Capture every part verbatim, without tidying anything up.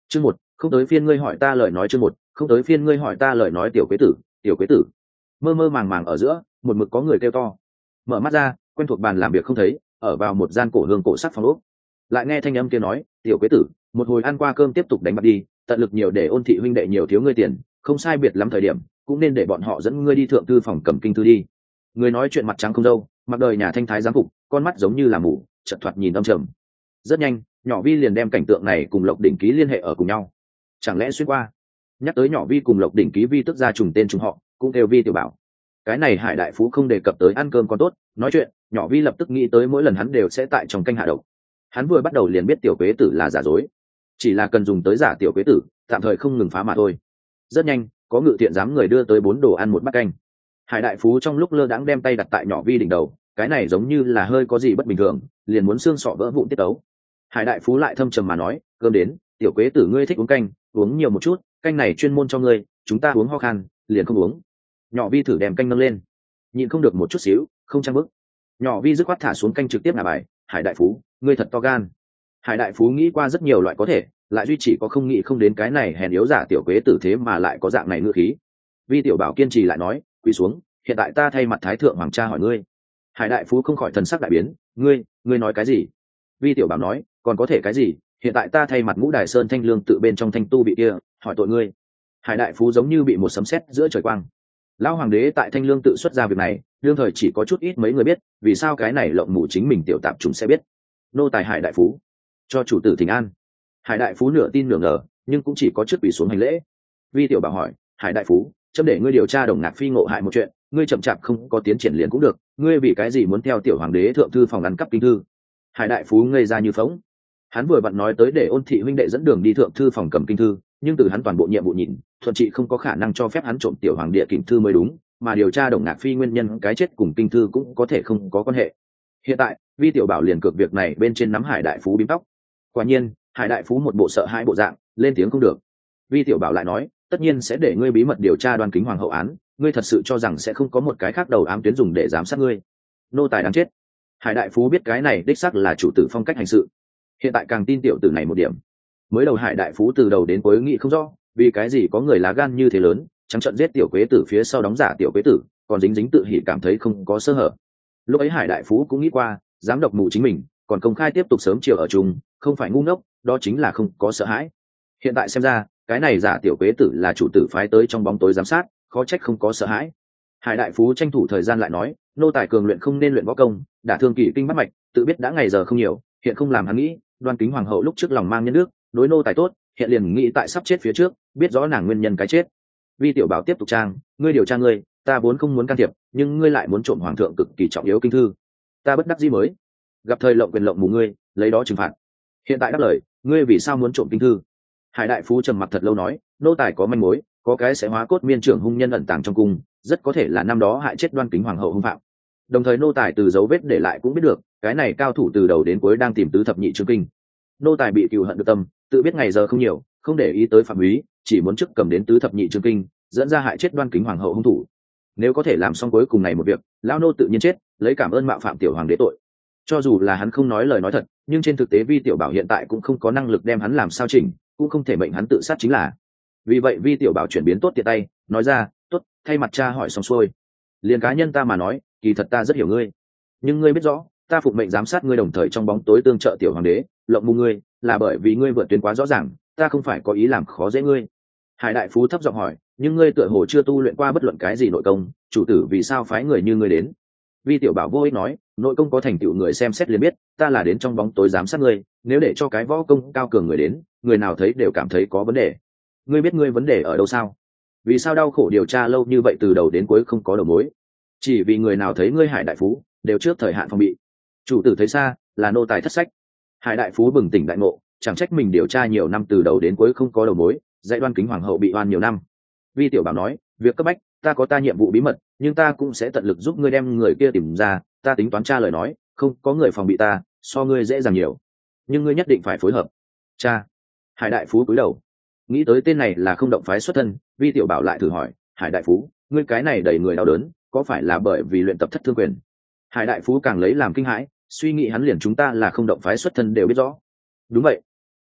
Chương một, không tới phiên ngươi hỏi ta lời nói. Chương một, không tới phiên ngươi hỏi ta lời nói. Tiểu quế tử, tiểu quế tử. Mơ mơ màng màng ở giữa, một mực có người kêu to. Mở mắt ra, quen thuộc bàn làm việc không thấy, ở vào một gian cổ hương cổ sắc phòng ốc. Lại nghe thanh âm kia nói, tiểu quế tử, một hồi ăn qua cơm tiếp tục đánh bạc đi, tận lực nhiều để Ôn thị huynh đệ nhiều thiếu ngươi tiền, không sai biệt lắm thời điểm, cũng nên để bọn họ dẫn ngươi đi thượng thư phòng cầm kinh thư đi. Người nói chuyện mặt trắng không dâu, mặc đời nhà thanh thái giám phục, con mắt giống như là mù, chợt thoạt nhìn âm trầm. Rất nhanh, nhỏ Vi liền đem cảnh tượng này cùng Lộc Đỉnh Ký liên hệ ở cùng nhau. Chẳng lẽ xuyên qua? Nhắc tới nhỏ Vi cùng Lộc Đỉnh Ký Vi tức ra trùng tên trùng họ, cũng đều Vi tiểu bảo. Cái này Hải đại phú không đề cập tới ăn cơm còn tốt, nói chuyện, nhỏ Vi lập tức nghĩ tới mỗi lần hắn đều sẽ tại trong canh hạ độc. Hắn vừa bắt đầu liền biết tiểu quế tử là giả dối, chỉ là cần dùng tới giả tiểu quế tử, tạm thời không ngừng phá mà thôi. Rất nhanh, có ngự tiện giám người đưa tới bốn đồ ăn một bát canh. Hải đại phú trong lúc lơ đãng đem tay đặt tại nhỏ Vi đỉnh đầu, cái này giống như là hơi có gì bất bình thường, liền muốn xương sọ vỡ vụn tiết tấu. Hải đại phú lại thâm trầm mà nói, cơm đến, tiểu quế tử ngươi thích uống canh, uống nhiều một chút, canh này chuyên môn cho ngươi, chúng ta uống ho khan, liền không uống. Nhỏ Vi thử đem canh nâng lên, nhịn không được một chút xíu, không trang bức. Nhỏ Vi dứt khoát thả xuống canh trực tiếp ngả bài, Hải đại phú, ngươi thật to gan. Hải đại phú nghĩ qua rất nhiều loại có thể, lại duy chỉ có không nghĩ không đến cái này hèn yếu giả tiểu quế tử thế mà lại có dạng này ngữ khí. Vi tiểu bảo kiên trì lại nói, quỳ xuống, hiện tại ta thay mặt thái thượng hoàng cha hỏi ngươi. Hải đại phú không khỏi thần sắc đại biến, ngươi ngươi nói cái gì? Vi tiểu bảo nói, còn có thể cái gì, hiện tại ta thay mặt Ngũ Đài Sơn Thanh Lương tự bên trong thanh tu bị kia hỏi tội ngươi. Hải đại phú giống như bị một sấm sét giữa trời quang. Lão hoàng đế tại Thanh Lương tự xuất ra việc này, đương thời chỉ có chút ít mấy người biết, vì sao cái này lộng mù chính mình tiểu tạp chúng sẽ biết. Nô tài Hải đại phú, cho chủ tử thỉnh an. Hải đại phú nửa tin nửa ngờ, nhưng cũng chỉ có trước quỳ xuống hành lễ. Vi tiểu bảo hỏi, Hải đại phú, chấm để ngươi điều tra Đồng Ngạc Phi ngộ hại một chuyện, ngươi chậm chạp không có tiến triển liền cũng được, ngươi vì cái gì muốn theo tiểu hoàng đế thượng thư phòng ăn cắp kinh thư? Hải đại phú ngây ra như phóng. Hắn vừa vặn nói tới để Ôn thị huynh đệ dẫn đường đi thượng thư phòng cầm kinh thư, nhưng từ hắn toàn bộ nhiệm vụ nhìn, thuận trị không có khả năng cho phép hắn trộm tiểu hoàng địa kinh thư mới đúng, mà điều tra Đồng Ngạc Phi nguyên nhân cái chết cùng kinh thư cũng có thể không có quan hệ. Hiện tại, Vi tiểu bảo liền cược việc này bên trên nắm Hải đại phú bím tóc. Quả nhiên, Hải đại phú một bộ sợ hãi bộ dạng, lên tiếng không được. Vi tiểu bảo lại nói, tất nhiên sẽ để ngươi bí mật điều tra Đoan Kính hoàng hậu án, ngươi thật sự cho rằng sẽ không có một cái khác đầu ám tuyến dùng để giám sát ngươi? Nô tài đáng chết. Hải đại phú biết cái này đích xác là chủ tử phong cách hành sự, hiện tại càng tin tiểu tử này một điểm. Mới đầu Hải đại phú từ đầu đến cuối nghĩ không rõ, vì cái gì có người lá gan như thế lớn, trắng trợn giết tiểu quế tử phía sau đóng giả tiểu quế tử, còn dính dính tự hỉ cảm thấy không có sơ hở. Lúc ấy Hải đại phú cũng nghĩ qua, dám độc mù chính mình, còn công khai tiếp tục sớm chiều ở chung, không phải ngu ngốc, đó chính là không có sợ hãi. Hiện tại xem ra, cái này giả tiểu quế tử là chủ tử phái tới trong bóng tối giám sát, khó trách không có sợ hãi. Hải đại phú tranh thủ thời gian lại nói, nô tài cường luyện không nên luyện võ công, đả thương kỷ kinh bắt mạch, tự biết đã ngày giờ không nhiều, hiện không làm hắn nghĩ. Đoan Kính hoàng hậu lúc trước lòng mang nhân nước, đối nô tài tốt, hiện liền nghĩ tại sắp chết phía trước, biết rõ nàng nguyên nhân cái chết. Vi tiểu bảo tiếp tục trang, ngươi điều tra ngươi, ta vốn không muốn can thiệp, nhưng ngươi lại muốn trộm hoàng thượng cực kỳ trọng yếu kinh thư, ta bất đắc dĩ mới gặp thời lộng quyền lộng mù ngươi, lấy đó trừng phạt. Hiện tại đáp lời, ngươi vì sao muốn trộm kinh thư? Hải đại phú trầm mặc thật lâu nói, nô tài có manh mối, có cái sẽ hóa cốt miên trưởng hung nhân ẩn tàng trong cung, rất có thể là năm đó hại chết Đoan Kính hoàng hậu hung phạm. Đồng thời nô tài từ dấu vết để lại cũng biết được, cái này cao thủ từ đầu đến cuối đang tìm tứ thập nhị chương kinh. Nô tài bị cừu hận được tâm, tự biết ngày giờ không nhiều, không để ý tới phạm úy, chỉ muốn trước cầm đến tứ thập nhị chương kinh, dẫn ra hại chết Đoan Kính hoàng hậu hung thủ. Nếu có thể làm xong cuối cùng này một việc, lão nô tự nhiên chết, lấy cảm ơn mạo phạm tiểu hoàng đế tội. Cho dù là hắn không nói lời nói thật, nhưng trên thực tế Vi tiểu bảo hiện tại cũng không có năng lực đem hắn làm sao chỉnh, cũng không thể mệnh hắn tự sát chính là. Vì vậy Vi tiểu bảo chuyển biến tốt tiện tay, nói ra, tốt, thay mặt cha hỏi xong xuôi. Liền cá nhân ta mà nói, kỳ thật ta rất hiểu ngươi, nhưng ngươi biết rõ, ta phụng mệnh giám sát ngươi đồng thời trong bóng tối tương trợ tiểu hoàng đế, lộng mù ngươi, là bởi vì ngươi vượt tuyến quá rõ ràng, ta không phải có ý làm khó dễ ngươi. Hải đại phú thấp giọng hỏi, nhưng ngươi tựa hồ chưa tu luyện qua bất luận cái gì nội công, chủ tử vì sao phái người như ngươi đến? Vi tiểu bảo vô ích nói, nội công có thành tựu người xem xét liền biết, ta là đến trong bóng tối giám sát ngươi, nếu để cho cái võ công cao cường người đến, người nào thấy đều cảm thấy có vấn đề. Ngươi biết ngươi vấn đề ở đâu sao? Vì sao đau khổ điều tra lâu như vậy từ đầu đến cuối không có đầu mối? Chỉ vì người nào thấy ngươi Hải đại phú, đều trước thời hạn phòng bị. Chủ tử thấy xa, là nô tài thất sách. Hải đại phú bừng tỉnh đại ngộ, chẳng trách mình điều tra nhiều năm từ đầu đến cuối không có đầu mối, dạy Đoan Kính hoàng hậu bị oan nhiều năm. Vi tiểu bảo nói, việc cấp bách, ta có ta nhiệm vụ bí mật, nhưng ta cũng sẽ tận lực giúp ngươi đem người kia tìm ra, ta tính toán tra lời nói, không có người phòng bị ta, so ngươi dễ dàng nhiều, nhưng ngươi nhất định phải phối hợp. Cha. Hải đại phú cúi đầu, nghĩ tới tên này là không động phái xuất thân. Vi tiểu bảo lại thử hỏi, Hải đại phú, ngươi cái này đầy người đau đớn, có phải là bởi vì luyện tập thất thương quyền? Hải đại phú càng lấy làm kinh hãi, suy nghĩ hắn liền chúng ta là không động phái xuất thân đều biết rõ. Đúng vậy.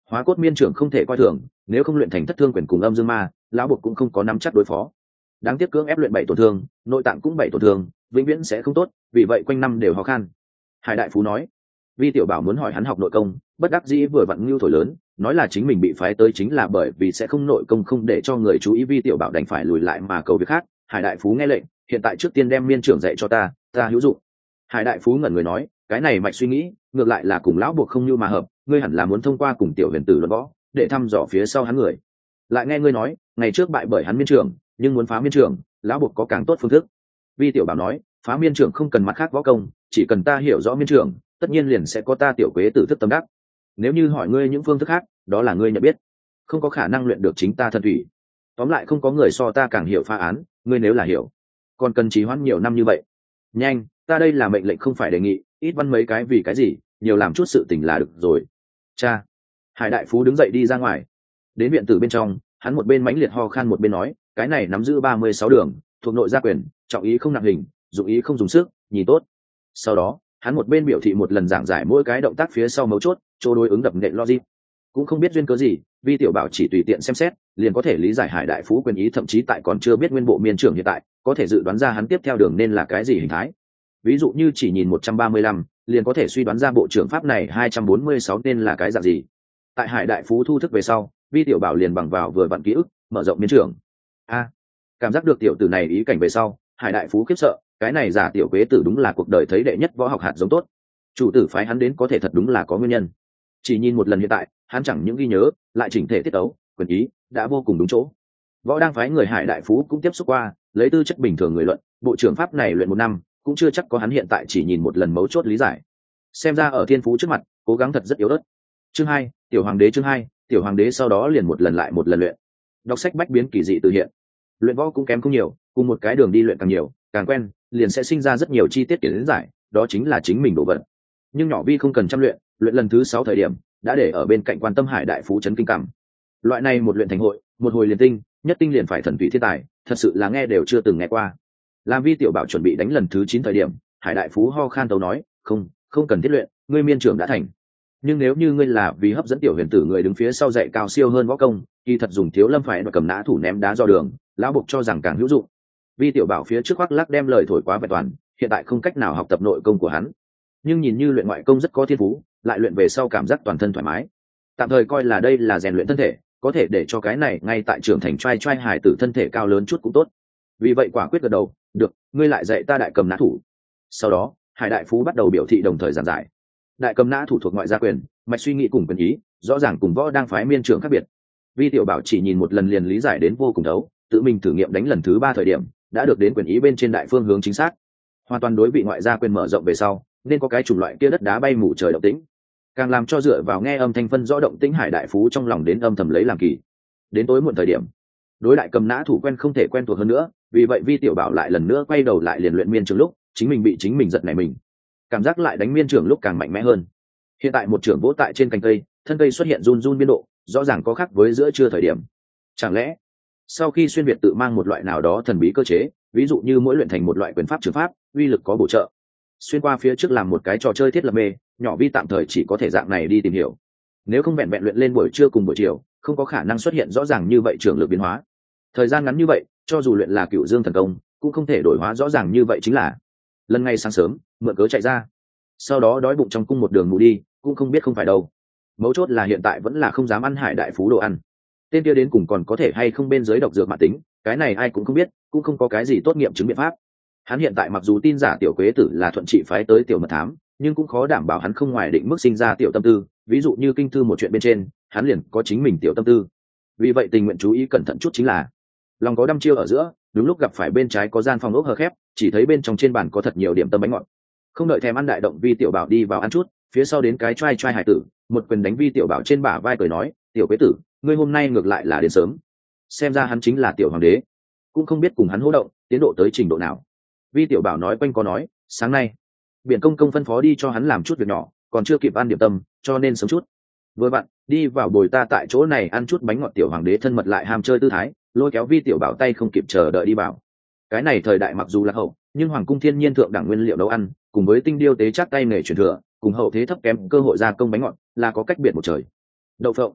Hóa cốt miên trưởng không thể coi thường, nếu không luyện thành thất thương quyền cùng âm dương ma, lão buộc cũng không có nắm chắc đối phó. Đáng tiếc cưỡng ép luyện bảy tổn thương, nội tạng cũng bảy tổn thương, vĩnh viễn sẽ không tốt, vì vậy quanh năm đều khó khăn. Hải đại phú nói. Vi tiểu bảo muốn hỏi hắn học nội công, bất đắc dĩ vừa vặn ngưu thổi lớn, nói là chính mình bị phái tới chính là bởi vì sẽ không nội công, không để cho người chú ý. Vi tiểu bảo đành phải lùi lại mà cầu việc khác. Hải đại phú nghe lệnh, hiện tại trước tiên đem miên trưởng dạy cho ta, ta hữu dụng. Hải đại phú ngẩn người nói, cái này mạch suy nghĩ ngược lại là cùng lão buộc không như mà hợp, ngươi hẳn là muốn thông qua cùng tiểu huyền tử luận võ để thăm dò phía sau hắn người. Lại nghe ngươi nói ngày trước bại bởi hắn miên trưởng, nhưng muốn phá miên trưởng, lão buộc có càng tốt phương thức. Vi tiểu bảo nói, phá miên trưởng không cần mặt khác võ công, chỉ cần ta hiểu rõ miên trưởng, tất nhiên liền sẽ có ta tiểu quế tử thức tâm đắc. Nếu như hỏi ngươi những phương thức khác, đó là ngươi nhận biết, không có khả năng luyện được chính ta thân thủy. Tóm lại không có người so ta càng hiểu phá án, ngươi nếu là hiểu, còn cần trì hoãn nhiều năm như vậy? Nhanh, ta đây là mệnh lệnh không phải đề nghị, ít văn mấy cái vì cái gì, nhiều làm chút sự tình là được rồi. Cha. Hải đại phú đứng dậy đi ra ngoài. Đến viện tử bên trong, hắn một bên mãnh liệt ho khan một bên nói, cái này nắm giữ ba mươi sáu đường, thuộc nội gia quyền, trọng ý không nặng hình, dụng ý không dùng sức, nhìn tốt. Sau đó, hắn một bên biểu thị một lần giảng giải mỗi cái động tác phía sau mấu chốt, chỗ đối ứng đập nện logic. Cũng không biết duyên cớ gì, Vi tiểu bảo chỉ tùy tiện xem xét, liền có thể lý giải Hải đại phú quyền ý, thậm chí tại còn chưa biết nguyên bộ miên trưởng hiện tại, có thể dự đoán ra hắn tiếp theo đường nên là cái gì hình thái. Ví dụ như chỉ nhìn một trăm ba mươi lăm, liền có thể suy đoán ra bộ trưởng pháp này hai trăm bốn mươi sáu nên là cái dạng gì. Tại Hải đại phú thu thức về sau, Vi tiểu bảo liền bằng vào vừa vặn ký ức, mở rộng miên trưởng. A, cảm giác được tiểu tử này ý cảnh về sau, Hải đại phú khiếp sợ, cái này giả tiểu quế tử đúng là cuộc đời thấy đệ nhất võ học hạt giống tốt. Chủ tử phái hắn đến có thể thật đúng là có nguyên nhân. Chỉ nhìn một lần hiện tại, hắn chẳng những ghi nhớ, lại chỉnh thể tiết tấu, quyền ý đã vô cùng đúng chỗ. Võ đang phái người Hải đại phú cũng tiếp xúc qua, lấy tư chất bình thường người luận, bộ trưởng pháp này luyện một năm, cũng chưa chắc có hắn hiện tại chỉ nhìn một lần mấu chốt lý giải. Xem ra ở thiên phú trước mặt, cố gắng thật rất yếu ớt. Chương hai, tiểu hoàng đế. Chương hai, tiểu hoàng đế sau đó liền một lần lại một lần luyện. Đọc sách bách biến kỳ dị tự hiện. Luyện võ cũng kém không nhiều, cùng một cái đường đi luyện càng nhiều, càng quen, liền sẽ sinh ra rất nhiều chi tiết kiến giải, đó chính là chính mình đổ vận. Nhưng nhỏ Vi không cần chăm luyện, luyện lần thứ sáu thời điểm, đã để ở bên cạnh quan tâm Hải đại phú chấn kinh cảm. Loại này một luyện thành hội, một hồi liền tinh, nhất tinh liền phải thần vị thiên tài, thật sự là nghe đều chưa từng nghe qua. Làm Vi tiểu bảo chuẩn bị đánh lần thứ chín thời điểm, Hải đại phú ho khan tấu nói, không, không cần thiết luyện, ngươi miên trưởng đã thành. Nhưng nếu như ngươi là vì hấp dẫn tiểu huyền tử người đứng phía sau dạy cao siêu hơn võ công, kỳ thật dùng thiếu lâm phải và cầm nã thủ ném đá do đường, lão buộc cho rằng càng hữu dụng. Vi tiểu bảo phía trước khoác lắc đem lời thổi quá vẹn toàn, hiện tại không cách nào học tập nội công của hắn, nhưng nhìn như luyện ngoại công rất có thiên phú, lại luyện về sau cảm giác toàn thân thoải mái, tạm thời coi là đây là rèn luyện thân thể, có thể để cho cái này ngay tại trưởng thành trai trai hải tử thân thể cao lớn chút cũng tốt. Vì vậy quả quyết gật đầu, được, ngươi lại dạy ta đại cầm nã thủ. Sau đó Hải đại phú bắt đầu biểu thị đồng thời giảng giải. Đại cầm nã thủ thuộc ngoại gia quyền, mạch suy nghĩ cùng quyền ý rõ ràng cùng võ đang phái miên trưởng khác biệt. Vi tiểu bảo chỉ nhìn một lần liền lý giải đến vô cùng đấu, tự mình thử nghiệm đánh lần thứ ba thời điểm đã được đến quyền ý bên trên đại phương hướng chính xác, hoàn toàn đối vị ngoại gia quyền mở rộng về sau nên có cái chủng loại kia đất đá bay mù trời động tĩnh, càng làm cho dựa vào nghe âm thanh phân rõ động tĩnh Hải đại phú trong lòng đến âm thầm lấy làm kỳ. Đến tối muộn thời điểm, đối đại cầm nã thủ quen không thể quen thuộc hơn nữa, vì vậy Vi tiểu bảo lại lần nữa quay đầu lại liền luyện miên trưởng lúc chính mình bị chính mình giật này mình, cảm giác lại đánh miên trưởng lúc càng mạnh mẽ hơn. Hiện tại một trưởng vỗ tại trên cành cây, thân cây xuất hiện run run biên độ, rõ ràng có khác với giữa trưa thời điểm. Chẳng lẽ sau khi xuyên việt tự mang một loại nào đó thần bí cơ chế, ví dụ như mỗi luyện thành một loại quyền pháp trường pháp, uy lực có bổ trợ. Xuyên qua phía trước làm một cái trò chơi thiết lập mê, nhỏ Vi tạm thời chỉ có thể dạng này đi tìm hiểu. Nếu không vẹn vẹn luyện lên buổi trưa cùng buổi chiều, không có khả năng xuất hiện rõ ràng như vậy trường lực biến hóa. Thời gian ngắn như vậy, cho dù luyện là Cửu Dương thần công, cũng không thể đổi hóa rõ ràng như vậy. Chính là lần ngày sáng sớm mượn cớ chạy ra, sau đó đói bụng trong cung một đường ngủ đi, cũng không biết không phải đâu. Mấu chốt là hiện tại vẫn là không dám ăn Hải đại phú đồ ăn. Tên kia đến cùng còn có thể hay không bên dưới độc dược mạn tính, cái này ai cũng không biết, cũng không có cái gì tốt nghiệm chứng biện pháp. Hắn hiện tại mặc dù tin giả tiểu quế tử là thuận trị phái tới tiểu mật thám, nhưng cũng khó đảm bảo hắn không ngoài định mức sinh ra tiểu tâm tư, ví dụ như kinh thư một chuyện bên trên, hắn liền có chính mình tiểu tâm tư. Vì vậy tình nguyện chú ý cẩn thận chút chính là, lòng có đăm chiêu ở giữa, đúng lúc gặp phải bên trái có gian phòng ốc hờ khép, chỉ thấy bên trong trên bàn có thật nhiều điểm tâm bánh ngọt. Không đợi thèm ăn đại động Vi tiểu bảo đi vào ăn chút, phía sau đến cái trai trai hải tử, một quyền đánh Vi tiểu bảo trên bả vai cười nói, tiểu quế tử, ngươi hôm nay ngược lại là đến sớm. Xem ra hắn chính là tiểu hoàng đế, cũng không biết cùng hắn hỗ động tiến độ tới trình độ nào. Vi tiểu bảo nói quanh có nói, sáng nay biển công công phân phó đi cho hắn làm chút việc nhỏ, còn chưa kịp ăn điểm tâm, cho nên sớm chút. Vừa vặn đi vào bồi ta tại chỗ này ăn chút bánh ngọt. Tiểu hoàng đế thân mật lại ham chơi tư thái, lôi kéo Vi tiểu bảo tay không kịp chờ đợi đi vào. Cái này thời đại mặc dù là hậu, nhưng hoàng cung thiên nhiên thượng đẳng nguyên liệu nấu ăn, cùng với tinh điêu tế chắc tay nghề truyền thừa, cùng hậu thế thấp kém cơ hội gia công bánh ngọt là có cách biệt một trời. Đậu phộng,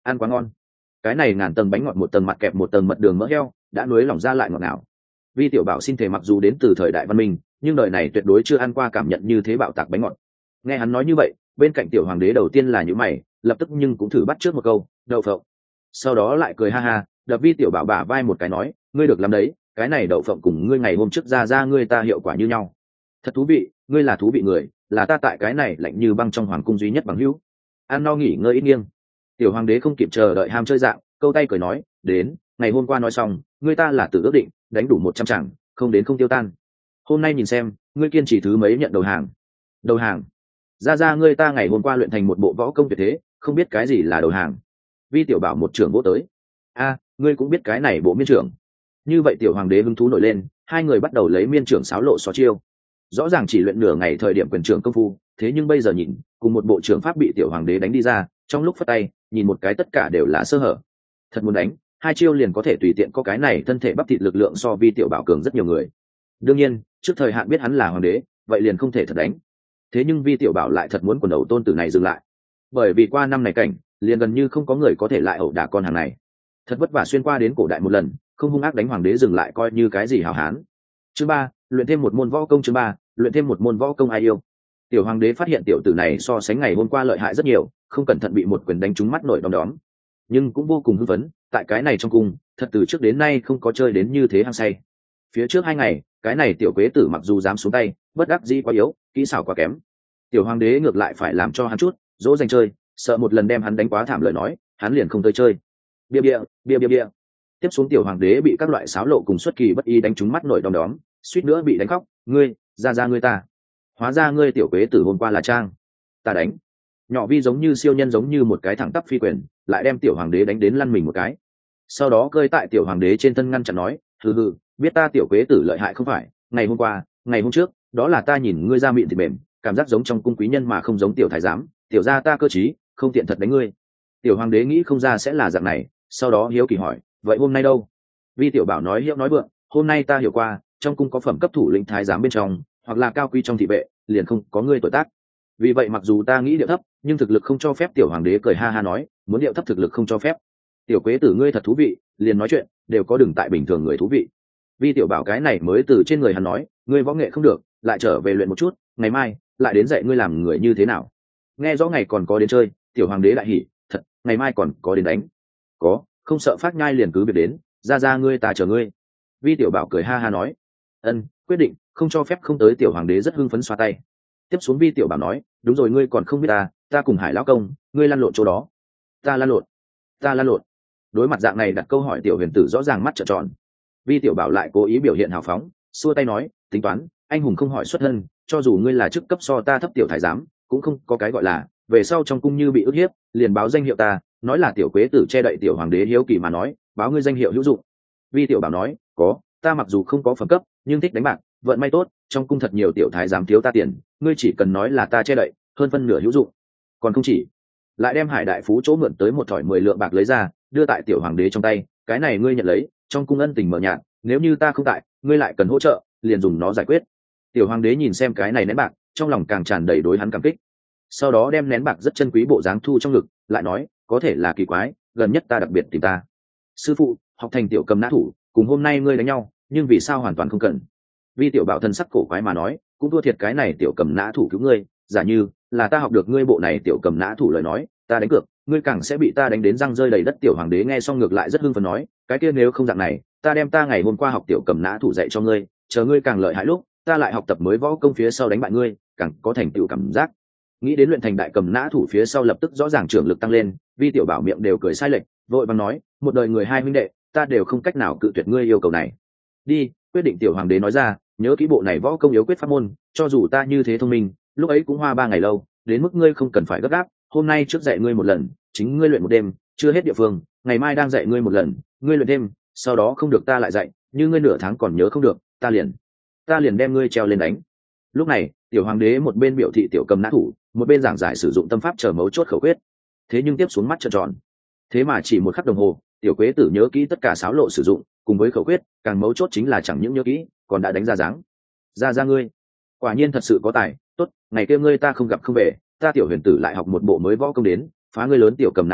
ăn quá ngon. Cái này ngàn tầng bánh ngọt một tầng mặt kẹp một tầng mật đường mỡ heo đã nuối lỏng ra lại ngọt ngào. Vi tiểu bảo xin thể mặc dù đến từ thời đại văn minh nhưng đời này tuyệt đối chưa ăn qua cảm nhận như thế bạo tạc bánh ngọt. Nghe hắn nói như vậy, bên cạnh tiểu hoàng đế đầu tiên là những mày, lập tức nhưng cũng thử bắt trước một câu đậu phộng, sau đó lại cười ha ha đập Vi tiểu bảo bả vai một cái nói, ngươi được làm đấy, cái này đậu phộng cùng ngươi ngày hôm trước ra ra ngươi ta hiệu quả như nhau. Thật thú vị, ngươi là thú vị người, là ta tại cái này lạnh như băng trong hoàng cung duy nhất bằng hữu. Ăn no nghỉ ngơi ít nghiêng. Tiểu hoàng đế không kịp chờ đợi ham chơi dạng, câu tay cười nói, đến, ngày hôm qua nói xong, ngươi ta là tự ước định, đánh đủ một trăm chẳng, không đến không tiêu tan. Hôm nay nhìn xem, ngươi kiên trì thứ mấy nhận đầu hàng. Đầu hàng? Ra ra ngươi ta ngày hôm qua luyện thành một bộ võ công tuyệt thế, không biết cái gì là đầu hàng. Vi tiểu bảo một trưởng vỗ tới. A, ngươi cũng biết cái này bộ miên trưởng. Như vậy tiểu hoàng đế hứng thú nổi lên, hai người bắt đầu lấy miên trưởng xáo lộ xó chiêu. Rõ ràng chỉ luyện nửa ngày thời điểm quyền trưởng công phu, thế nhưng bây giờ nhìn, cùng một bộ trưởng pháp bị tiểu hoàng đế đánh đi ra, trong lúc phất tay, nhìn một cái tất cả đều là sơ hở. Thật muốn đánh, hai chiêu liền có thể tùy tiện có cái này thân thể bắp thịt lực lượng so Vi tiểu bảo cường rất nhiều người. Đương nhiên, trước thời hạn biết hắn là hoàng đế, vậy liền không thể thật đánh. Thế nhưng Vi tiểu bảo lại thật muốn quần đầu tôn tử này dừng lại, bởi vì qua năm này cảnh, liền gần như không có người có thể lại ẩu đả con hàng này. Thật vất vả xuyên qua đến cổ đại một lần, không hung ác đánh hoàng đế dừng lại coi như cái gì hảo hán. Chương ba, luyện thêm một môn võ công. Chương ba, luyện thêm một môn võ công ai yêu. Tiểu hoàng đế phát hiện tiểu tử này so sánh ngày hôm qua lợi hại rất nhiều, không cẩn thận bị một quyền đánh trúng mắt nổi đom đóm, nhưng cũng vô cùng hưng phấn. Tại cái này trong cung, thật từ trước đến nay không có chơi đến như thế hăng say. Phía trước hai ngày, cái này tiểu quế tử mặc dù dám xuống tay, bất đắc dĩ quá yếu, kỹ xảo quá kém. Tiểu hoàng đế ngược lại phải làm cho hắn chút dỗ dành chơi, sợ một lần đem hắn đánh quá thảm lời nói, hắn liền không tới chơi. Bia bia, bia bia bia. Tiếp xuống tiểu hoàng đế bị các loại xáo lộ cùng xuất kỳ bất ý đánh trúng mắt nổi đom đóm, suýt nữa bị đánh khóc. Ngươi, ra ra ngươi ta. Hóa ra ngươi tiểu quế tử hôm qua là trang. Ta đánh. Nhỏ Vi giống như siêu nhân giống như một cái thẳng tắp phi quyền, lại đem tiểu hoàng đế đánh đến lăn mình một cái. Sau đó cơi tại tiểu hoàng đế trên thân ngăn chặn nói, hừ hừ, biết ta tiểu quế tử lợi hại không phải, ngày hôm qua, ngày hôm trước, đó là ta nhìn ngươi da mịn thịt mềm, cảm giác giống trong cung quý nhân mà không giống tiểu thái giám, tiểu gia ta cơ trí, không tiện thật đánh ngươi. Tiểu hoàng đế nghĩ không ra sẽ là dạng này, sau đó hiếu kỳ hỏi, vậy hôm nay đâu? Vi tiểu bảo nói hiệu nói vượng, hôm nay ta hiểu qua, trong cung có phẩm cấp thủ lĩnh thái giám bên trong, hoặc là cao quý trong thị vệ, liền không có ngươi tuổi tác. Vì vậy mặc dù ta nghĩ điệu thấp, nhưng thực lực không cho phép. Tiểu hoàng đế cười ha ha nói, muốn điệu thấp thực lực không cho phép. Tiểu quế tử ngươi thật thú vị, liền nói chuyện đều có đừng tại bình thường người thú vị. Vi tiểu bảo cái này mới từ trên người hắn nói, ngươi võ nghệ không được, lại trở về luyện một chút, ngày mai lại đến dạy ngươi làm người như thế nào. Nghe rõ ngày còn có đến chơi, tiểu hoàng đế lại hỉ, thật, ngày mai còn có đến đánh. Có, không sợ phát nhai liền cứ việc đến, ra ra ngươi ta chờ ngươi. Vi tiểu bảo cười ha ha nói, ân, quyết định, không cho phép không tới. Tiểu hoàng đế rất hưng phấn xoa tay. Tiếp xuống Vi tiểu bảo nói, đúng rồi, ngươi còn không biết ta, ta cùng Hải lão công, ngươi lăn lộn chỗ đó. Ta lăn lộn, ta lăn lộn. Đối mặt dạng này đặt câu hỏi, tiểu huyền tử rõ ràng mắt trợn tròn. Vi tiểu bảo lại cố ý biểu hiện hào phóng, xua tay nói, tính toán, anh hùng không hỏi xuất thân, cho dù ngươi là chức cấp so ta thấp tiểu thái giám, cũng không có cái gọi là về sau trong cung như bị ức hiếp, liền báo danh hiệu ta, nói là tiểu quế tử che đậy. Tiểu hoàng đế hiếu kỳ mà nói, báo ngươi danh hiệu hữu dụng. Vi tiểu bảo nói, có, ta mặc dù không có phẩm cấp, nhưng thích đánh bạc, vận may tốt, trong cung thật nhiều tiểu thái giám thiếu ta tiền, ngươi chỉ cần nói là ta che đậy, hơn phân nửa hữu dụng. Còn không chỉ, lại đem Hải đại phú chỗ mượn tới một thỏi mười lượng bạc lấy ra, đưa tại tiểu hoàng đế trong tay, cái này ngươi nhận lấy, trong cung ân tình mờ nhạt, nếu như ta không tại, ngươi lại cần hỗ trợ, liền dùng nó giải quyết. Tiểu hoàng đế nhìn xem cái này nén bạc, trong lòng càng tràn đầy đối hắn cảm kích. Sau đó đem nén bạc rất chân quý bộ dáng thu trong ngực, lại nói, có thể là kỳ quái, gần nhất ta đặc biệt tìm ta sư phụ học thành tiểu cầm nã thủ, cùng hôm nay ngươi đánh nhau, nhưng vì sao hoàn toàn không cần. Vi tiểu bảo thân sắc cổ quái mà nói, cũng thua thiệt cái này tiểu cầm nã thủ cứu ngươi, giả như là ta học được ngươi bộ này tiểu cầm nã thủ lời nói, ta đánh cược ngươi càng sẽ bị ta đánh đến răng rơi đầy đất. Tiểu hoàng đế nghe xong ngược lại rất hưng phấn nói, cái kia nếu không dạng này, ta đem ta ngày hôm qua học tiểu cầm nã thủ dạy cho ngươi, chờ ngươi càng lợi hại lúc, ta lại học tập mới võ công phía sau đánh bại ngươi, càng có thành tựu cảm giác. Nghĩ đến luyện thành đại cầm nã thủ phía sau lập tức rõ ràng trưởng lực tăng lên, Vi tiểu bảo miệng đều cười sai lệch, vội vàng nói, một đời người hai huynh đệ, ta đều không cách nào cự tuyệt ngươi yêu cầu này. Đi, quyết định. Tiểu hoàng đế nói ra, nhớ kỹ bộ này võ công yếu quyết pháp môn, cho dù ta như thế thông minh, lúc ấy cũng hoa ba ngày lâu, đến mức ngươi không cần phải gấp gáp, hôm nay trước dạy ngươi một lần, chính ngươi luyện một đêm, chưa hết địa phương, ngày mai đang dạy ngươi một lần, ngươi luyện thêm, sau đó không được ta lại dạy, như ngươi nửa tháng còn nhớ không được, ta liền ta liền đem ngươi treo lên đánh. Lúc này tiểu hoàng đế một bên biểu thị tiểu cầm nã thủ, một bên giảng giải sử dụng tâm pháp chờ mấu chốt khẩu quyết. Thế nhưng tiếp xuống mắt trợn tròn, thế mà chỉ một khắc đồng hồ, tiểu quế tử nhớ kỹ tất cả sáo lộ sử dụng cùng với khẩu quyết, càng mấu chốt chính là chẳng những nhớ kỹ, còn đã đánh ra dáng. Ra ra ngươi quả nhiên thật sự có tài, tốt, ngày kia ngươi ta không gặp không về, ta tiểu huyền tử lại học một bộ mới võ công đến, phá ngươi lớn tiểu cầm nã thủ,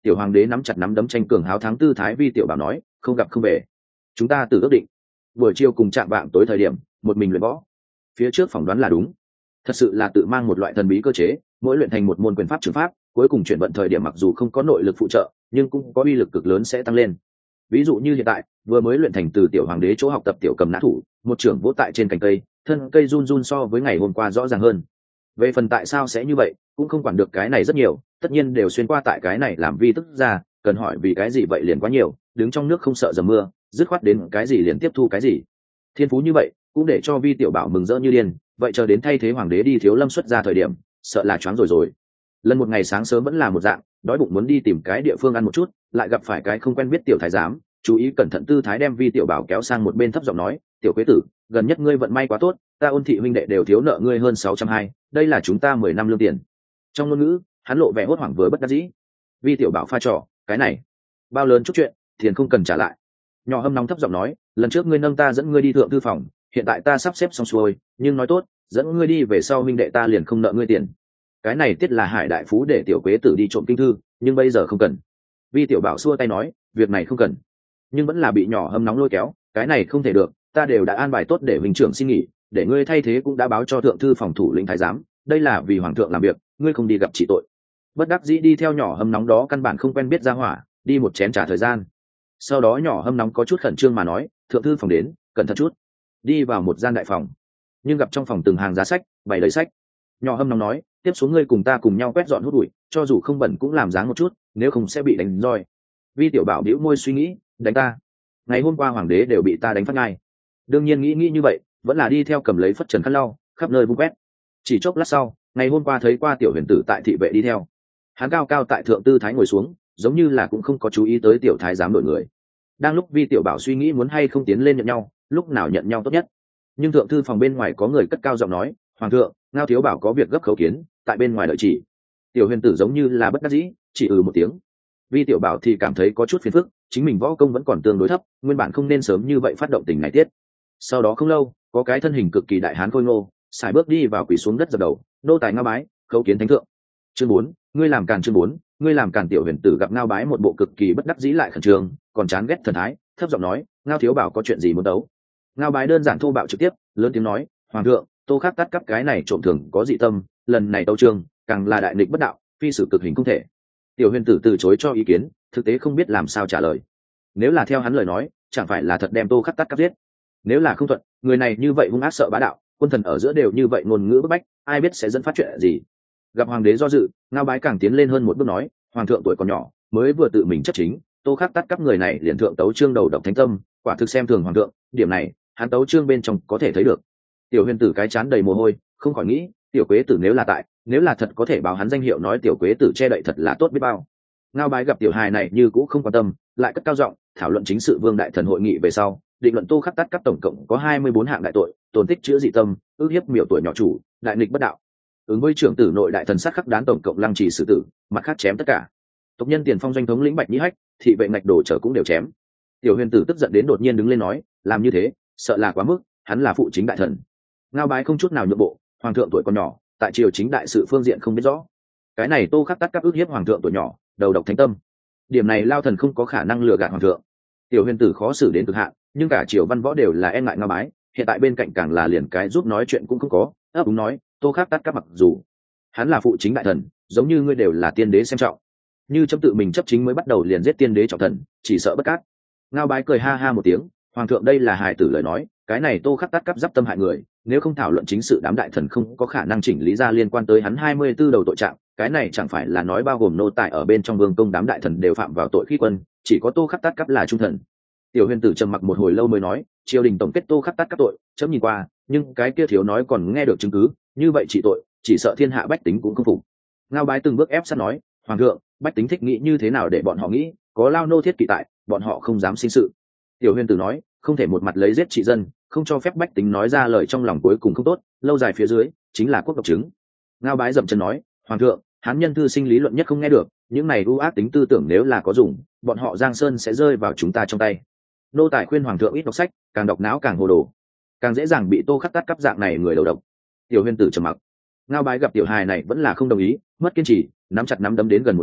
Tiểu hoàng đế nắm chặt nắm đấm tranh cường háo thắng tư thái, Vi tiểu bảo nói, không gặp không về, chúng ta tự ước định buổi chiều cùng chạm vạng tối thời điểm một mình luyện võ. Phía trước phỏng đoán là đúng, thật sự là tự mang một loại thần bí cơ chế, mỗi luyện thành một môn quyền pháp trường pháp, cuối cùng chuyển vận thời điểm mặc dù không có nội lực phụ trợ nhưng cũng có uy lực cực lớn sẽ tăng lên. Ví dụ như hiện tại vừa mới luyện thành từ tiểu hoàng đế chỗ học tập tiểu cầm nã thủ, một trưởng vỗ tại trên cành cây, thân cây run run so với ngày hôm qua rõ ràng hơn. Về phần tại sao sẽ như vậy cũng không quản được, cái này rất nhiều tất nhiên đều xuyên qua tại cái này làm Vi tức ra, cần hỏi vì cái gì vậy liền quá nhiều, đứng trong nước không sợ dầm mưa, dứt khoát đến cái gì liền tiếp thu cái gì. Thiên phú như vậy cũng để cho Vi tiểu bảo mừng rỡ như điên, vậy chờ đến thay thế hoàng đế đi thiếu lâm xuất ra thời điểm sợ là choáng rồi rồi. Lần một ngày sáng sớm vẫn là một dạng, đói bụng muốn đi tìm cái địa phương ăn một chút, lại gặp phải cái không quen biết tiểu thái giám, chú ý cẩn thận tư thái đem Vi tiểu bảo kéo sang một bên thấp giọng nói, tiểu quế tử, gần nhất ngươi vận may quá tốt, ta Ôn thị huynh đệ đều thiếu nợ ngươi hơn sáu trăm hai, đây là chúng ta mười năm lương tiền. Trong ngôn ngữ hắn lộ vẻ hốt hoảng với bất đắc dĩ. Vi tiểu bảo pha trò, cái này bao lớn chút chuyện, tiền không cần trả lại. Nhỏ hâm nóng thấp giọng nói, lần trước ngươi nâng ta dẫn ngươi đi thượng thư phòng, hiện tại ta sắp xếp xong xuôi, nhưng nói tốt dẫn ngươi đi về sau huynh đệ ta liền không nợ ngươi tiền. Cái này tiết là Hải đại phú để tiểu quế tử đi trộm kinh thư, nhưng bây giờ không cần. Vi tiểu bảo xua tay nói, việc này không cần, nhưng vẫn là bị nhỏ hâm nóng lôi kéo, cái này không thể được, ta đều đã an bài tốt để huynh trưởng xin nghỉ, để ngươi thay thế cũng đã báo cho thượng thư phòng thủ lĩnh thái giám, đây là vì hoàng thượng làm việc, ngươi không đi gặp trị tội. Bất đắc dĩ đi theo nhỏ hâm nóng đó căn bản không quen biết ra hỏa, đi một chén trả thời gian. Sau đó nhỏ hâm nóng có chút khẩn trương mà nói, thượng thư phòng đến, cẩn thận chút. Đi vào một gian đại phòng, nhưng gặp trong phòng từng hàng giá sách bày đầy sách. Nhỏ hâm nóng nói, tiếp xuống ngươi cùng ta cùng nhau quét dọn hút bụi, cho dù không bẩn cũng làm dáng một chút, nếu không sẽ bị đánh roi. Vi tiểu bảo bĩu môi suy nghĩ, đánh ta? Ngày hôm qua hoàng đế đều bị ta đánh phát ngay. Đương nhiên nghĩ nghĩ như vậy, vẫn là đi theo cầm lấy phất trần khăn lau, khắp nơi vung quét. Chỉ chốc lát sau, ngày hôm qua thấy qua tiểu huyền tử tại thị vệ đi theo, hắn cao cao tại thượng tư thái ngồi xuống, giống như là cũng không có chú ý tới tiểu thái giám đội người. Đang lúc Vi tiểu bảo suy nghĩ muốn hay không tiến lên nhận nhau, lúc nào nhận nhau tốt nhất, nhưng thượng thư phòng bên ngoài có người cất cao giọng nói, hoàng thượng, Ngao thiếu bảo có việc gấp khấu kiến, tại bên ngoài đợi chỉ. Tiểu huyền tử giống như là bất đắc dĩ, chỉ ừ một tiếng. Vi tiểu bảo thì cảm thấy có chút phiền phức, chính mình võ công vẫn còn tương đối thấp, nguyên bản không nên sớm như vậy phát động tình này tiết. Sau đó không lâu, có cái thân hình cực kỳ đại hán khôi ngô sải bước đi vào, quỳ xuống đất dập đầu, nô tài Ngao bái khấu kiến thánh thượng. Chương bốn, ngươi làm càn. Chương bốn, ngươi làm càn. Tiểu huyền tử gặp Ngao bái một bộ cực kỳ bất đắc dĩ lại khẩn trương, còn chán ghét thần thái, thấp giọng nói, Ngao thiếu bảo có chuyện gì muốn đấu? Ngao bái đơn giản thô bạo trực tiếp, lớn tiếng nói, hoàng thượng, Tô Khắc tắt cắp cái này trộm thường có dị tâm, lần này tấu trương càng là đại nghịch bất đạo, phi sự cực hình không thể. Tiểu huyền tử từ chối cho ý kiến, thực tế không biết làm sao trả lời. Nếu là theo hắn lời nói, chẳng phải là thật đem Tô Khắc tắt cắp giết? Nếu là không thuận, người này như vậy hung ác sợ bá đạo, quân thần ở giữa đều như vậy ngôn ngữ bức bách, ai biết sẽ dẫn phát chuyện gì. Gặp hoàng đế do dự, Ngao bái càng tiến lên hơn một bước nói, hoàng thượng tuổi còn nhỏ, mới vừa tự mình chấp chính, Tô Khắc tắt cắp người này liền thượng tấu trương đầu độc thánh tâm, quả thực xem thường hoàng thượng, điểm này hắn tấu trương bên trong có thể thấy được. Tiểu huyền tử cái chán đầy mồ hôi, không khỏi nghĩ, tiểu quế tử nếu là tại, nếu là thật có thể báo hắn danh hiệu, nói tiểu quế tử che đậy thật là tốt biết bao. Ngao bái gặp tiểu hài này như cũ không quan tâm, lại cất cao giọng thảo luận chính sự vương đại thần hội nghị về sau, định luận Tô Khắc tắt cắp tổng cộng có hai mươi bốn hạng đại tội, tổn tích chữa dị tâm, ước hiếp miểu tuổi nhỏ chủ, đại nghịch bất đạo. Ứng với trưởng tử nội đại thần sát khắc đán tổng cộng lăng trì xử tử, mặt khác chém tất cả. Tộc nhân tiền phong doanh thống lĩnh bạch nhĩ hách, thị vệ ngạch đổ trở cũng đều chém. Tiểu huyền tử tức giận đến đột nhiên đứng lên nói, làm như thế sợ là quá mức, hắn là phụ chính đại thần. Ngao bái không chút nào nhượng bộ, hoàng thượng tuổi còn nhỏ, tại triều chính đại sự phương diện không biết rõ, cái này Tô Khắc tắt cắp ước hiếp hoàng thượng tuổi nhỏ, đầu độc thánh tâm, điểm này lao thần không có khả năng lừa gạt hoàng thượng. Tiểu huyền tử khó xử đến cực hạn, nhưng cả triều văn võ đều là e ngại Ngao bái, hiện tại bên cạnh càng là liền cái giúp nói chuyện cũng không có, ấp úng nói, Tô Khắc tắt cắp mặc dù hắn là phụ chính đại thần, giống như ngươi đều là tiên đế xem trọng, như chấm tự mình chấp chính mới bắt đầu liền giết tiên đế trọng thần, chỉ sợ bất cát. Ngao bái cười ha ha một tiếng, hoàng thượng đây là hài tử lời nói, cái này Tô Khắc tắt cắp giáp tâm hại người, nếu không thảo luận chính sự đám đại thần không có khả năng chỉnh lý ra liên quan tới hắn hai mươi tư đầu tội trạng, cái này chẳng phải là nói bao gồm nô tài ở bên trong vương công đám đại thần đều phạm vào tội khi quân, chỉ có Tô Khắc tắt cắp là trung thần. Tiểu huyền tử trầm mặc một hồi lâu mới nói, triều đình tổng kết Tô Khắc tắt cắp tội, chấm nhìn qua, nhưng cái kia thiếu nói còn nghe được chứng cứ, như vậy chỉ tội, chỉ sợ thiên hạ bách tính cũng không phục. Ngao bái từng bước ép sát nói, hoàng thượng, bách tính thích nghĩ như thế nào để bọn họ nghĩ, có lao nô thiết kỵ tại, bọn họ không dám sinh sự. Tiểu huyền tử nói, không thể một mặt lấy giết trị dân, không cho phép bách tính nói ra lời trong lòng cuối cùng không tốt, lâu dài phía dưới chính là quốc độc chứng. Ngao bái dậm chân nói, hoàng thượng, hán nhân thư sinh lý luận nhất không nghe được, những này ưu ác tính tư tưởng nếu là có dùng, bọn họ giang sơn sẽ rơi vào chúng ta trong tay. Nô tài khuyên hoàng thượng ít đọc sách, càng đọc não càng hồ đồ, càng dễ dàng bị Tô Khắc tắt cắp dạng này người đầu độc. Tiểu huyền tử trầm mặc. Ngao bái gặp tiểu hài này vẫn là không đồng ý, mất kiên trì, nắm chặt nắm đấm đến gần một bước,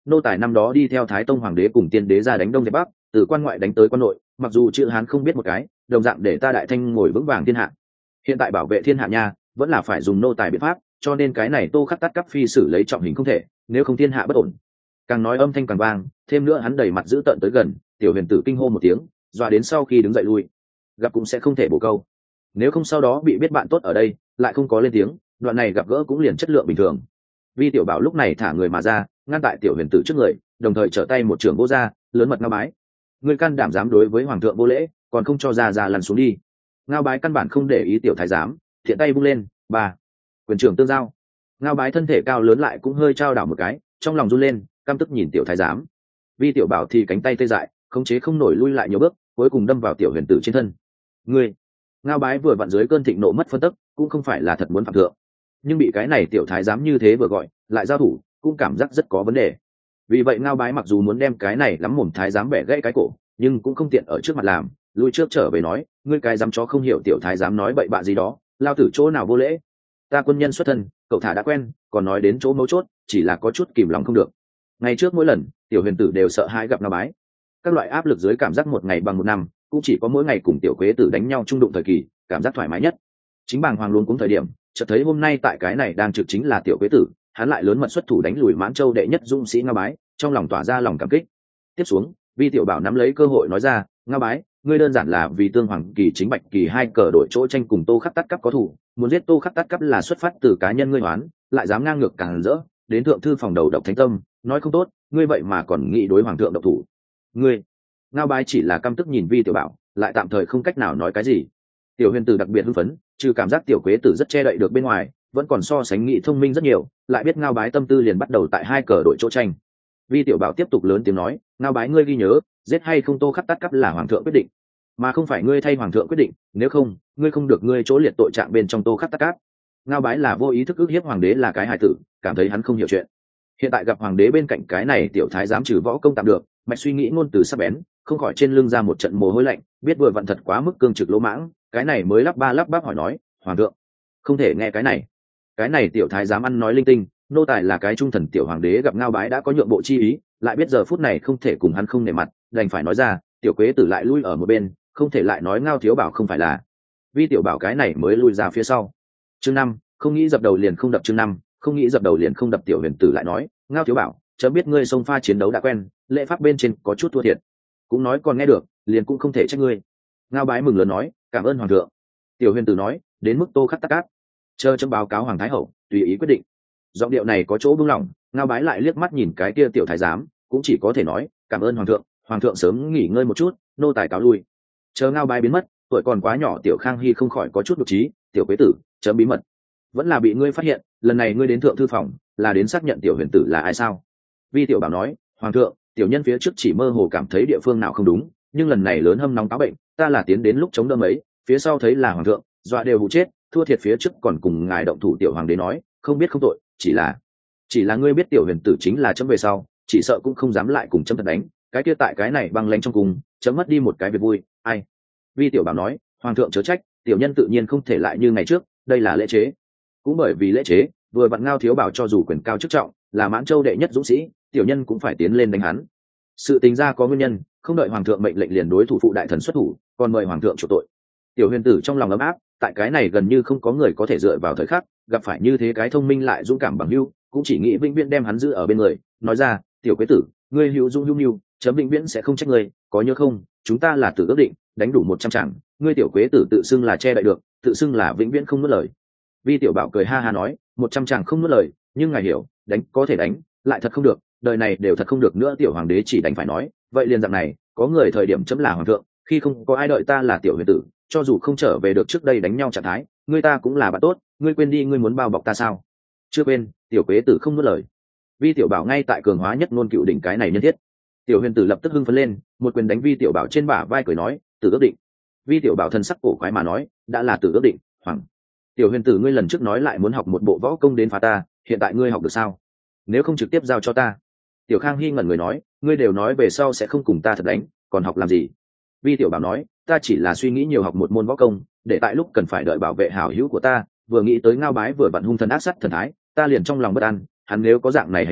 nô tài năm đó đi theo Thái Tông hoàng đế cùng tiên đế ra đánh đông tây bắc, từ quan ngoại đánh tới quan nội, mặc dù chữ Hán không biết một cái, đồng dạng để ta Đại Thanh ngồi vững vàng thiên hạ. Hiện tại bảo vệ thiên hạ nha, vẫn là phải dùng nô tài biện pháp, cho nên cái này Tô Khắc Tát Cắp phi xử lấy trọng hình không thể, nếu không thiên hạ bất ổn. Càng nói âm thanh càng vang, thêm nữa hắn đầy mặt dữ tợn tới gần, Tiểu Huyền Tử kinh hô một tiếng, dọa đến sau khi đứng dậy lui. Gặp cũng sẽ không thể bổ câu, nếu không sau đó bị biết bạn tốt ở đây, lại không có lên tiếng, đoạn này gặp gỡ cũng liền chất lượng bình thường. Vi Tiểu Bảo lúc này thả người mà ra, ngăn tại Tiểu Huyền Tử trước người, đồng thời trở tay một trường vô ra, lớn mật ngao bái. Người can đảm dám đối với hoàng thượng vô lễ, còn không cho ra ra lăn xuống đi. Ngao bái căn bản không để ý Tiểu Thái giám, thiện tay vung lên, ba quyền trưởng tương giao. Ngao bái thân thể cao lớn lại cũng hơi trao đảo một cái, trong lòng run lên, căm tức nhìn Tiểu Thái giám. Vi Tiểu Bảo thì cánh tay tê dại, khống chế không nổi lui lại nhiều bước, cuối cùng đâm vào Tiểu Huyền Tử trên thân. Ngươi! Ngao bái vừa vặn dưới cơn thịnh nộ mất phân tức, cũng không phải là thật muốn phạm thượng, nhưng bị cái này Tiểu Thái giám như thế vừa gọi, lại giao thủ, cũng cảm giác rất có vấn đề. Vì vậy Ngao bái mặc dù muốn đem cái này lắm mồm Thái giám bẻ gãy cái cổ, nhưng cũng không tiện ở trước mặt làm, lui trước trở về nói, ngươi cái dám chó không hiểu Tiểu Thái giám nói bậy bạ gì đó, lao tử chỗ nào vô lễ. Ta quân nhân xuất thân, cậu thả đã quen, còn nói đến chỗ mấu chốt, chỉ là có chút kìm lòng không được. Ngày trước mỗi lần Tiểu Huyền Tử đều sợ hãi gặp Ngao bái, các loại áp lực dưới cảm giác một ngày bằng một năm, cũng chỉ có mỗi ngày cùng Tiểu Quế Tử đánh nhau trung đụng thời kỳ, cảm giác thoải mái nhất. Chính bàng hoàng luôn cũng thời điểm, chợt thấy hôm nay tại cái này đang trực chính là Tiểu Quế Tử, hắn lại lớn mật xuất thủ đánh lùi Mãn Châu đệ nhất dũng sĩ Ngao bái, trong lòng tỏa ra lòng cảm kích. Tiếp xuống, Vi Tiểu Bảo nắm lấy cơ hội nói ra, Ngao bái, ngươi đơn giản là vì Tương Hoàng Kỳ chính Bạch Kỳ hai cờ đổi chỗ tranh cùng Tô Khắc Tát Cắp có thủ, muốn giết Tô Khắc Tát Cắp là xuất phát từ cá nhân ngươi hoán, lại dám ngang ngược càng rỡ, đến thượng thư phòng đầu độc thánh tâm, nói không tốt, ngươi vậy mà còn nghĩ đối hoàng thượng độc thủ. Ngươi! Ngao bái chỉ là căm tức nhìn Vi Tiểu Bảo, lại tạm thời không cách nào nói cái gì. Tiểu Huyền Tử đặc biệt hưng phấn, trừ cảm giác Tiểu Quế Tử rất che đậy được bên ngoài, vẫn còn so sánh nghị thông minh rất nhiều, lại biết Ngao bái tâm tư liền bắt đầu tại hai cờ đội chỗ tranh. Vi Tiểu Bảo tiếp tục lớn tiếng nói, Ngao bái ngươi ghi nhớ, giết hay không Tô Khắc Tát Cắp là hoàng thượng quyết định, mà không phải ngươi thay hoàng thượng quyết định, nếu không, ngươi không được ngươi chỗ liệt tội trạng bên trong Tô Khắc Tát Cắp. Ngao bái là vô ý thức ức hiếp hoàng đế là cái hài tử, cảm thấy hắn không hiểu chuyện. Hiện tại gặp hoàng đế bên cạnh cái này Tiểu Thái giám trừ võ công tạm được, mạch suy nghĩ ngôn từ sắc bén, không khỏi trên lưng ra một trận mồ hôi lạnh, biết vừa vặn thật quá mức cương trực lỗ mãng, cái này mới lắp ba lắp bắp hỏi nói, hoàng thượng, không thể nghe cái này. Cái này Tiểu Thái giám ăn nói linh tinh, nô tài là cái trung thần tiểu hoàng đế gặp Ngao bái đã có nhượng bộ chi ý, lại biết giờ phút này không thể cùng hắn không nể mặt, đành phải nói ra, Tiểu Quế Tử lại lui ở một bên, không thể lại nói Ngao thiếu bảo không phải là. Vi Tiểu Bảo cái này mới lui ra phía sau. Chương năm, không nghĩ dập đầu liền không đập. Chương năm, không nghĩ dập đầu liền không đập. Tiểu Huyền Tử lại nói, Ngao thiếu bảo, chớ biết ngươi xông pha chiến đấu đã quen, lễ pháp bên trên có chút thua thiệt, cũng nói còn nghe được, liền cũng không thể trách ngươi. Ngao bái mừng lớn nói, cảm ơn hoàng thượng. Tiểu Huyền Tử nói, đến mức Tô Khắc Tát Cáp, chờ chấm báo cáo hoàng thái hậu, tùy ý quyết định. Giọng điệu này có chỗ buông lỏng, Ngao bái lại liếc mắt nhìn cái kia Tiểu Thái giám, cũng chỉ có thể nói, cảm ơn hoàng thượng, hoàng thượng sớm nghỉ ngơi một chút, nô tài cáo lui. Chờ Ngao bái biến mất, tuổi còn quá nhỏ Tiểu Khang Hy không khỏi có chút đột trí, Tiểu Quế Tử, chấm bí mật, vẫn là bị ngươi phát hiện, lần này ngươi đến thượng thư phòng, là đến xác nhận Tiểu Huyền Tử là ai sao? Vi Tiểu Bảo nói, hoàng thượng, tiểu nhân phía trước chỉ mơ hồ cảm thấy địa phương nào không đúng, nhưng lần này lớn hâm nóng táo bệnh, ta là tiến đến lúc chống đỡ ấy, phía sau thấy là hoàng thượng, dọa đều hụ chết, thua thiệt phía trước còn cùng ngài động thủ. Tiểu hoàng đế nói, không biết không tội, chỉ là chỉ là ngươi biết Tiểu Huyền Tử chính là chấm về sau, chỉ sợ cũng không dám lại cùng chấm thật đánh, cái kia tại cái này băng lãnh trong cung, chấm mất đi một cái việc vui, ai? Vi Tiểu Bảo nói, hoàng thượng chớ trách, tiểu nhân tự nhiên không thể lại như ngày trước, đây là lễ chế. Cũng bởi vì lễ chế, vừa vặn Ngao thiếu bảo cho dù quyền cao chức trọng, là Mãn Châu đệ nhất dũng sĩ, tiểu nhân cũng phải tiến lên đánh hắn. Sự tình ra có nguyên nhân, không đợi hoàng thượng mệnh lệnh liền đối thủ phụ đại thần xuất thủ, còn mời hoàng thượng chủ tội. Tiểu Huyền Tử trong lòng ấm áp, tại cái này gần như không có người có thể dựa vào thời khắc, gặp phải như thế cái thông minh lại dũng cảm bằng hưu, cũng chỉ nghĩ vĩnh viễn đem hắn giữ ở bên người, nói ra, Tiểu Quế Tử, ngươi hữu dũng hữu nhu, chấm vĩnh viễn sẽ không trách ngươi, có nhớ không, chúng ta là tự ước định, đánh đủ một trăm tràng, ngươi Tiểu Quế Tử tự xưng là che đậy được, tự xưng là vĩnh viễn không nuốt lời. Vi Tiểu Bảo cười ha ha nói, một trăm tràng không nuốt lời, nhưng ngài hiểu, đánh có thể đánh, lại thật không được, đời này đều thật không được nữa. Tiểu hoàng đế chỉ đành phải nói, vậy liền dạng này, có người thời điểm chấm là hoàng thượng, khi không có ai đợi ta là Tiểu Huyền Tử, cho dù không trở về được trước đây đánh nhau trạng thái, ngươi ta cũng là bạn tốt, ngươi quên đi ngươi muốn bao bọc ta sao? Chưa quên. Tiểu Quế Tử không nuốt lời. Vi Tiểu Bảo ngay tại cường hóa nhất ngôn cựu đỉnh cái này nhân thiết. Tiểu Huyền Tử lập tức hưng phấn lên, một quyền đánh Vi Tiểu Bảo trên bả vai cười nói, tự ước định. Vi Tiểu Bảo thân sắc cổ quái mà nói, đã là tự ước định, hoàng. Tiểu Huyền Tử ngươi lần trước nói lại muốn học một bộ võ công đến phá ta, hiện tại ngươi học được sao? Nếu không trực tiếp giao cho ta. Tiểu Khang Hy ngẩn người nói, ngươi đều nói về sau sẽ không cùng ta thật đánh, còn học làm gì? Vi Tiểu Bảo nói, ta chỉ là suy nghĩ nhiều học một môn võ công, để tại lúc cần phải đợi bảo vệ hảo hữu của ta, vừa nghĩ tới Ngao bái vừa vặn hung thần ác sát thần thái, ta liền trong lòng bất an, hắn nếu có dạng này hành động,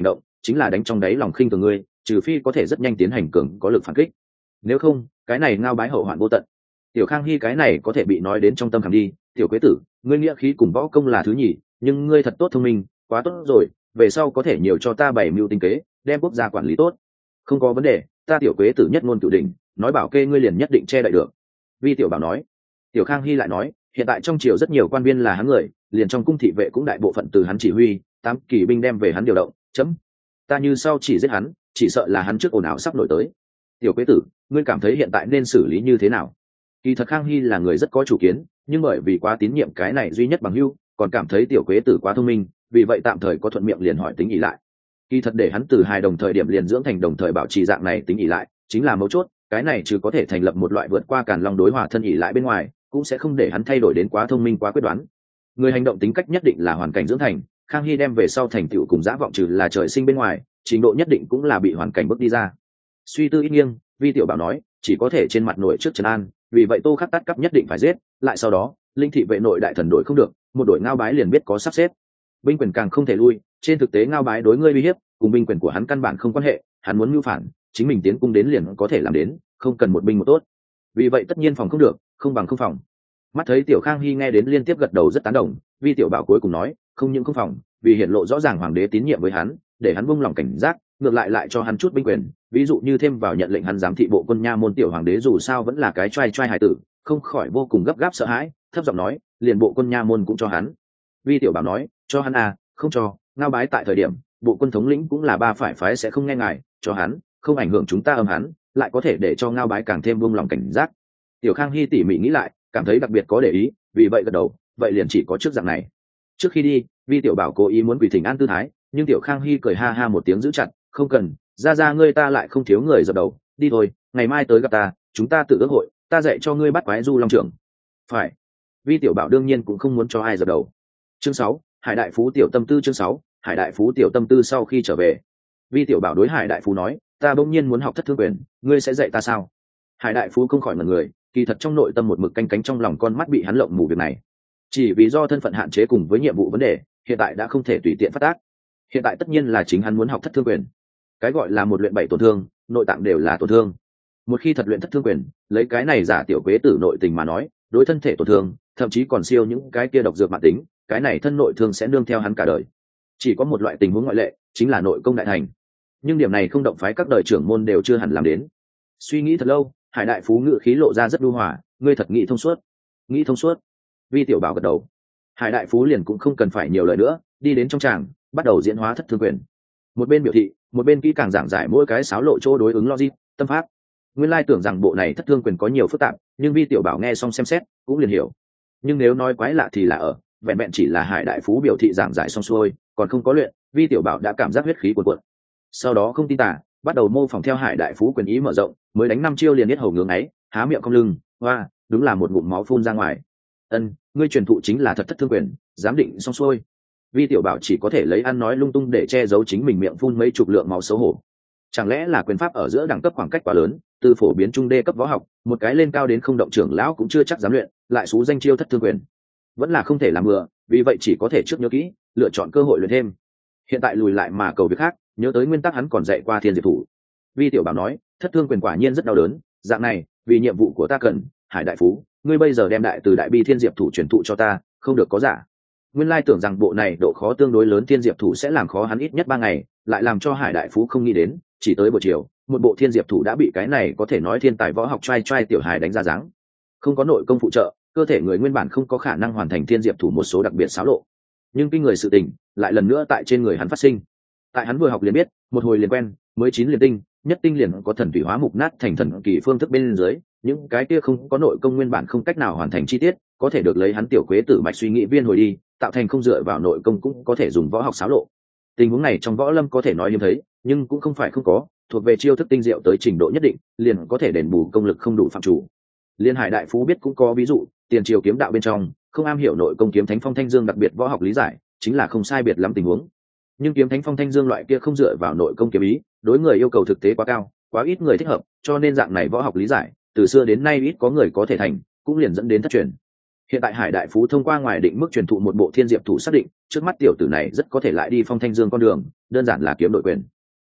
chính là đánh trong đáy lòng khinh thường ngươi, trừ phi có thể rất nhanh tiến hành cường có lực phản kích, nếu không cái này ngao bái hậu hoạn vô tận. Tiểu Khang Hy cái này có thể bị nói đến trong tâm khảm đi. Tiểu Quế Tử, ngươi nghĩa khí cùng võ công là thứ nhì, nhưng ngươi thật tốt thông minh, quá tốt rồi, về sau có thể nhiều cho ta bảy mưu tinh kế, đem quốc gia quản lý tốt. Không có vấn đề, ta Tiểu Quế Tử nhất ngôn cửu đỉnh, nói bảo kê ngươi liền nhất định che đậy được. Vi Tiểu Bảo nói. Tiểu Khang Hy lại nói, hiện tại trong triều rất nhiều quan viên là hắn người, liền trong cung thị vệ cũng đại bộ phận từ hắn chỉ huy, tám kỳ binh đem về hắn điều động. Chấm. Ta như sau chỉ giết hắn, chỉ sợ là hắn trước ồn ào sắp nổi tới. Tiểu Quế Tử, ngươi cảm thấy hiện tại nên xử lý như thế nào? Kỳ thật Khang Hy là người rất có chủ kiến, nhưng bởi vì quá tín nhiệm cái này duy nhất bằng hữu, còn cảm thấy Tiểu Quế Tử quá thông minh, vì vậy tạm thời có thuận miệng liền hỏi tính ỉ lại. Kỳ thật để hắn từ hai đồng thời điểm liền dưỡng thành đồng thời bảo trì dạng này tính ỉ lại, chính là mấu chốt, cái này trừ có thể thành lập một loại vượt qua Càn Long đối hòa thân ỉ lại bên ngoài, cũng sẽ không để hắn thay đổi đến quá thông minh quá quyết đoán. Người hành động tính cách nhất định là hoàn cảnh dưỡng thành, Khang Hy đem về sau thành tựu cùng dã vọng trừ là trời sinh bên ngoài, trình độ nhất định cũng là bị hoàn cảnh bước đi ra. Suy tư ít nghiêng, Vi Tiểu Bảo nói, chỉ có thể trên mặt nội trước trấn an, vì vậy Tô Khắc tắt cấp nhất định phải giết, lại sau đó, linh thị vệ nội đại thần đội không được, một đội ngao bái liền biết có sắp xếp. Binh quyền càng không thể lui, trên thực tế ngao bái đối ngươi uy hiếp, cùng binh quyền của hắn căn bản không quan hệ, hắn muốn mưu phản, chính mình tiến cung đến liền có thể làm đến, không cần một binh một tốt. Vì vậy tất nhiên phòng không được, không bằng không phòng. Mắt thấy Tiểu Khang Hy nghe đến liên tiếp gật đầu rất tán đồng, Vi Tiểu Bảo cuối cùng nói, không những không phòng, vì hiện lộ rõ ràng hoàng đế tín nhiệm với hắn, để hắn buông lòng cảnh giác, ngược lại lại cho hắn chút binh quyền, ví dụ như thêm vào nhận lệnh hắn giám thị bộ quân nha môn. Tiểu hoàng đế dù sao vẫn là cái trai trai hài tử, không khỏi vô cùng gấp gáp sợ hãi, thấp giọng nói, liền bộ quân nha môn cũng cho hắn. Vi Tiểu Bảo nói, cho hắn à, không cho, ngao bái tại thời điểm, bộ quân thống lĩnh cũng là ba phải phái sẽ không nghe ngài, cho hắn, không ảnh hưởng chúng ta âm hắn, lại có thể để cho ngao bái càng thêm buông lòng cảnh giác. Tiểu Khang Hy tỉ mỉ nghĩ lại, cảm thấy đặc biệt có để ý, vì vậy gật đầu, vậy liền chỉ có trước dạng này. Trước khi đi, Vi Tiểu Bảo cố ý muốn quỳ thỉnh an tư thái, nhưng Tiểu Khang Hy cười ha ha một tiếng giữ chặt, không cần, ra ra ngươi ta lại không thiếu người dập đầu, đi thôi, ngày mai tới gặp ta, chúng ta tự ước hội, ta dạy cho ngươi bắt quái du long trưởng. Phải. Vi Tiểu Bảo đương nhiên cũng không muốn cho ai dập đầu. Chương sáu, Hải Đại Phú Tiểu Tâm Tư. Chương sáu, Hải Đại Phú Tiểu Tâm Tư. Sau khi trở về, Vi Tiểu Bảo đối Hải Đại Phú nói, ta bỗng nhiên muốn học thất thương quyền, ngươi sẽ dạy ta sao? Hải Đại Phú không khỏi ngẩn người, kỳ thật trong nội tâm một mực canh cánh trong lòng con mắt bị hắn lộng mù việc này. Chỉ vì do thân phận hạn chế cùng với nhiệm vụ vấn đề, hiện tại đã không thể tùy tiện phát tác. Hiện tại tất nhiên là chính hắn muốn học thất thương quyền. Cái gọi là một luyện bảy tổn thương, nội tạng đều là tổn thương. Một khi thật luyện thất thương quyền, lấy cái này giả Tiểu Quế Tử nội tình mà nói, đối thân thể tổn thương, thậm chí còn siêu những cái kia độc dược mãn tính, cái này thân nội thương sẽ nương theo hắn cả đời. Chỉ có một loại tình huống ngoại lệ, chính là nội công đại thành. Nhưng điểm này không động phái các đời trưởng môn đều chưa hẳn làm đến. Suy nghĩ thật lâu, Hải Đại Phú ngự khí lộ ra rất nhu hòa, ngươi thật nghĩ thông suốt. Nghĩ thông suốt. Vi Tiểu Bảo gật đầu. Hải Đại Phú liền cũng không cần phải nhiều lời nữa, đi đến trong tràng, bắt đầu diễn hóa thất thương quyền. Một bên biểu thị, một bên kỹ càng giảng giải mỗi cái sáo lộ chỗ đối ứng logic, tâm pháp. Nguyên lai tưởng rằng bộ này thất thương quyền có nhiều phức tạp, nhưng Vi Tiểu Bảo nghe xong xem xét, cũng liền hiểu. Nhưng nếu nói quái lạ thì là ở, vẹn vẹn chỉ là Hải Đại Phú biểu thị giảng giải xong xuôi, còn không có luyện, Vi Tiểu Bảo đã cảm giác huyết khí cuồn cuộn. Sau đó không tin tả, bắt đầu mô phỏng theo Hải Đại Phú quyền ý mở rộng, mới đánh năm chiêu liền biết hầu ngưỡng ấy, há miệng cong lưng, hoa, đúng là một ngụm máu phun ra ngoài. Ân, ngươi truyền thụ chính là thật thất thương quyền, giám định xong xuôi. Vi Tiểu Bảo chỉ có thể lấy ăn nói lung tung để che giấu chính mình miệng phun mấy chục lượng máu xấu hổ. Chẳng lẽ là quyền pháp ở giữa đẳng cấp khoảng cách quá lớn, từ phổ biến trung đê cấp võ học, một cái lên cao đến không động trưởng lão cũng chưa chắc dám luyện, lại xú danh chiêu thất thương quyền. Vẫn là không thể làm bừa, vì vậy chỉ có thể trước nhớ kỹ, lựa chọn cơ hội luyện thêm. Hiện tại lùi lại mà cầu việc khác, nhớ tới nguyên tắc hắn còn dạy qua Thiên Diệp thủ. Vi Tiểu Bảo nói, thất thương quyền quả nhiên rất đau đớn, dạng này, vì nhiệm vụ của ta cần, Hải Đại Phú, ngươi bây giờ đem đại từ đại bi Thiên Diệp thủ truyền thụ cho ta, không được có giả. Nguyên lai tưởng rằng bộ này độ khó tương đối lớn Thiên Diệp thủ sẽ làm khó hắn ít nhất ba ngày, lại làm cho Hải Đại Phú không nghĩ đến, chỉ tới buổi chiều, một bộ Thiên Diệp thủ đã bị cái này có thể nói thiên tài võ học trai trai tiểu hài đánh ra dáng. Không có nội công phụ trợ, cơ thể người nguyên bản không có khả năng hoàn thành Thiên Diệp thủ một số đặc biệt xáo lộ. Nhưng kinh người sự tình, lại lần nữa tại trên người hắn phát sinh. Tại hắn vừa học liền biết, một hồi liền quen, mới chín liền tinh, nhất tinh liền có thần thủy hóa mục nát thành thần kỳ phương thức bên dưới, những cái kia không có nội công nguyên bản không cách nào hoàn thành chi tiết, có thể được lấy hắn Tiểu Quế Tử mạch suy nghĩ viên hồi đi, tạo thành không dựa vào nội công cũng có thể dùng võ học xáo lộ. Tình huống này trong võ lâm có thể nói hiếm thấy, nhưng cũng không phải không có, thuộc về chiêu thức tinh diệu tới trình độ nhất định, liền có thể đền bù công lực không đủ phạm chủ. Liên Hải Đại Phú biết cũng có ví dụ, tiền triều kiếm đạo bên trong, không am hiểu nội công kiếm thánh Phong Thanh Dương đặc biệt võ học lý giải, chính là không sai biệt lắm tình huống. Nhưng kiếm thánh Phong Thanh Dương loại kia không dựa vào nội công kiếm ý, đối người yêu cầu thực tế quá cao, quá ít người thích hợp, cho nên dạng này võ học lý giải, từ xưa đến nay ít có người có thể thành, cũng liền dẫn đến thất truyền. Hiện tại Hải Đại Phú thông qua ngoài định mức truyền thụ một bộ Thiên Diệp thủ xác định, trước mắt tiểu tử này rất có thể lại đi Phong Thanh Dương con đường, đơn giản là kiếm đội quyền,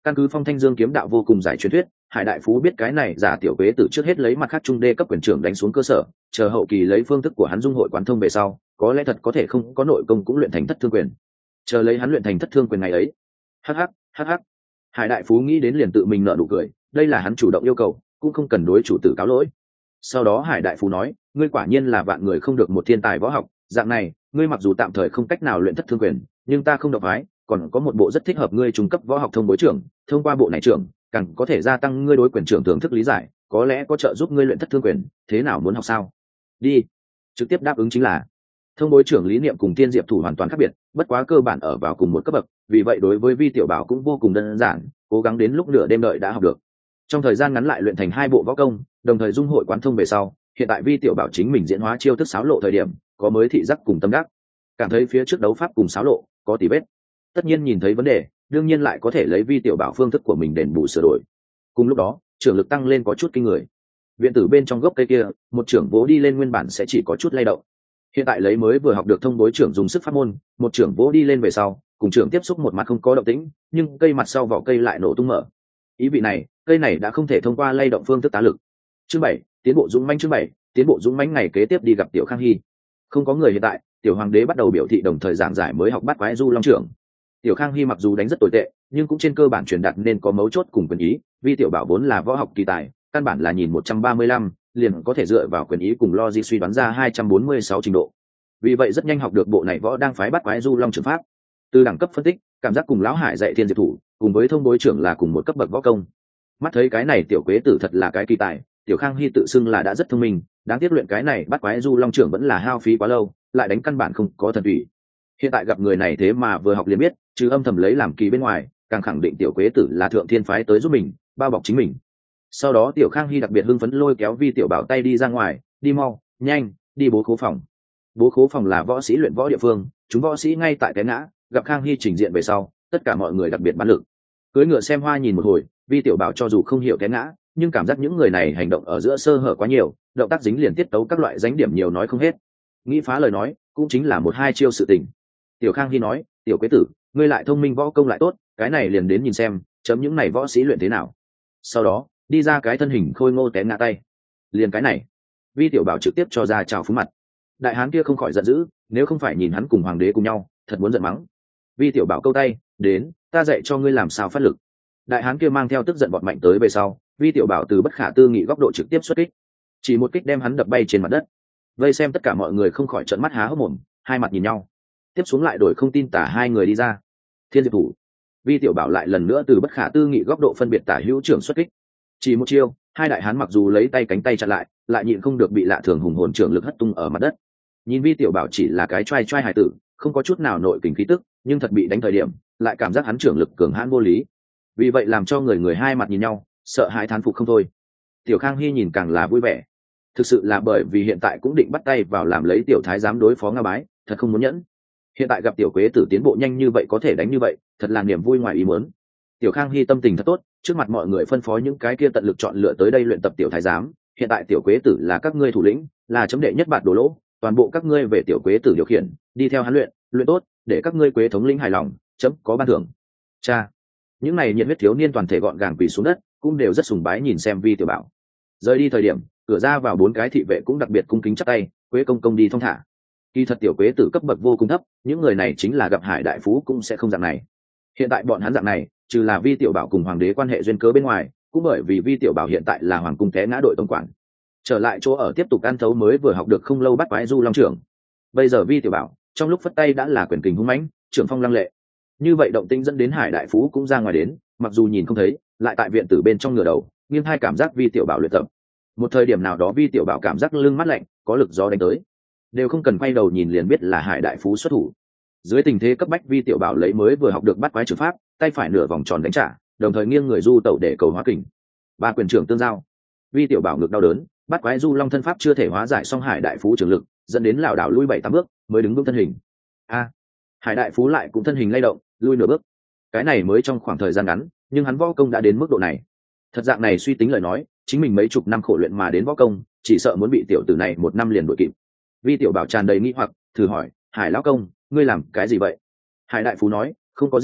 Căn cứ Phong Thanh Dương kiếm đạo vô cùng giải truyền thuyết, Hải Đại Phú biết cái này giả tiểu quế tử trước hết lấy mặt khác trung đê cấp quyền trưởng đánh xuống cơ sở, chờ hậu kỳ lấy phương thức của hắn dung hội quán thông về sau, có lẽ thật có thể không có nội công cũng luyện thành thất thương quyền. Chờ lấy hắn luyện thành thất thương quyền ngày ấy. Hắc hắc, hắc hắc. Hải Đại Phú nghĩ đến liền tự mình nở nụ cười, đây là hắn chủ động yêu cầu, cũng không cần đối chủ tử cáo lỗi. Sau đó Hải Đại Phú nói, ngươi quả nhiên là vạn người không được một thiên tài võ học, dạng này, ngươi mặc dù tạm thời không cách nào luyện thất thương quyền, nhưng ta không độc phái, còn có một bộ rất thích hợp ngươi trung cấp võ học thông bối trưởng, thông qua bộ này trưởng, càng có thể gia tăng ngươi đối quyền trưởng thưởng thức lý giải, có lẽ có trợ giúp ngươi luyện thất thương quyền, thế nào muốn học sao? Đi. Trực tiếp đáp ứng chính là. Thông bối trưởng lý niệm cùng Tiên Diệp thủ hoàn toàn khác biệt, bất quá cơ bản ở vào cùng một cấp bậc, vì vậy đối với Vi Tiểu Bảo cũng vô cùng đơn giản, cố gắng đến lúc nửa đêm đợi đã học được. Trong thời gian ngắn lại luyện thành hai bộ võ công, đồng thời dung hội quán thông về sau, hiện tại Vi Tiểu Bảo chính mình diễn hóa chiêu thức xáo lộ thời điểm, có mới thị giác cùng tâm đắc, cảm thấy phía trước đấu pháp cùng xáo lộ có tỉ vết. Tất nhiên nhìn thấy vấn đề, đương nhiên lại có thể lấy Vi Tiểu Bảo phương thức của mình đền bù sửa đổi. Cùng lúc đó, trưởng lực tăng lên có chút kinh người. Viện tử bên trong gốc cây kia, một trưởng vỗ đi lên nguyên bản sẽ chỉ có chút lay động. Hiện tại lấy mới vừa học được thông bối trưởng dùng sức pháp môn, một trưởng vỗ đi lên về sau, cùng trưởng tiếp xúc một mặt không có động tĩnh, nhưng cây mặt sau vỏ cây lại nổ tung mở. Ý vị này, cây này đã không thể thông qua lay động phương thức tá lực. Chương bảy, tiến bộ dũng mãnh. Chương bảy, tiến bộ dũng mãnh ngày kế tiếp đi gặp Tiểu Khang Hy. Không có người hiện tại, Tiểu Hoàng đế bắt đầu biểu thị đồng thời giảng giải mới học bắt quái du long trưởng. Tiểu Khang Hy mặc dù đánh rất tồi tệ, nhưng cũng trên cơ bản truyền đạt nên có mấu chốt cùng quyền ý, vì Tiểu Bảo vốn là võ học kỳ tài, căn bản là nhìn một trăm ba mươi lăm, liền có thể dựa vào quyền ý cùng logic suy đoán ra hai trăm bốn mươi sáu trình độ. Vì vậy rất nhanh học được bộ này võ đang phái bắt quái du long trưởng pháp. Từ đẳng cấp phân tích, cảm giác cùng lão Hải dạy Thiên Diệp thủ, cùng với thông bối trưởng là cùng một cấp bậc võ công. Mắt thấy cái này tiểu quế tử thật là cái kỳ tài, Tiểu Khang Hy tự xưng là đã rất thông minh, đáng tiếc luyện cái này bắt quái du long trưởng vẫn là hao phí quá lâu, lại đánh căn bản không có thần thủy. Hiện tại gặp người này thế mà vừa học liền biết, chứ âm thầm lấy làm kỳ bên ngoài, càng khẳng định tiểu quế tử là thượng thiên phái tới giúp mình, bao bọc chính mình. Sau đó Tiểu Khang Hy đặc biệt hưng phấn lôi kéo Vi Tiểu Bảo tay đi ra ngoài, đi mau, nhanh, đi bố khố phòng. Bố khố phòng là võ sĩ luyện võ địa phương, chúng võ sĩ ngay tại té ngã, gặp Khang Hy trình diện về sau, tất cả mọi người đặc biệt bán lực. Cưỡi ngựa xem hoa nhìn một hồi, Vi Tiểu Bảo cho dù không hiểu té ngã, nhưng cảm giác những người này hành động ở giữa sơ hở quá nhiều, động tác dính liền tiết tấu các loại dánh điểm nhiều nói không hết. Nghĩ phá lời nói, cũng chính là một hai chiêu sự tình. Tiểu Khang Hy nói, Tiểu Quế tử, ngươi lại thông minh võ công lại tốt, cái này liền đến nhìn xem, chấm những này võ sĩ luyện thế nào. Sau đó, đi ra cái thân hình khôi ngô té ngã tay. Liền cái này, Vi Tiểu Bảo trực tiếp cho ra chào phúng mặt. Đại hán kia không khỏi giận dữ, nếu không phải nhìn hắn cùng hoàng đế cùng nhau, thật muốn giận mắng. Vi Tiểu Bảo câu tay, đến, ta dạy cho ngươi làm sao phát lực. Đại hán kia mang theo tức giận bọt mạnh tới về sau, Vi Tiểu Bảo từ bất khả tư nghị góc độ trực tiếp xuất kích, chỉ một kích đem hắn đập bay trên mặt đất. Vây xem tất cả mọi người không khỏi trợn mắt há hốc mồm, hai mặt nhìn nhau. Tiếp xuống lại đổi không tin tả hai người đi ra. Thiên Diệp thủ. Vi Tiểu Bảo lại lần nữa từ bất khả tư nghị góc độ phân biệt tả hữu trưởng xuất kích. Chỉ một chiêu, hai đại hán mặc dù lấy tay cánh tay chặn lại, lại nhịn không được bị lạ thường hùng hồn trưởng lực hất tung ở mặt đất. Nhìn Vi Tiểu Bảo chỉ là cái trai trai hài tử, không có chút nào nội kình khí tức, nhưng thật bị đánh thời điểm, lại cảm giác hắn trưởng lực cường hãn vô lý. Vì vậy làm cho người người hai mặt nhìn nhau, sợ hãi thán phục không thôi. Tiểu Khang Hy nhìn càng là vui vẻ. Thực sự là bởi vì hiện tại cũng định bắt tay vào làm lấy tiểu thái giám đối phó Nga Bái, thật không muốn nhẫn. Hiện tại gặp tiểu quế tử tiến bộ nhanh như vậy có thể đánh như vậy, thật là niềm vui ngoài ý muốn. Tiểu Khang Hy tâm tình thật tốt, trước mặt mọi người phân phó những cái kia tận lực chọn lựa tới đây luyện tập tiểu thái giám. Hiện tại tiểu quế tử là các ngươi thủ lĩnh, là chấm đệ nhất bạt đồ lỗ, toàn bộ các ngươi về tiểu quế tử điều khiển, đi theo hắn luyện, luyện tốt, để các ngươi quế thống lĩnh hài lòng, chấm có ban thưởng. Cha, những này nhiệt huyết thiếu niên toàn thể gọn gàng quỳ xuống đất, cũng đều rất sùng bái nhìn xem Vi Tiểu Bảo. Rời đi thời điểm, cửa ra vào bốn cái thị vệ cũng đặc biệt cung kính chắp tay, quế công công đi thong thả. Kỳ thật tiểu quế tử cấp bậc vô cùng thấp, những người này chính là gặp Hải đại phú cũng sẽ không dạng này. Hiện tại bọn hắn dạng này, trừ là Vi Tiểu Bảo cùng hoàng đế quan hệ duyên cớ bên ngoài, cũng bởi vì Vi Tiểu Bảo hiện tại là hoàng cung té ngã đội tổng quản. Trở lại chỗ ở tiếp tục ăn thấu mới vừa học được không lâu bắt quái du long trưởng. Bây giờ Vi Tiểu Bảo trong lúc phất tay đã là quyền kình hung mãnh, trưởng phong lăng lệ. Như vậy động tĩnh dẫn đến Hải đại phú cũng ra ngoài đến, mặc dù nhìn không thấy, lại tại viện tử bên trong ngửa đầu, nghiêng hai cảm giác Vi Tiểu Bảo luyện tập. Một thời điểm nào đó Vi Tiểu Bảo cảm giác lưng mát lạnh, có lực gió đánh tới, đều không cần quay đầu nhìn liền biết là Hải đại phú xuất thủ. Dưới tình thế cấp bách, Vi Tiểu Bảo lấy mới vừa học được bắt quái trưởng pháp, tay phải nửa vòng tròn đánh trả, đồng thời nghiêng người du tẩu để cầu hóa kình. Ba quyền trưởng tương giao, Vi Tiểu Bảo ngực đau đớn, bắt quái du long thân pháp chưa thể hóa giải xong Hải đại phú trường lực, dẫn đến lảo đảo lui bảy tám bước mới đứng vững thân hình. A, Hải đại phú lại cũng thân hình lay động, lui nửa bước. Cái này mới trong khoảng thời gian ngắn, nhưng hắn võ công đã đến mức độ này. Thật dạng này suy tính lời nói, chính mình mấy chục năm khổ luyện mà đến võ công, chỉ sợ muốn bị tiểu tử này một năm liền đuổi kịp. Vi Tiểu Bảo tràn đầy nghi hoặc, thử hỏi, Hải lão công, ngươi làm cái gì vậy? Hải đại phú nói, không có gì,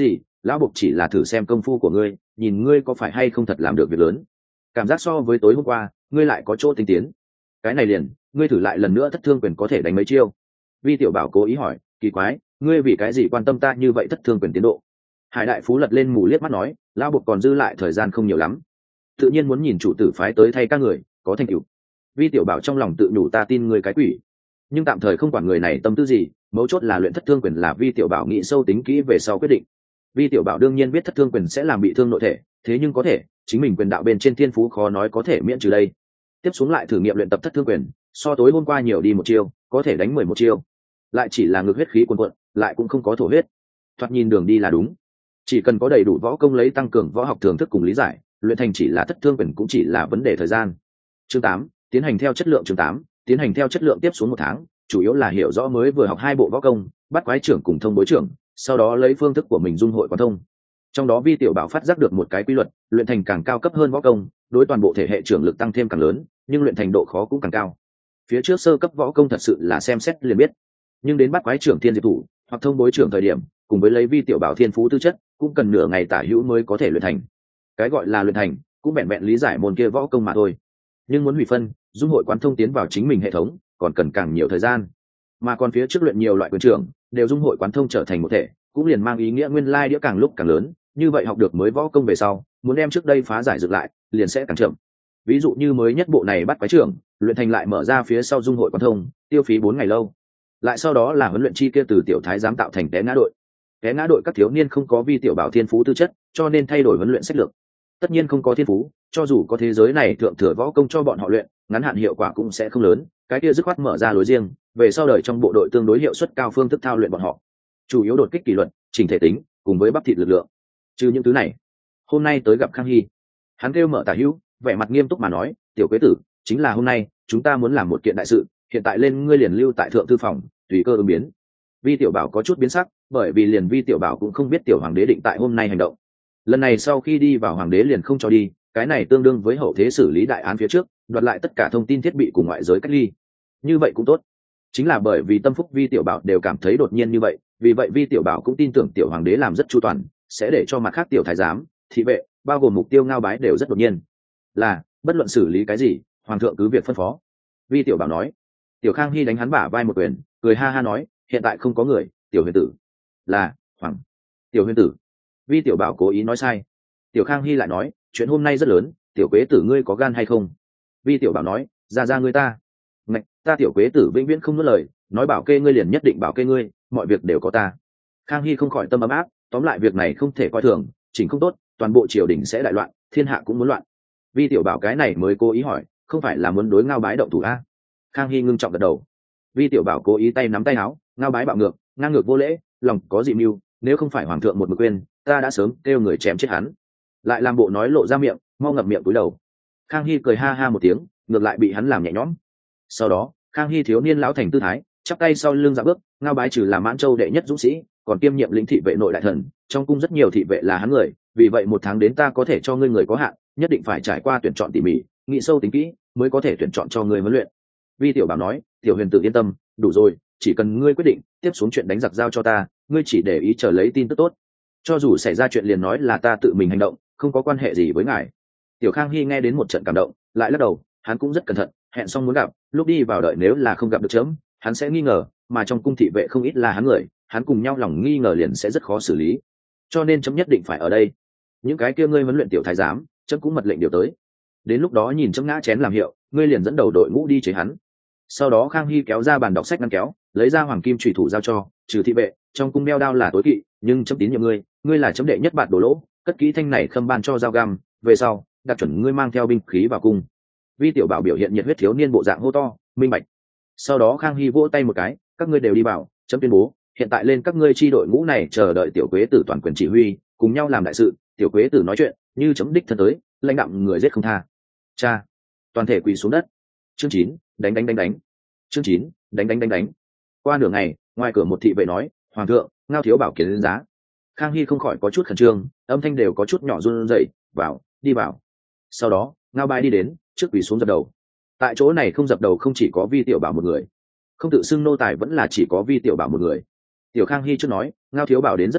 lão buộc chỉ là thử xem công phu của ngươi, nhìn ngươi có phải hay không thật làm được việc lớn. Cảm giác so với tối hôm qua ngươi lại có chỗ tinh tiến. Cái này liền, ngươi thử lại lần nữa thất thương quyền có thể đánh mấy chiêu? Vi tiểu bảo cố ý hỏi. Kỳ quái, ngươi vì cái gì quan tâm ta như vậy thất thương quyền tiến độ? Hải đại phú lật lên mù liếc mắt nói, lão buộc còn dư lại thời gian không nhiều lắm, tự nhiên muốn nhìn chủ tử phái tới thay các người có thành tựu. Vi tiểu bảo trong lòng tự nhủ, ta tin ngươi cái quỷ. Nhưng tạm thời không quản người này tâm tư gì, mấu chốt là luyện thất thương quyền là Vi tiểu bảo nghĩ sâu tính kỹ về sau quyết định. Vi tiểu bảo đương nhiên biết thất thương quyền sẽ làm bị thương nội thể, thế nhưng có thể chính mình quyền đạo bên trên thiên phú khó nói có thể miễn trừ đây. Tiếp xuống lại thử nghiệm luyện tập thất thương quyền, so tối hôm qua nhiều đi một chiêu, có thể đánh mười một chiêu, lại chỉ là ngược huyết khí cuồn cuộn, lại cũng không có thổ huyết. Thoạt nhìn đường đi là đúng, chỉ cần có đầy đủ võ công lấy tăng cường võ học thưởng thức cùng lý giải, luyện thành chỉ là thất thương quyền cũng chỉ là vấn đề thời gian. Chương tám, tiến hành theo chất lượng. Chương tám, tiến hành theo chất lượng. Tiếp xuống một tháng, chủ yếu là hiểu rõ mới vừa học hai bộ võ công, bắt quái trưởng cùng thông bối trưởng, sau đó lấy phương thức của mình dung hội quán thông. Trong đó Vi tiểu bảo phát giác được một cái quy luật, luyện thành càng cao cấp hơn võ công, đối toàn bộ thể hệ trưởng lực tăng thêm càng lớn, nhưng luyện thành độ khó cũng càng cao. Phía trước sơ cấp võ công thật sự là xem xét liền biết, nhưng đến bắt quái trưởng thiên diệp thủ hoặc thông bối trưởng thời điểm, cùng với lấy Vi tiểu bảo thiên phú tư chất, cũng cần nửa ngày tả hữu mới có thể luyện thành. Cái gọi là luyện thành, cũng vẹn vẹn lý giải môn kia võ công mà thôi, nhưng muốn hủy phân dung hội quán thông tiến vào chính mình hệ thống còn cần càng nhiều thời gian. Mà còn phía trước luyện nhiều loại quyền trưởng đều dung hội quán thông trở thành một thể, cũng liền mang ý nghĩa nguyên lai đĩa càng lúc càng lớn, như vậy học được mới võ công về sau muốn đem trước đây phá giải dựng lại liền sẽ càng chậm. Ví dụ như mới nhất bộ này bắt quái trưởng, luyện thành lại mở ra phía sau dung hội quán thông tiêu phí bốn ngày lâu, lại sau đó là huấn luyện chi kia từ tiểu thái giám tạo thành té ngã đội. Té ngã đội các thiếu niên không có Vi tiểu bảo thiên phú tư chất, cho nên thay đổi huấn luyện sách lược. Tất nhiên không có thiên phú, cho dù có thế giới này thượng thừa võ công cho bọn họ luyện, ngắn hạn hiệu quả cũng sẽ không lớn, cái kia dứt khoát mở ra lối riêng, về sau đời trong bộ đội tương đối hiệu suất cao phương thức thao luyện bọn họ, chủ yếu đột kích kỷ luật, chỉnh thể tính, cùng với bắp thịt lực lượng. Trừ những thứ này, hôm nay tới gặp Khang Hy, hắn kêu mở tả hữu, vẻ mặt nghiêm túc mà nói, tiểu quế tử, chính là hôm nay chúng ta muốn làm một kiện đại sự, hiện tại lên ngươi liền lưu tại thượng thư phòng, tùy cơ ứng biến. Vi tiểu bảo có chút biến sắc, bởi vì liền Vi tiểu bảo cũng không biết tiểu hoàng đế định tại hôm nay hành động. Lần này sau khi đi vào hoàng đế liền không cho đi, cái này tương đương với hậu thế xử lý đại án phía trước đoạt lại tất cả thông tin thiết bị cùng ngoại giới cách ly. Như vậy cũng tốt, chính là bởi vì tâm phúc Vi tiểu bảo đều cảm thấy đột nhiên như vậy, vì vậy Vi tiểu bảo cũng tin tưởng tiểu hoàng đế làm rất chu toàn, sẽ để cho mặt khác tiểu thái giám, thị vệ, bao gồm mục tiêu ngao bái đều rất đột nhiên. Là bất luận xử lý cái gì, hoàng thượng cứ việc phân phó. Vi tiểu bảo nói. Tiểu Khang Hy đánh hắn bả vai một quyền, cười ha ha nói, hiện tại không có người, tiểu huyền tử. Là hoàng tiểu huyền tử. Vi tiểu bảo cố ý nói sai. Tiểu Khang Hy lại nói, chuyện hôm nay rất lớn, tiểu quế tử ngươi có gan hay không? Vi tiểu bảo nói, ra ra ngươi ta. Ngạch, ta tiểu quế tử vĩnh viễn không nuốt lời, nói bảo kê ngươi liền nhất định bảo kê ngươi, mọi việc đều có ta. Khang Hy không khỏi tâm ấm áp, tóm lại việc này không thể coi thường, chỉnh không tốt, toàn bộ triều đình sẽ đại loạn, thiên hạ cũng muốn loạn. Vi tiểu bảo cái này mới cố ý hỏi, không phải là muốn đối ngao bái động thủ a? Khang Hy ngưng trọng gật đầu. Vi tiểu bảo cố ý tay nắm tay áo, ngao bái bạo ngược, ngang ngược vô lễ, lòng có dị mưu, nếu không phải hoàng thượng một mực quên, ta đã sớm kêu người chém chết hắn. Lại làm bộ nói lộ ra miệng, mau ngậm miệng cúi đầu. Khang Hy cười ha ha một tiếng, ngược lại bị hắn làm nhẹ nhõm. Sau đó Khang Hy thiếu niên lão thành tư thái, chắp tay sau lưng dạ bước, ngao bái trừ là Mãn Châu đệ nhất dũng sĩ, còn kiêm nhiệm lĩnh thị vệ nội đại thần, trong cung rất nhiều thị vệ là hắn người, vì vậy một tháng đến ta có thể cho ngươi người có hạn, nhất định phải trải qua tuyển chọn tỉ mỉ, nghĩ sâu tính kỹ, mới có thể tuyển chọn cho ngươi huấn luyện. Vi tiểu bảo nói, tiểu huyền tự yên tâm, đủ rồi, chỉ cần ngươi quyết định, tiếp xuống chuyện đánh giặc giao cho ta, ngươi chỉ để ý chờ lấy tin tức tốt, cho dù xảy ra chuyện liền nói là ta tự mình hành động, không có quan hệ gì với ngài. Tiểu Khang Hy nghe đến một trận cảm động, lại lắc đầu, hắn cũng rất cẩn thận, hẹn xong muốn gặp, lúc đi vào đợi nếu là không gặp được chớm, hắn sẽ nghi ngờ, mà trong cung thị vệ không ít là hắn người, hắn cùng nhau lòng nghi ngờ liền sẽ rất khó xử lý, cho nên chấm nhất định phải ở đây. Những cái kia ngươi huấn luyện tiểu thái giám, chấm cũng mật lệnh điều tới, đến lúc đó nhìn chấm ngã chén làm hiệu, ngươi liền dẫn đầu đội ngũ đi chế hắn. Sau đó Khang Hy kéo ra bàn đọc sách ngăn kéo, lấy ra hoàng kim chủy thủ giao cho, trừ thị vệ, trong cung đeo đao là tối kỵ, nhưng chấm tín nhiệm ngươi, ngươi là chấm đệ nhất bạn đổ lỗ, cất kỹ thanh này khâm ban cho dao găm, về sau đặt chuẩn ngươi mang theo binh khí vào cung. Vi tiểu bảo biểu hiện nhiệt huyết thiếu niên bộ dạng hô to, minh bạch. Sau đó Khang Hy vỗ tay một cái, các ngươi đều đi vào, chấm tuyên bố, hiện tại lên các ngươi chi đội ngũ này chờ đợi tiểu quế tử toàn quyền chỉ huy, cùng nhau làm đại sự, tiểu quế tử nói chuyện, như chấm đích thân tới, lãnh đạm người giết không tha. Cha, toàn thể quỳ xuống đất. Chương chín, đánh đánh đánh đánh. Chương chín, đánh đánh đánh đánh. Qua nửa ngày, ngoài cửa một thị vệ nói, hoàng thượng, ngao thiếu bảo kiến đến giá. Khang Hy không khỏi có chút khẩn trương, âm thanh đều có chút nhỏ run rẩy, vào, đi vào. Sau đó ngao bái đi đến, trước quỳ xuống dập đầu. Tại chỗ này không dập đầu không chỉ có Vi tiểu bảo một người, không tự xưng nô tài vẫn là chỉ có Vi tiểu bảo một người. Tiểu Khang Hy trước nói, ngao thiếu bảo đến rất đúng lúc,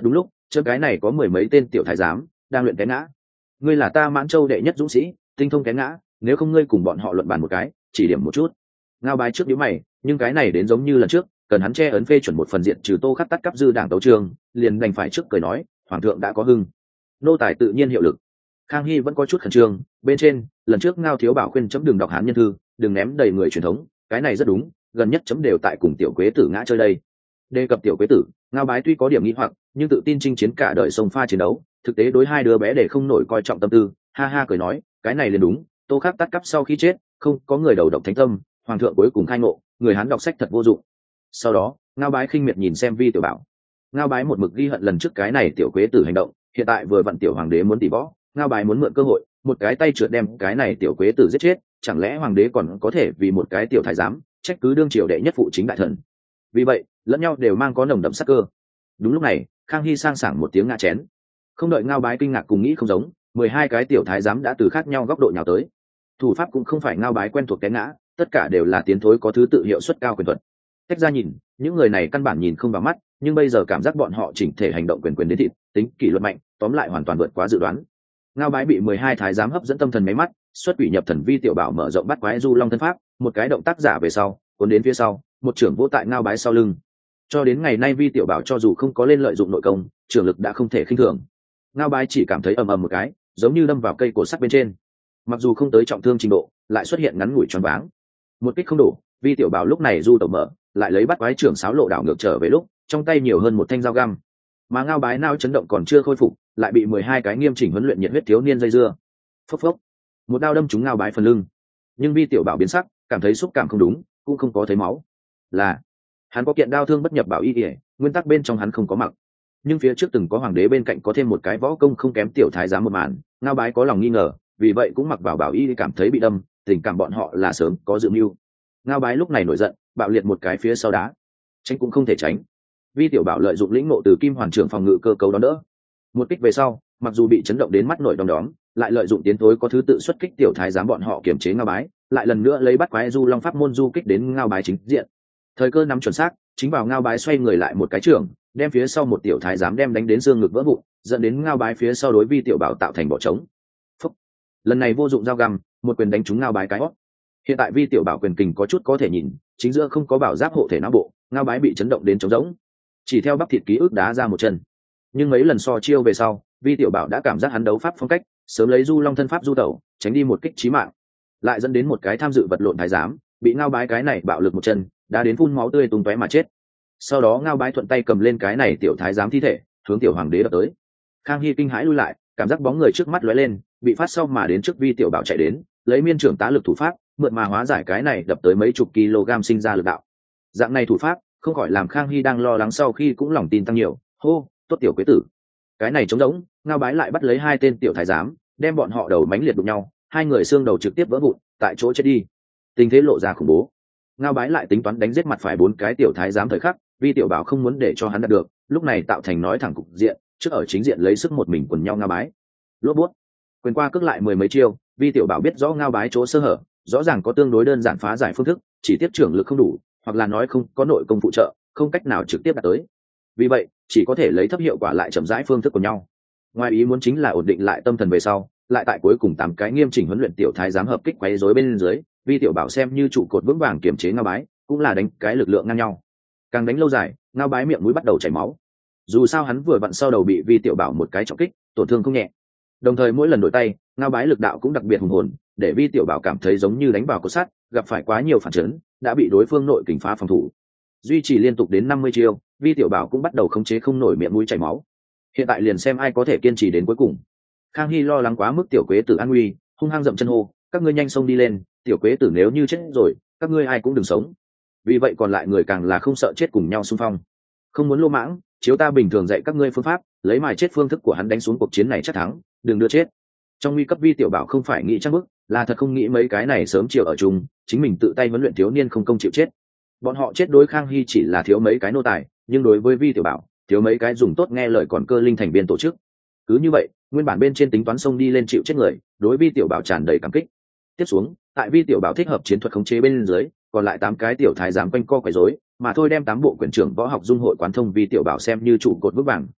chớ cái này có mười mấy tên tiểu thái giám đang luyện té ngã. Ngươi là ta Mãn Châu đệ nhất dũng sĩ, tinh thông té ngã, nếu không ngươi cùng bọn họ luận bàn một cái, chỉ điểm một chút. Ngao Bái trước nhíu mày, nhưng cái này đến giống như lần trước, cần hắn che ấn phê chuẩn một phần diện trừ Tô Khắc tắt cắp dư đảng tấu trường, liền đành phải trước cười nói, hoàng thượng đã có hưng, nô tài tự nhiên hiệu lực. Khang Hy vẫn có chút khẩn trương, bên trên, lần trước Ngao thiếu bảo khuyên chấm đừng đọc hán nhân thư, đừng ném đầy người truyền thống, cái này rất đúng, gần nhất chấm đều tại cùng tiểu quế tử ngã chơi đây. Đề cập tiểu quế tử, Ngao Bái tuy có điểm nghi hoặc, nhưng tự tin chinh chiến cả đời sông pha chiến đấu, thực tế đối hai đứa bé để không nổi coi trọng tâm tư, ha ha cười nói, cái này liền đúng, Tô Khắc tắt cắp sau khi chết, không có người đầu độc thánh tâm, hoàng thượng cuối cùng khai ngộ, người hán đọc sách thật vô dụng. Sau đó, Ngao Bái khinh miệt nhìn xem Vi Tiểu Bảo. Ngao Bái một mực ghi hận lần trước cái này tiểu quế tử hành động, hiện tại vừa vặn tiểu hoàng đế muốn tỷ võ, Ngao Bái muốn mượn cơ hội, một cái tay trượt đem cái này tiểu quế tử giết chết, chẳng lẽ hoàng đế còn có thể vì một cái tiểu thái giám trách cứ đương triều đệ nhất phụ chính đại thần? Vì vậy, lẫn nhau đều mang có nồng đậm sắc cơ. Đúng lúc này, Khang Hy sang sảng một tiếng ngã chén. Không đợi Ngao Bái kinh ngạc cùng nghĩ không giống, mười hai cái tiểu thái giám đã từ khác nhau góc độ nhào tới. Thủ pháp cũng không phải Ngao Bái quen thuộc té ngã, tất cả đều là tiến thối có thứ tự hiệu suất cao quyền thuật. Tách ra nhìn, những người này căn bản nhìn không vào mắt, nhưng bây giờ cảm giác bọn họ chỉnh thể hành động quyền quyền đến thịt, tính kỷ luật mạnh, tóm lại hoàn toàn vượt quá dự đoán. Ngao Bái bị mười hai thái giám hấp dẫn tâm thần mấy mắt, xuất quỷ nhập thần Vi Tiểu Bảo mở rộng bắt quái du long thân pháp, một cái động tác giả về sau, cuốn đến phía sau, một trưởng vỗ tại Ngao Bái sau lưng. Cho đến ngày nay Vi Tiểu Bảo cho dù không có lên lợi dụng nội công, trưởng lực đã không thể khinh thường. Ngao Bái chỉ cảm thấy ầm ầm một cái, giống như đâm vào cây cột sắt bên trên. Mặc dù không tới trọng thương trình độ, lại xuất hiện ngắn ngủi choáng váng. Một kích không đủ, Vi Tiểu Bảo lúc này du tẩu mở, lại lấy bắt quái trưởng sáo lộ đảo ngược trở về lúc, trong tay nhiều hơn một thanh dao găm. Mà Ngao Bái nao chấn động còn chưa khôi phục, lại bị mười hai cái nghiêm chỉnh huấn luyện nhiệt huyết thiếu niên dây dưa. Phốc phốc, một đao đâm trúng Ngao Bái phần lưng. Nhưng Vi Tiểu Bảo biến sắc, cảm thấy xúc cảm không đúng, cũng không có thấy máu. Là hắn có kiện đao thương bất nhập bảo y, nguyên tắc bên trong hắn không có mặc. Nhưng phía trước từng có hoàng đế bên cạnh có thêm một cái võ công không kém tiểu thái giám một màn, Ngao Bái có lòng nghi ngờ, vì vậy cũng mặc vào bảo y cảm thấy bị đâm, tình cảm bọn họ là sớm có dự mưu. Ngao Bái lúc này nổi giận, bạo liệt một cái phía sau đá, tránh cũng không thể tránh. Vi Tiểu Bảo lợi dụng lĩnh ngộ từ Kim Hoàn trưởng phòng ngự cơ cấu đón đỡ, một kích về sau, mặc dù bị chấn động đến mắt nổi đom đóm, lại lợi dụng tiến thối có thứ tự xuất kích tiểu thái giám bọn họ kiềm chế Ngao Bái, lại lần nữa lấy bắt quái du long pháp môn du kích đến Ngao Bái chính diện. Thời cơ nắm chuẩn xác, chính vào Ngao Bái xoay người lại một cái trưởng, đem phía sau một tiểu thái giám đem đánh đến xương ngực vỡ vụn, dẫn đến Ngao Bái phía sau đối Vi Tiểu Bảo tạo thành bỏ trống. Phúc. Lần này vô dụng dao găm, một quyền đánh trúng Ngao Bái cái hót. Hiện tại Vi Tiểu Bảo quyền kình có chút có thể nhìn, chính giữa không có bảo giáp hộ thể não bộ, Ngao Bái bị chấn động đến trống rỗng, chỉ theo bắp thịt ký ức đá ra một chân. Nhưng mấy lần so chiêu về sau, Vi Tiểu Bảo đã cảm giác hắn đấu pháp phong cách, sớm lấy du long thân pháp du tẩu, tránh đi một kích chí mạng, lại dẫn đến một cái tham dự vật lộn thái giám, bị Ngao Bái cái này bạo lực một chân, đã đến phun máu tươi tung tóe mà chết. Sau đó Ngao Bái thuận tay cầm lên cái này tiểu thái giám thi thể, hướng tiểu hoàng đế đập tới. Khang Hy kinh hãi lui lại, cảm giác bóng người trước mắt lóe lên, bị phát sau mà đến trước Vi Tiểu Bảo chạy đến, lấy miên trưởng tá lực thủ pháp, mượn mà hóa giải cái này đập tới mấy chục kg sinh ra lực đạo. Dạng này thủ pháp, không khỏi làm Khang Hy đang lo lắng sau khi cũng lòng tin tăng nhiều. Hô, tốt tiểu quế tử. Cái này trống rỗng, Ngao Bái lại bắt lấy hai tên tiểu thái giám, đem bọn họ đầu mánh liệt đụng nhau, hai người xương đầu trực tiếp vỡ vụn, tại chỗ chết đi. Tình thế lộ ra khủng bố. Ngao Bái lại tính toán đánh giết mặt phải bốn cái tiểu thái giám thời khắc, Vi Tiểu Bảo không muốn để cho hắn đạt được, lúc này tạo thành nói thẳng cục diện, trước ở chính diện lấy sức một mình quần nhau Ngao Bái. Lốp bút, quyền qua cước lại mười mấy chiêu, Vi Tiểu Bảo biết rõ Ngao Bái chỗ sơ hở, rõ ràng có tương đối đơn giản phá giải phương thức, chỉ tiếp trưởng lực không đủ, hoặc là nói không có nội công phụ trợ, không cách nào trực tiếp đạt tới. Vì vậy, chỉ có thể lấy thấp hiệu quả lại chậm rãi phương thức của nhau. Ngoài ý muốn chính là ổn định lại tâm thần về sau, lại tại cuối cùng tám cái nghiêm chỉnh huấn luyện tiểu thái giám hợp kích quấy rối bên dưới, Vi Tiểu Bảo xem như trụ cột vững vàng kiểm chế Ngao Bái, cũng là đánh cái lực lượng ngang nhau. Càng đánh lâu dài, Ngao Bái miệng mũi bắt đầu chảy máu. Dù sao hắn vừa vặn sau đầu bị Vi Tiểu Bảo một cái trọng kích, tổn thương không nhẹ. Đồng thời mỗi lần đổi tay, Ngao Bái lực đạo cũng đặc biệt hùng hồn, để Vi Tiểu Bảo cảm thấy giống như đánh vào cột sắt, gặp phải quá nhiều phản chấn, đã bị đối phương nội kình phá phòng thủ. Duy trì liên tục đến năm mươi chiêu, Vi Tiểu Bảo cũng bắt đầu khống chế không nổi miệng mũi chảy máu. Hiện tại liền xem ai có thể kiên trì đến cuối cùng. Khang Hy lo lắng quá mức tiểu quế tử an nguy, hung hăng dậm chân hô, các ngươi nhanh xông đi lên, tiểu quế tử nếu như chết rồi, các ngươi ai cũng đừng sống. Vì vậy còn lại người càng là không sợ chết cùng nhau xung phong. Không muốn lô mãng, chiếu ta bình thường dạy các ngươi phương pháp, lấy mài chết phương thức của hắn đánh xuống cuộc chiến này chắc thắng, đừng đưa chết. Trong nguy cấp Vi Tiểu Bảo không phải nghĩ chắc bức, là thật không nghĩ mấy cái này sớm chiều ở chung, chính mình tự tay huấn luyện thiếu niên không công chịu chết. Bọn họ chết đối Khang Hy chỉ là thiếu mấy cái nô tài, nhưng đối với Vi Tiểu Bảo, thiếu mấy cái dùng tốt nghe lời còn cơ linh thành viên tổ chức. Cứ như vậy, nguyên bản bên trên tính toán xông đi lên chịu chết người, đối Vi Tiểu Bảo tràn đầy cảm kích. Tiếp xuống, tại Vi Tiểu Bảo thích hợp chiến thuật khống chế bên dưới, còn lại tám cái tiểu thái giám quanh co quấy rối, mà thôi đem tám bộ quyền trưởng võ học dung hội quán thông Vi Tiểu Bảo xem như trụ cột vững vàng,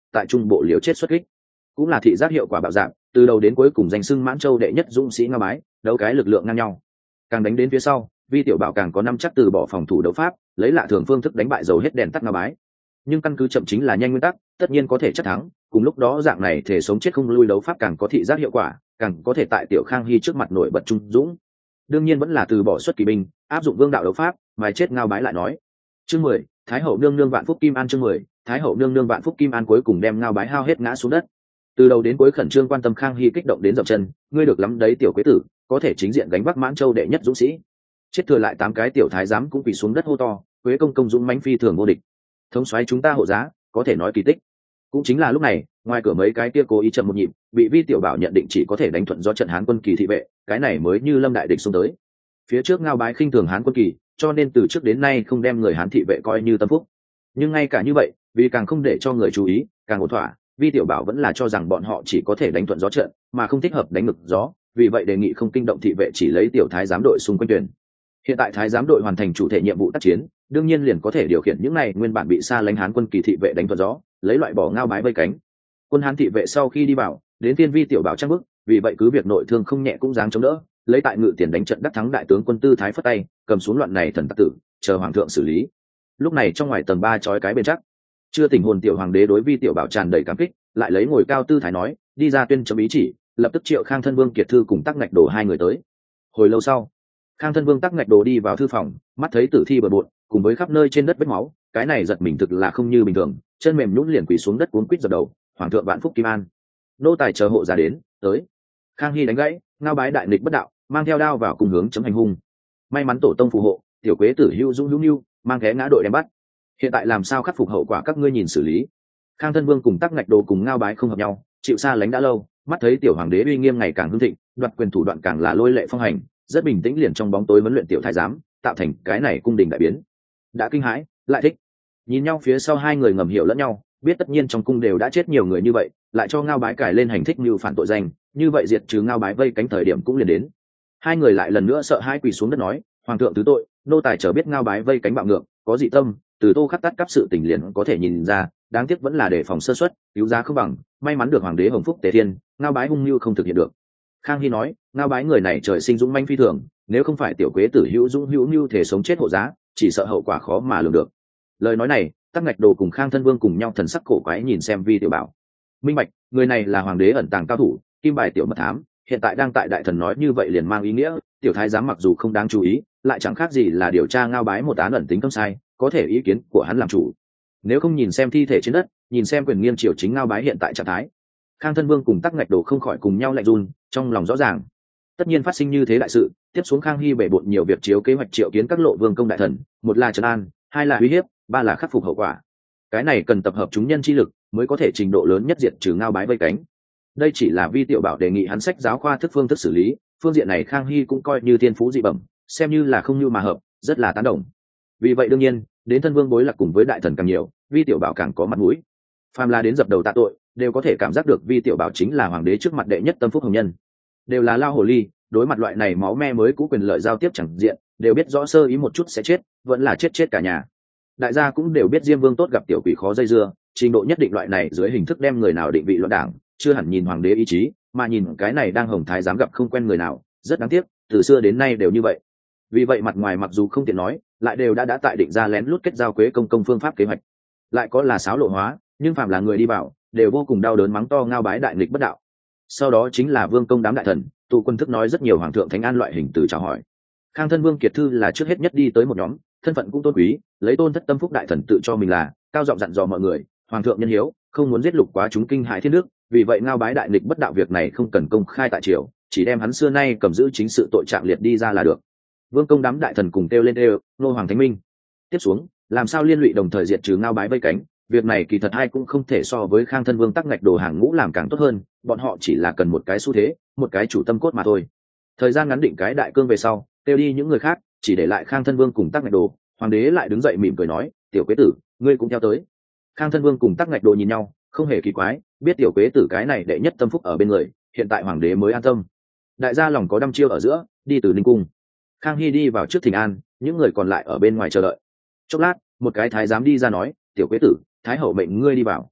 tại trung bộ liều chết xuất kích, cũng là thị giác hiệu quả bạo dạng, từ đầu đến cuối cùng danh xưng mãn châu đệ nhất dũng sĩ Ngao Bái, đấu cái lực lượng ngang nhau. Càng đánh đến phía sau, Vi Tiểu Bảo càng có năm chắc từ bỏ phòng thủ đấu pháp, lấy lạ thường phương thức đánh bại dầu hết đèn tắt Ngao Bái. Nhưng căn cứ chậm chính là nhanh nguyên tắc, tất nhiên có thể chắc thắng, cùng lúc đó dạng này thể sống chết không lui đấu pháp càng có thị giác hiệu quả, càng có thể tại Tiểu Khang Hy trước mặt nổi bật trung dũng. Đương nhiên vẫn là từ bỏ xuất kỳ binh, áp dụng vương đạo đấu pháp, mà chết Ngao Bái lại nói. Chương mười, Thái hậu nương nương vạn phúc kim an. Chương mười, Thái hậu nương nương vạn phúc kim an cuối cùng đem Ngao Bái hao hết ngã xuống đất. Từ đầu đến cuối khẩn trương quan tâm Khang Hy kích động đến dậm chân, ngươi được lắm đấy tiểu quế tử, có thể chính diện gánh vác Mãn Châu đệ nhất dũng sĩ. Chết thừa lại tám cái tiểu thái giám cũng quỳ xuống đất hô to, quế công công dũng mãnh phi thường vô địch. Thống soái chúng ta hộ giá, có thể nói kỳ tích. Cũng chính là lúc này, ngoài cửa mấy cái kia cố ý chậm một nhịp, bị Vi Tiểu Bảo nhận định chỉ có thể đánh thuận do trận Hán quân kỳ thị vệ, cái này mới như lâm đại địch xông tới. Phía trước Ngao Bái khinh thường Hán quân kỳ, cho nên từ trước đến nay không đem người Hán thị vệ coi như tâm phúc. Nhưng ngay cả như vậy, vì càng không để cho người chú ý, càng ổn thỏa, Vi Tiểu Bảo vẫn là cho rằng bọn họ chỉ có thể đánh thuận gió trận, mà không thích hợp đánh ngược gió, vì vậy đề nghị không kinh động thị vệ chỉ lấy tiểu thái giám đội xung quanh tuyển. Hiện tại thái giám đội hoàn thành chủ thể nhiệm vụ tác chiến, đương nhiên liền có thể điều khiển những này nguyên bản bị xa lánh Hán quân kỳ thị vệ đánh thuận gió, lấy loại bỏ Ngao Bái vây cánh. Quân Hán thị vệ sau khi đi vào, đến tiên Vi Tiểu Bảo trang bức, vì vậy cứ việc nội thương không nhẹ cũng dáng chống đỡ, lấy tại ngự tiền đánh trận đắc thắng đại tướng quân tư thái phất tay, cầm xuống loạn này thần tặc tử, chờ hoàng thượng xử lý. Lúc này trong ngoài tầng ba chói cái bên chắc, chưa tỉnh hồn tiểu hoàng đế đối Vi Tiểu Bảo tràn đầy cảm kích, lại lấy ngồi cao tư thái nói, đi ra tuyên chấm ý chỉ, lập tức triệu Khang thân vương Kiệt Thư cùng Tắc Ngạch Đồ hai người tới. Hồi lâu sau, Khang thân vương Tắc Ngạch Đồ đi vào thư phòng, mắt thấy tử thi bừa bộn, cùng với khắp nơi trên đất vết máu, cái này giật mình thực là không như bình thường, chân mềm nhũn liền quỳ xuống đất cuống quýt dập đầu, hoàng thượng vạn phúc kim an. Nô tài chờ hộ ra đến, tới. Khang Hy đánh gãy, Ngao Bái đại nghịch bất đạo, mang theo đao vào cùng hướng chấm hành hung. May mắn tổ tông phù hộ, tiểu quế tử hưu dũng hữu nưu, mang ghé ngã đội đem bắt. Hiện tại làm sao khắc phục hậu quả các ngươi nhìn xử lý. Khang thân vương cùng Tắc Ngạch Đồ cùng Ngao Bái không hợp nhau, chịu xa lánh đã lâu, mắt thấy tiểu hoàng đế uy nghiêm ngày càng hưng thịnh, đoạt quyền thủ đoạn càng là lôi lệ phong hành, rất bình tĩnh liền trong bóng tối huấn luyện tiểu thái giám, tạo thành cái này cung đình đại biến. Đã kinh hãi, lại thích. Nhìn nhau phía sau hai người ngầm hiểu lẫn nhau, biết tất nhiên trong cung đều đã chết nhiều người như vậy, lại cho Ngao Bái cải lên hành thích như phản tội danh, như vậy diệt trừ Ngao Bái vây cánh thời điểm cũng liền đến. Hai người lại lần nữa sợ hai quỳ xuống đất nói, hoàng thượng thứ tội, nô tài chờ biết Ngao Bái vây cánh bạo ngược, có dị tâm, từ Tô Khắc tắt cắp sự tình liền có thể nhìn ra, đáng tiếc vẫn là đề phòng sơ suất, cứu giá không bằng, may mắn được hoàng đế hồng phúc tề thiên, Ngao Bái hung mưu không thực hiện được. Khang Hy nói, Ngao Bái người này trời sinh dũng manh phi thường, nếu không phải tiểu quế tử hữu dũng hữu mưu thể sống chết hộ giá, chỉ sợ hậu quả khó mà lường được. Lời nói này, Tắc Ngạch Đồ cùng Khang thân vương cùng nhau thần sắc cổ quái nhìn xem Vi Tiểu Bảo. Minh bạch, người này là hoàng đế ẩn tàng cao thủ, kim bài tiểu mật thám, hiện tại đang tại đại thần nói như vậy liền mang ý nghĩa, tiểu thái giám mặc dù không đáng chú ý, lại chẳng khác gì là điều tra Ngao Bái một án ẩn tính công sai, có thể ý kiến của hắn làm chủ. Nếu không nhìn xem thi thể trên đất, nhìn xem quyền nghiêng triều chính Ngao Bái hiện tại trạng thái. Khang thân vương cùng Tắc Ngạch Đồ không khỏi cùng nhau lạnh run, trong lòng rõ ràng, tất nhiên phát sinh như thế đại sự, tiếp xuống Khang Hy bể bộn nhiều việc chiếu kế hoạch triệu kiến các lộ vương công đại thần, một là trấn an, hai là uy hiếp, ba là khắc phục hậu quả. Cái này cần tập hợp chúng nhân chi lực mới có thể trình độ lớn nhất diệt trừ Ngao Bái vây cánh. Đây chỉ là Vi Tiểu Bảo đề nghị hắn sách giáo khoa thức phương thức xử lý, phương diện này Khang Hy cũng coi như thiên phú dị bẩm, xem như là không như mà hợp, rất là tán đồng. Vì vậy đương nhiên, đến thân vương bối lạc cùng với đại thần càng nhiều, Vi Tiểu Bảo càng có mặt mũi. Phàm là đến dập đầu tạ tội, đều có thể cảm giác được Vi Tiểu Bảo chính là hoàng đế trước mặt đệ nhất tâm phúc hồng nhân. Đều là lao hồ ly, đối mặt loại này máu me mới cũ quyền lợi giao tiếp chẳng diện, đều biết rõ sơ ý một chút sẽ chết, vẫn là chết chết cả nhà. Đại gia cũng đều biết Diêm Vương tốt gặp tiểu quỷ khó dây dưa, trình độ nhất định loại này dưới hình thức đem người nào định vị loạn đảng, chưa hẳn nhìn hoàng đế ý chí, mà nhìn cái này đang hồng thái dám gặp không quen người nào, rất đáng tiếc, từ xưa đến nay đều như vậy. Vì vậy mặt ngoài mặc dù không tiện nói, lại đều đã đã tại định ra lén lút kết giao quế công công phương pháp kế hoạch. Lại có là xáo lộ hóa, nhưng phàm là người đi vào, đều vô cùng đau đớn mắng to Ngao Bái đại nghịch bất đạo. Sau đó chính là vương công đám đại thần, tụ quân thức nói rất nhiều hoàng thượng thánh an loại hình từ chào hỏi. Khang thân vương Kiệt Thư là trước hết nhất đi tới một nhóm, thân phận cũng tôn quý, lấy tôn thất tâm phúc đại thần tự cho mình là cao giọng dặn dò mọi người, hoàng thượng nhân hiếu, không muốn giết lục quá chúng kinh hại thiên nước, vì vậy Ngao Bái đại nghịch bất đạo việc này không cần công khai tại triều, chỉ đem hắn xưa nay cầm giữ chính sự tội trạng liệt đi ra là được. Vương công đám đại thần cùng kêu lên đều, nô hoàng thánh minh. Tiếp xuống, làm sao liên lụy đồng thời diệt trừ Ngao Bái vây cánh, việc này kỳ thật ai cũng không thể so với Khang thân vương Tắc Ngạch Đồ hàng ngũ làm càng tốt hơn, bọn họ chỉ là cần một cái xu thế, một cái chủ tâm cốt mà thôi. Thời gian ngắn định cái đại cương về sau, kêu đi những người khác, chỉ để lại Khang thân vương cùng Tắc Ngạch Đồ. Hoàng đế lại đứng dậy mỉm cười nói, tiểu quế tử, ngươi cũng theo tới. Khang thân vương cùng Tắc Ngạch Đồ nhìn nhau, không hề kỳ quái, biết tiểu quế tử cái này đệ nhất tâm phúc ở bên người, hiện tại hoàng đế mới an tâm. Đại gia lòng có đăm chiêu ở giữa, đi từ Ninh cung. Khang Hy đi vào trước thỉnh an, những người còn lại ở bên ngoài chờ đợi. Chốc lát, một cái thái giám đi ra nói, tiểu quế tử, thái hậu mệnh ngươi đi vào.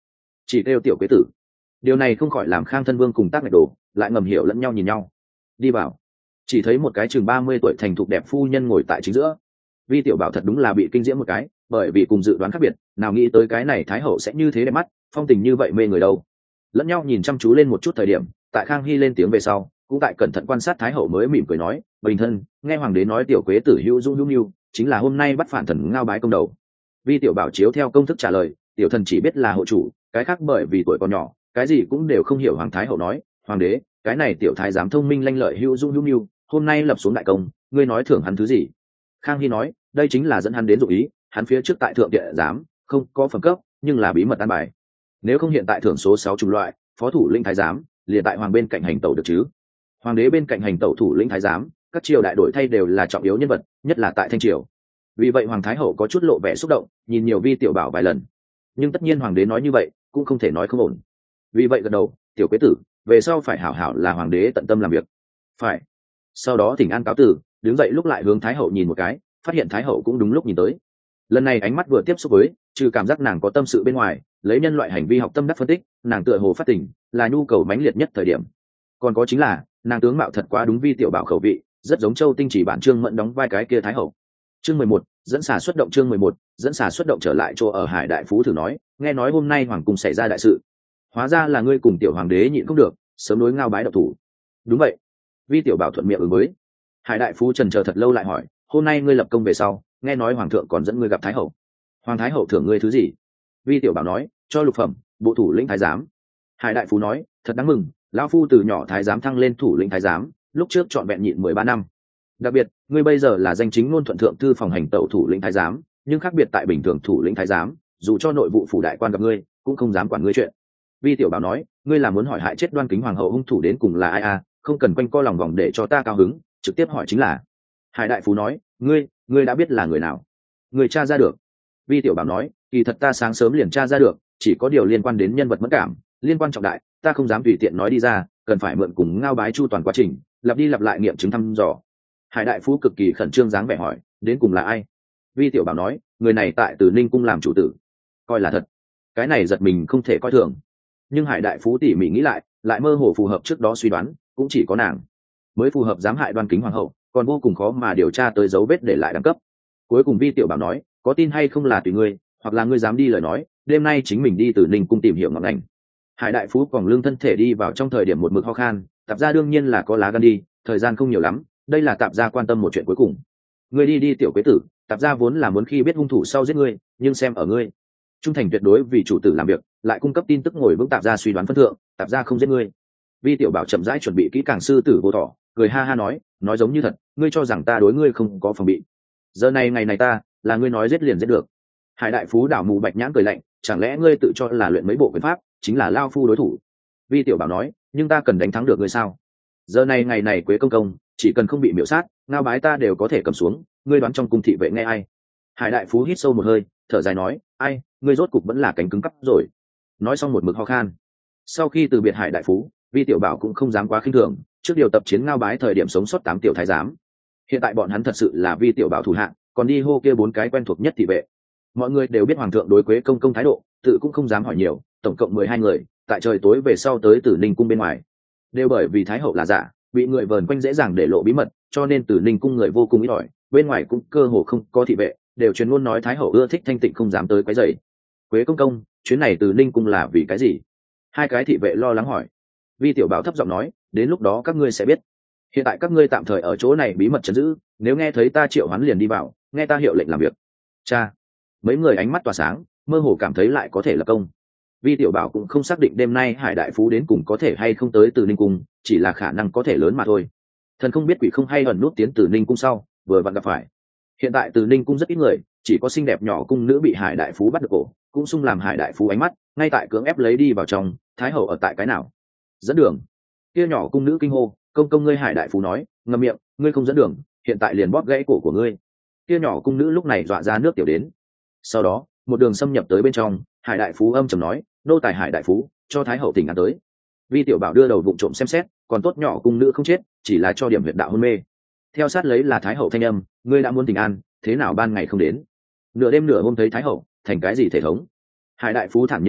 chỉ kêu tiểu quế tử. Điều này không khỏi làm Khang Thân Vương cùng Tác Ngạch Đồ lại ngầm hiểu lẫn nhau nhìn nhau. Đi vào, chỉ thấy một cái chừng ba mươi tuổi thành thục đẹp phu nhân ngồi tại chính giữa. Vi tiểu bảo thật đúng là bị kinh diễm một cái, bởi vì cùng dự đoán khác biệt, nào nghĩ tới cái này thái hậu sẽ như thế đẹp mắt, phong tình như vậy mê người đâu. Lẫn nhau nhìn chăm chú lên một chút thời điểm, tại Khang Hy lên tiếng về sau, cũng tại cẩn thận quan sát thái hậu mới mỉm cười nói, bình thân, nghe hoàng đế nói tiểu quế tử hữu dung hữu nhu, chính là hôm nay bắt phản thần ngao bái công đầu. Vi tiểu bảo chiếu theo công thức trả lời, tiểu thần chỉ biết là hộ chủ, cái khác bởi vì tuổi còn nhỏ, cái gì cũng đều không hiểu. Hoàng thái hậu nói, hoàng đế, cái này tiểu thái giám thông minh lanh lợi hữu dung hữu nhu, hôm nay lập xuống đại công, ngươi nói thưởng hắn thứ gì? Khang Hy nói, đây chính là dẫn hắn đến dụng ý, hắn phía trước tại thượng địa giám không có phẩm cấp, nhưng là bí mật an bài. Nếu không hiện tại thưởng số sáu chủng loại, phó thủ lĩnh thái giám, liền tại hoàng bên cạnh hành tẩu được chứ? Hoàng đế bên cạnh hành tẩu thủ lĩnh thái giám, các triều đại đổi thay đều là trọng yếu nhân vật, nhất là tại thanh triều. Vì vậy hoàng thái hậu có chút lộ vẻ xúc động, nhìn nhiều Vi tiểu bảo vài lần. Nhưng tất nhiên hoàng đế nói như vậy, cũng không thể nói không ổn. Vì vậy gật đầu, tiểu quế tử, về sau phải hảo hảo là hoàng đế tận tâm làm việc. Phải. Sau đó thỉnh an cáo từ, đứng dậy lúc lại hướng thái hậu nhìn một cái, phát hiện thái hậu cũng đúng lúc nhìn tới. Lần này ánh mắt vừa tiếp xúc với, trừ cảm giác nàng có tâm sự bên ngoài, lấy nhân loại hành vi học tâm đắc phân tích, nàng tựa hồ phát tỉnh, là nhu cầu mãnh liệt nhất thời điểm. Còn có chính là, nàng tướng mạo thật quá đúng Vi tiểu bảo khẩu vị, rất giống Châu Tinh chỉ bản Trương Mẫn đóng vai cái kia thái hậu. Chương mười một, dẫn xà xuất động. Chương mười một, dẫn xà xuất động trở lại chỗ ở Hải Đại Phú thử nói, nghe nói hôm nay hoàng cung xảy ra đại sự, hóa ra là ngươi cùng tiểu hoàng đế nhịn không được, sớm đối ngao bái độc thủ. Đúng vậy. Vi tiểu bảo thuận miệng ứng với. Hải Đại Phú trần chờ thật lâu lại hỏi, hôm nay ngươi lập công về sau, nghe nói hoàng thượng còn dẫn ngươi gặp thái hậu, hoàng thái hậu thưởng ngươi thứ gì? Vi tiểu bảo nói, cho lục phẩm, bộ thủ lĩnh thái giám. Hải Đại Phú nói, thật đáng mừng, lão phu từ nhỏ thái giám thăng lên thủ lĩnh thái giám, lúc trước chọn vẹn nhịn mười ba năm. Đặc biệt, ngươi bây giờ là danh chính ngôn thuận thượng thư phòng hành tẩu thủ lĩnh thái giám, nhưng khác biệt tại bình thường thủ lĩnh thái giám, dù cho nội vụ phủ đại quan gặp ngươi, cũng không dám quản ngươi chuyện. Vi tiểu bảo nói, ngươi là muốn hỏi hại chết Đoan Kính hoàng hậu hung thủ đến cùng là ai à, không cần quanh co lòng vòng để cho ta cao hứng, trực tiếp hỏi chính là. Hải Đại Phú nói, ngươi, ngươi đã biết là người nào? Người tra ra được. Vi tiểu bảo nói, kỳ thật ta sáng sớm liền tra ra được, chỉ có điều liên quan đến nhân vật mẫn cảm, liên quan trọng đại, ta không dám tùy tiện nói đi ra, cần phải mượn cùng ngao bái chu toàn quá trình, lặp đi lặp lại nghiệm chứng thăm dò. Hải Đại Phú cực kỳ khẩn trương dáng vẻ hỏi, đến cùng là ai? Vi tiểu bảo nói, người này tại Từ Ninh cung làm chủ tử. Coi là thật. Cái này giật mình không thể coi thường. Nhưng Hải Đại Phú tỉ mỉ nghĩ lại, lại mơ hồ phù hợp trước đó suy đoán, cũng chỉ có nàng mới phù hợp dám hại Đoan Kính hoàng hậu, còn vô cùng khó mà điều tra tới dấu vết để lại đẳng cấp. Cuối cùng Vi tiểu bảo nói, có tin hay không là tùy ngươi, hoặc là ngươi dám đi lời nói, đêm nay chính mình đi Từ Ninh cung tìm hiểu ngọn ngành. Hải Đại Phú còn lương thân thể đi vào trong thời điểm một mực ho khan, tạp ra đương nhiên là có lá gan đi, thời gian không nhiều lắm, đây là tạp gia quan tâm một chuyện cuối cùng. Ngươi đi đi tiểu quế tử, tạp gia vốn là muốn khi biết hung thủ sau giết ngươi, nhưng xem ở ngươi trung thành tuyệt đối vì chủ tử làm việc, lại cung cấp tin tức ngồi vững tạp gia suy đoán phân thượng, tạp gia không giết ngươi. Vi tiểu bảo chậm rãi chuẩn bị kỹ càng sư tử vô thọ, cười ha ha nói, nói giống như thật, ngươi cho rằng ta đối ngươi không có phòng bị. Giờ này ngày này ta, là ngươi nói giết liền giết được. Hải Đại Phú đảo mù bạch nhãn cười lạnh, chẳng lẽ ngươi tự cho là luyện mấy bộ quyền pháp, chính là lao phu đối thủ? Vi tiểu bảo nói, nhưng ta cần đánh thắng được ngươi sao? Giờ này ngày này Quế công công, chỉ cần không bị miễu sát, ngao bái ta đều có thể cầm xuống, ngươi đoán trong cung thị vệ nghe ai? Hải Đại Phú hít sâu một hơi, thở dài nói, ai, ngươi rốt cục vẫn là cánh cứng cắp rồi. Nói xong một mực ho khan. Sau khi từ biệt Hải Đại Phú, Vi tiểu bảo cũng không dám quá khinh thường, trước điều tập chiến ngao bái thời điểm sống sót tám tiểu thái giám. Hiện tại bọn hắn thật sự là Vi tiểu bảo thủ hạng, còn đi hô kia bốn cái quen thuộc nhất thị vệ. Mọi người đều biết hoàng thượng đối Quế công công thái độ, tự cũng không dám hỏi nhiều, tổng cộng mười hai người, tại trời tối về sau tới Tử Ninh cung bên ngoài. Đều bởi vì thái hậu là giả, bị người vờn quanh dễ dàng để lộ bí mật, cho nên Tử Ninh cung người vô cùng ít ỏi, bên ngoài cũng cơ hồ không có thị vệ, đều truyền ngôn nói thái hậu ưa thích thanh tịnh không dám tới quấy rầy. Quế công công, chuyến này Tử Ninh cung là vì cái gì? Hai cái thị vệ lo lắng hỏi. Vi tiểu bảo thấp giọng nói, đến lúc đó các ngươi sẽ biết. Hiện tại các ngươi tạm thời ở chỗ này bí mật trấn giữ, nếu nghe thấy ta triệu hoán liền đi vào, nghe ta hiệu lệnh làm việc. Cha. Mấy người ánh mắt tỏa sáng, mơ hồ cảm thấy lại có thể lập công. Vi tiểu bảo cũng không xác định đêm nay Hải Đại Phú đến cùng có thể hay không tới Từ Ninh cung, chỉ là khả năng có thể lớn mà thôi. Thần không biết quỷ không hay ẩn nút tiến Từ Ninh cung sau, vừa vặn gặp phải. Hiện tại Từ Ninh cung rất ít người, chỉ có xinh đẹp nhỏ cung nữ bị Hải Đại Phú bắt được cổ, cũng xung làm Hải Đại Phú ánh mắt, ngay tại cưỡng ép lấy đi vào trong. Thái hậu ở tại cái nào? Dẫn đường. Kia nhỏ cung nữ kinh hô, công công ngươi. Hải Đại Phú nói, ngậm miệng, ngươi không dẫn đường, hiện tại liền bóp gãy cổ của ngươi. Kia nhỏ cung nữ lúc này dọa ra nước tiểu đến. Sau đó, một đường xâm nhập tới bên trong, Hải Đại Phú âm trầm nói, nô tài Hải Đại Phú, cho thái hậu tỉnh án tới. Vi tiểu bảo đưa đầu vụng trộm xem xét, còn tốt nhỏ cung nữ không chết, chỉ là cho điểm huyệt đạo hôn mê. Theo sát lấy là thái hậu thanh âm, ngươi đã muốn tỉnh an, thế nào ban ngày không đến? Nửa đêm nửa hôm thấy thái hậu, thành cái gì thể thống? Hải Đại Phú thản nhiên nói,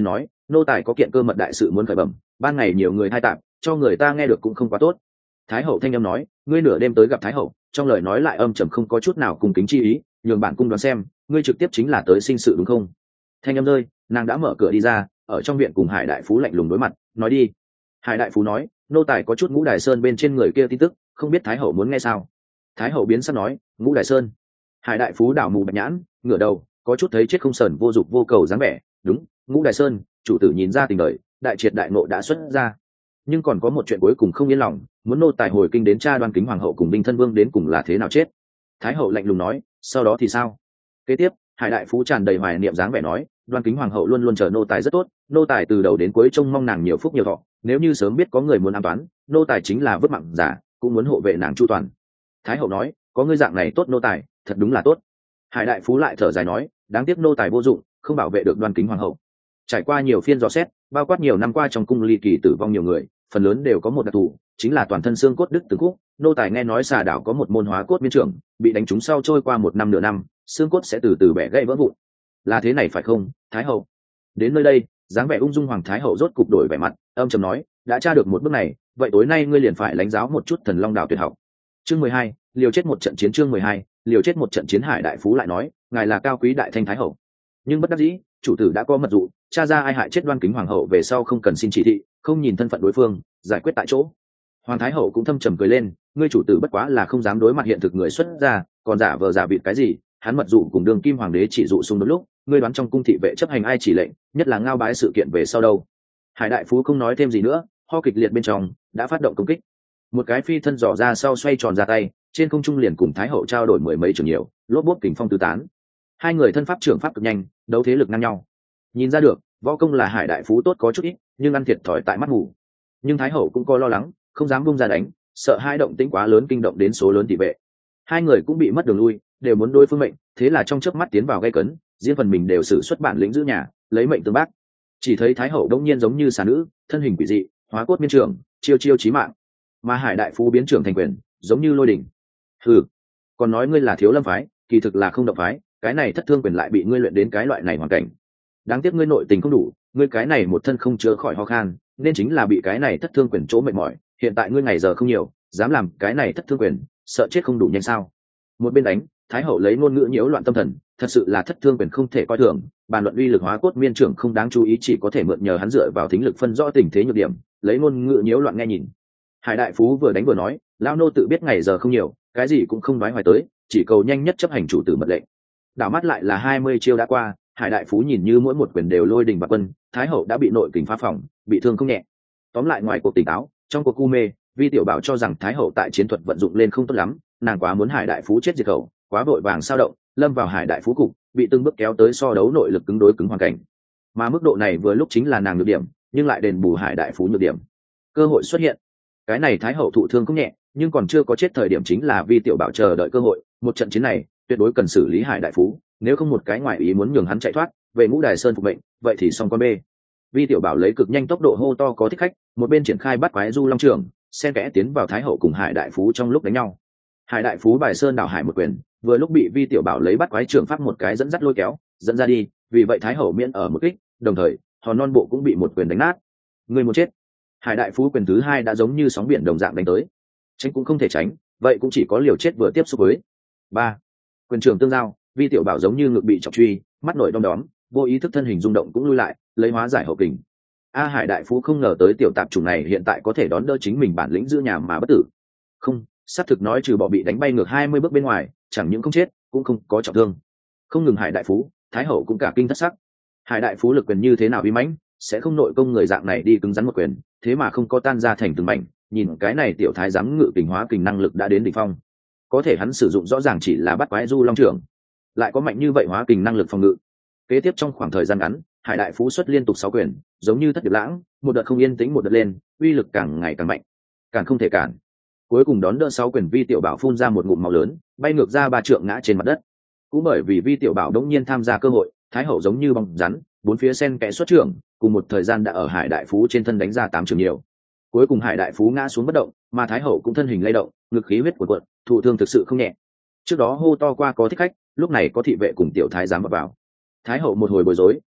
nô tài có kiện cơ mật đại sự muốn khởi bẩm, ban ngày nhiều người thay tạm, cho người ta nghe được cũng không quá tốt. Thái hậu thanh âm nói, ngươi nửa đêm tới gặp thái hậu, trong lời nói lại âm trầm không có chút nào cùng kính chi ý, nhường bản cung đoán xem, ngươi trực tiếp chính là tới sinh sự đúng không? Thanh âm rơi, nàng đã mở cửa đi ra, ở trong viện cùng Hải đại phú lạnh lùng đối mặt, nói đi. Hải đại phú nói, nô tài có chút Ngũ Đài Sơn bên trên người kia tin tức, không biết thái hậu muốn nghe sao? Thái hậu biến sắc nói, Ngũ Đài Sơn. Hải đại phú đảo mù bạch nhãn, ngửa đầu, có chút thấy chết không sờn vô dục vô cầu dáng vẻ. Đúng, Ngũ Đài Sơn, chủ tử nhìn ra tình đời, đại triệt đại ngộ đã xuất ra. Nhưng còn có một chuyện cuối cùng không yên lòng, muốn nô tài hồi kinh đến tra Đoan Kính hoàng hậu cùng Binh Thân Vương đến cùng là thế nào chết. Thái hậu lạnh lùng nói, sau đó thì sao? Kế tiếp, Hải đại phú tràn đầy hoài niệm dáng vẻ nói, Đoan Kính hoàng hậu luôn luôn chờ nô tài rất tốt, nô tài từ đầu đến cuối trông mong nàng nhiều phúc nhiều thọ, nếu như sớm biết có người muốn ám toán, nô tài chính là vứt mạng giả, cũng muốn hộ vệ nàng chu toàn. Thái hậu nói, có ngươi dạng này tốt nô tài, thật đúng là tốt. Hải đại phú lại thở dài nói, đáng tiếc nô tài vô dụng, không bảo vệ được Đoan Kính hoàng hậu. Trải qua nhiều phiên dò xét, bao quát nhiều năm qua trong cung ly kỳ tử vong nhiều người, phần lớn đều có một đặc thù, chính là toàn thân xương cốt đứt từng khúc. Nô tài nghe nói Xà đảo có một môn hóa cốt miên trưởng, bị đánh trúng sau trôi qua một năm nửa năm, xương cốt sẽ từ từ bẻ gãy vỡ vụn. Là thế này phải không, Thái hậu? Đến nơi đây, dáng vẻ ung dung hoàng thái hậu rốt cục đổi vẻ mặt, âm trầm nói, đã tra được một bước này, vậy tối nay ngươi liền phải lãnh giáo một chút Thần Long đảo tuyệt học. Chương mười hai, liều chết một trận chiến. Chương mười hai, liều chết một trận chiến. Hải đại phú lại nói, ngài là cao quý đại thanh thái hậu, nhưng bất đắc dĩ, chủ tử đã có mật dụ, tra ra ai hại chết Đoan Kính hoàng hậu về sau không cần xin chỉ thị, không nhìn thân phận đối phương, giải quyết tại chỗ. Hoàng thái hậu cũng thâm trầm cười lên, ngươi chủ tử bất quá là không dám đối mặt hiện thực người xuất ra, còn giả vờ giả vịt cái gì? Hắn mật dụ cùng đường kim hoàng đế chỉ dụ xung đột lúc, ngươi đoán trong cung thị vệ chấp hành ai chỉ lệnh, nhất là ngao bái sự kiện về sau đâu? Hải đại phú không nói thêm gì nữa, ho kịch liệt bên trong đã phát động công kích. Một cái phi thân dò ra sau xoay tròn ra tay, trên không trung liền cùng thái hậu trao đổi mười mấy trường nhiều, lốp bốp kình phong tứ tán. Hai người thân pháp trưởng pháp cực nhanh, đấu thế lực ngang nhau. Nhìn ra được, võ công là Hải đại phú tốt có chút ít, nhưng ăn thiệt thòi tại mắt ngủ. Nhưng thái hậu cũng có lo lắng, không dám bung ra đánh, sợ hai động tĩnh quá lớn kinh động đến số lớn thị vệ. Hai người cũng bị mất đường lui, đều muốn đối phương mệnh, thế là trong chớp mắt tiến vào gây cấn, riêng phần mình đều sử xuất bản lĩnh giữ nhà, lấy mệnh tương bác. Chỉ thấy thái hậu đông nhiên giống như xà nữ, thân hình quỷ dị, hóa cốt miên trưởng, chiêu chiêu chí mạng. Mà Hải đại phú biến trưởng thành quyền, giống như lôi đỉnh. Hừ, còn nói ngươi là thiếu lâm phái, kỳ thực là không động phái, cái này thất thương quyền lại bị ngươi luyện đến cái loại này hoàn cảnh. Đáng tiếc ngươi nội tình không đủ, ngươi cái này một thân không chữa khỏi ho khan, nên chính là bị cái này thất thương quyền chỗ mệt mỏi, hiện tại ngươi ngày giờ không nhiều, dám làm cái này thất thương quyền, sợ chết không đủ nhanh sao? Một bên đánh, thái hậu lấy ngôn ngữ nhiễu loạn tâm thần, thật sự là thất thương quyền không thể coi thường, bàn luận uy lực hóa cốt miên trưởng không đáng chú ý, chỉ có thể mượn nhờ hắn dựa vào thính lực phân rõ tình thế nhược điểm, lấy ngôn ngữ nhiễu loạn nghe nhìn. Hải đại phú vừa đánh vừa nói, lão nô tự biết ngày giờ không nhiều, cái gì cũng không nói hoài tới, chỉ cầu nhanh nhất chấp hành chủ tử mật lệnh. Đảo mắt lại là hai mươi chiêu đã qua, Hải đại phú nhìn như mỗi một quyền đều lôi đình bạc quân, thái hậu đã bị nội kình phá phòng, bị thương không nhẹ. Tóm lại ngoài cuộc tỉnh táo, trong cuộc u mê, Vi tiểu bảo cho rằng thái hậu tại chiến thuật vận dụng lên không tốt lắm, nàng quá muốn Hải đại phú chết diệt khẩu, quá vội vàng sao động, lâm vào Hải đại phú cục, bị từng bước kéo tới so đấu nội lực cứng đối cứng hoàn cảnh. Mà mức độ này vừa lúc chính là nàng nhược điểm, nhưng lại đền bù Hải đại phú nhược điểm. Cơ hội xuất hiện. Cái này thái hậu thụ thương không nhẹ, nhưng còn chưa có chết thời điểm chính là Vi tiểu bảo chờ đợi cơ hội, một trận chiến này tuyệt đối cần xử lý Hải đại phú, nếu không một cái ngoại ý muốn nhường hắn chạy thoát, về Ngũ Đài Sơn phục mệnh, vậy thì xong con bê. Vi tiểu bảo lấy cực nhanh tốc độ hô to có thích khách, một bên triển khai bắt quái du long trường, xen kẽ tiến vào thái hậu cùng Hải đại phú trong lúc đánh nhau. Hải đại phú bài sơn đảo hải một quyền, vừa lúc bị Vi tiểu bảo lấy bắt quái trường pháp một cái dẫn dắt lôi kéo, dẫn ra đi, vì vậy thái hậu miễn ở một kích, đồng thời hòn non bộ cũng bị một quyền đánh nát. Người muốn chết. Hải đại phú quyền thứ hai đã giống như sóng biển đồng dạng đánh tới, tránh cũng không thể tránh, vậy cũng chỉ có liều chết vừa tiếp xúc với. Ba, quyền trường tương giao, Vi tiểu bảo giống như ngực bị trọng truy, mắt nổi đom đóm, vô ý thức thân hình rung động cũng lui lại, lấy hóa giải hậu kình. A Hải đại phú không ngờ tới tiểu tạp chủng này hiện tại có thể đón đỡ chính mình bản lĩnh giữ nhà mà bất tử. Không, xác thực nói trừ bỏ bị đánh bay ngược hai mươi bước bên ngoài, chẳng những không chết, cũng không có trọng thương. Không ngừng Hải đại phú, thái hậu cũng cả kinh thất sắc. Hải đại phú lực quyền như thế nào uy mãnh, sẽ không nội công người dạng này đi cứng rắn một quyền, thế mà không có tan ra thành từng mảnh, nhìn cái này tiểu thái giám ngự kình hóa kình năng lực đã đến đỉnh phong. Có thể hắn sử dụng rõ ràng chỉ là bắt quái du long trưởng, lại có mạnh như vậy hóa kình năng lực phòng ngự. Kế tiếp trong khoảng thời gian ngắn, Hải đại phú xuất liên tục sáu quyền, giống như thất điệp lãng, một đợt không yên tĩnh một đợt lên, uy lực càng ngày càng mạnh, càng không thể cản. Cuối cùng đón đỡ sáu quyền Vi tiểu bảo phun ra một ngụm máu lớn, bay ngược ra ba trượng ngã trên mặt đất. Cũng bởi vì Vi tiểu bảo đống nhiên tham gia cơ hội, thái hậu giống như bóng rắn, bốn phía sen kẽ xuất trưởng, cùng một thời gian đã ở Hải đại phú trên thân đánh ra tám trường nhiều. Cuối cùng Hải đại phú ngã xuống bất động, mà thái hậu cũng thân hình lay động, ngực khí huyết cuộn cuộn, thụ thương thực sự không nhẹ. Trước đó hô to qua có thích khách, lúc này có thị vệ cùng tiểu thái giám vào vào. Thái hậu một hồi bối rối,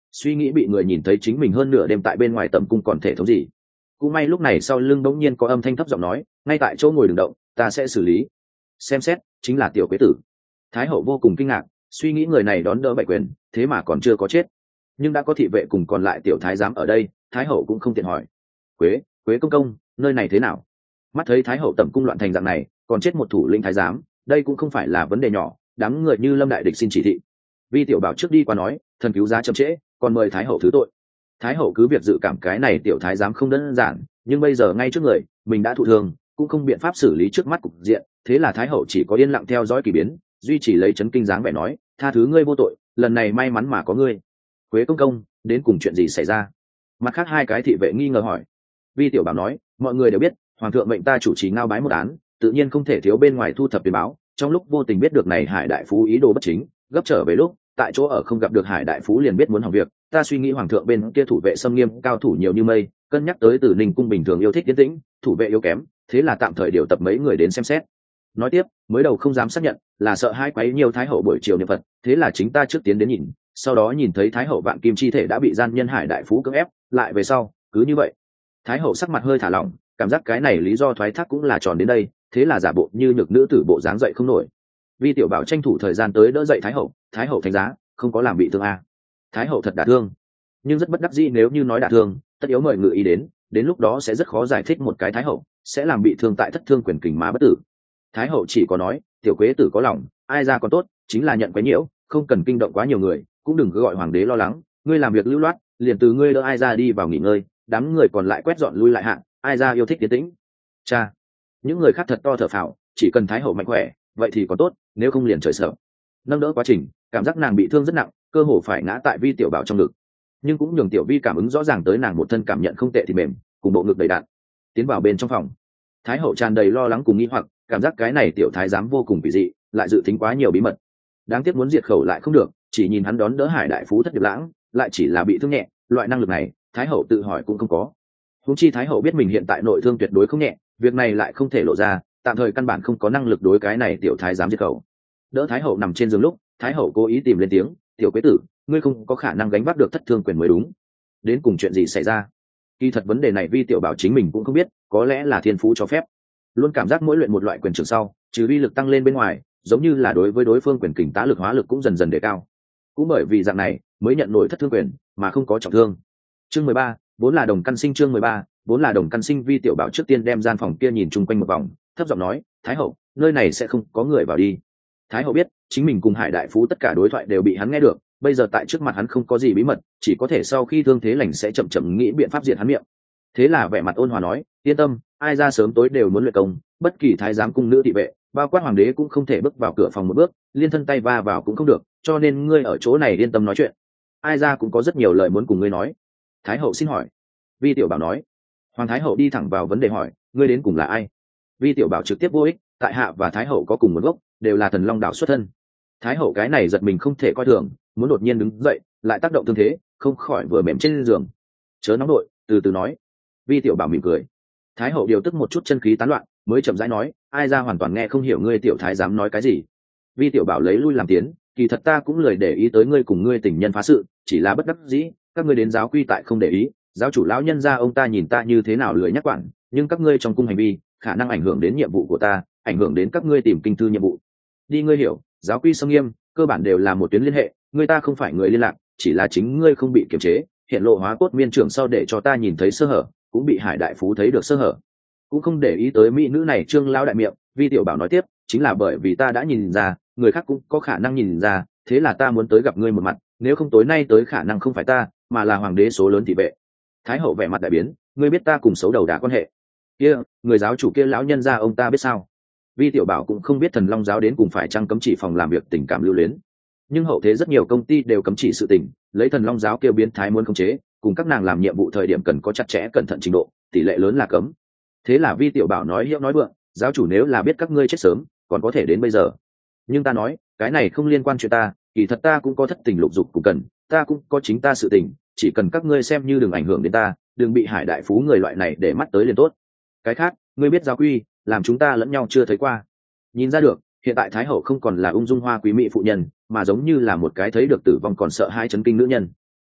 suy nghĩ bị người nhìn thấy chính mình hơn nửa đêm tại bên ngoài tầm cung còn thể thống gì. Cũng may lúc này sau lưng bỗng nhiên có âm thanh thấp giọng nói, ngay tại chỗ ngồi đừng động, ta sẽ xử lý. Xem xét chính là tiểu quế tử. Thái hậu vô cùng kinh ngạc, suy nghĩ người này đón đỡ bệ quyền, thế mà còn chưa có chết, nhưng đã có thị vệ cùng còn lại tiểu thái giám ở đây, thái hậu cũng không tiện hỏi. Quế, Quế công công, nơi này thế nào? Mắt thấy thái hậu tẩm cung loạn thành dạng này, còn chết một thủ lĩnh thái giám, đây cũng không phải là vấn đề nhỏ, đám người như Lâm đại địch xin chỉ thị. Vi tiểu bảo trước đi qua nói, thần cứu giá chậm trễ, còn mời thái hậu thứ tội. Thái hậu cứ việc dự cảm cái này tiểu thái giám không đơn giản, nhưng bây giờ ngay trước người mình đã thụ thương, cũng không biện pháp xử lý trước mắt cục diện, thế là thái hậu chỉ có yên lặng theo dõi kỳ biến, duy chỉ lấy chấn kinh dáng vẻ nói, tha thứ ngươi vô tội, lần này may mắn mà có ngươi. Quế công công, đến cùng chuyện gì xảy ra? Mặt khác hai cái thị vệ nghi ngờ hỏi. Vi tiểu bảo nói, mọi người đều biết hoàng thượng mệnh ta chủ trì ngao bái một án, tự nhiên không thể thiếu bên ngoài thu thập tuyên báo, trong lúc vô tình biết được này Hải đại phú ý đồ bất chính, gấp trở về lúc tại chỗ ở không gặp được Hải đại phú liền biết muốn hỏng việc, ta suy nghĩ hoàng thượng bên kia thủ vệ xâm nghiêm, cao thủ nhiều như mây, cân nhắc tới Tử Ninh cung bình thường yêu thích yên tĩnh, thủ vệ yếu kém, thế là tạm thời điều tập mấy người đến xem xét. Nói tiếp, mới đầu không dám xác nhận, là sợ hai quấy nhiều thái hậu buổi chiều niệm Phật, thế là chính ta trước tiến đến nhìn, sau đó nhìn thấy thái hậu vạn kim chi thể đã bị gian nhân Hải đại phú cưỡng ép, lại về sau, cứ như vậy. Thái hậu sắc mặt hơi thả lỏng, cảm giác cái này lý do thoái thác cũng là tròn đến đây, thế là giả bộ như nhược nữ tử bộ dáng dậy không nổi. Vi tiểu bảo tranh thủ thời gian tới đỡ dậy thái hậu, thái hậu thánh giá, không có làm bị thương à? Thái hậu thật đả thương, nhưng rất bất đắc dĩ, nếu như nói đả thương, tất yếu mời ngự ý đến, đến lúc đó sẽ rất khó giải thích một cái thái hậu sẽ làm bị thương tại thất thương quyền kình má bất tử. Thái hậu chỉ có nói, tiểu quế tử có lòng, ai ra còn tốt, chính là nhận quấy nhiễu, không cần kinh động quá nhiều người, cũng đừng cứ gọi hoàng đế lo lắng, ngươi làm việc lưu loát, liền từ ngươi đỡ ai ra đi vào nghỉ ngơi, đám người còn lại quét dọn lui lại hạ, ai ra yêu thích tiến tĩnh. Cha, những người khác thật to thở phào, chỉ cần thái hậu mạnh khỏe, vậy thì có tốt, nếu không liền trời sợ. Nâng đỡ quá trình, cảm giác nàng bị thương rất nặng, cơ hồ phải ngã tại Vi tiểu bảo trong ngực, nhưng cũng nhường tiểu Vi cảm ứng rõ ràng tới nàng một thân cảm nhận không tệ thì mềm, cùng bộ ngực đầy đạn. Tiến vào bên trong phòng, thái hậu tràn đầy lo lắng cùng nghi hoặc, cảm giác cái này tiểu thái giám vô cùng kỳ dị, lại dự tính quá nhiều bí mật, đáng tiếc muốn diệt khẩu lại không được, chỉ nhìn hắn đón đỡ Hải đại phú thất điệp lãng, lại chỉ là bị thương nhẹ, loại năng lực này thái hậu tự hỏi cũng không có. Huống chi thái hậu biết mình hiện tại nội thương tuyệt đối không nhẹ, việc này lại không thể lộ ra, tạm thời căn bản không có năng lực đối cái này tiểu thái giám diệt khẩu. Đỡ thái hậu nằm trên giường lúc, thái hậu cố ý tìm lên tiếng, tiểu quế tử, ngươi không có khả năng gánh vác được thất thương quyền mới đúng. Đến cùng chuyện gì xảy ra? Kỳ thật vấn đề này Vi tiểu bảo chính mình cũng không biết, có lẽ là thiên phú cho phép, luôn cảm giác mỗi luyện một loại quyền trường sau, trừ uy lực tăng lên bên ngoài, giống như là đối với đối phương quyền kình tá lực hóa lực cũng dần dần đề cao. Cũng bởi vì dạng này mới nhận nổi thất thương quyền mà không có trọng thương. Chương mười ba, vốn là đồng căn sinh. Chương mười ba, vốn là đồng căn sinh. Vi tiểu bảo trước tiên đem gian phòng kia nhìn chung quanh một vòng, thấp giọng nói, thái hậu, nơi này sẽ không có người vào đi. Thái hậu biết chính mình cùng Hải đại phú tất cả đối thoại đều bị hắn nghe được, bây giờ tại trước mặt hắn không có gì bí mật, chỉ có thể sau khi thương thế lành sẽ chậm chậm nghĩ biện pháp diệt hắn miệng. Thế là vẻ mặt ôn hòa nói, yên tâm, ai ra sớm tối đều muốn luyện công, bất kỳ thái giám cung nữ thị vệ, bao quát hoàng đế cũng không thể bước vào cửa phòng một bước, liên thân tay va vào cũng không được, cho nên ngươi ở chỗ này yên tâm nói chuyện. Ai ra cũng có rất nhiều lời muốn cùng ngươi nói. Thái hậu xin hỏi. Vi tiểu bảo nói. Hoàng thái hậu đi thẳng vào vấn đề hỏi, ngươi đến cùng là ai? Vi tiểu bảo trực tiếp vô ích, tại hạ và thái hậu có cùng một gốc, đều là thần long đảo xuất thân. Thái hậu cái này giật mình không thể coi thường, muốn đột nhiên đứng dậy, lại tác động tương thế, không khỏi vừa mềm trên giường. Chớ nóng nội, từ từ nói. Vi tiểu bảo mỉm cười. Thái hậu điều tức một chút chân khí tán loạn, mới chậm rãi nói, ai ra hoàn toàn nghe không hiểu ngươi tiểu thái dám nói cái gì. Vi tiểu bảo lấy lui làm tiến, kỳ thật ta cũng lười để ý tới ngươi cùng ngươi tình nhân phá sự, chỉ là bất đắc dĩ, các ngươi đến giáo quy tại không để ý, giáo chủ lão nhân gia ông ta nhìn ta như thế nào lười nhắc quản, nhưng các ngươi trong cung hành vi khả năng ảnh hưởng đến nhiệm vụ của ta, ảnh hưởng đến các ngươi tìm kinh thư nhiệm vụ. Đi ngươi hiểu, giáo quy sông nghiêm, cơ bản đều là một tuyến liên hệ, ngươi ta không phải người liên lạc, chỉ là chính ngươi không bị kiềm chế, hiện lộ hóa cốt miên trưởng sau để cho ta nhìn thấy sơ hở, cũng bị Hải đại phú thấy được sơ hở, cũng không để ý tới mỹ nữ này trương lão đại miệng. Vi tiểu bảo nói tiếp, chính là bởi vì ta đã nhìn ra, người khác cũng có khả năng nhìn ra, thế là ta muốn tới gặp ngươi một mặt, nếu không tối nay tới khả năng không phải ta, mà là hoàng đế số lớn thị vệ. Thái hậu vẻ mặt đại biến, ngươi biết ta cùng xấu đầu đả quan hệ kia, người giáo chủ kia lão nhân gia ông ta biết sao? Vi tiểu bảo cũng không biết thần long giáo đến cùng phải chăng cấm chỉ phòng làm việc tình cảm lưu luyến, nhưng hậu thế rất nhiều công ty đều cấm chỉ sự tình, lấy thần long giáo kêu biến thái muốn khống chế, cùng các nàng làm nhiệm vụ thời điểm cần có chặt chẽ cẩn thận trình độ, tỷ lệ lớn là cấm. Thế là Vi tiểu bảo nói hiệu nói vượng, giáo chủ nếu là biết các ngươi chết sớm, còn có thể đến bây giờ. Nhưng ta nói, cái này không liên quan chuyện ta, kỳ thật ta cũng có thất tình lục dục cũng cần, ta cũng có chính ta sự tình, chỉ cần các ngươi xem như đừng ảnh hưởng đến ta, đừng bị Hải đại phú người loại này để mắt tới liền tốt. Cái khác, ngươi biết giáo quy, làm chúng ta lẫn nhau chưa thấy qua. Nhìn ra được, hiện tại thái hậu không còn là ung dung hoa quý mỹ phụ nhân, mà giống như là một cái thấy được tử vong còn sợ hai chấn kinh nữ nhân.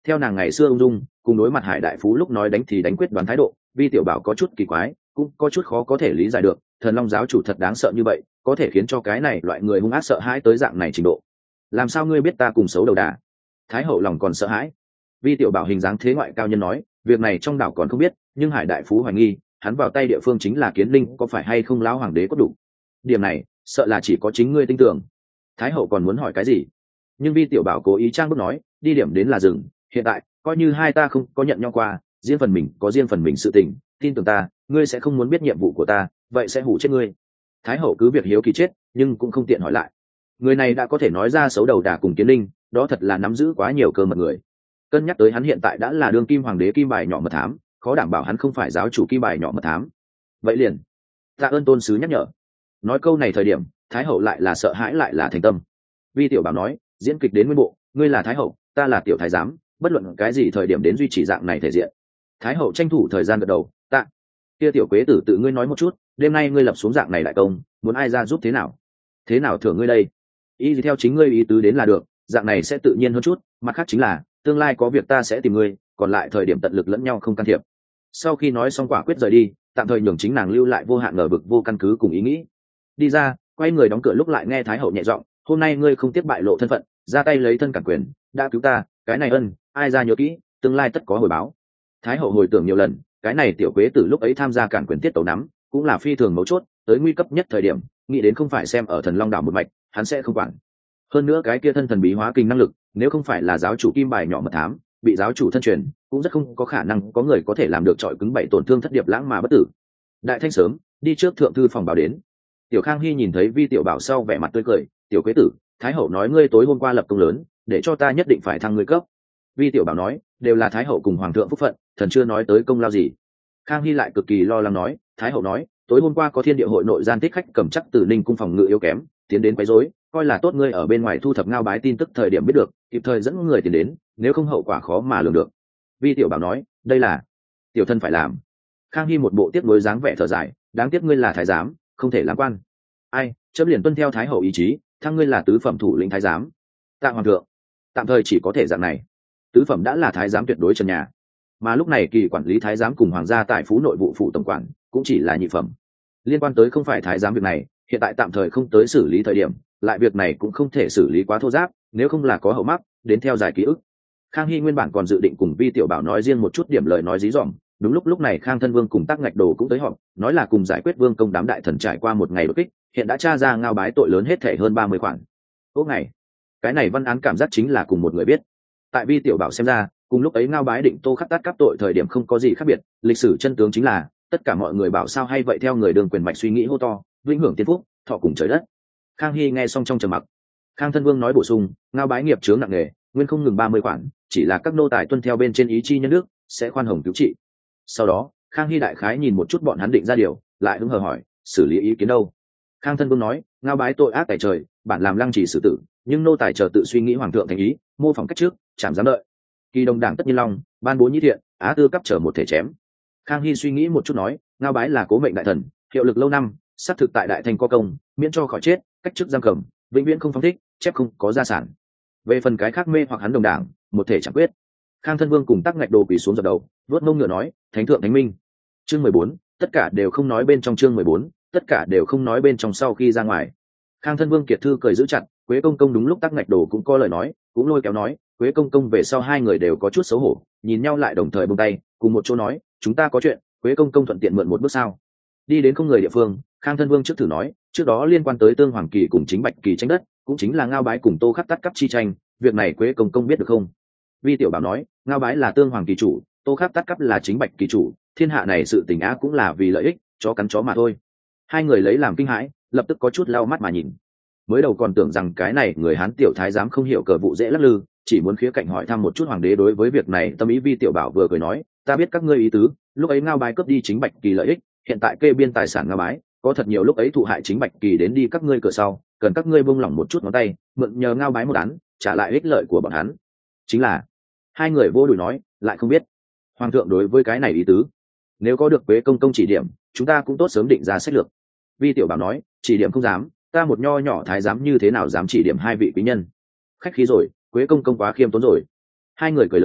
theo nàng ngày xưa ung dung cùng đối mặt Hải đại phú lúc nói đánh thì đánh quyết đoán thái độ, Vi tiểu bảo có chút kỳ quái, cũng có chút khó có thể lý giải được, thần long giáo chủ thật đáng sợ như vậy, có thể khiến cho cái này loại người hung ác sợ hãi tới dạng này trình độ. Làm sao ngươi biết ta cùng xấu đầu đà? Thái hậu lòng còn sợ hãi. Vi tiểu bảo hình dáng thế ngoại cao nhân nói, việc này trong đảo còn không biết, nhưng Hải đại phú hoài nghi hắn vào tay địa phương chính là Kiến Linh, có phải hay không lão hoàng đế có đủ điểm này, sợ là chỉ có chính ngươi tin tưởng. Thái hậu còn muốn hỏi cái gì, nhưng Vi tiểu bảo cố ý trang bước nói, đi điểm đến là rừng, hiện tại coi như hai ta không có nhận nhau qua, riêng phần mình có riêng phần mình sự tình, tin tưởng ta, ngươi sẽ không muốn biết nhiệm vụ của ta, vậy sẽ hủ chết ngươi. Thái hậu cứ việc hiếu kỳ chết, nhưng cũng không tiện hỏi lại. Người này đã có thể nói ra xấu đầu đà cùng Kiến Linh, đó thật là nắm giữ quá nhiều cơ mật người. Cân nhắc tới hắn hiện tại đã là đương kim hoàng đế kim bài nhỏ mật thám, khó đảm bảo hắn không phải giáo chủ kim bài nhỏ mật thám. Vậy liền, tạ ơn tôn sứ nhắc nhở. Nói câu này thời điểm, Thái hậu lại là sợ hãi lại là thành tâm. Vi tiểu bảo nói, diễn kịch đến nguyên bộ, ngươi là Thái hậu, ta là tiểu thái giám, bất luận cái gì thời điểm đến duy trì dạng này thể diện. Thái hậu tranh thủ thời gian gật đầu, tạ. Kia tiểu quế tử tự ngươi nói một chút, đêm nay ngươi lập xuống dạng này đại công, muốn ai ra giúp thế nào? Thế nào thưởng ngươi đây? Ý gì theo chính ngươi ý tứ đến là được, dạng này sẽ tự nhiên hơn chút, mặt khác chính là tương lai có việc ta sẽ tìm ngươi, còn lại thời điểm tận lực lẫn nhau không can thiệp. Sau khi nói xong quả quyết rời đi, tạm thời nhường chính nàng lưu lại vô hạn ngờ vực vô căn cứ cùng ý nghĩ. Đi ra, quay người đóng cửa lúc lại nghe Thái hậu nhẹ giọng, hôm nay ngươi không tiếc bại lộ thân phận, ra tay lấy thân cản quyền, đã cứu ta, cái này ân, ai ra nhớ kỹ, tương lai tất có hồi báo. Thái hậu hồi tưởng nhiều lần, cái này tiểu quế tử lúc ấy tham gia cản quyền tiết tấu nắm, cũng là phi thường mấu chốt, tới nguy cấp nhất thời điểm, nghĩ đến không phải xem ở Thần Long đảo một mạch, hắn sẽ không quản. Hơn nữa cái kia thân thần bí hóa kinh năng lực, nếu không phải là giáo chủ kim bài nhỏ mật thám, bị giáo chủ thân truyền, cũng rất không có khả năng có người có thể làm được trọi cứng bảy tổn thương thất điệp lãng mà bất tử. Đại thanh sớm đi trước thượng thư phòng báo đến. Tiểu Khang Hy nhìn thấy Vi tiểu bảo sau vẻ mặt tươi cười, tiểu quế tử, Thái hậu nói ngươi tối hôm qua lập công lớn, để cho ta nhất định phải thăng ngươi cấp. Vi tiểu bảo nói, đều là Thái hậu cùng hoàng thượng phúc phận, thần chưa nói tới công lao gì. Khang Hy lại cực kỳ lo lắng nói, Thái hậu nói, tối hôm qua có thiên địa hội nội gian tích khách cầm chắc từ Ninh cung phòng ngự yếu kém, tiến đến quấy rối, coi là tốt ngươi ở bên ngoài thu thập ngao bái tin tức thời điểm biết được, kịp thời dẫn người tiền đến, nếu không hậu quả khó mà lường được. Vi tiểu bảo nói, đây là tiểu thân phải làm. Khang Hy một bộ tiếc nuối dáng vẻ thở dài, đáng tiếc ngươi là thái giám, không thể làm quan. Ai, chấm liền tuân theo Thái hậu ý chí, thăng ngươi là tứ phẩm thủ lĩnh thái giám. Tạ hoàng thượng, tạm thời chỉ có thể dạng này. Tứ phẩm đã là thái giám tuyệt đối trần nhà, mà lúc này kỳ quản lý thái giám cùng hoàng gia tại phú nội vụ phụ tổng quản cũng chỉ là nhị phẩm. Liên quan tới không phải thái giám việc này, hiện tại tạm thời không tới xử lý thời điểm, lại việc này cũng không thể xử lý quá thô giáp, nếu không là có hậu mắc đến theo giải ký ức. Khang Hy nguyên bản còn dự định cùng Vi tiểu bảo nói riêng một chút điểm lời nói dí dỏm, đúng lúc lúc này Khang thân vương cùng Tắc Ngạch Đồ cũng tới họp, nói là cùng giải quyết vương công đám đại thần trải qua một ngày đột kích, hiện đã tra ra ngao bái tội lớn hết thể hơn ba mươi khoản. Tốt ngày, cái này văn án cảm giác chính là cùng một người biết. Tại Vi tiểu bảo xem ra, cùng lúc ấy ngao bái định tô khắc tát cắp tội thời điểm không có gì khác biệt, lịch sử chân tướng chính là tất cả mọi người bảo sao hay vậy theo người đường quyền mạch suy nghĩ hô to, vĩnh hưởng tiên phúc, thọ cùng trời đất. Khang Hy nghe xong trong trầm mặc. Khang thân vương nói bổ sung, ngao bái nghiệp chướng nặng nề, nguyên không ngừng ba mươi khoản, chỉ là các nô tài tuân theo bên trên ý chi nhân nước sẽ khoan hồng cứu trị. Sau đó Khang Hy đại khái nhìn một chút bọn hắn định ra điều, lại hứng hờ hỏi, xử lý ý kiến đâu? Khang thân vương nói, ngao bái tội ác tại trời, bản làm lăng trì xử tử, nhưng nô tài chờ tự suy nghĩ hoàng thượng thành ý, mô phỏng cách trước, chẳng dám đợi. Kỳ đồng đảng tất nhiên long, ban bố nhĩ thiện, á tư cấp chờ một thể chém. Khang Hy suy nghĩ một chút nói, ngao bái là cố mệnh đại thần, hiệu lực lâu năm, xác thực tại đại thành có công, miễn cho khỏi chết, cách chức giam cầm, vĩnh viễn không phóng thích, chép không có gia sản. Về phần cái khác mê hoặc hắn đồng đảng, một thể chẳng quyết. Khang thân vương cùng Tắc Ngạch Đồ quỳ xuống dập đầu, vớt mông ngựa nói, thánh thượng thánh minh. Chương mười bốn, tất cả đều không nói bên trong chương mười bốn, tất cả đều không nói bên trong sau khi ra ngoài. Khang thân vương kiệt thư cười giữ chặt, Quế công công đúng lúc Tắc Ngạch Đồ cũng có lời nói, cũng lôi kéo nói, Quế công công về sau hai người đều có chút xấu hổ, nhìn nhau lại đồng thời buông tay, cùng một chỗ nói, chúng ta có chuyện, Quế công công thuận tiện mượn một bước sao? Đi đến không người địa phương, Khang thân vương trước thử nói, trước đó liên quan tới Tương Hoàng Kỳ cùng Chính Bạch Kỳ tranh đất, cũng chính là ngao bái cùng tô khắc tát cấp chi tranh, việc này Quế công công biết được không? Vi tiểu bảo nói, ngao bái là Tương Hoàng Kỳ chủ, tô khắc tát cấp là Chính Bạch Kỳ chủ, thiên hạ này sự tình á cũng là vì lợi ích, chó cắn chó mà thôi. Hai người lấy làm kinh hãi, lập tức có chút lau mắt mà nhìn. Mới đầu còn tưởng rằng cái này người Hán tiểu thái giám không hiểu cờ vụ dễ lắc lư, chỉ muốn khía cạnh hỏi thăm một chút hoàng đế đối với việc này tâm ý. Vi tiểu bảo vừa cười nói, ta biết các ngươi ý tứ, lúc ấy ngao bái cướp đi Chính Bạch Kỳ lợi ích, hiện tại kê biên tài sản ngao bái, có thật nhiều lúc ấy thụ hại Chính Bạch Kỳ đến đi các ngươi cửa sau, cần các ngươi buông lỏng một chút ngón tay, mượn nhờ ngao bái một án, trả lại ích lợi của bọn hắn. Chính là hai người vô đùi nói, lại không biết hoàng thượng đối với cái này ý tứ, nếu có được Quế công công chỉ điểm, chúng ta cũng tốt sớm định ra sách lược. Vi tiểu bảo nói, chỉ điểm không dám, ta một nho nhỏ thái giám như thế nào dám chỉ điểm hai vị quý nhân? Khách khí rồi, Quế công công quá khiêm tốn rồi. Hai người cười lớn,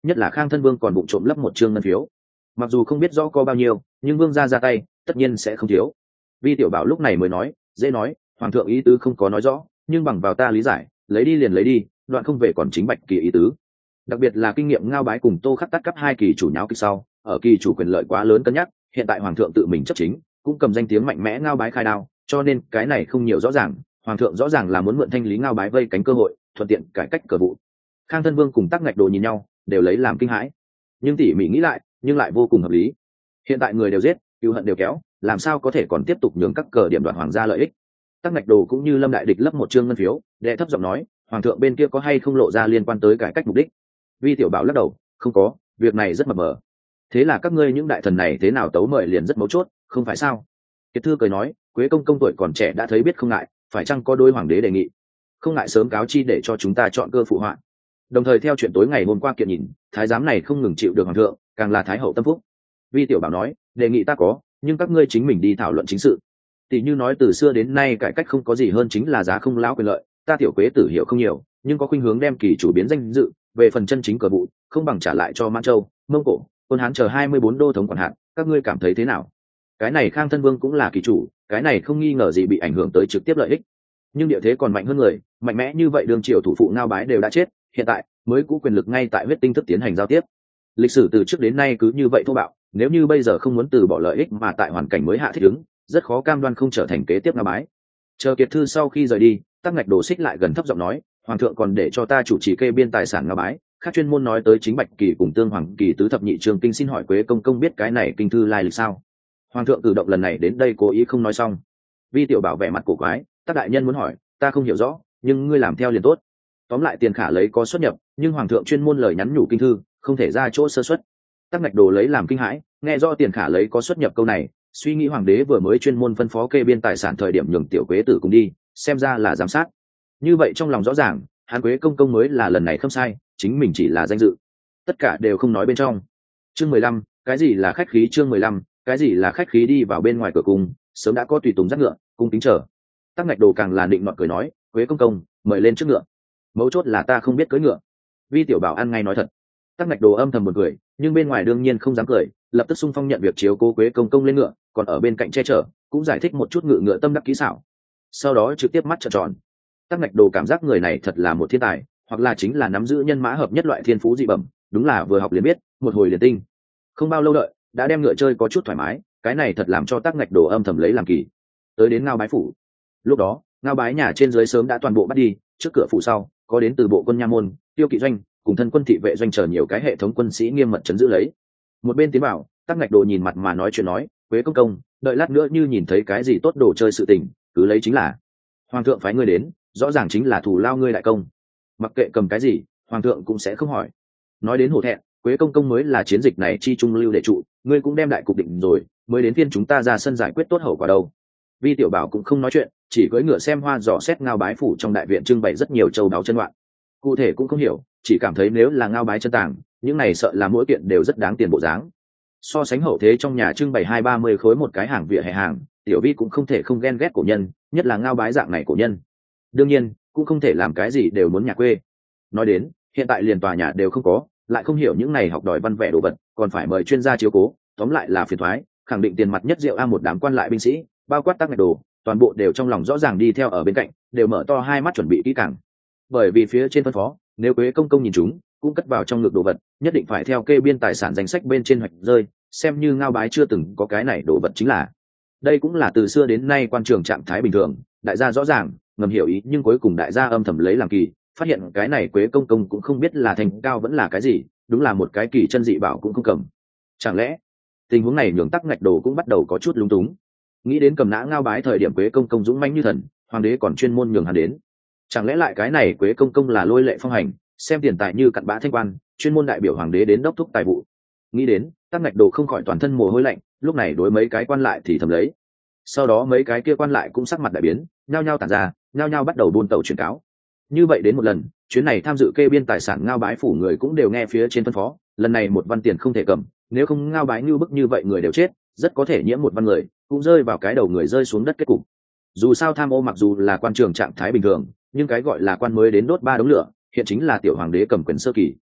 nhất là Khang thân vương còn bụng trộm lấp một trương ngân phiếu, mặc dù không biết rõ có bao nhiêu, nhưng vương gia ra tay tất nhiên sẽ không thiếu. Vi tiểu bảo lúc này mới nói, dễ nói, hoàng thượng ý tứ không có nói rõ, nhưng bằng vào ta lý giải, lấy đi liền lấy đi, đoạn không về còn chính Bạch Kỳ ý tứ. Đặc biệt là kinh nghiệm Ngao Bái cùng Tô Khắc tắt cấp hai kỳ chủ nháo kịch sau, ở kỳ chủ quyền lợi quá lớn cân nhắc, hiện tại hoàng thượng tự mình chấp chính, cũng cầm danh tiếng mạnh mẽ Ngao Bái khai đao, cho nên cái này không nhiều rõ ràng, hoàng thượng rõ ràng là muốn mượn thanh lý Ngao Bái vây cánh cơ hội, thuận tiện cải cách cờ vụ. Khang thân vương cùng Tắc Ngạch Đồ nhìn nhau, đều lấy làm kinh hãi, nhưng tỉ mỉ nghĩ lại, nhưng lại vô cùng hợp lý. Hiện tại người đều giết, cừu hận đều kéo, làm sao có thể còn tiếp tục nhường các cờ điểm đoạt hoàng gia lợi ích. Tắc Ngạch Đồ cũng như Lâm Đại Địch lấp một trương ngân phiếu, đệ thấp giọng nói, hoàng thượng bên kia có hay không lộ ra liên quan tới cải cách mục đích. Vi tiểu bảo lắc đầu, không có, việc này rất mập mờ. Thế là các ngươi những đại thần này thế nào tấu mời liền rất mấu chốt, không phải sao? Kiệt Thư cười nói, Quế công công tuổi còn trẻ đã thấy biết không ngại, phải chăng có đôi hoàng đế đề nghị, không ngại sớm cáo chi để cho chúng ta chọn cơ phụ họa. Đồng thời theo chuyện tối ngày hôm qua kiện nhìn, thái giám này không ngừng chịu được hoàng thượng, càng là thái hậu tâm phúc. Vi tiểu bảo nói, đề nghị ta có, nhưng các ngươi chính mình đi thảo luận chính sự. Tỷ như nói từ xưa đến nay cải cách không có gì hơn chính là giá không lão quyền lợi, ta tiểu Quế tử hiểu không nhiều, nhưng có khuynh hướng đem kỳ chủ biến danh dự, về phần chân chính cờ vụ, không bằng trả lại cho Mãn Châu, Mông Cổ, Quân Hán chờ hai mươi bốn đô thống quản hạt, các ngươi cảm thấy thế nào? Cái này Khang thân vương cũng là kỳ chủ, cái này không nghi ngờ gì bị ảnh hưởng tới trực tiếp lợi ích. Nhưng địa thế còn mạnh hơn người, mạnh mẽ như vậy đường triều thủ phụ Ngao Bái đều đã chết, hiện tại mới cũ quyền lực ngay tại huyết tinh thức tiến hành giao tiếp. Lịch sử từ trước đến nay cứ như vậy thô bạo, nếu như bây giờ không muốn từ bỏ lợi ích mà tại hoàn cảnh mới hạ thích ứng, rất khó cam đoan không trở thành kế tiếp Ngao Bái. Chờ Kiệt Thư sau khi rời đi, Tắc Ngạch Đồ xích lại gần thấp giọng nói, hoàng thượng còn để cho ta chủ trì kê biên tài sản Ngao Bái, khác chuyên môn nói tới chính Bạch Kỳ cùng Tương Hoàng Kỳ tứ thập nhị trường kinh, xin hỏi Quế công công biết cái này kinh thư lai lịch sao? Hoàng thượng cử động lần này đến đây cố ý không nói xong. Vi tiểu bảo vẻ mặt cổ quái, Tắc đại nhân muốn hỏi, ta không hiểu rõ, nhưng ngươi làm theo liền tốt. Tóm lại tiền khả lấy có xuất nhập, nhưng hoàng thượng chuyên môn lời nhắn nhủ kinh thư, không thể ra chỗ sơ xuất. Tắc Ngạch Đồ lấy làm kinh hãi, nghe rõ tiền khả lấy có xuất nhập câu này, suy nghĩ hoàng đế vừa mới chuyên môn phân phó kê biên tài sản thời điểm nhường tiểu Quế tử cùng đi, xem ra là giám sát. Như vậy trong lòng rõ ràng, hắn Quế công công mới là lần này không sai, chính mình chỉ là danh dự, tất cả đều không nói bên trong. Chương mười lăm, cái gì là khách khí? Chương mười lăm, cái gì là khách khí? Đi vào bên ngoài cửa cung, sớm đã có tùy tùng dắt ngựa, cung kính chờ. Tắc Ngạch Đồ càng là định nọt cười nói, Quế công công, mời lên trước ngựa. Mấu chốt là ta không biết cưỡi ngựa. Vi tiểu bảo ăn ngay nói thật. Tắc Ngạch Đồ âm thầm một cười, nhưng bên ngoài đương nhiên không dám cười, lập tức xung phong nhận việc chiếu cố Quế công công lên ngựa, còn ở bên cạnh che chở, cũng giải thích một chút ngựa ngựa tâm đắc kỹ xảo. Sau đó trực tiếp mắt trợn tròn. Tắc Ngạch Đồ cảm giác người này thật là một thiên tài, hoặc là chính là nắm giữ nhân mã hợp nhất loại thiên phú dị bẩm, đúng là vừa học liền biết, một hồi liền tinh. Không bao lâu đợi, đã đem ngựa chơi có chút thoải mái, cái này thật làm cho Tắc Ngạch Đồ âm thầm lấy làm kỳ. Tới đến Ngao Bái phủ. Lúc đó, Ngao Bái nhà trên dưới sớm đã toàn bộ bắt đi, trước cửa phủ sau, có đến từ bộ quân nha môn, tiêu kỵ doanh, cùng thân quân thị vệ doanh chờ nhiều cái hệ thống quân sĩ nghiêm mật trấn giữ lấy. Một bên tiến bảo, Tắc Ngạch Đồ nhìn mặt mà nói chuyện nói, Quế công công, đợi lát nữa như nhìn thấy cái gì tốt đồ chơi sự tình, cứ lấy chính là. Hoàng thượng phái ngươi đến, rõ ràng chính là thù lao ngươi đại công. Mặc kệ cầm cái gì, hoàng thượng cũng sẽ không hỏi. Nói đến hổ thẹn, Quế công công mới là chiến dịch này chi trung lưu đệ trụ, ngươi cũng đem đại cục định rồi, mới đến phiên chúng ta ra sân giải quyết tốt hậu quả đâu. Vi tiểu bảo cũng không nói chuyện, chỉ cưỡi ngựa xem hoa dò xét Ngao Bái phủ trong đại viện trưng bày rất nhiều châu đáo chân loạn. Cụ thể cũng không hiểu, chỉ cảm thấy nếu là Ngao Bái chân tàng, những này sợ là mỗi kiện đều rất đáng tiền bộ dáng. So sánh hậu thế trong nhà trưng bày hai ba mươi khối một cái hàng vỉa hè hàng, tiểu Vi cũng không thể không ghen ghét cổ nhân, nhất là Ngao Bái dạng này cổ nhân. Đương nhiên, cũng không thể làm cái gì đều muốn nhà quê. Nói đến, hiện tại liền tòa nhà đều không có, lại không hiểu những này học đòi văn vẻ đồ vật, còn phải mời chuyên gia chiếu cố, tóm lại là phiền toái, khẳng định tiền mặt nhất rượu a một đám quan lại binh sĩ, bao quát Tắc Ngạch Đồ, toàn bộ đều trong lòng rõ ràng đi theo ở bên cạnh, đều mở to hai mắt chuẩn bị kỹ càng. Bởi vì phía trên phân phó, nếu Quế công công nhìn chúng, cũng cất vào trong ngực đồ vật, nhất định phải theo kê biên tài sản danh sách bên trên hoạch rơi, xem như Ngao Bái chưa từng có cái này đồ vật chính là. Đây cũng là từ xưa đến nay quan trường trạng thái bình thường, đại gia rõ ràng, ngầm hiểu ý, nhưng cuối cùng đại gia âm thầm lấy làm kỳ, phát hiện cái này Quế công công cũng không biết là thành cao vẫn là cái gì, đúng là một cái kỳ chân dị bảo cũng không cầm. Chẳng lẽ tình huống này nhường Tắc Ngạch Đồ cũng bắt đầu có chút lúng túng. Nghĩ đến cầm nã Ngao Bái thời điểm Quế công công dũng mãnh như thần, hoàng đế còn chuyên môn nhường hắn đến. Chẳng lẽ lại cái này Quế công công là lôi lệ phong hành, xem tiền tài như cặn bã thanh quan, chuyên môn đại biểu hoàng đế đến đốc thúc tài vụ. Nghĩ đến, Tắc Ngạch Đồ không khỏi toàn thân mồ hôi lạnh, lúc này đối mấy cái quan lại thì thầm lấy. Sau đó mấy cái kia quan lại cũng sắc mặt đại biến, nhao nhao tản ra, nhao nhao bắt đầu buôn tàu truyền cáo. Như vậy đến một lần, chuyến này tham dự kê biên tài sản Ngao Bái phủ người cũng đều nghe phía trên phân phó, lần này một văn tiền không thể cầm, nếu không Ngao Bái như bức như vậy người đều chết, rất có thể nhiễm một văn người, cũng rơi vào cái đầu người rơi xuống đất kết cục. Dù sao tham ô mặc dù là quan trường trạng thái bình thường, nhưng cái gọi là quan mới đến đốt ba đống lửa, hiện chính là tiểu hoàng đế cầm quyền sơ kỳ,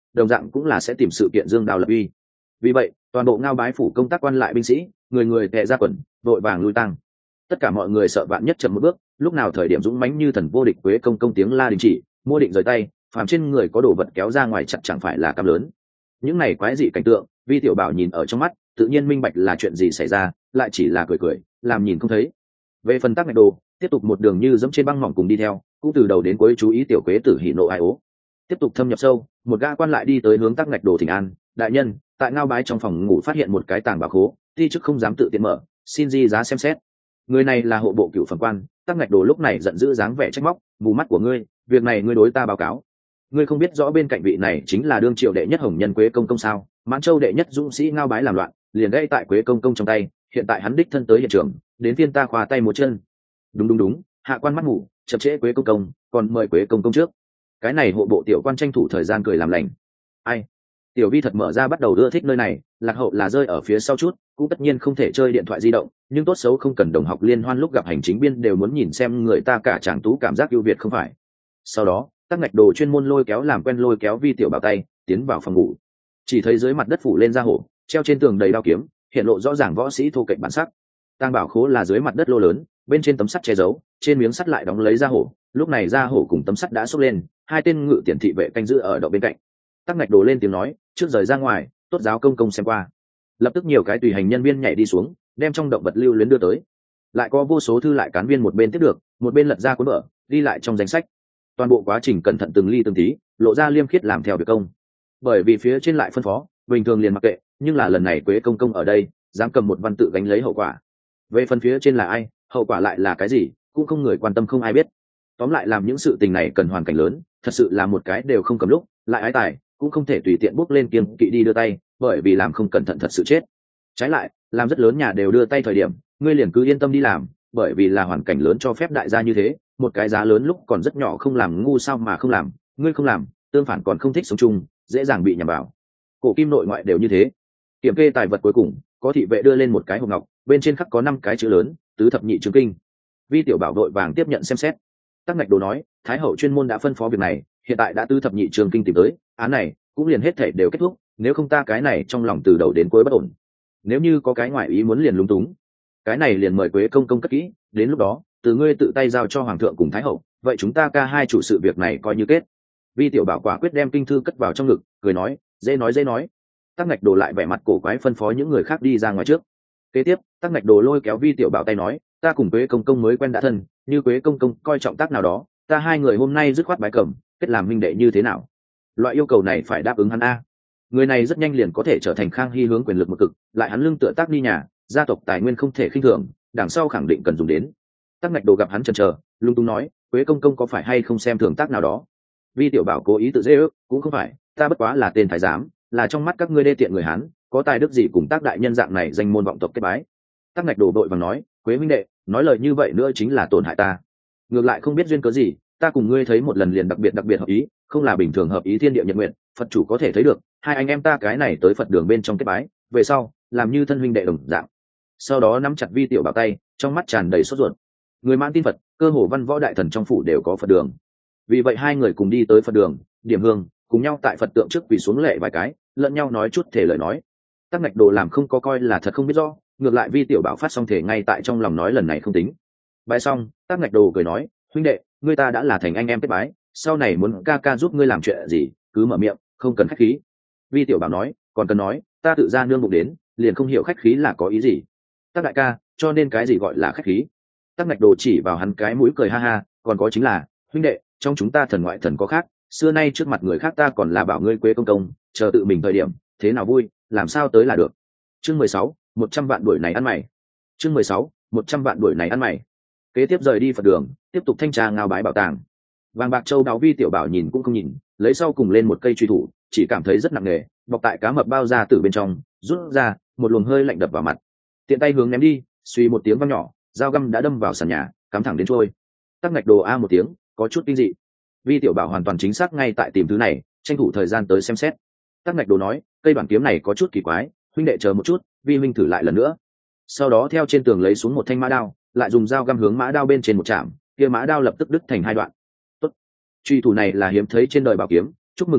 đồng dạng cũng là sẽ tìm sự kiện dương đao lập uy. Vì vậy toàn bộ Ngao Bái phủ công tác quan lại binh sĩ người người tệ ra quần, vội vàng lui tăng. Tất cả mọi người sợ vạn nhất chậm một bước, lúc nào thời điểm dũng mãnh như thần vô địch Quế Công công tiếng la đình chỉ, mua định rời tay, phàm trên người có đồ vật kéo ra ngoài chặt chẳng phải là cam lớn. Những này quái dị cảnh tượng, Vi Tiểu Bảo nhìn ở trong mắt, tự nhiên minh bạch là chuyện gì xảy ra, lại chỉ là cười cười, làm nhìn không thấy. Về phần Tắc Ngạch Đồ, tiếp tục một đường như dẫm trên băng mỏng cùng đi theo, cũng từ đầu đến cuối chú ý Tiểu Quế Tử hỉ nộ ai ố. Tiếp tục thâm nhập sâu, một gã quan lại đi tới hướng Tắc Ngạch Đồ thỉnh an, đại nhân, tại Ngao Bái trong phòng ngủ phát hiện một cái tàng bảo khố, ti chức không dám tự tiện mở, xin di giá xem xét. Người này là hộ bộ cựu phẩm quan. Tắc Ngạch Đồ lúc này giận dữ dáng vẻ trách móc, mù mắt của ngươi, việc này ngươi đối ta báo cáo. Ngươi không biết rõ bên cạnh vị này chính là đương triệu đệ nhất hồng nhân Quế Công công sao? Mãn Châu đệ nhất dũng sĩ Ngao Bái làm loạn, liền gây tại Quế Công công trong tay, hiện tại hắn đích thân tới hiện trường, đến phiên ta khoa tay một chân. Đúng đúng đúng, hạ quan mắt mù, chậm trễ Quế Công công, còn mời Quế Công công trước. Cái này hộ bộ tiểu quan tranh thủ thời gian cười làm lành. Ai? Tiểu Vi thật mở ra bắt đầu ưa thích nơi này, Lạc Hậu là rơi ở phía sau chút, cũng tất nhiên không thể chơi điện thoại di động, nhưng tốt xấu không cần đồng học liên hoan lúc gặp hành chính biên đều muốn nhìn xem người ta cả chàng tú cảm giác ưu việt không phải. Sau đó Tắc Ngạch Đồ chuyên môn lôi kéo làm quen lôi kéo Vi Tiểu Bảo tay tiến vào phòng ngủ, chỉ thấy dưới mặt đất phủ lên da hổ, treo trên tường đầy đao kiếm, hiện lộ rõ ràng võ sĩ thô kệch bản sắc. Tang bảo khố là dưới mặt đất lô lớn, bên trên tấm sắt che giấu, trên miếng sắt lại đóng lấy da hổ, lúc này da hổ cùng tấm sắt đã xốc lên, hai tên ngự tiền thị vệ canh giữ ở động bên cạnh. Tắc Ngạch Đồ lên tiếng nói, trước rời ra ngoài, tốt giáo công công xem qua. Lập tức nhiều cái tùy hành nhân viên nhảy đi xuống, đem trong động vật lưu luyến đưa tới. Lại có vô số thư lại cán viên một bên tiếp được, một bên lật ra cuốn vở, ghi lại trong danh sách. Toàn bộ quá trình cẩn thận từng ly từng tí, lộ ra liêm khiết làm theo việc công. Bởi vì phía trên lại phân phó, bình thường liền mặc kệ, nhưng là lần này Quế công công ở đây, dám cầm một văn tự gánh lấy hậu quả. Về phần phía trên là ai, hậu quả lại là cái gì, cũng không người quan tâm, không ai biết. Tóm lại làm những sự tình này cần hoàn cảnh lớn, thật sự là một cái đều không cầm lúc, lại ái tài, cũng không thể tùy tiện bước lên kiêng kỵ đi đưa tay, bởi vì làm không cẩn thận thật sự chết. Trái lại, làm rất lớn nhà đều đưa tay thời điểm, ngươi liền cứ yên tâm đi làm, bởi vì là hoàn cảnh lớn cho phép đại gia như thế, một cái giá lớn lúc còn rất nhỏ không làm ngu sao mà không làm, ngươi không làm, tương phản còn không thích sống chung, dễ dàng bị nhầm vào. Cổ kim nội ngoại đều như thế. Kiểm kê tài vật cuối cùng, có thị vệ đưa lên một cái hộp ngọc, bên trên khắc có năm cái chữ lớn, tứ thập nhị chương kinh. Vi Tiểu Bảo đội vàng tiếp nhận xem xét. Tắc Ngạch Đồ nói, Thái hậu chuyên môn đã phân phó việc này, hiện tại đã tứ thập nhị chương kinh tìm tới, án này cũng liền hết thể đều kết thúc, nếu không ta cái này trong lòng từ đầu đến cuối bất ổn. Nếu như có cái ngoại ý muốn liền lúng túng, cái này liền mời Quế công công cất kỹ, đến lúc đó từ ngươi tự tay giao cho hoàng thượng cùng thái hậu, vậy chúng ta ca hai chủ sự việc này coi như kết. Vi Tiểu Bảo quả quyết đem kinh thư cất vào trong ngực, cười nói, dễ nói dễ nói. Tắc Ngạch Đồ lại vẻ mặt cổ quái phân phó những người khác đi ra ngoài trước. Kế tiếp Tắc Ngạch Đồ lôi kéo Vi Tiểu Bảo tay nói, ta cùng Quế công công mới quen đã thân, như Quế công công coi trọng tác nào đó, ta hai người hôm nay dứt khoát bái cầm, kết làm minh đệ như thế nào? Loại yêu cầu này phải đáp ứng hắn a. Người này rất nhanh liền có thể trở thành Khang Hy hướng quyền lực một cực, lại hắn lưng tựa Tác Ni nhà, gia tộc tài nguyên không thể khinh thường, đằng sau khẳng định cần dùng đến. Tắc Ngạch Đồ gặp hắn chần chờ, lung tung nói, Quế công công có phải hay không xem thường tác nào đó? Vi Tiểu Bảo cố ý tự dễ ước, cũng không phải, ta bất quá là tên thái giám, là trong mắt các ngươi đê tiện người Hán, có tài đức gì cùng Tác đại nhân dạng này danh môn vọng tộc kết bái. Tắc Ngạch Đồ đội vàng nói, Quế huynh đệ, nói lời như vậy nữa chính là tổn hại ta. Ngược lại không biết duyên cớ gì, ta cùng ngươi thấy một lần liền đặc biệt đặc biệt hợp ý, không là bình thường hợp ý thiên địa nhật nguyện, Phật chủ có thể thấy được, hai anh em ta cái này tới Phật đường bên trong kết bái, về sau làm như thân huynh đệ đồng dạng. Sau đó nắm chặt Vi Tiểu Bảo tay, trong mắt tràn đầy sốt ruột. Người mãn tin Phật, cơ hồ văn võ đại thần trong phủ đều có Phật đường. Vì vậy hai người cùng đi tới Phật đường, điểm hương, cùng nhau tại Phật tượng trước quỳ xuống lệ vài cái, lẫn nhau nói chút thể lời nói. Tắc Ngạch Đồ làm không có coi là thật không biết rõ, ngược lại Vi Tiểu Bảo phát xong thể ngay tại trong lòng nói lần này không tính. Bài xong, Tắc Ngạch Đồ cười nói, huynh đệ, ngươi ta đã là thành anh em kết bái, sau này muốn ca ca giúp ngươi làm chuyện gì, cứ mở miệng, không cần khách khí. Vi Tiểu Bảo nói, còn cần nói, ta tự ra nương bụng đến, liền không hiểu khách khí là có ý gì. Tắc đại ca, cho nên cái gì gọi là khách khí? Tắc Ngạch Đồ chỉ vào hắn cái mũi cười ha ha, còn có chính là, huynh đệ, trong chúng ta thần ngoại thần có khác, xưa nay trước mặt người khác ta còn là bảo ngươi Quế công công, chờ tự mình thời điểm, thế nào vui, làm sao tới là được. Chương mười sáu, một trăm vạn đuổi này ăn mày. Chương mười sáu, một trăm vạn đuổi này ăn mày. Kế tiếp rời đi Phật đường, tiếp tục thanh tra Ngao Bái bảo tàng. Vàng bạc châu đáo Vi Tiểu Bảo nhìn cũng không nhìn, lấy sau cùng lên một cây truy thủ, chỉ cảm thấy rất nặng nề, bọc tại cá mập bao ra từ bên trong, rút ra, một luồng hơi lạnh đập vào mặt. Tiện tay hướng ném đi, suy một tiếng vang nhỏ, dao găm đã đâm vào sàn nhà, cắm thẳng đến trôi. Tắc Ngạch Đồ a một tiếng, có chút kinh dị. Vi Tiểu Bảo hoàn toàn chính xác ngay tại tìm thứ này, tranh thủ thời gian tới xem xét. Tắc Ngạch Đồ nói, cây bản kiếm này có chút kỳ quái, huynh đệ chờ một chút, vi huynh thử lại lần nữa. Sau đó theo trên tường lấy xuống một thanh mã đao, lại dùng dao găm hướng mã đao bên trên một chạm, kia mã đao lập tức đứt thành hai đoạn. Tốt, truy thủ này là hiếm thấy trên đời bảo kiếm, chúc mừng huynh đệ,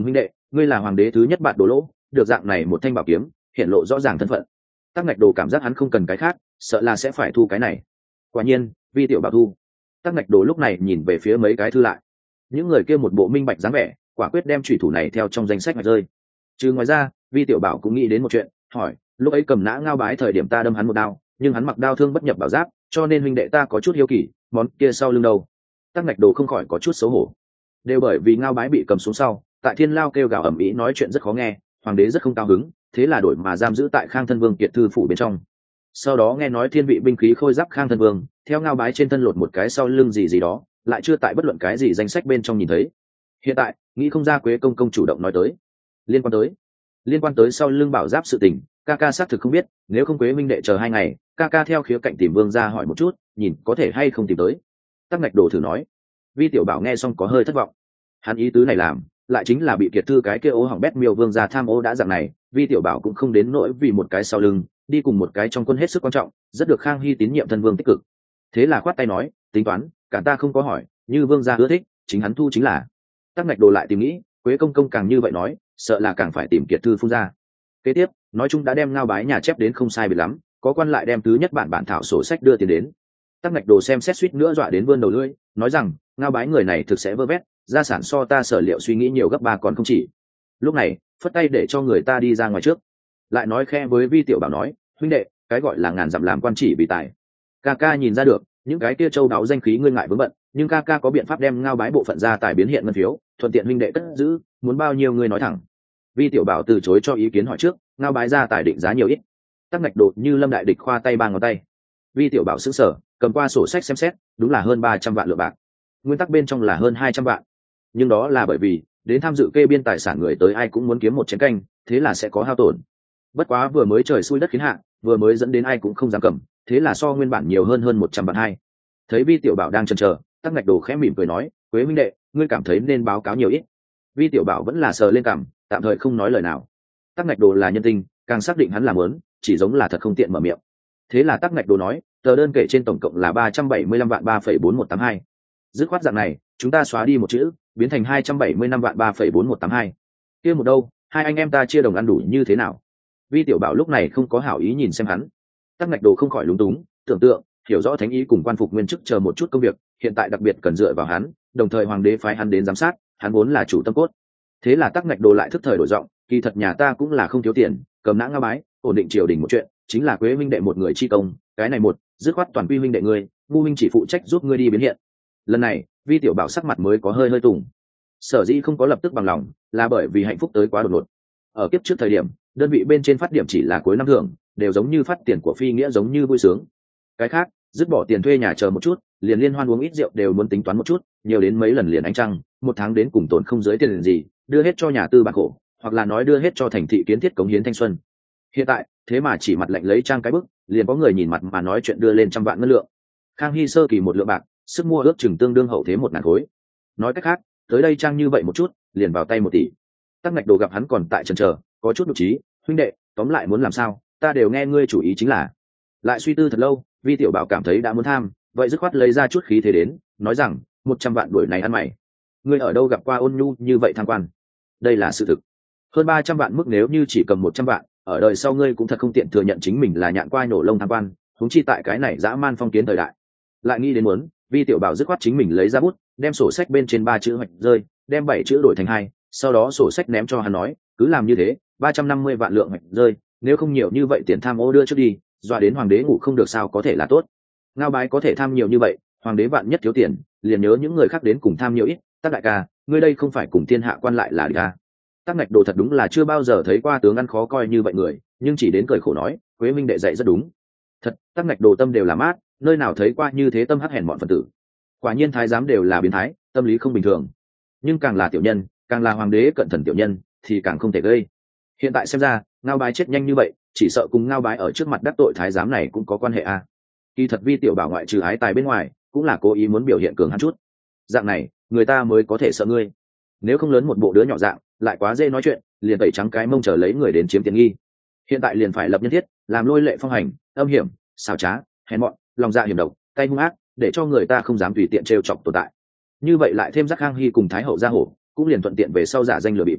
ngươi là hoàng đế thứ nhất bạn đồ lỗ, được dạng này một thanh bảo kiếm, hiện lộ rõ ràng thân phận. Tắc Ngạch Đồ cảm giác hắn không cần cái khác, sợ là sẽ phải thu cái này. Quả nhiên, Vi tiểu bảo thu. Tắc Ngạch Đồ lúc này nhìn về phía mấy cái thư lại, những người kia một bộ minh bạch dáng vẻ, quả quyết đem chủy thủ này theo trong danh sách mà rơi. Trừ ngoài ra, Vi tiểu bảo cũng nghĩ đến một chuyện, hỏi, lúc ấy cầm nã Ngao Bái thời điểm ta đâm hắn một đao, nhưng hắn mặc đao thương bất nhập bảo giáp, cho nên huynh đệ ta có chút hiếu kỳ, món kia sau lưng đâu? Tắc Ngạch Đồ không khỏi có chút xấu hổ. Đều bởi vì Ngao Bái bị cầm xuống sau, tại Thiên Lao kêu gào ầm ĩ nói chuyện rất khó nghe, hoàng đế rất không cao hứng, thế là đổi mà giam giữ tại Khang Thân Vương Kiệt thư phủ bên trong. Sau đó nghe nói thiên vị binh khí khôi giáp Khang Thân Vương, theo Ngao Bái trên thân lột một cái sau lưng gì gì đó, lại chưa tại bất luận cái gì danh sách bên trong nhìn thấy. Hiện tại, nghĩ không ra Quế công công chủ động nói tới. Liên quan tới, liên quan tới sau lưng bảo giáp sự tình, ca ca xác thực không biết, nếu không Quế minh đệ chờ hai ngày, ca ca theo khía cạnh tìm Vương ra hỏi một chút, nhìn có thể hay không tìm tới. Tắc Ngạch Đồ thử nói. Vi tiểu bảo nghe xong có hơi thất vọng. Hắn ý tứ này làm, lại chính là bị Kiệt thư cái kia ô hỏng bét miêu Vương ra tham ô đã dạng này, Vi tiểu bảo cũng không đến nỗi vì một cái sau lưng, đi cùng một cái trong quân hết sức quan trọng, rất được Khang Hy tín nhiệm thân vương tích cực. Thế là khoát tay nói, tính toán, cả ta không có hỏi, như Vương gia ưa thích, chính hắn thu chính là. Tắc Ngạch Đồ lại tìm nghĩ, Quế công công càng như vậy nói, sợ là càng phải tìm Kiệt thư phun ra. Kế tiếp, nói chung đã đem Ngao Bái nhà chép đến không sai biệt lắm, có quan lại đem thứ nhất bản bản thảo sổ sách đưa tiền đến. Tắc Ngạch Đồ xem xét suýt nữa dọa đến vươn đầu lưỡi, nói rằng, Ngao Bái người này thực sẽ vơ vét, gia sản so ta sở liệu suy nghĩ nhiều gấp ba còn không chỉ. Lúc này, phất tay để cho người ta đi ra ngoài trước, lại nói khe với Vi tiểu bảo nói, huynh đệ, cái gọi là ngàn dặm làm quan chỉ vì tài. Ca ca nhìn ra được, những cái kia châu đáo danh khí ngươi ngại vướng bận, nhưng ca ca có biện pháp đem Ngao Bái bộ phận ra tài biến hiện ngân phiếu, thuận tiện huynh đệ cất giữ, muốn bao nhiêu ngươi nói thẳng. Vi tiểu bảo từ chối cho ý kiến hỏi trước, Ngao Bái ra tài định giá nhiều ít. Tắc Ngạch Đồ như lâm đại địch khoa tay ba ngón tay. Vi tiểu bảo sững sờ, cầm qua sổ sách xem xét, đúng là hơn ba trăm vạn lượng bạc. Nguyên tắc bên trong là hơn hai trăm vạn. Nhưng đó là bởi vì, đến tham dự kê biên tài sản người tới ai cũng muốn kiếm một chén canh, thế là sẽ có hao tổn. Bất quá vừa mới trời xui đất khiến hạ, vừa mới dẫn đến ai cũng không dám cầm, thế là so nguyên bản nhiều hơn hơn một trăm vạn hai. Thấy Vi tiểu bảo đang chần chờ, Tắc Ngạch Đồ khẽ mỉm cười nói, Quế huynh đệ, ngươi cảm thấy nên báo cáo nhiều ít? Vi tiểu bảo vẫn là sờ lên cằm, tạm thời không nói lời nào. Tắc Ngạch Đồ là nhân tình, càng xác định hắn là muốn, chỉ giống là thật không tiện mở miệng. Thế là Tắc Ngạch Đồ nói, tờ đơn kể trên tổng cộng là ba trăm bảy mươi lăm vạn ba phẩy bốn một tám hai. Dứt khoát dạng này, chúng ta xóa đi một chữ, biến thành hai trăm bảy mươi lăm vạn ba phẩy bốn một tám hai. Kia một đâu, hai anh em ta chia đồng ăn đủ như thế nào? Vi tiểu bảo lúc này không có hảo ý nhìn xem hắn. Tắc Ngạch Đồ không khỏi lúng túng, tưởng tượng, hiểu rõ thánh ý cùng quan phục nguyên chức chờ một chút công việc, hiện tại đặc biệt cần dựa vào hắn, đồng thời hoàng đế phái hắn đến giám sát, hắn vốn là chủ tâm cốt. Thế là Tắc Ngạch Đồ lại thức thời đổi giọng, kỳ thật nhà ta cũng là không thiếu tiền, cầm nã Ngao Bái, ổn định triều đình một chuyện, chính là Quế huynh đệ một người chi công, cái này một, dứt khoát toàn quy huynh đệ ngươi, ngu huynh chỉ phụ trách giúp ngươi đi biến hiện. Lần này, Vi tiểu bảo sắc mặt mới có hơi hơi tùng. Sở dĩ không có lập tức bằng lòng, là bởi vì hạnh phúc tới quá đột ngột. Ở kiếp trước thời điểm, đơn vị bên trên phát điểm chỉ là cuối năm thưởng, đều giống như phát tiền của phi nghĩa giống như vui sướng. Cái khác, dứt bỏ tiền thuê nhà chờ một chút, liền liên hoan uống ít rượu đều muốn tính toán một chút, nhiều đến mấy lần liền ánh trăng, một tháng đến cùng tốn không dưới tiền gì, đưa hết cho nhà tư bản khổ, hoặc là nói đưa hết cho thành thị kiến thiết cống hiến thanh xuân. Hiện tại, thế mà chỉ mặt lạnh lấy trang cái bức, liền có người nhìn mặt mà nói chuyện đưa lên trăm vạn ngân lượng. Khang Hy sơ kỳ một lượng bạc, sức mua ước chừng tương đương hậu thế một ngàn khối. Nói cách khác, tới đây trang như vậy một chút, liền vào tay một tỷ. Tắc Ngạch Đồ gặp hắn còn tại chần chờ, có chút đục trí, huynh đệ, tóm lại muốn làm sao, ta đều nghe ngươi chủ ý chính là. Lại suy tư thật lâu, Vi tiểu bảo cảm thấy đã muốn tham, vậy dứt khoát lấy ra chút khí thế đến, nói rằng, một trăm vạn đuổi này ăn mày. Ngươi ở đâu gặp qua ôn nhu như vậy tham quan? Đây là sự thực. Hơn ba trăm vạn mức nếu như chỉ cầm một trăm vạn, ở đời sau ngươi cũng thật không tiện thừa nhận chính mình là nhạn qua nổ lông tham quan, huống chi tại cái này dã man phong kiến thời đại. Lại nghĩ đến muốn, Vi tiểu bảo dứt khoát chính mình lấy ra bút, đem sổ sách bên trên ba chữ hoạch rơi, đem bảy chữ đổi thành hai, sau đó sổ sách ném cho hắn nói, cứ làm như thế, ba trăm năm mươi vạn lượng hoạch rơi, nếu không nhiều như vậy tiền tham ô đưa trước đi, dọa đến hoàng đế ngủ không được sao có thể là tốt. Ngao Bái có thể tham nhiều như vậy, hoàng đế vạn nhất thiếu tiền, liền nhớ những người khác đến cùng tham nhiều ít. Tắc đại ca, ngươi đây không phải cùng thiên hạ quan lại là địch à? Tắc Ngạch Đồ thật đúng là chưa bao giờ thấy qua tướng ăn khó coi như vậy người, nhưng chỉ đến cười khổ nói, Quế minh đệ dạy rất đúng. Thật, Tắc Ngạch Đồ tâm đều là mát, nơi nào thấy qua như thế tâm hắc hèn bọn phần tử. Quả nhiên thái giám đều là biến thái, tâm lý không bình thường. Nhưng càng là tiểu nhân, càng là hoàng đế cận thần tiểu nhân, thì càng không thể gây. Hiện tại xem ra, Ngao Bái chết nhanh như vậy, chỉ sợ cùng Ngao Bái ở trước mặt đắc tội thái giám này cũng có quan hệ à? Kỳ thật Vi tiểu bảo ngoại trừ ái tài bên ngoài, cũng là cố ý muốn biểu hiện cường hắn chút. Dạng này, người ta mới có thể sợ ngươi. Nếu không lớn một bộ đứa nhỏ dạng, lại quá dễ nói chuyện, liền tẩy trắng cái mông chờ lấy người đến chiếm tiện nghi. Hiện tại liền phải lập nhân thiết, làm lôi lệ phong hành, âm hiểm, xảo trá, hèn mọn, lòng dạ hiểm độc, tay hung ác, để cho người ta không dám tùy tiện trêu chọc tồn tại. Như vậy lại thêm Giác Khang Hy cùng Thái hậu gia hổ, cũng liền thuận tiện về sau giả danh lừa bịp.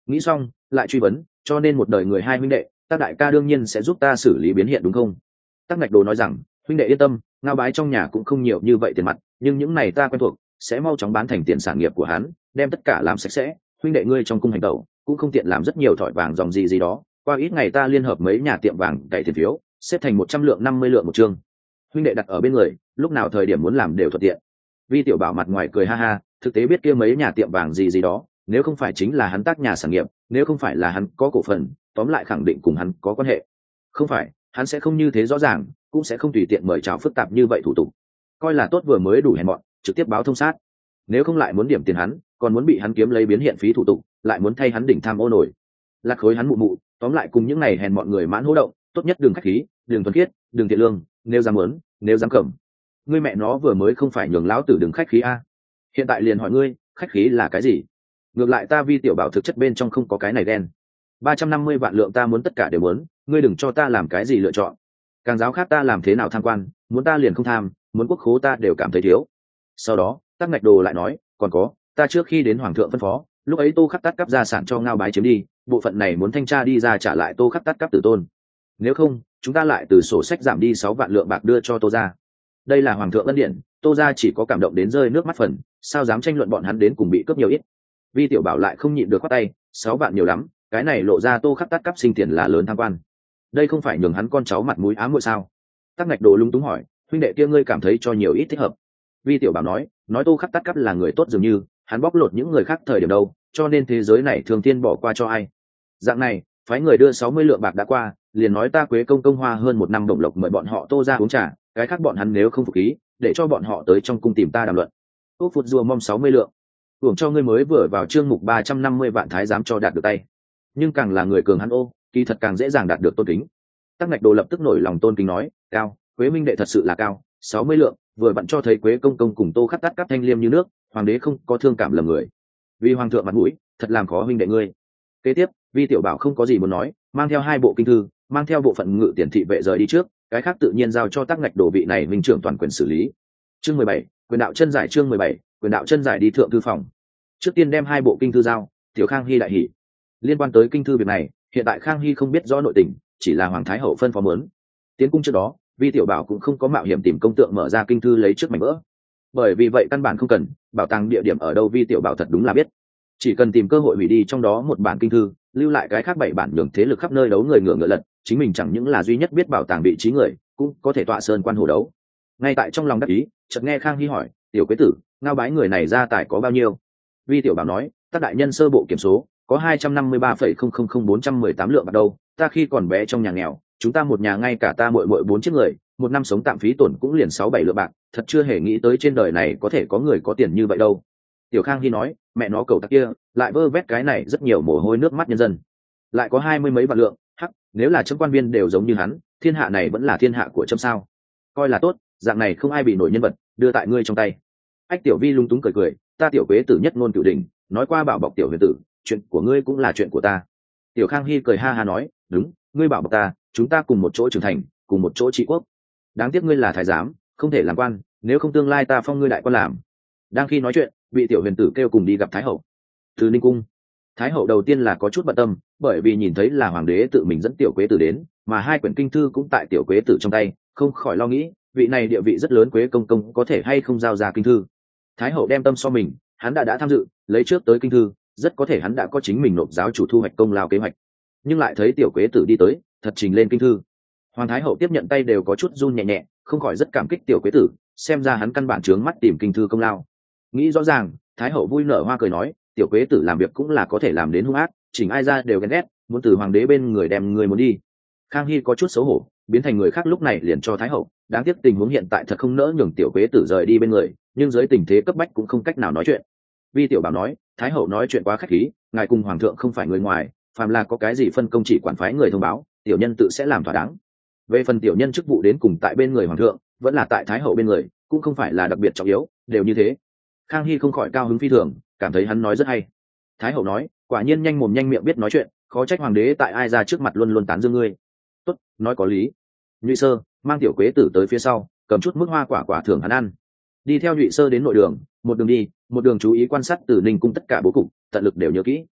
nghĩ xong lại truy vấn, cho nên một đời người hai huynh đệ, Tác đại ca đương nhiên sẽ giúp ta xử lý biến hiện đúng không? Tác Ngạch Đồ nói rằng, huynh đệ yên tâm, Ngao Bái trong nhà cũng không nhiều như vậy tiền mặt, nhưng những này ta quen thuộc, sẽ mau chóng bán thành tiền sản nghiệp của hắn, đem tất cả làm sạch sẽ. Huynh đệ ngươi trong cung hành tẩu cũng không tiện làm rất nhiều thỏi vàng dòng gì gì đó, qua ít ngày ta liên hợp mấy nhà tiệm vàng cày tiền phiếu, xếp thành một trăm lượng năm mươi lượng một chương. Huynh đệ đặt ở bên người, lúc nào thời điểm muốn làm đều thuận tiện. Vi Tiểu Bảo mặt ngoài cười ha ha, thực tế biết kia mấy nhà tiệm vàng gì gì đó, nếu không phải chính là hắn tác nhà sản nghiệp, nếu không phải là hắn có cổ phần, tóm lại khẳng định cùng hắn có quan hệ. Không phải, hắn sẽ không như thế rõ ràng, cũng sẽ không tùy tiện mời chào phức tạp như vậy thủ tục. Coi là tốt vừa mới đủ hèn mọn, trực tiếp báo thông sát. Nếu không lại muốn điểm tiền hắn, còn muốn bị hắn kiếm lấy biến hiện phí thủ tục, lại muốn thay hắn đỉnh tham ô nổi. Lạc khối hắn mụ mụ, tóm lại cùng những này hèn mọn người mãn hố động, tốt nhất đừng khách khí, đừng thuần khiết, đừng thiện lương, nếu dám muốn, nếu dám cầm. Ngươi mẹ nó vừa mới không phải nhường lão tử đừng khách khí a. Hiện tại liền hỏi ngươi, khách khí là cái gì? Ngược lại ta Vi Tiểu Bảo thực chất bên trong không có cái này đen. Ba trăm năm mươi vạn lượng ta muốn tất cả đều muốn, ngươi đừng cho ta làm cái gì lựa chọn. Càng giáo khác ta làm thế nào tham quan, muốn ta liền không tham, muốn quốc khố ta đều cảm thấy thiếu. Sau đó, Tác Ngạch Đồ lại nói, còn có, ta trước khi đến hoàng thượng phân phó, lúc ấy Tô Khắc Tát cắp gia sản cho Ngao Bái chiếm đi, bộ phận này muốn thanh tra đi ra trả lại Tô Khắc Tát cắp tử tôn. Nếu không, chúng ta lại từ sổ sách giảm đi sáu vạn lượng bạc đưa cho Tô gia. Đây là hoàng thượng ân điển, Tô gia chỉ có cảm động đến rơi nước mắt phần, sao dám tranh luận bọn hắn đến cùng bị cướp nhiều ít. Vi Tiểu Bảo lại không nhịn được khoát tay, sáu vạn nhiều lắm, cái này lộ ra Tô Khắc Tát cắp sinh tiền là lớn tham quan. Đây không phải nhường hắn con cháu mặt mũi ám muội sao? Tác Ngạch Đồ lúng túng hỏi, huynh đệ kia ngươi cảm thấy cho nhiều ít thích hợp? Vi Tiểu Bảo nói, nói Tô Khắc Tát cắp là người tốt dường như, hắn bóc lột những người khác thời điểm đâu, cho nên thế giới này thường tiên bỏ qua cho ai. Dạng này, phái người đưa sáu mươi lượng bạc đã qua, liền nói ta Quế công công hoa hơn một năm đồng lộc mời bọn họ Tô ra uống trà, cái khác bọn hắn nếu không phục khí, để cho bọn họ tới trong cung tìm ta đàm luận. Úc Phụt rùa mong sáu mươi lượng. Hưởng cho ngươi mới vừa vào chương mục ba trăm năm mươi vạn thái giám cho đạt được tay. Nhưng càng là người cường hắn ô, kỳ thật càng dễ dàng đạt được tôn kính. Tác Ngạch Đồ lập tức nổi lòng tôn kính nói, cao, Quế minh đệ thật sự là cao, sáu mươi lượng, vừa vặn cho thấy Quế công công cùng Tô Khắc Tát cắp thanh liêm như nước, hoàng đế không có thương cảm lầm người. Vì hoàng thượng mặt mũi, thật làm khó huynh đệ ngươi. Kế tiếp, Vi Tiểu Bảo không có gì muốn nói, mang theo hai bộ kinh thư, mang theo bộ phận ngự tiền thị vệ rời đi trước, cái khác tự nhiên giao cho Tác Ngạch Đồ vị này minh trưởng toàn quyền xử lý. Chương mười bảy, quyền đạo chân giải chương mười bảy, quyền đạo chân giải đi thượng thư phòng. Trước tiên đem hai bộ kinh thư giao, Tiểu Khang Hy đại hỉ. Liên quan tới kinh thư việc này, hiện tại Khang Hy không biết rõ nội tình, chỉ là hoàng thái hậu phân phó muốn. Tiến cung trước đó, Vi Tiểu Bảo cũng không có mạo hiểm tìm công tượng mở ra kinh thư lấy trước mảnh vỡ. Bởi vì vậy căn bản không cần, bảo tàng địa điểm ở đâu Vi Tiểu Bảo thật đúng là biết. Chỉ cần tìm cơ hội hủy đi trong đó một bản kinh thư, lưu lại cái khác bảy bản nhường thế lực khắp nơi đấu người ngựa ngựa lật, chính mình chẳng những là duy nhất biết bảo tàng vị trí người, cũng có thể tọa sơn quan hồ đấu. Ngay tại trong lòng đắc ý, chợt nghe Khang Hy hỏi, Tiểu Quế tử, Ngao Bái người này gia tài có bao nhiêu? Vi Tiểu Bảo nói, Tác đại nhân sơ bộ kiểm số có hai trăm năm mươi ba phẩy không không không bốn trăm mười tám lượng bạc đâu, ta khi còn bé trong nhà nghèo, chúng ta một nhà ngay cả ta muội muội bốn chiếc người, một năm sống tạm phí tổn cũng liền sáu bảy lượng bạc, thật chưa hề nghĩ tới trên đời này có thể có người có tiền như vậy đâu. Tiểu Khang Hy nói, mẹ nó cầu tặc kia, lại vơ vét cái này rất nhiều mồ hôi nước mắt nhân dân, lại có hai mươi mấy vạn lượng, hắc, nếu là chấm quan viên đều giống như hắn, thiên hạ này vẫn là thiên hạ của chấm sao? Coi là tốt, dạng này không ai bị nổi nhân vật, đưa tại ngươi trong tay. Ách Tiểu Vi lung túng cười cười, ta Tiểu Quế tử nhất ngôn cửu đỉnh, nói qua bảo bọc Tiểu huyền tử, chuyện của ngươi cũng là chuyện của ta. Tiểu Khang Hy cười ha ha nói, đúng, ngươi bảo bọc ta, chúng ta cùng một chỗ trưởng thành, cùng một chỗ trị quốc. Đáng tiếc ngươi là thái giám, không thể làm quan, nếu không tương lai ta phong ngươi đại quan làm. Đang khi nói chuyện, bị Tiểu huyền tử kêu cùng đi gặp thái hậu. Từ Ninh cung, thái hậu đầu tiên là có chút bận tâm, bởi vì nhìn thấy là hoàng đế tự mình dẫn Tiểu Quế tử đến, mà hai quyển kinh thư cũng tại Tiểu Quế tử trong tay, không khỏi lo nghĩ, vị này địa vị rất lớn Quế công công có thể hay không giao ra kinh thư. Thái hậu đem tâm so mình, hắn đã đã tham dự, lấy trước tới kinh thư, rất có thể hắn đã có chính mình nộp giáo chủ thu hoạch công lao kế hoạch. Nhưng lại thấy Tiểu Quế tử đi tới, thật trình lên kinh thư. Hoàng thái hậu tiếp nhận tay đều có chút run nhẹ nhẹ, không khỏi rất cảm kích Tiểu Quế tử, xem ra hắn căn bản trướng mắt tìm kinh thư công lao. Nghĩ rõ ràng, thái hậu vui nở hoa cười nói, Tiểu Quế tử làm việc cũng là có thể làm đến hung ác, chỉnh ai ra đều ghen ghét, muốn từ hoàng đế bên người đem người muốn đi. Khang Hy có chút xấu hổ, biến thành người khác lúc này liền cho thái hậu, đáng tiếc tình huống hiện tại thật không nỡ nhường Tiểu Quế tử rời đi bên người, nhưng dưới tình thế cấp bách cũng không cách nào nói chuyện. Vi Tiểu Bảo nói, thái hậu nói chuyện quá khách khí, ngài cùng hoàng thượng không phải người ngoài, phàm là có cái gì phân công chỉ quản phái người thông báo, tiểu nhân tự sẽ làm thỏa đáng. Về phần tiểu nhân chức vụ đến cùng tại bên người hoàng thượng, vẫn là tại thái hậu bên người, cũng không phải là đặc biệt trọng yếu, đều như thế. Khang Hy không khỏi cao hứng phi thường, cảm thấy hắn nói rất hay. Thái hậu nói, quả nhiên nhanh mồm nhanh miệng biết nói chuyện, khó trách hoàng đế tại ai ra trước mặt luôn luôn tán dương ngươi. Tốt, nói có lý. Nhụy Sơ mang Tiểu Quế tử tới phía sau, cầm chút mức hoa quả quả thưởng hắn ăn. Đi theo Nhụy Sơ đến nội đường, một đường đi, một đường chú ý quan sát Từ Ninh cung tất cả bố cục, tận lực đều nhớ kỹ.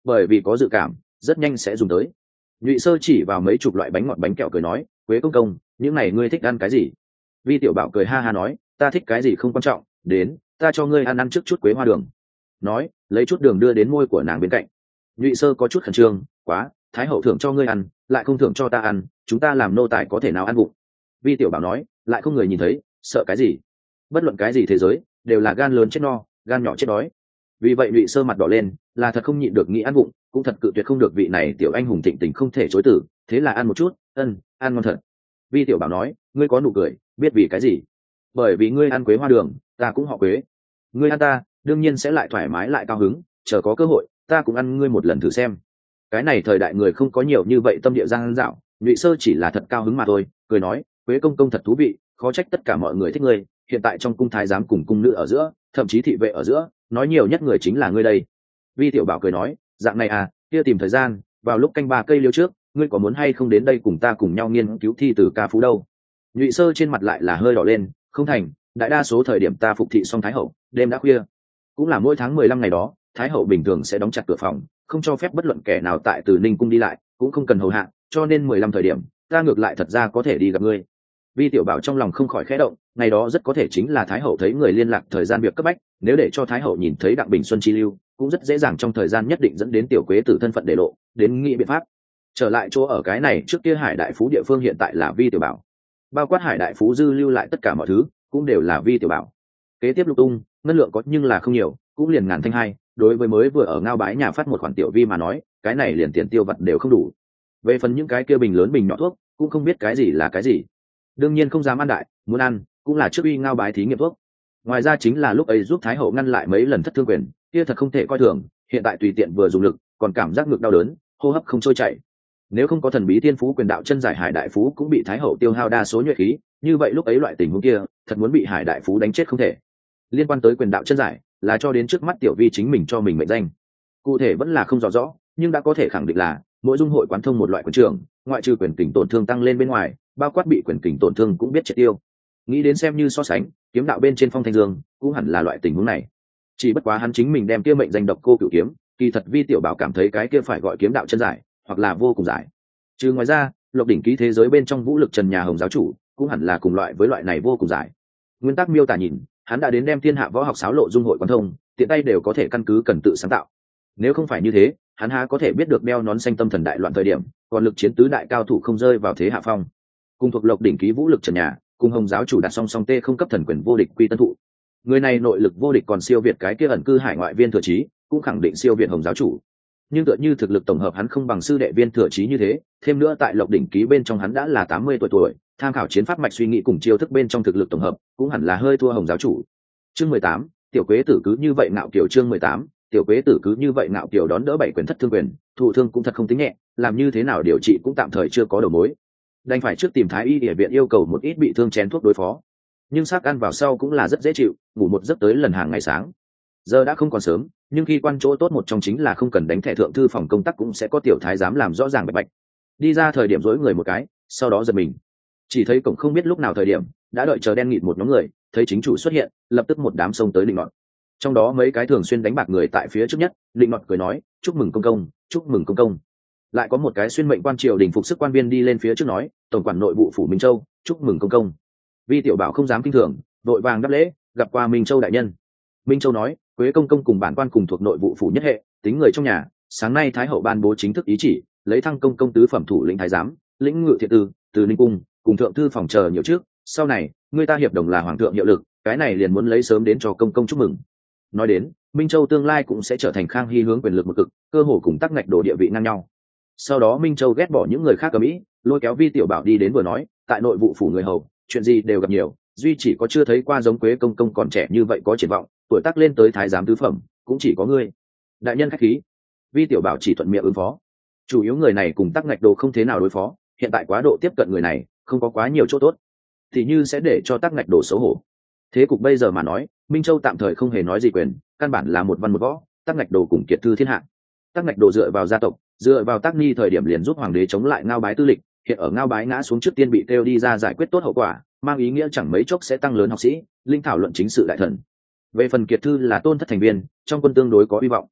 bởi vì có dự cảm rất nhanh sẽ dùng tới. Nhụy Sơ chỉ vào mấy chục loại bánh ngọt bánh kẹo cười nói, Quế công công, những này ngươi thích ăn cái gì? Vi tiểu bảo cười ha ha nói, ta thích cái gì không quan trọng, đến ta cho ngươi ăn ăn trước chút quế hoa đường. Nói lấy chút đường đưa đến môi của nàng bên cạnh. Nhụy Sơ có chút khẩn trương, quá, thái hậu thưởng cho ngươi ăn lại không thưởng cho ta ăn, chúng ta làm nô tài có thể nào ăn bụng? Vi tiểu bảo nói, lại không người nhìn thấy, sợ cái gì? Bất luận cái gì thế giới đều là gan lớn chết no, gan nhỏ chết đói. Vì vậy Nhụy Sơ mặt đỏ lên, là thật không nhịn được nghĩ ăn bụng, cũng thật cự tuyệt không được vị này tiểu anh hùng thịnh tình không thể chối từ, thế là ăn một chút, ân, ăn ngon thật. Vi tiểu bảo nói, ngươi có nụ cười, biết vì cái gì? Bởi vì ngươi ăn quế hoa đường, ta cũng họ Quế. Ngươi ăn ta, đương nhiên sẽ lại thoải mái lại cao hứng, chờ có cơ hội, ta cũng ăn ngươi một lần thử xem. Cái này thời đại người không có nhiều như vậy tâm địa giang dạo, Nhụy Sơ chỉ là thật cao hứng mà thôi, cười nói, Quế công công thật thú vị, khó trách tất cả mọi người thích ngươi, hiện tại trong cung thái giám cùng cung nữ ở giữa, thậm chí thị vệ ở giữa, nói nhiều nhất người chính là ngươi đây. Vi tiểu bảo cười nói, dạng này à, kia tìm thời gian, vào lúc canh ba cây liêu trước, ngươi có muốn hay không đến đây cùng ta cùng nhau nghiên cứu thi từ ca phú đâu? Nhụy Sơ trên mặt lại là hơi đỏ lên, không thành, đại đa số thời điểm ta phục thị xong thái hậu, đêm đã khuya, cũng là mỗi tháng mười lăm ngày đó, thái hậu bình thường sẽ đóng chặt cửa phòng, không cho phép bất luận kẻ nào tại Từ Ninh cung đi lại, cũng không cần hầu hạ, cho nên mười lăm thời điểm, ta ngược lại thật ra có thể đi gặp ngươi. Vi tiểu bảo trong lòng không khỏi khẽ động, ngày đó rất có thể chính là thái hậu thấy người liên lạc thời gian việc cấp bách, nếu để cho thái hậu nhìn thấy Đặng Bình Xuân chi lưu, cũng rất dễ dàng trong thời gian nhất định dẫn đến tiểu Quế tử thân phận để lộ, đến nghĩ biện pháp. Trở lại chỗ ở cái này, trước kia Hải Đại Phú địa phương hiện tại là Vi tiểu bảo, bao quát Hải Đại Phú dư lưu lại tất cả mọi thứ, cũng đều là Vi tiểu bảo. Kế tiếp lục tung, ngân lượng có nhưng là không nhiều, cũng liền ngàn thanh hai, đối với mới vừa ở Ngao Bái nhà phát một khoản tiểu Vi mà nói, cái này liền tiền tiêu vặt đều không đủ. Về phần những cái kia bình lớn bình nhỏ thuốc, cũng không biết cái gì là cái gì, đương nhiên không dám ăn đại, muốn ăn cũng là trước uy Ngao Bái thí nghiệm thuốc. Ngoài ra chính là lúc ấy giúp thái hậu ngăn lại mấy lần thất thương quyền, kia thật không thể coi thường, hiện tại tùy tiện vừa dùng lực còn cảm giác ngực đau đớn, hô hấp không trôi chảy. Nếu không có thần bí thiên phú quyền đạo chân giải Hải Đại Phú cũng bị thái hậu tiêu hao đa số nhuệ khí, như vậy lúc ấy loại tình huống kia thật muốn bị Hải Đại Phú đánh chết không thể. Liên quan tới quyền đạo chân giải là cho đến trước mắt tiểu Vi chính mình cho mình mệnh danh, cụ thể vẫn là không rõ rõ, nhưng đã có thể khẳng định là mỗi dung hội quán thông một loại quyền trường, ngoại trừ quyền kình tổn thương tăng lên bên ngoài, bao quát bị quyền kình tổn thương cũng biết triệt tiêu. Nghĩ đến xem như so sánh, kiếm đạo bên trên Phong Thanh Dương cũng hẳn là loại tình huống này, chỉ bất quá hắn chính mình đem kia mệnh danh độc cô cửu kiếm, kỳ thật Vi tiểu bảo cảm thấy cái kia phải gọi kiếm đạo chân giải, hoặc là vô cùng giải. Trừ ngoài ra, Lộc đỉnh ký thế giới bên trong vũ lực Trần Nhà Hồng giáo chủ cũng hẳn là cùng loại với loại này vô cùng giải. Nguyên tắc miêu tả nhìn, hắn đã đến đem thiên hạ võ học xáo lộ dung hội quán thông, tiện tay đều có thể căn cứ cần tự sáng tạo. Nếu không phải như thế, hắn há có thể biết được đeo nón xanh tâm thần đại loạn thời điểm, còn lực chiến tứ đại cao thủ không rơi vào thế hạ phong. Cùng thuộc Lộc đỉnh ký vũ lực Trần Nhà, cùng Hồng giáo chủ đặt song song tê không cấp thần quyền vô địch quy tân thụ. Người này nội lực vô địch còn siêu việt cái kia ẩn cư hải ngoại Viên Thừa Chí, cũng khẳng định siêu việt Hồng giáo chủ. Nhưng tựa như thực lực tổng hợp hắn không bằng sư đệ Viên Thừa Chí như thế, thêm nữa tại Lộc đỉnh ký bên trong hắn đã là tám mươi tuổi tuổi, tham khảo chiến pháp mạch suy nghĩ cùng chiêu thức bên trong thực lực tổng hợp, cũng hẳn là hơi thua Hồng giáo chủ. Chương mười tám, tiểu Quế tử cứ như vậy ngạo kiểu chương mười tám, tiểu Quế tử cứ như vậy ngạo kiểu đón đỡ bảy quyền thất thương quyền, thụ thương cũng thật không tính nhẹ, làm như thế nào điều trị cũng tạm thời chưa có đầu mối. Đành phải trước tìm thái y địa viện yêu cầu một ít bị thương chén thuốc đối phó, nhưng xác ăn vào sau cũng là rất dễ chịu, ngủ một giấc tới lần hàng ngày sáng. Giờ đã không còn sớm, nhưng khi quan chỗ tốt một trong chính là không cần đánh thẻ thượng thư phòng công tác cũng sẽ có tiểu thái giám làm rõ ràng bạch bạch. Đi ra thời điểm dối người một cái, sau đó giật mình, chỉ thấy cổng không biết lúc nào thời điểm đã đợi chờ đen nghịt một nhóm người, thấy chính chủ xuất hiện, lập tức một đám xông tới định nọt. Trong đó mấy cái thường xuyên đánh bạc người tại phía trước nhất, định nọt cười nói, chúc mừng công công, chúc mừng công công. Lại có một cái xuyên mệnh quan triều đình phục sức quan viên đi lên phía trước nói, tổng quản nội vụ phủ Minh Châu, chúc mừng công công. Vi tiểu bảo không dám kinh thường, vội vàng đáp lễ, gặp qua Minh Châu đại nhân. Minh Châu nói, Quế công công cùng bản quan cùng thuộc nội vụ phủ nhất hệ, tính người trong nhà, sáng nay thái hậu ban bố chính thức ý chỉ, lấy thăng công công tứ phẩm thủ lĩnh thái giám, lĩnh ngự thiện tư, từ Ninh cung, cùng thượng thư phòng chờ nhiều trước, sau này, người ta hiệp đồng là hoàng thượng hiệu lực, cái này liền muốn lấy sớm đến cho công công chúc mừng. Nói đến, Minh Châu tương lai cũng sẽ trở thành Khang Hy hướng quyền lực một cực, cơ hồ cùng tắc ngạch đổ địa vị ngang nhau. Sau đó Minh Châu ghét bỏ những người khác ở Mỹ, lôi kéo Vi tiểu bảo đi đến vừa nói, tại nội vụ phủ người hầu, chuyện gì đều gặp nhiều, duy chỉ có chưa thấy qua giống Quế công công còn trẻ như vậy có triển vọng, tuổi tác lên tới thái giám tứ phẩm, cũng chỉ có ngươi. Đại nhân khách khí. Vi tiểu bảo chỉ thuận miệng ứng phó. Chủ yếu người này cùng tắc ngạch đồ không thế nào đối phó, hiện tại quá độ tiếp cận người này, không có quá nhiều chỗ tốt, thì như sẽ để cho tắc ngạch đồ xấu hổ. Thế cục bây giờ mà nói, Minh Châu tạm thời không hề nói gì quyền, căn bản là một văn một võ, tắc ngạch đồ cùng kiệt thư thiên hạ. Tắc ngạch đồ dựa vào gia tộc, dựa vào Tác Ni thời điểm liền giúp hoàng đế chống lại Ngao Bái tư lịch, hiện ở Ngao Bái ngã xuống trước tiên bị kêu đi ra giải quyết tốt hậu quả, mang ý nghĩa chẳng mấy chốc sẽ tăng lớn học sĩ, linh thảo luận chính sự đại thần. Về phần kiệt thư là tôn thất thành viên, trong quân tương đối có hy vọng.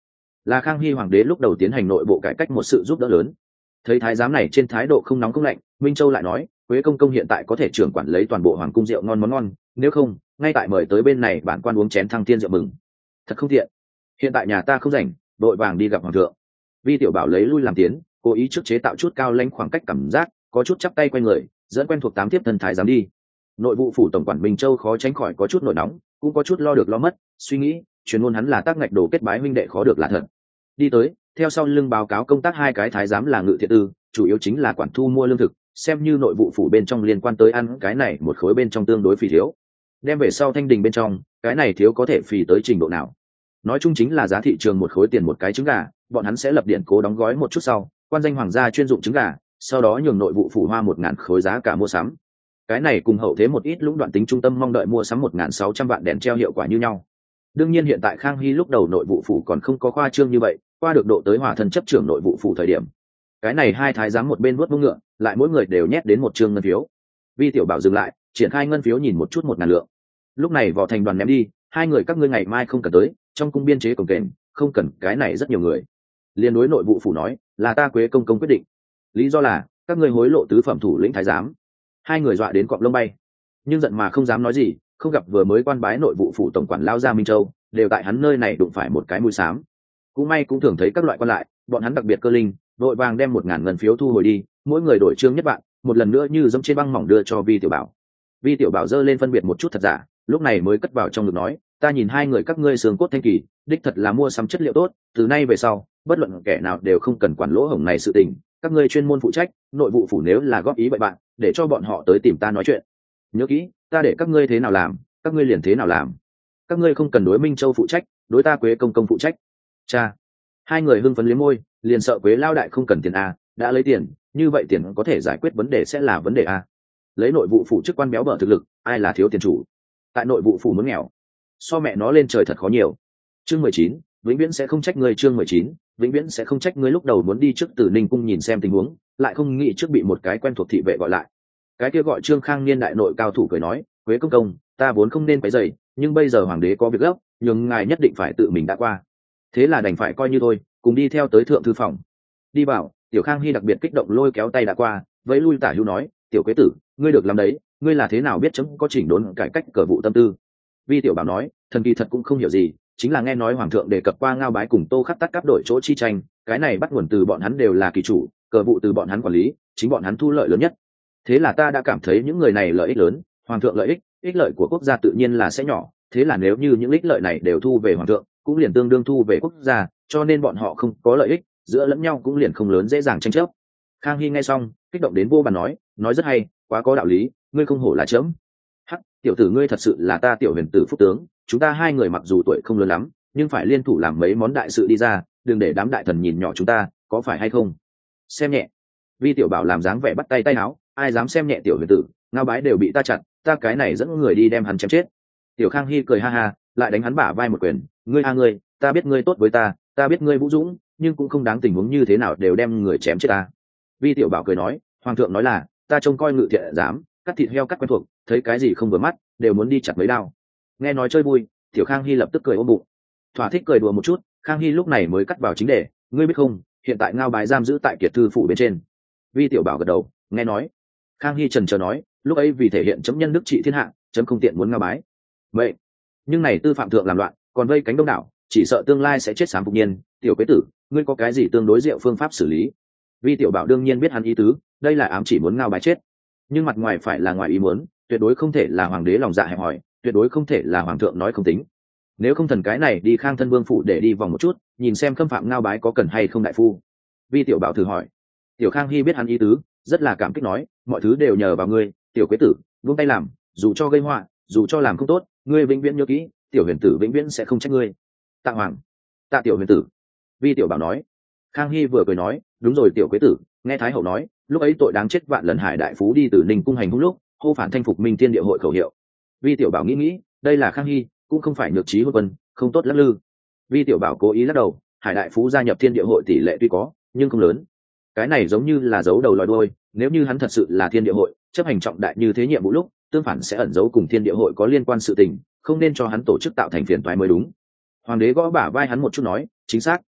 là Khang Hy hoàng đế lúc đầu tiến hành nội bộ cải cách một sự giúp đỡ lớn. Thấy thái giám này trên thái độ không nóng không lạnh, Minh Châu lại nói, Quế công công hiện tại có thể trưởng quản lấy toàn bộ hoàng cung rượu ngon món ngon, nếu không ngay tại mời tới bên này bản quan uống chén thăng tiên rượu mừng. Thật không tiện, hiện tại nhà ta không rảnh, vội vàng đi gặp hoàng thượng. Vi tiểu bảo lấy lui làm tiến, cố ý trước chế tạo chút cao lãnh khoảng cách cảm giác, có chút chắp tay quay người, dẫn quen thuộc tám tiếp thân thái giám đi. Nội vụ phủ tổng quản Minh Châu khó tránh khỏi có chút nổi nóng, cũng có chút lo được lo mất, suy nghĩ truyền ngôn hắn là tác ngạch đồ kết bái huynh đệ khó được là thật. Đi tới, theo sau lưng báo cáo công tác hai cái thái giám là ngự thiện tư, chủ yếu chính là quản thu mua lương thực, xem như nội vụ phủ bên trong liên quan tới ăn cái này một khối bên trong tương đối phì thiếu, đem về sau thanh đình bên trong cái này thiếu có thể phì tới trình độ nào. Nói chung chính là giá thị trường một khối tiền một cái trứng gà, bọn hắn sẽ lập điện cố đóng gói một chút sau, quan danh hoàng gia chuyên dụng trứng gà, sau đó nhường nội vụ phủ hoa một ngàn khối giá cả mua sắm. Cái này cùng hậu thế một ít lũng đoạn tính trung tâm mong đợi mua sắm một ngàn sáu trăm vạn đèn treo hiệu quả như nhau. Đương nhiên hiện tại Khang Hy lúc đầu nội vụ phủ còn không có khoa trương như vậy, qua được độ tới hỏa thần chấp trưởng nội vụ phủ thời điểm, cái này hai thái giám một bên vuốt vuốt ngựa, lại mỗi người đều nhét đến một trương ngân phiếu. Vi tiểu bảo dừng lại, triển khai ngân phiếu nhìn một chút một ngàn lượng. Lúc này võ thành đoàn ném đi, hai người các ngươi ngày mai không cần tới, trong cung biên chế cồng kềnh, không cần cái này rất nhiều người. Liên đối nội vụ phủ nói, là ta Quế công công quyết định. Lý do là các ngươi hối lộ tứ phẩm thủ lĩnh thái giám. Hai người dọa đến cọp lông bay, nhưng giận mà không dám nói gì, không gặp vừa mới quan bái nội vụ phủ tổng quản lao ra Minh Châu, đều tại hắn nơi này đụng phải một cái mũi xám. Cũng may cũng thường thấy các loại quan lại, bọn hắn đặc biệt cơ linh, vội vàng đem một ngàn ngân phiếu thu hồi đi, mỗi người đổi trương nhất bạn, một lần nữa như dẫm trên băng mỏng đưa cho Vi tiểu bảo. Vi tiểu bảo giơ lên phân biệt một chút thật giả, lúc này mới cất vào trong ngực nói, ta nhìn hai người các ngươi xương cốt thanh kỳ, đích thật là mua sắm chất liệu tốt, từ nay về sau bất luận kẻ nào đều không cần quản lỗ hổng này sự tình, các ngươi chuyên môn phụ trách, nội vụ phủ nếu là góp ý vậy bạn, để cho bọn họ tới tìm ta nói chuyện. Nhớ kỹ, ta để các ngươi thế nào làm, các ngươi liền thế nào làm. Các ngươi không cần đối Minh Châu phụ trách, đối ta Quế công công phụ trách. Cha. Hai người hưng phấn liếm môi, liền sợ Quế lao đại không cần tiền a, đã lấy tiền, như vậy tiền có thể giải quyết vấn đề sẽ là vấn đề a. Lấy nội vụ phủ chức quan béo bở thực lực, ai là thiếu tiền chủ. Tại nội vụ phủ muốn nghèo, so mẹ nó lên trời thật khó nhiều. Chương mười chín, vĩnh viễn sẽ không trách ngươi. Chương mười chín, vĩnh viễn sẽ không trách ngươi. Lúc đầu muốn đi trước Tử Ninh cung nhìn xem tình huống, lại không nghĩ trước bị một cái quen thuộc thị vệ gọi lại. Cái kia gọi Trương Khang niên đại nội cao thủ cười nói, Quế công công, ta vốn không nên quấy rầy, nhưng bây giờ hoàng đế có việc gấp, nhưng ngài nhất định phải tự mình đã qua. Thế là đành phải coi như thôi, cùng đi theo tới thượng thư phòng. Đi vào, Tiểu Khang Hy đặc biệt kích động lôi kéo tay đã qua, vẫy lui Tả Hữu nói, Tiểu Quế tử, ngươi được làm đấy, ngươi là thế nào biết chấm có chỉnh đốn cải cách cờ vụ tâm tư. Vi tiểu bảo nói, thần kỳ thật cũng không hiểu gì, chính là nghe nói hoàng thượng đề cập qua Ngao Bái cùng Tô Khắc tắt cắp đổi chỗ chi tranh, cái này bắt nguồn từ bọn hắn đều là kỳ chủ, cờ vụ từ bọn hắn quản lý, chính bọn hắn thu lợi lớn nhất. Thế là ta đã cảm thấy những người này lợi ích lớn, hoàng thượng lợi ích, ích lợi của quốc gia tự nhiên là sẽ nhỏ, thế là nếu như những ích lợi này đều thu về hoàng thượng, cũng liền tương đương thu về quốc gia, cho nên bọn họ không có lợi ích, giữa lẫn nhau cũng liền không lớn dễ dàng tranh chấp. Khang Hy nghe xong, kích động đến vô bàn nói, nói rất hay, quá có đạo lý, ngươi không hổ là chấm. Hắc, tiểu tử ngươi thật sự là ta Tiểu Huyền tử phúc tướng, chúng ta hai người mặc dù tuổi không lớn lắm, nhưng phải liên thủ làm mấy món đại sự đi ra, đừng để đám đại thần nhìn nhỏ chúng ta, có phải hay không? Xem nhẹ. Vi tiểu bảo làm dáng vẻ bắt tay tay áo, ai dám xem nhẹ Tiểu Huyền tử, Ngao Bái đều bị ta chặn, ta cái này dẫn người đi đem hắn chém chết. Tiểu Khang Hy cười ha ha, lại đánh hắn bả vai một quyền, ngươi a ngươi, ta biết ngươi tốt với ta, ta biết ngươi vũ dũng, nhưng cũng không đáng tình huống như thế nào đều đem người chém chết ta. Vi tiểu bảo cười nói, hoàng thượng nói là, ta trông coi ngự thiện dám, cắt thịt heo cắt quen thuộc, thấy cái gì không vừa mắt đều muốn đi chặt mấy đao. Nghe nói chơi vui, Tiểu Khang Hy lập tức cười ôm bụng, thỏa thích cười đùa một chút. Khang Hy lúc này mới cắt vào chính đề, ngươi biết không, hiện tại Ngao Bái giam giữ tại Kiệt thư phủ bên trên. Vi tiểu bảo gật đầu, nghe nói. Khang Hy trần chờ nói, lúc ấy vì thể hiện chấm nhân đức trị thiên hạ, chấm không tiện muốn Ngao Bái. Vậy, nhưng này tư phạm thượng làm loạn, còn vây cánh đông đảo, chỉ sợ tương lai sẽ chết sám phục nhiên. Tiểu Quế tử, ngươi có cái gì tương đối diệu phương pháp xử lý? Vi tiểu bảo đương nhiên biết hắn ý tứ, đây là ám chỉ muốn Ngao Bái chết, nhưng mặt ngoài phải là ngoài ý muốn, tuyệt đối không thể là hoàng đế lòng dạ hẹp hòi, tuyệt đối không thể là hoàng thượng nói không tính. Nếu không thần cái này đi Khang thân vương phủ để đi vòng một chút, nhìn xem khâm phạm Ngao Bái có cần hay không đại phu. Vi tiểu bảo thử hỏi. Tiểu Khang Hy biết hắn ý tứ, rất là cảm kích nói, mọi thứ đều nhờ vào ngươi, Tiểu Quế tử, buông tay làm, dù cho gây họa, dù cho làm không tốt, ngươi vĩnh viễn nhớ kỹ, Tiểu Huyền tử vĩnh viễn sẽ không trách ngươi. Tạ hoàng, tạ Tiểu Huyền tử. Vi tiểu bảo nói. Khang Hy vừa cười nói, đúng rồi Tiểu Quế tử, nghe Thái hậu nói, lúc ấy tội đáng chết vạn lần Hải đại phú đi từ Ninh cung hành hung lúc, hô phản thanh phục minh thiên địa hội khẩu hiệu. Vi tiểu bảo nghĩ nghĩ, đây là Khang Hy, cũng không phải nhược trí hôn quân, không tốt lắc lư. Vi tiểu bảo cố ý lắc đầu, Hải đại phú gia nhập thiên địa hội tỷ lệ tuy có, nhưng không lớn. Cái này giống như là giấu đầu lòi đuôi, nếu như hắn thật sự là thiên địa hội, chấp hành trọng đại như thế nhiệm vụ lúc, tương phản sẽ ẩn giấu cùng thiên địa hội có liên quan sự tình, không nên cho hắn tổ chức tạo thành phiền toái mới đúng. Hoàng đế gõ bả vai hắn một chút nói, chính xác,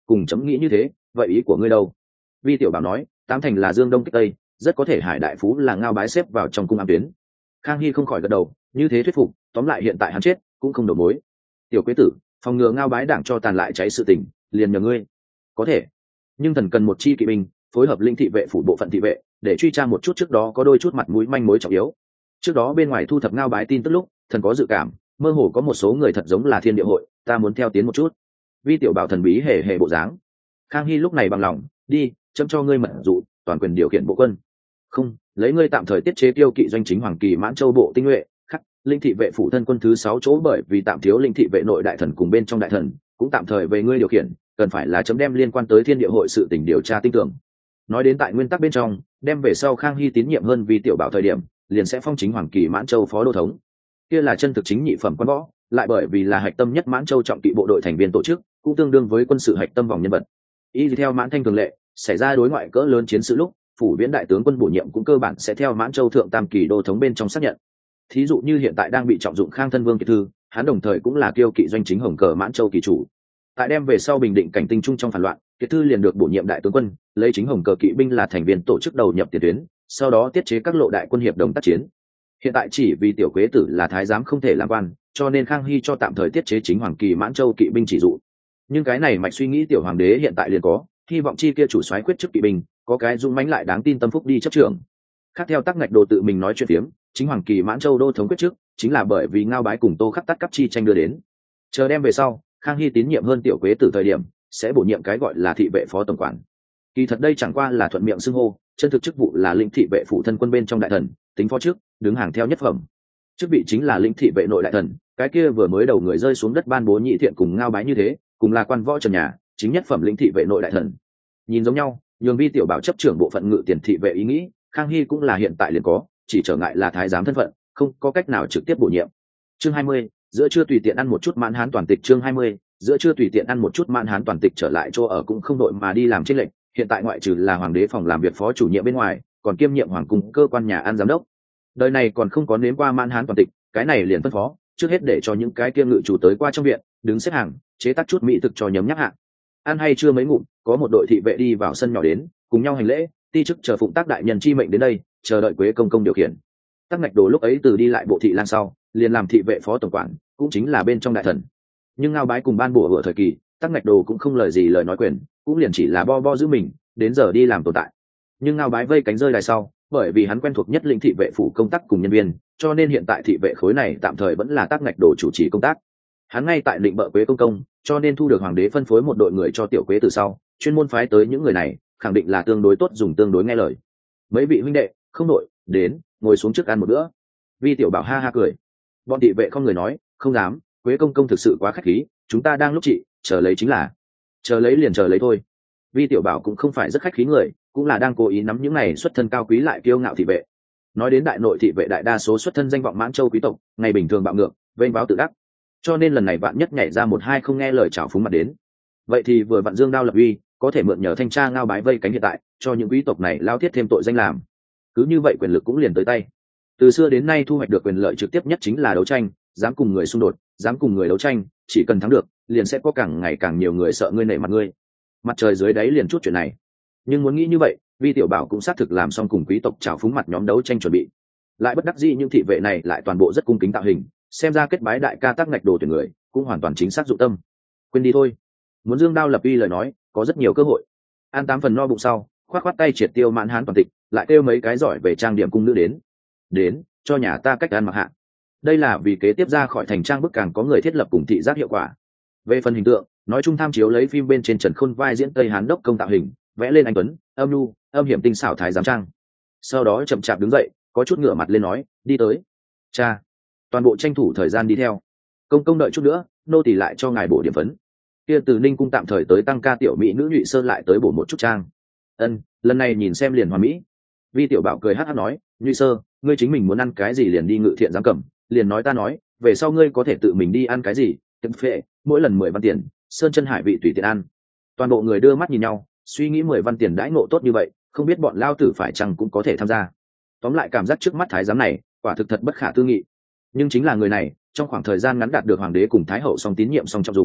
cùng chấm nghĩ như thế, vậy ý của ngươi đâu? Vi tiểu bảo nói, tám thành là dương đông kích tây, rất có thể hải đại phú là ngao bái xếp vào trong cung ám tuyến. Khang Hy không khỏi gật đầu, như thế thuyết phục, tóm lại hiện tại hắn chết cũng không đầu mối. Tiểu quế tử, phòng ngừa ngao bái đảng cho tàn lại cháy sự tình, liền nhờ ngươi. Có thể, nhưng thần cần một chi kỵ binh phối hợp linh thị vệ phủ bộ phận thị vệ để truy tra một chút trước đó có đôi chút mặt mũi manh mối trọng yếu. Trước đó bên ngoài thu thập ngao bái tin tức lúc, thần có dự cảm mơ hồ có một số người thật giống là thiên địa hội, ta muốn theo tiến một chút. Vi tiểu bảo thần bí hề hề bộ dáng. Khang Hy lúc này bằng lòng, đi, chấm cho ngươi mật dụ toàn quyền điều khiển bộ quân. Không, lấy ngươi tạm thời tiết chế tiêu kỵ doanh chính hoàng kỳ mãn châu bộ tinh nhuệ khắc linh thị vệ phủ thân quân thứ sáu chỗ, bởi vì tạm thiếu linh thị vệ nội đại thần cùng bên trong đại thần cũng tạm thời về ngươi điều khiển, cần phải là chấm đem liên quan tới thiên địa hội sự tình điều tra tinh tưởng. Nói đến tại nguyên tắc bên trong, đem về sau Khang Hy tín nhiệm hơn vì tiểu bảo thời điểm, liền sẽ phong chính hoàng kỳ mãn châu phó đô thống. Kia là chân thực chính nhị phẩm quan võ, lại bởi vì là hạch tâm nhất mãn châu trọng kỵ bộ đội thành viên tổ chức, cũng tương đương với quân sự hạch tâm vòng nhân vật. Y theo mãn thanh thường lệ, xảy ra đối ngoại cỡ lớn chiến sự lúc, phủ viễn đại tướng quân bổ nhiệm cũng cơ bản sẽ theo mãn châu thượng tam kỳ đô thống bên trong xác nhận. Thí dụ như hiện tại đang bị trọng dụng Khang thân vương kiệt thư, hắn đồng thời cũng là kiêu kỵ doanh chính hồng cờ mãn châu kỳ chủ. Tại đem về sau bình định cảnh tinh trung trong phản loạn, kiệt thư liền được bổ nhiệm đại tướng quân, lấy chính hồng cờ kỵ binh là thành viên tổ chức đầu nhập tiền tuyến, sau đó tiết chế các lộ đại quân hiệp đồng tác chiến. Hiện tại chỉ vì tiểu quế tử là thái giám không thể làm quan, cho nên Khang Hy cho tạm thời tiết chế chính hoàng kỳ mãn châu kỵ binh chỉ dụ. Nhưng cái này mạch suy nghĩ tiểu hoàng đế hiện tại liền có, hy vọng chi kia chủ soái quyết chức kỵ binh có cái dũng mãnh lại đáng tin tâm phúc đi chấp trưởng. Khác theo tắc ngạch đồ tự mình nói chuyện phiếm, chính hoàng kỳ mãn châu đô thống quyết chức chính là bởi vì ngao bái cùng tô khắc tắt cấp chi tranh đưa đến. Chờ đem về sau, Khang Hy tín nhiệm hơn tiểu quế tử thời điểm sẽ bổ nhiệm cái gọi là thị vệ phó tổng quản. Kỳ thật đây chẳng qua là thuận miệng xưng hô, chân thực chức vụ là lĩnh thị vệ phụ thân quân bên trong đại thần, tính phó trước đứng hàng theo nhất phẩm. Chức vị chính là lĩnh thị vệ nội đại thần, cái kia vừa mới đầu người rơi xuống đất ban bố nhị thiện cùng ngao bái như thế, cùng là quan võ trần nhà, chính nhất phẩm lĩnh thị vệ nội đại thần. Nhìn giống nhau, nhường vi tiểu bảo chấp trưởng bộ phận ngự tiền thị vệ ý nghĩ, Khang Hy cũng là hiện tại liền có, chỉ trở ngại là thái giám thân phận, không có cách nào trực tiếp bổ nhiệm. Chương hai mươi, giữa chưa tùy tiện ăn một chút mãn hán toàn tịch. Chương hai mươi, giữa chưa tùy tiện ăn một chút mãn hán toàn tịch trở lại chỗ ở cũng không đội mà đi làm chênh lệnh, hiện tại ngoại trừ là hoàng đế phòng làm việc phó chủ nhiệm bên ngoài, còn kiêm nhiệm hoàng cung cơ quan nhà ăn giám đốc. Đời này còn không có nếm qua mãn hán toàn tịch, cái này liền phân phó, trước hết để cho những cái kia ngự chủ tới qua trong viện, đứng xếp hàng, chế tác chút mỹ thực cho nhấm nháp hạng. Ăn hay chưa mấy ngụm, có một đội thị vệ đi vào sân nhỏ đến, cùng nhau hành lễ, ti chức chờ phụng tác đại nhân chi mệnh đến đây, chờ đợi quế công công điều khiển. Tắc ngạch đồ lúc ấy từ đi lại bộ thị lang sau, liền làm thị vệ phó tổng quản, cũng chính là bên trong đại thần. Nhưng ngao bái cùng ban bổ vừa thời kỳ, tắc ngạch đồ cũng không lời gì lời nói quyền, cũng liền chỉ là bo bo giữ mình, đến giờ đi làm tồn tại. Nhưng ngao bái vây cánh rơi đài sau, bởi vì hắn quen thuộc nhất lĩnh thị vệ phủ công tác cùng nhân viên, cho nên hiện tại thị vệ khối này tạm thời vẫn là tắc ngạch đồ chủ trì công tác. Hắn ngay tại định bợ quế công công, cho nên thu được hoàng đế phân phối một đội người cho tiểu quế từ sau, chuyên môn phái tới những người này, khẳng định là tương đối tốt dùng tương đối nghe lời. Mấy vị huynh đệ không đội đến, ngồi xuống trước ăn một bữa. Vi tiểu bảo ha ha cười. Bọn thị vệ không người nói, không dám, quế công công thực sự quá khách khí, chúng ta đang lúc trị, chờ lấy chính là, chờ lấy liền chờ lấy thôi. Vi tiểu bảo cũng không phải rất khách khí người, cũng là đang cố ý nắm những này xuất thân cao quý lại kiêu ngạo thị vệ. Nói đến đại nội thị vệ đại đa số xuất thân danh vọng mãn châu quý tộc, ngày bình thường bạo ngược, vênh váo tự đắc, cho nên lần này vạn nhất nhảy ra một hai không nghe lời chào phúng mặt đến, vậy thì vừa vặn dương đao lập uy, có thể mượn nhờ thanh tra ngao bái vây cánh hiện tại, cho những quý tộc này lao thiết thêm tội danh làm. Cứ như vậy quyền lực cũng liền tới tay. Từ xưa đến nay thu hoạch được quyền lợi trực tiếp nhất chính là đấu tranh, dám cùng người xung đột, dám cùng người đấu tranh, chỉ cần thắng được, liền sẽ có càng ngày càng nhiều người sợ ngươi nể mặt ngươi. Mặt trời dưới đáy liền chút chuyện này. Nhưng muốn nghĩ như vậy, Vi tiểu bảo cũng xác thực làm xong cùng quý tộc chào phúng mặt nhóm đấu tranh chuẩn bị. Lại bất đắc dĩ những thị vệ này lại toàn bộ rất cung kính tạo hình, xem ra kết bái đại ca tác ngạch đồ tuyển người cũng hoàn toàn chính xác dụng tâm. Quên đi thôi, muốn dương đao lập uy lời nói, có rất nhiều cơ hội. Ăn tám phần no bụng sau, khoát khoát tay triệt tiêu mãn hán toàn tịch, lại kêu mấy cái giỏi về trang điểm cung nữ đến, đến cho nhà ta cách ăn mặc hạ. Đây là vì kế tiếp ra khỏi thành trang bức càng có người thiết lập cùng thị giác hiệu quả. Về phần hình tượng, nói chung tham chiếu lấy phim bên trên Trần Khôn vai diễn Tây Hán đốc công tạo hình, vẽ lên anh tuấn, âm nhu, âm hiểm tinh xảo thái giám trang. Sau đó chậm chạp đứng dậy, có chút ngửa mặt lên nói, đi tới. Cha, toàn bộ tranh thủ thời gian đi theo. Công công đợi chút nữa, nô tỳ lại cho ngài bổ điểm phấn. Kia từ Ninh cung tạm thời tới tăng ca tiểu mỹ nữ Nhụy Sơn lại tới bổ một chút trang. Ân, lần này nhìn xem liền hoàn mỹ. Vi tiểu bảo cười hát hát nói, Nhụy Sơ, ngươi chính mình muốn ăn cái gì liền đi ngự thiện giám cẩm, liền nói ta nói, về sau ngươi có thể tự mình đi ăn cái gì, tiệm phệ, mỗi lần mười văn tiền, sơn chân hải vị tùy tiện ăn. Toàn bộ người đưa mắt nhìn nhau, suy nghĩ mười văn tiền đãi ngộ tốt như vậy, không biết bọn lao tử phải chăng cũng có thể tham gia. Tóm lại cảm giác trước mắt thái giám này, quả thực thật bất khả tư nghị. Nhưng chính là người này, trong khoảng thời gian ngắn đạt được hoàng đế cùng thái hậu song tín nhiệm song trọng dùng,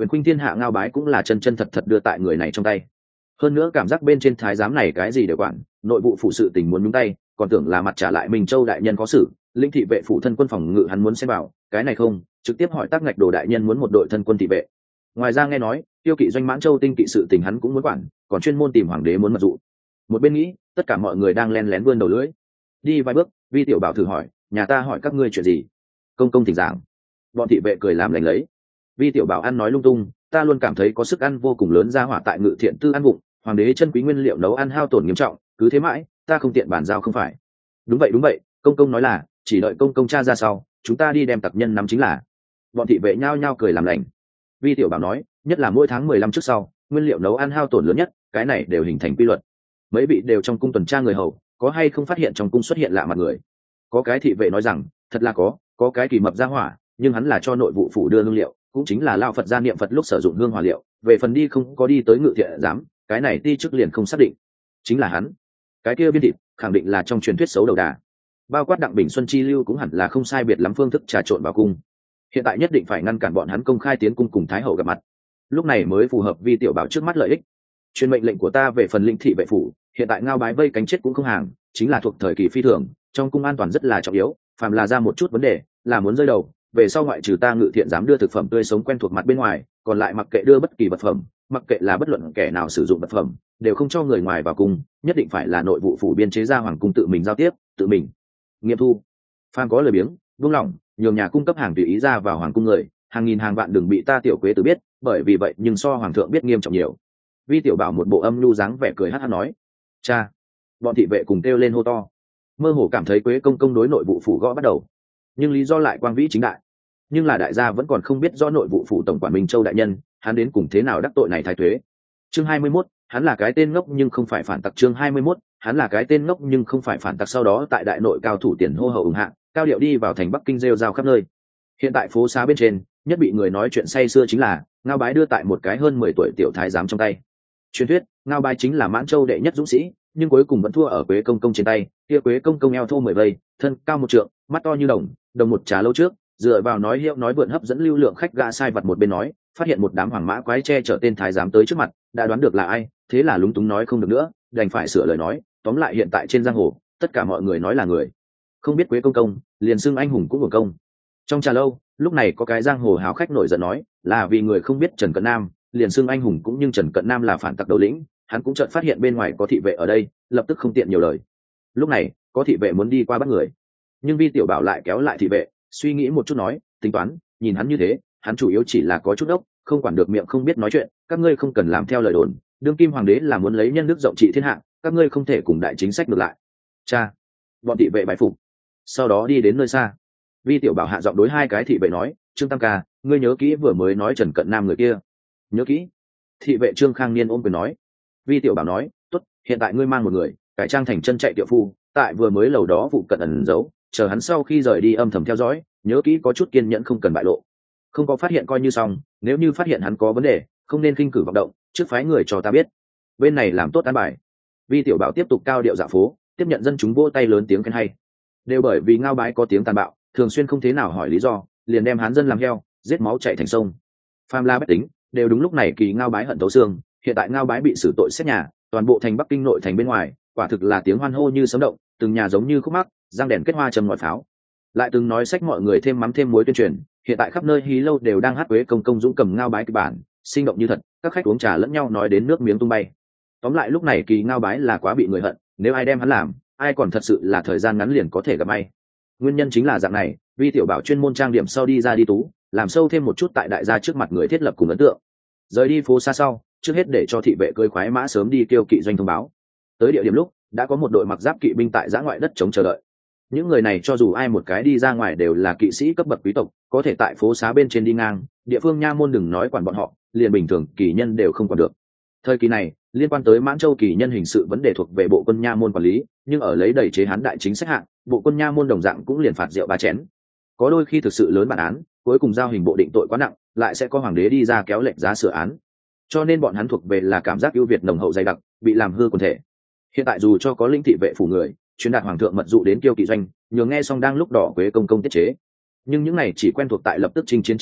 quyền khuynh thiên hạ ngao bái cũng là chân chân thật thật đưa tại người này trong tay. Hơn nữa cảm giác bên trên thái giám này cái gì đều quản, nội vụ phụ sự tình muốn nhúng tay, còn tưởng là mặt trả lại mình châu đại nhân có xử, lĩnh thị vệ phụ thân quân phòng ngự hắn muốn xem vào, cái này không, trực tiếp hỏi Tắc Ngạch Đồ đại nhân muốn một đội thân quân thị vệ. Ngoài ra nghe nói tiêu kỵ doanh Mãn Châu tinh kỵ sự tình hắn cũng muốn quản, còn chuyên môn tìm hoàng đế muốn mật dụ. Một bên nghĩ, tất cả mọi người đang len lén vươn đầu lưỡi. Đi vài bước, Vi Tiểu Bảo thử hỏi, nhà ta hỏi các ngươi chuyện gì? Công công thỉnh giảng. Bọn thị vệ cười làm lành lấy. Vi Tiểu Bảo ăn nói lung tung, ta luôn cảm thấy có sức ăn vô cùng lớn ra hỏa tại Ngự Thiện Tư ăn bụng, hoàng đế chân quý nguyên liệu nấu ăn hao tổn nghiêm trọng, cứ thế mãi, ta không tiện bàn giao không phải. Đúng vậy đúng vậy, công công nói là chỉ đợi công công tra ra sau, chúng ta đi đem tặc nhân nắm chính là. Bọn thị vệ nhao nhao cười làm lành. Vi Tiểu Bảo nói, nhất là mỗi tháng mười lăm trước sau, nguyên liệu nấu ăn hao tổn lớn nhất, cái này đều hình thành quy luật. Mấy vị đều trong cung tuần tra người hầu, có hay không phát hiện trong cung xuất hiện lạ mặt người? Có cái thị vệ nói rằng, thật là có, có cái kỳ mập ra hỏa, nhưng hắn là cho nội vụ phủ đưa hương liệu, cũng chính là lao Phật gia niệm Phật lúc sử dụng hương hỏa liệu, về phần đi không có đi tới Ngự Thiện giám, cái này ti chức liền không xác định. Chính là hắn. Cái kia biên thịt, khẳng định là trong truyền thuyết xấu đầu đà. Bao quát Đặng Bình Xuân chi lưu cũng hẳn là không sai biệt lắm phương thức trà trộn vào cung. Hiện tại nhất định phải ngăn cản bọn hắn công khai tiến cung cùng thái hậu gặp mặt. Lúc này mới phù hợp Vi Tiểu Bảo trước mắt lợi ích. Truyền mệnh lệnh của ta về phần lĩnh thị vệ phủ, hiện tại ngao bái vây cánh chết cũng không hàng, chính là thuộc thời kỳ phi thường, trong cung an toàn rất là trọng yếu, phàm là ra một chút vấn đề, là muốn rơi đầu, về sau ngoại trừ ta Ngự Thiện dám đưa thực phẩm tươi sống quen thuộc mặt bên ngoài, còn lại mặc kệ đưa bất kỳ vật phẩm, mặc kệ là bất luận kẻ nào sử dụng vật phẩm, đều không cho người ngoài vào cung, nhất định phải là nội vụ phủ biên chế ra hoàng cung tự mình giao tiếp, tự mình nghiệm thu. Phàm có lời biếng, buông lỏng, nhường nhà cung cấp hàng tùy ý ra vào hoàng cung người, hàng nghìn hàng vạn đừng bị ta Tiểu Quế tử biết, bởi vì vậy nhưng so hoàng thượng biết nghiêm trọng nhiều. Vi Tiểu Bảo một bộ âm nhu dáng vẻ cười hát hát nói, cha. Bọn thị vệ cùng kêu lên hô to, mơ hồ cảm thấy Quế công công đối nội vụ phủ gõ bắt đầu, nhưng lý do lại quang vĩ chính đại. Nhưng là đại gia vẫn còn không biết do nội vụ phủ tổng quản Minh Châu đại nhân, hắn đến cùng thế nào đắc tội này thái thuế. Chương hai mươi mốt, hắn là cái tên ngốc nhưng không phải phản tặc. Chương hai mươi mốt, hắn là cái tên ngốc nhưng không phải phản tặc. Sau đó tại đại nội cao thủ tiền hô hậu ủng hạ, cao điệu đi vào thành Bắc Kinh rêu rao khắp nơi. Hiện tại phố xá bên trên, nhất bị người nói chuyện say xưa chính là ngao bái đưa tại một cái hơn mười tuổi tiểu thái giám trong tay. Truyền thuyết ngao bái chính là Mãn Châu đệ nhất dũng sĩ, nhưng cuối cùng vẫn thua ở Quế công công trên tay. Kia Quế công công eo thô mười vây, thân cao một trượng, mắt to như đồng, đồng một trà lâu trước, dựa vào nói hiệu nói vượn hấp dẫn lưu lượng khách gã sai vật một bên nói, phát hiện một đám hoàng mã quái che chở tên thái giám tới trước mặt, đã đoán được là ai, thế là lúng túng nói không được nữa, đành phải sửa lời nói, tóm lại hiện tại trên giang hồ, tất cả mọi người nói là người không biết Quế công công, liền xưng anh hùng cũng hưởng công. Trong trà lâu, lúc này có cái giang hồ hào khách nổi giận nói, là vì người không biết Trần Cận Nam, liền xưng anh hùng cũng nhưng Trần Cận Nam là phản tặc đầu lĩnh, hắn cũng chợt phát hiện bên ngoài có thị vệ ở đây, lập tức không tiện nhiều lời. Lúc này, có thị vệ muốn đi qua bắt người, nhưng Vi Tiểu Bảo lại kéo lại thị vệ, suy nghĩ một chút nói, tính toán, nhìn hắn như thế, hắn chủ yếu chỉ là có chút ốc, không quản được miệng không biết nói chuyện, các ngươi không cần làm theo lời đồn, đương kim hoàng đế là muốn lấy nhân đức rộng trị thiên hạ, các ngươi không thể cùng đại chính sách ngược lại. Cha. Bọn thị vệ bái phục, sau đó đi đến nơi xa. Vi Tiểu Bảo hạ giọng đối hai cái thị vệ nói, Trương Tam ca, ngươi nhớ kỹ vừa mới nói Trần Cận Nam người kia. Nhớ kỹ. Thị vệ Trương Khang Niên ôm quyền nói. Vi Tiểu Bảo nói, tốt, hiện tại ngươi mang một người, cải trang thành chân chạy tiểu phu, tại vừa mới lầu đó vụ cận ẩn giấu, chờ hắn sau khi rời đi âm thầm theo dõi, nhớ kỹ có chút kiên nhẫn không cần bại lộ. Không có phát hiện coi như xong, nếu như phát hiện hắn có vấn đề, không nên khinh cử vọng động, trước phái người cho ta biết. Bên này làm tốt an bài. Vi Tiểu Bảo tiếp tục cao điệu dạo phố, tiếp nhận dân chúng vỗ tay lớn tiếng khen hay. Đều bởi vì ngao bái có tiếng tàn bạo, thường xuyên không thế nào hỏi lý do, liền đem hán dân làm heo, giết máu chảy thành sông. Phàm la bách tính, đều đúng lúc này kỳ ngao bái hận thấu xương, hiện tại ngao bái bị xử tội xét nhà, toàn bộ thành Bắc Kinh nội thành bên ngoài, quả thực là tiếng hoan hô như sấm động, từng nhà giống như khúc mắc, giang đèn kết hoa trầm ngòi pháo. Lại từng nói sách mọi người thêm mắm thêm muối tuyên truyền, hiện tại khắp nơi hí lâu đều đang hát Quế công công dũng cầm ngao bái kịch bản, sinh động như thật, các khách uống trà lẫn nhau nói đến nước miếng tung bay. Tóm lại lúc này kỳ ngao bái là quá bị người hận, nếu ai đem hắn làm, ai còn thật sự là thời gian ngắn liền có thể gặp may. Nguyên nhân chính là dạng này, Vi Tiểu Bảo chuyên môn trang điểm sau đi ra đi tú, làm sâu thêm một chút tại đại gia trước mặt người thiết lập cùng ấn tượng. Rời đi phố xa sau, trước hết để cho thị vệ cưỡi khoái mã sớm đi kêu kỵ doanh thông báo. Tới địa điểm lúc, đã có một đội mặc giáp kỵ binh tại giã ngoại đất chống chờ đợi. Những người này cho dù ai một cái đi ra ngoài đều là kỵ sĩ cấp bậc quý tộc, có thể tại phố xá bên trên đi ngang, địa phương nha môn đừng nói quản bọn họ, liền bình thường kỳ nhân đều không quản được. Thời kỳ này, liên quan tới Mãn Châu kỳ nhân hình sự vấn đề thuộc về bộ quân nha môn quản lý, nhưng ở lấy đầy chế hán đại chính sách hạng, bộ quân nha môn đồng dạng cũng liền phạt rượu ba chén. Có đôi khi thực sự lớn bản án, cuối cùng giao hình bộ định tội quá nặng, lại sẽ có hoàng đế đi ra kéo lệnh giá sửa án. Cho nên bọn hắn thuộc về là cảm giác ưu việt nồng hậu dày đặc, bị làm hư quần thể. Hiện tại dù cho có lĩnh thị vệ phủ người truyền đạt hoàng thượng mật dụ đến Kiêu Kỵ doanh, nhường nghe xong đang lúc đỏ Quế công công tiết chế, nhưng những này chỉ quen thuộc tại lập tức chinh chiến chém người,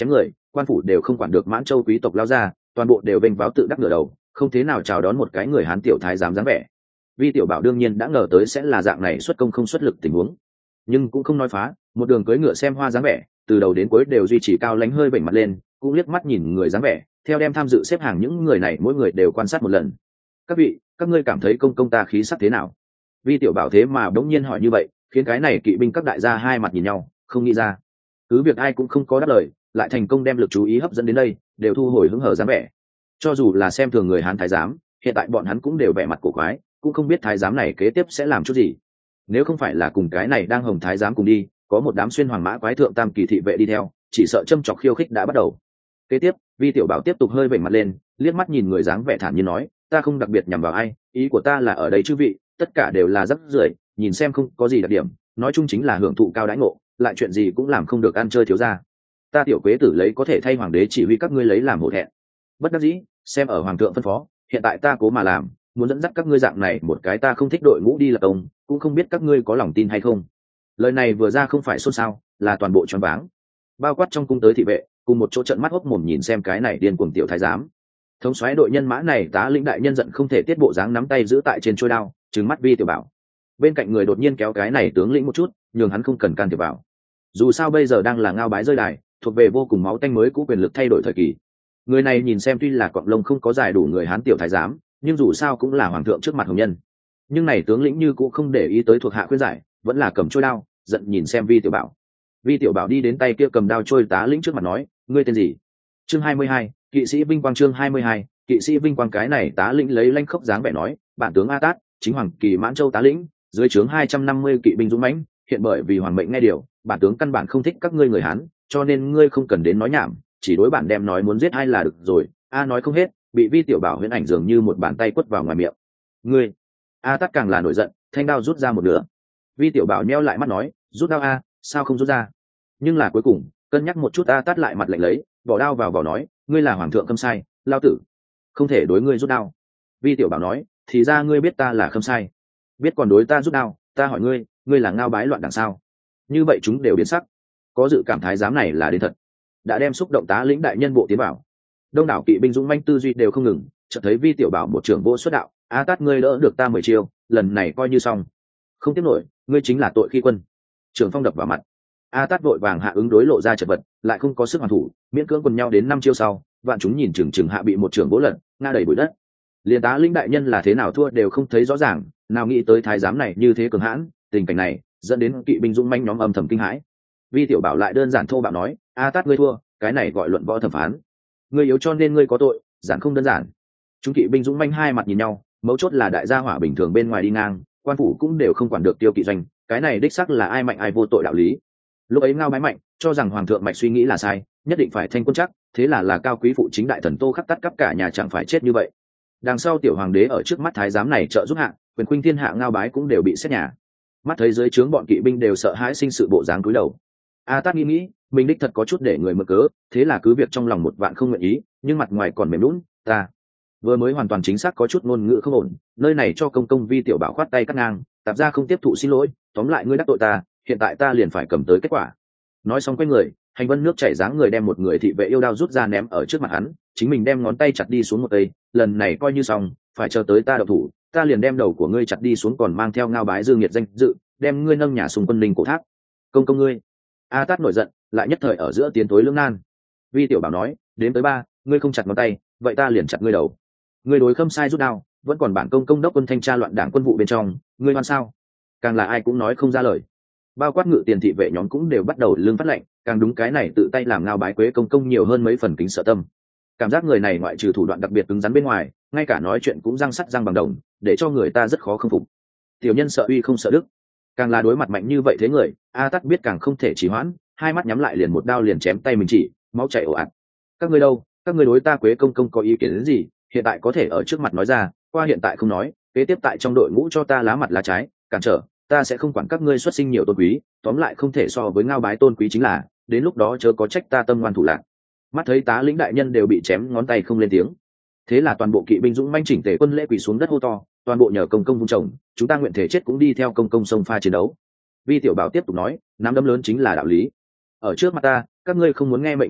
quan phủ đều không quản được mãn châu quý tộc lao ra, toàn bộ đều vênh váo tự đắc ngửa đầu, không thế nào chào đón một cái người hán tiểu thái dám dáng vẻ. Vi tiểu bảo đương nhiên đã ngờ tới sẽ là dạng này xuất công không xuất lực tình huống, nhưng cũng không nói phá, một đường cưỡi ngựa xem hoa dáng vẻ, từ đầu đến cuối đều duy trì cao lãnh hơi vểnh mặt lên, cũng liếc mắt nhìn người dáng vẻ, theo đem tham dự xếp hàng những người này mỗi người đều quan sát một lần. Các vị, các ngươi cảm thấy công công ta khí sắc thế nào? Vi tiểu bảo thế mà bỗng nhiên hỏi như vậy, khiến cái này kỵ binh các đại gia hai mặt nhìn nhau, không nghĩ ra. Cứ việc ai cũng không có đáp lời, lại thành công đem lực chú ý hấp dẫn đến đây, đều thu hồi hứng hở dáng vẻ. Cho dù là xem thường người hán thái giám, hiện tại bọn hắn cũng đều vẻ mặt cổ quái, cũng không biết thái giám này kế tiếp sẽ làm chút gì. Nếu không phải là cùng cái này đang hồng thái giám cùng đi, có một đám xuyên hoàng mã quái thượng tam kỳ thị vệ đi theo, chỉ sợ châm chọc khiêu khích đã bắt đầu. Kế tiếp, Vi tiểu bảo tiếp tục hơi vểnh mặt lên, liếc mắt nhìn người dáng vẻ thản nhiên nói, ta không đặc biệt nhằm vào ai, ý của ta là ở đây chư vị, tất cả đều là rắc rưởi, nhìn xem không có gì đặc điểm, nói chung chính là hưởng thụ cao đãi ngộ, lại chuyện gì cũng làm không được ăn chơi thiếu gia. Ta tiểu quế tử lấy có thể thay hoàng đế chỉ huy các ngươi lấy làm hổ thẹn. Bất đắc dĩ, xem ở hoàng thượng phân phó, hiện tại ta cố mà làm, muốn dẫn dắt các ngươi dạng này một cái ta không thích đội ngũ đi lập công, cũng không biết các ngươi có lòng tin hay không. Lời này vừa ra không phải xôn xao, là toàn bộ choáng váng. Bao quát trong cung tới thị vệ, cùng một chỗ trận mắt hốc mồm nhìn xem cái này điên cuồng tiểu thái giám. Thống soái đội nhân mã này tá lĩnh đại nhân giận không thể tiết bộ dáng nắm tay giữ tại trên trôi đao, trừng mắt Vi tiểu bảo. Bên cạnh người đột nhiên kéo cái này tướng lĩnh một chút, nhường hắn không cần can thiệp vào. Dù sao bây giờ đang là ngao bái rơi đài, thuộc về vô cùng máu tanh mới cũ quyền lực thay đổi thời kỳ. Người này nhìn xem tuy là cọp lông không có dài đủ người hán tiểu thái giám, nhưng dù sao cũng là hoàng thượng trước mặt hồng nhân. Nhưng này tướng lĩnh như cũng không để ý tới thuộc hạ khuyên giải, vẫn là cầm trôi đao, giận nhìn xem Vi tiểu bảo. Vi tiểu bảo đi đến tay kia cầm đao trôi tá lĩnh trước mặt nói, ngươi tên gì? Chương hai mươi hai, kỵ sĩ vinh quang. Chương hai mươi hai, kỵ sĩ vinh quang. Cái này tá lĩnh lấy lanh khốc dáng vẻ nói, bản tướng A Tát, chính hoàng kỳ mãn châu tá lĩnh, dưới trướng hai trăm năm mươi kỵ binh dũng mãnh, hiện bởi vì hoàng mệnh nghe điều, bản tướng căn bản không thích các ngươi người hán, cho nên ngươi không cần đến nói nhảm, chỉ đối bản đem nói muốn giết ai là được rồi. A nói không hết, bị Vi tiểu bảo huyễn ảnh dường như một bàn tay quất vào ngoài miệng. Ngươi! A Tát càng là nổi giận, thanh đao rút ra một nửa. Vi tiểu bảo nheo lại mắt nói, rút đao a, sao không rút ra? Nhưng là cuối cùng, cân nhắc một chút A Tát lại mặt lạnh lấy, bỏ đao vào vào nói, ngươi là hoàng thượng khâm sai, lao tử không thể đối ngươi rút đao. Vi tiểu bảo nói, thì ra ngươi biết ta là khâm sai, biết còn đối ta rút đao, ta hỏi ngươi, ngươi là ngao bái loạn đằng sao? Như vậy chúng đều biến sắc, có dự cảm thái giám này là đến thật, đã đem xúc động tá lĩnh đại nhân bộ tiến bảo. Đông đảo kỵ binh dũng manh tư duy đều không ngừng, chợt thấy Vi tiểu bảo một trưởng vô xuất đạo, A Tát ngươi đỡ được ta mười chiêu, lần này coi như xong. Không tiếp nổi, ngươi chính là tội khi quân. Trưởng phong đập vào mặt. A Tát vội vàng hạ ứng đối lộ ra chật vật, lại không có sức hoàn thủ, miễn cưỡng quần nhau đến năm chiêu sau, vạn chúng nhìn chừng chừng hạ bị một trưởng vỗ lật, ngã đầy bụi đất. Liên tá lĩnh đại nhân là thế nào thua đều không thấy rõ ràng, nào nghĩ tới thái giám này như thế cường hãn, tình cảnh này dẫn đến kỵ binh dũng manh nhóm âm thầm kinh hãi. Vi tiểu bảo lại đơn giản thô bạo nói, A Tát ngươi thua, cái này gọi luận võ thẩm phán. Ngươi yếu cho nên ngươi có tội, giản không đơn giản. Chúng kỵ binh dũng manh hai mặt nhìn nhau, mấu chốt là đại gia hỏa bình thường bên ngoài đi ngang, quan phủ cũng đều không quản được tiêu kỵ doanh, cái này đích xác là ai mạnh ai vô tội đạo lý. Lúc ấy ngao bái mạnh cho rằng hoàng thượng mạch suy nghĩ là sai, nhất định phải thanh quân chắc, thế là là cao quý phụ chính đại thần Tô Khắc tắt cắp cả nhà chẳng phải chết như vậy. Đằng sau tiểu hoàng đế ở trước mắt thái giám này trợ giúp hạ, quyền khuynh thiên hạ ngao bái cũng đều bị xét nhà. Mắt thấy dưới trướng bọn kỵ binh đều sợ hãi sinh sự bộ dáng cúi đầu. A Tát nghĩ nghĩ, mình đích thật có chút để người mơ cớ, thế là cứ việc trong lòng một vạn không nguyện ý, nhưng mặt ngoài còn mềm lún, ta vừa mới hoàn toàn chính xác có chút ngôn ngữ không ổn, nơi này cho công công Vi tiểu bảo khoát tay cắt ngang, tạp ra không tiếp thụ xin lỗi, tóm lại ngươi đắc tội ta, hiện tại ta liền phải cầm tới kết quả. Nói xong quay người, hành vân nước chảy dáng người đem một người thị vệ yêu đao rút ra ném ở trước mặt hắn, chính mình đem ngón tay chặt đi xuống một cây, lần này coi như xong, phải chờ tới ta đậu thủ, ta liền đem đầu của ngươi chặt đi xuống, còn mang theo ngao bái dương nhiệt danh dự, đem ngươi nâng nhà sùng quân linh cổ thác. Công công ngươi! A Tát nổi giận, lại nhất thời ở giữa tiến tối lưỡng nan. Vi tiểu bảo nói, đến tới ba, ngươi không chặt ngón tay, vậy ta liền chặt ngươi đầu. Ngươi đối khâm sai rút đao, vẫn còn bản công công đốc quân thanh tra loạn đảng quân vụ bên trong, ngươi hoan sao? Càng là ai cũng nói không ra lời. Bao quát ngự tiền thị vệ nhóm cũng đều bắt đầu lương phát lệnh, càng đúng cái này tự tay làm ngao bái quế công công nhiều hơn mấy phần kính sợ tâm. Cảm giác người này ngoại trừ thủ đoạn đặc biệt cứng rắn bên ngoài, ngay cả nói chuyện cũng răng sắt răng bằng đồng, để cho người ta rất khó khâm phục. Tiểu nhân sợ uy không sợ đức, càng là đối mặt mạnh như vậy thế người, A Tát biết càng không thể trì hoãn, hai mắt nhắm lại liền một đao liền chém tay mình chỉ, máu chảy ồ ạt. Các ngươi đâu, các ngươi đối ta quế công công có ý kiến đến gì, hiện tại có thể ở trước mặt nói ra, qua hiện tại không nói, kế tiếp tại trong đội ngũ cho ta lá mặt lá trái, cản trở, ta sẽ không quản các ngươi xuất sinh nhiều tôn quý, tóm lại không thể so với ngao bái tôn quý chính là, đến lúc đó chớ có trách ta tâm ngoan thủ lạc. Mắt thấy tá lĩnh đại nhân đều bị chém ngón tay không lên tiếng, thế là toàn bộ kỵ binh dũng manh chỉnh tề quân lễ quỳ xuống đất hô to, toàn bộ nhờ công công vung chồng, chúng ta nguyện thể chết cũng đi theo công công sông pha chiến đấu. Vi tiểu bảo tiếp tục nói, nắm đấm lớn chính là đạo lý, ở trước mặt ta, các ngươi không muốn nghe mệnh cũng được,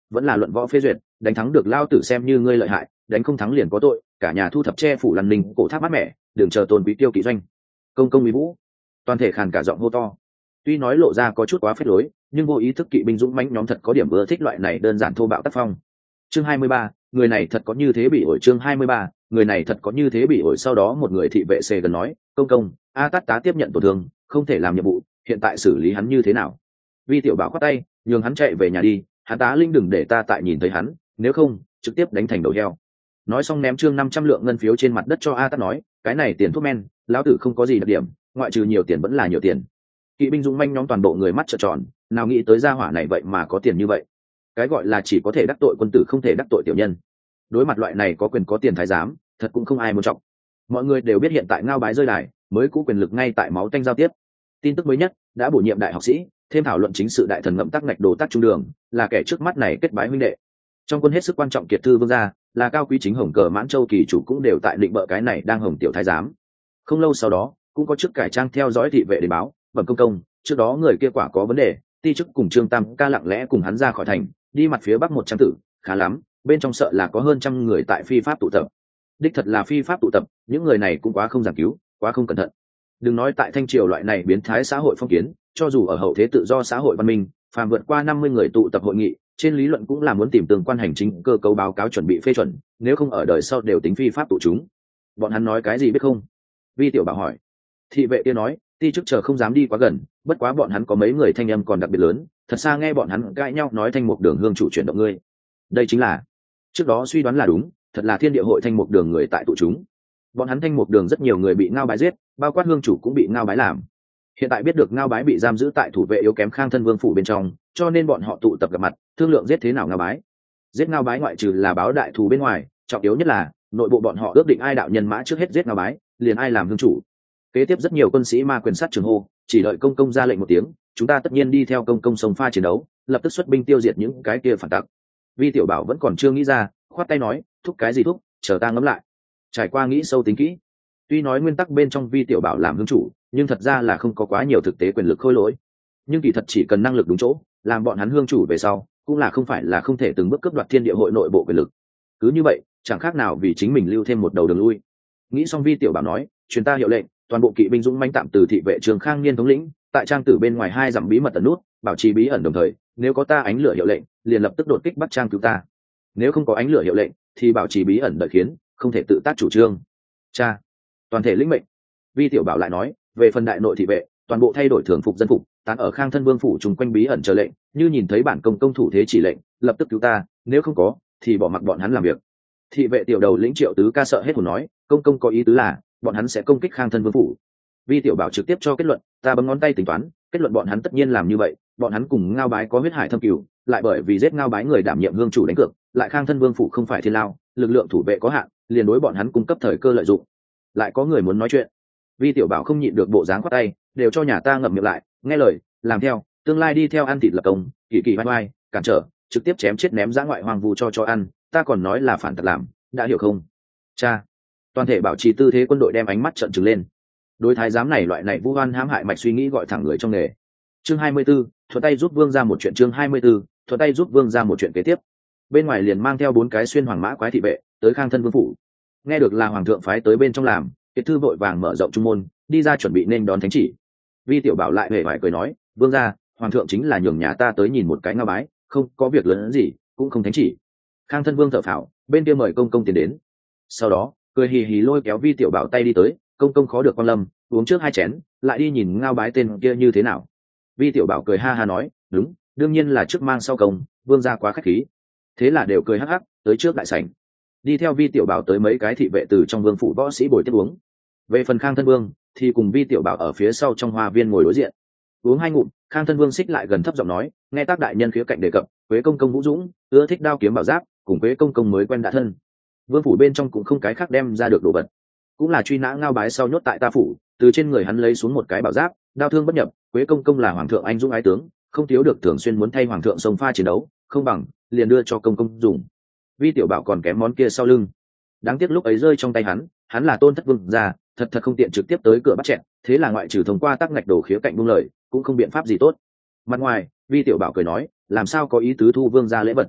vẫn là luận võ phê duyệt, đánh thắng được lao tử xem như ngươi lợi hại, đánh không thắng liền có tội, cả nhà thu thập che phủ lăn ninh cổ tháp mát mẻ, đừng chờ tôn quý tiêu kỵ doanh. Công công uy vũ, toàn thể khàn cả giọng hô to. Tuy nói lộ ra có chút quá phết lối, nhưng vô ý thức kỵ binh dũng mãnh nhóm thật có điểm ưa thích loại này đơn giản thô bạo tác phong. Chương hai mươi ba, người này thật có như thế bị ổi. Chương hai mươi ba, người này thật có như thế bị ổi. Sau đó một người thị vệ xề gần nói, công công, a tát tá tiếp nhận tổn thương, không thể làm nhiệm vụ, hiện tại xử lý hắn như thế nào? Vi tiểu bảo khoát tay, nhường hắn chạy về nhà đi, hắn tá linh đừng để ta tại nhìn thấy hắn, nếu không trực tiếp đánh thành đầu heo. Nói xong ném trương năm trăm lượng ngân phiếu trên mặt đất cho a tát, nói, cái này tiền thuốc men, lão tử không có gì đặc điểm, ngoại trừ nhiều tiền vẫn là nhiều tiền. Kỵ binh dũng manh nhóm toàn bộ người mắt trợn tròn, nào nghĩ tới gia hỏa này vậy mà có tiền như vậy. Cái gọi là chỉ có thể đắc tội quân tử không thể đắc tội tiểu nhân. Đối mặt loại này có quyền có tiền thái giám, thật cũng không ai muốn trọng. Mọi người đều biết hiện tại Ngao Bái rơi đài, mới cũ quyền lực ngay tại máu tanh giao tiếp. Tin tức mới nhất, đã bổ nhiệm đại học sĩ, thêm thảo luận chính sự đại thần ngậm tắc ngạch đồ tắc trung đường, là kẻ trước mắt này kết bái huynh đệ. Trong quân hết sức quan trọng kiệt thư vương gia, là cao quý chính hồng cờ mãn châu kỳ chủ cũng đều tại định bợ cái này đang hồng tiểu thái giám. Không lâu sau đó, cũng có chức cải trang theo dõi thị vệ để báo, bẩm công công, trước đó người kia quả có vấn đề, ti chức cùng trương tam ca lặng lẽ cùng hắn ra khỏi thành, đi mặt phía bắc một trăm tử, khá lắm, bên trong sợ là có hơn trăm người tại phi pháp tụ tập. Đích thật là phi pháp tụ tập, những người này cũng quá không giảng cứu, quá không cẩn thận. Đừng nói tại thanh triều loại này biến thái xã hội phong kiến, cho dù ở hậu thế tự do xã hội văn minh, phàm vượt qua năm mươi người tụ tập hội nghị, trên lý luận cũng là muốn tìm tương quan hành chính cơ cấu báo cáo chuẩn bị phê chuẩn, nếu không ở đời sau đều tính phi pháp tụ chúng. Bọn hắn nói cái gì biết không? Vi tiểu bảo hỏi. Thị vệ kia nói, ti chức chờ không dám đi quá gần, bất quá bọn hắn có mấy người thanh âm còn đặc biệt lớn, thật xa nghe bọn hắn cãi nhau nói thanh mục đường hương chủ chuyển động ngươi. Đây chính là, trước đó suy đoán là đúng, thật là thiên địa hội thanh mục đường người tại tụ chúng. Bọn hắn thanh mục đường rất nhiều người bị Ngao Bái giết, bao quát hương chủ cũng bị Ngao Bái làm. Hiện tại biết được Ngao Bái bị giam giữ tại thủ vệ yếu kém Khang Thân Vương phủ bên trong, cho nên bọn họ tụ tập gặp mặt, thương lượng giết thế nào Ngao Bái. Giết Ngao Bái ngoại trừ là báo đại thù bên ngoài, trọng yếu nhất là nội bộ bọn họ ước định ai đạo nhân mã trước hết giết Ngao Bái, liền ai làm hương chủ. Kế tiếp rất nhiều quân sĩ ma quyền sát trường hô, chỉ đợi công công ra lệnh một tiếng, chúng ta tất nhiên đi theo công công sông pha chiến đấu, lập tức xuất binh tiêu diệt những cái kia phản tặc. Vi tiểu bảo vẫn còn chưa nghĩ ra, khoát tay nói, thúc cái gì thúc, chờ ta ngẫm lại. Trải qua nghĩ sâu tính kỹ, tuy nói nguyên tắc bên trong Vi tiểu bảo làm hương chủ, nhưng thật ra là không có quá nhiều thực tế quyền lực khôi lỗi. Nhưng kỳ thật chỉ cần năng lực đúng chỗ, làm bọn hắn hương chủ về sau, cũng là không phải là không thể từng bước cướp đoạt thiên địa hội nội bộ quyền lực. Cứ như vậy, chẳng khác nào vì chính mình lưu thêm một đầu đường lui. Nghĩ xong Vi tiểu bảo nói, truyền ta hiệu lệnh, toàn bộ kỵ binh dũng mãnh tạm từ thị vệ Trường Khang Niên thống lĩnh, tại trang tử bên ngoài hai dặm bí mật tận nút, bảo trì bí ẩn đồng thời, nếu có ta ánh lửa hiệu lệnh, liền lập tức đột kích bắt trang cứu ta. Nếu không có ánh lửa hiệu lệnh, thì bảo trì bí ẩn đợi khiến, không thể tự tác chủ trương. Cha, toàn thể lĩnh mệnh. Vi tiểu bảo lại nói, về phần đại nội thị vệ, toàn bộ thay đổi thường phục dân phục, tán ở Khang Thân Vương phủ trùng quanh bí ẩn chờ lệnh, như nhìn thấy bản công công thủ thế chỉ lệnh, lập tức cứu ta, nếu không có, thì bỏ mặc bọn hắn làm việc. Thị vệ tiểu đầu lĩnh Triệu Tứ ca sợ hết hồn nói, công công có ý tứ là bọn hắn sẽ công kích Khang Thân Vương phủ. Vi tiểu bảo trực tiếp cho kết luận, ta bấm ngón tay tính toán, kết luận bọn hắn tất nhiên làm như vậy, bọn hắn cùng Ngao Bái có huyết hải thâm cừu, lại bởi vì giết Ngao Bái người đảm nhiệm hương chủ đánh cược, lại Khang Thân Vương phủ không phải thiên lao, lực lượng thủ vệ có hạn, liền đối bọn hắn cung cấp thời cơ lợi dụng. Lại có người muốn nói chuyện, Vi tiểu bảo không nhịn được bộ dáng quát tay, đều cho nhà ta ngậm miệng lại, nghe lời, làm theo, tương lai đi theo ăn thịt lập công, kỳ kỳ vai vai, cản trở, trực tiếp chém chết ném dã ngoại hoang vu cho cho ăn, ta còn nói là phản tặc làm, đã hiểu không? Cha, toàn thể bảo trì tư thế quân đội đem ánh mắt trợn trừng lên. Đối thái giám này loại này vu oan hãm hại mạch suy nghĩ gọi thẳng người trong nghề. Chương hai mươi 24, thuận tay giúp vương ra một chuyện. Chương hai mươi 24, thuận tay giúp vương ra một chuyện kế tiếp. Bên ngoài liền mang theo bốn cái xuyên hoàng mã quái thị vệ tới Khang Thân Vương phủ. Nghe được là hoàng thượng phái tới bên trong làm, Kiệt thư vội vàng mở rộng trung môn, đi ra chuẩn bị nên đón thánh chỉ. Vi tiểu bảo lại hề vải cười nói, vương ra, hoàng thượng chính là nhường nhà ta tới nhìn một cái Ngao Bái, không có việc lớn gì, cũng không thánh chỉ. Khang Thân Vương thở phào, bên kia mời công công tiến đến. Sau đó cười hì hì lôi kéo Vi tiểu bảo tay đi tới, công công khó được quan lâm, uống trước hai chén, lại đi nhìn Ngao Bái tên kia như thế nào. Vi tiểu bảo cười ha ha nói, đúng, đương nhiên là trước mang sau công, vương gia quá khách khí. Thế là đều cười hắc hắc, tới trước đại sảnh. Đi theo Vi tiểu bảo tới mấy cái thị vệ từ trong vương phủ võ sĩ bồi tiếp uống. Về phần Khang Thân Vương thì cùng Vi tiểu bảo ở phía sau trong hoa viên ngồi đối diện. Uống hai ngụm, Khang Thân Vương xích lại gần thấp giọng nói, nghe tác đại nhân khía cạnh đề cập, Quế công công vũ dũng, ưa thích đao kiếm bảo giáp, cùng Quế công công mới quen đã thân. Vương phủ bên trong cũng không cái khác đem ra được đồ vật, cũng là truy nã Ngao Bái sau nhốt tại ta phủ, từ trên người hắn lấy xuống một cái bảo giáp, đao thương bất nhập. Quế công công là hoàng thượng anh dũng ái tướng, không thiếu được thường xuyên muốn thay hoàng thượng sông pha chiến đấu, không bằng liền đưa cho công công dùng. Vi tiểu bảo còn kém món kia sau lưng, đáng tiếc lúc ấy rơi trong tay hắn, hắn là tôn thất vương gia, thật thật không tiện trực tiếp tới cửa bắt chẹn, thế là ngoại trừ thông qua tác ngạch đồ khía cạnh buông lời, cũng không biện pháp gì tốt. Mặt ngoài, Vi tiểu bảo cười nói, làm sao có ý tứ thu vương gia lễ vật.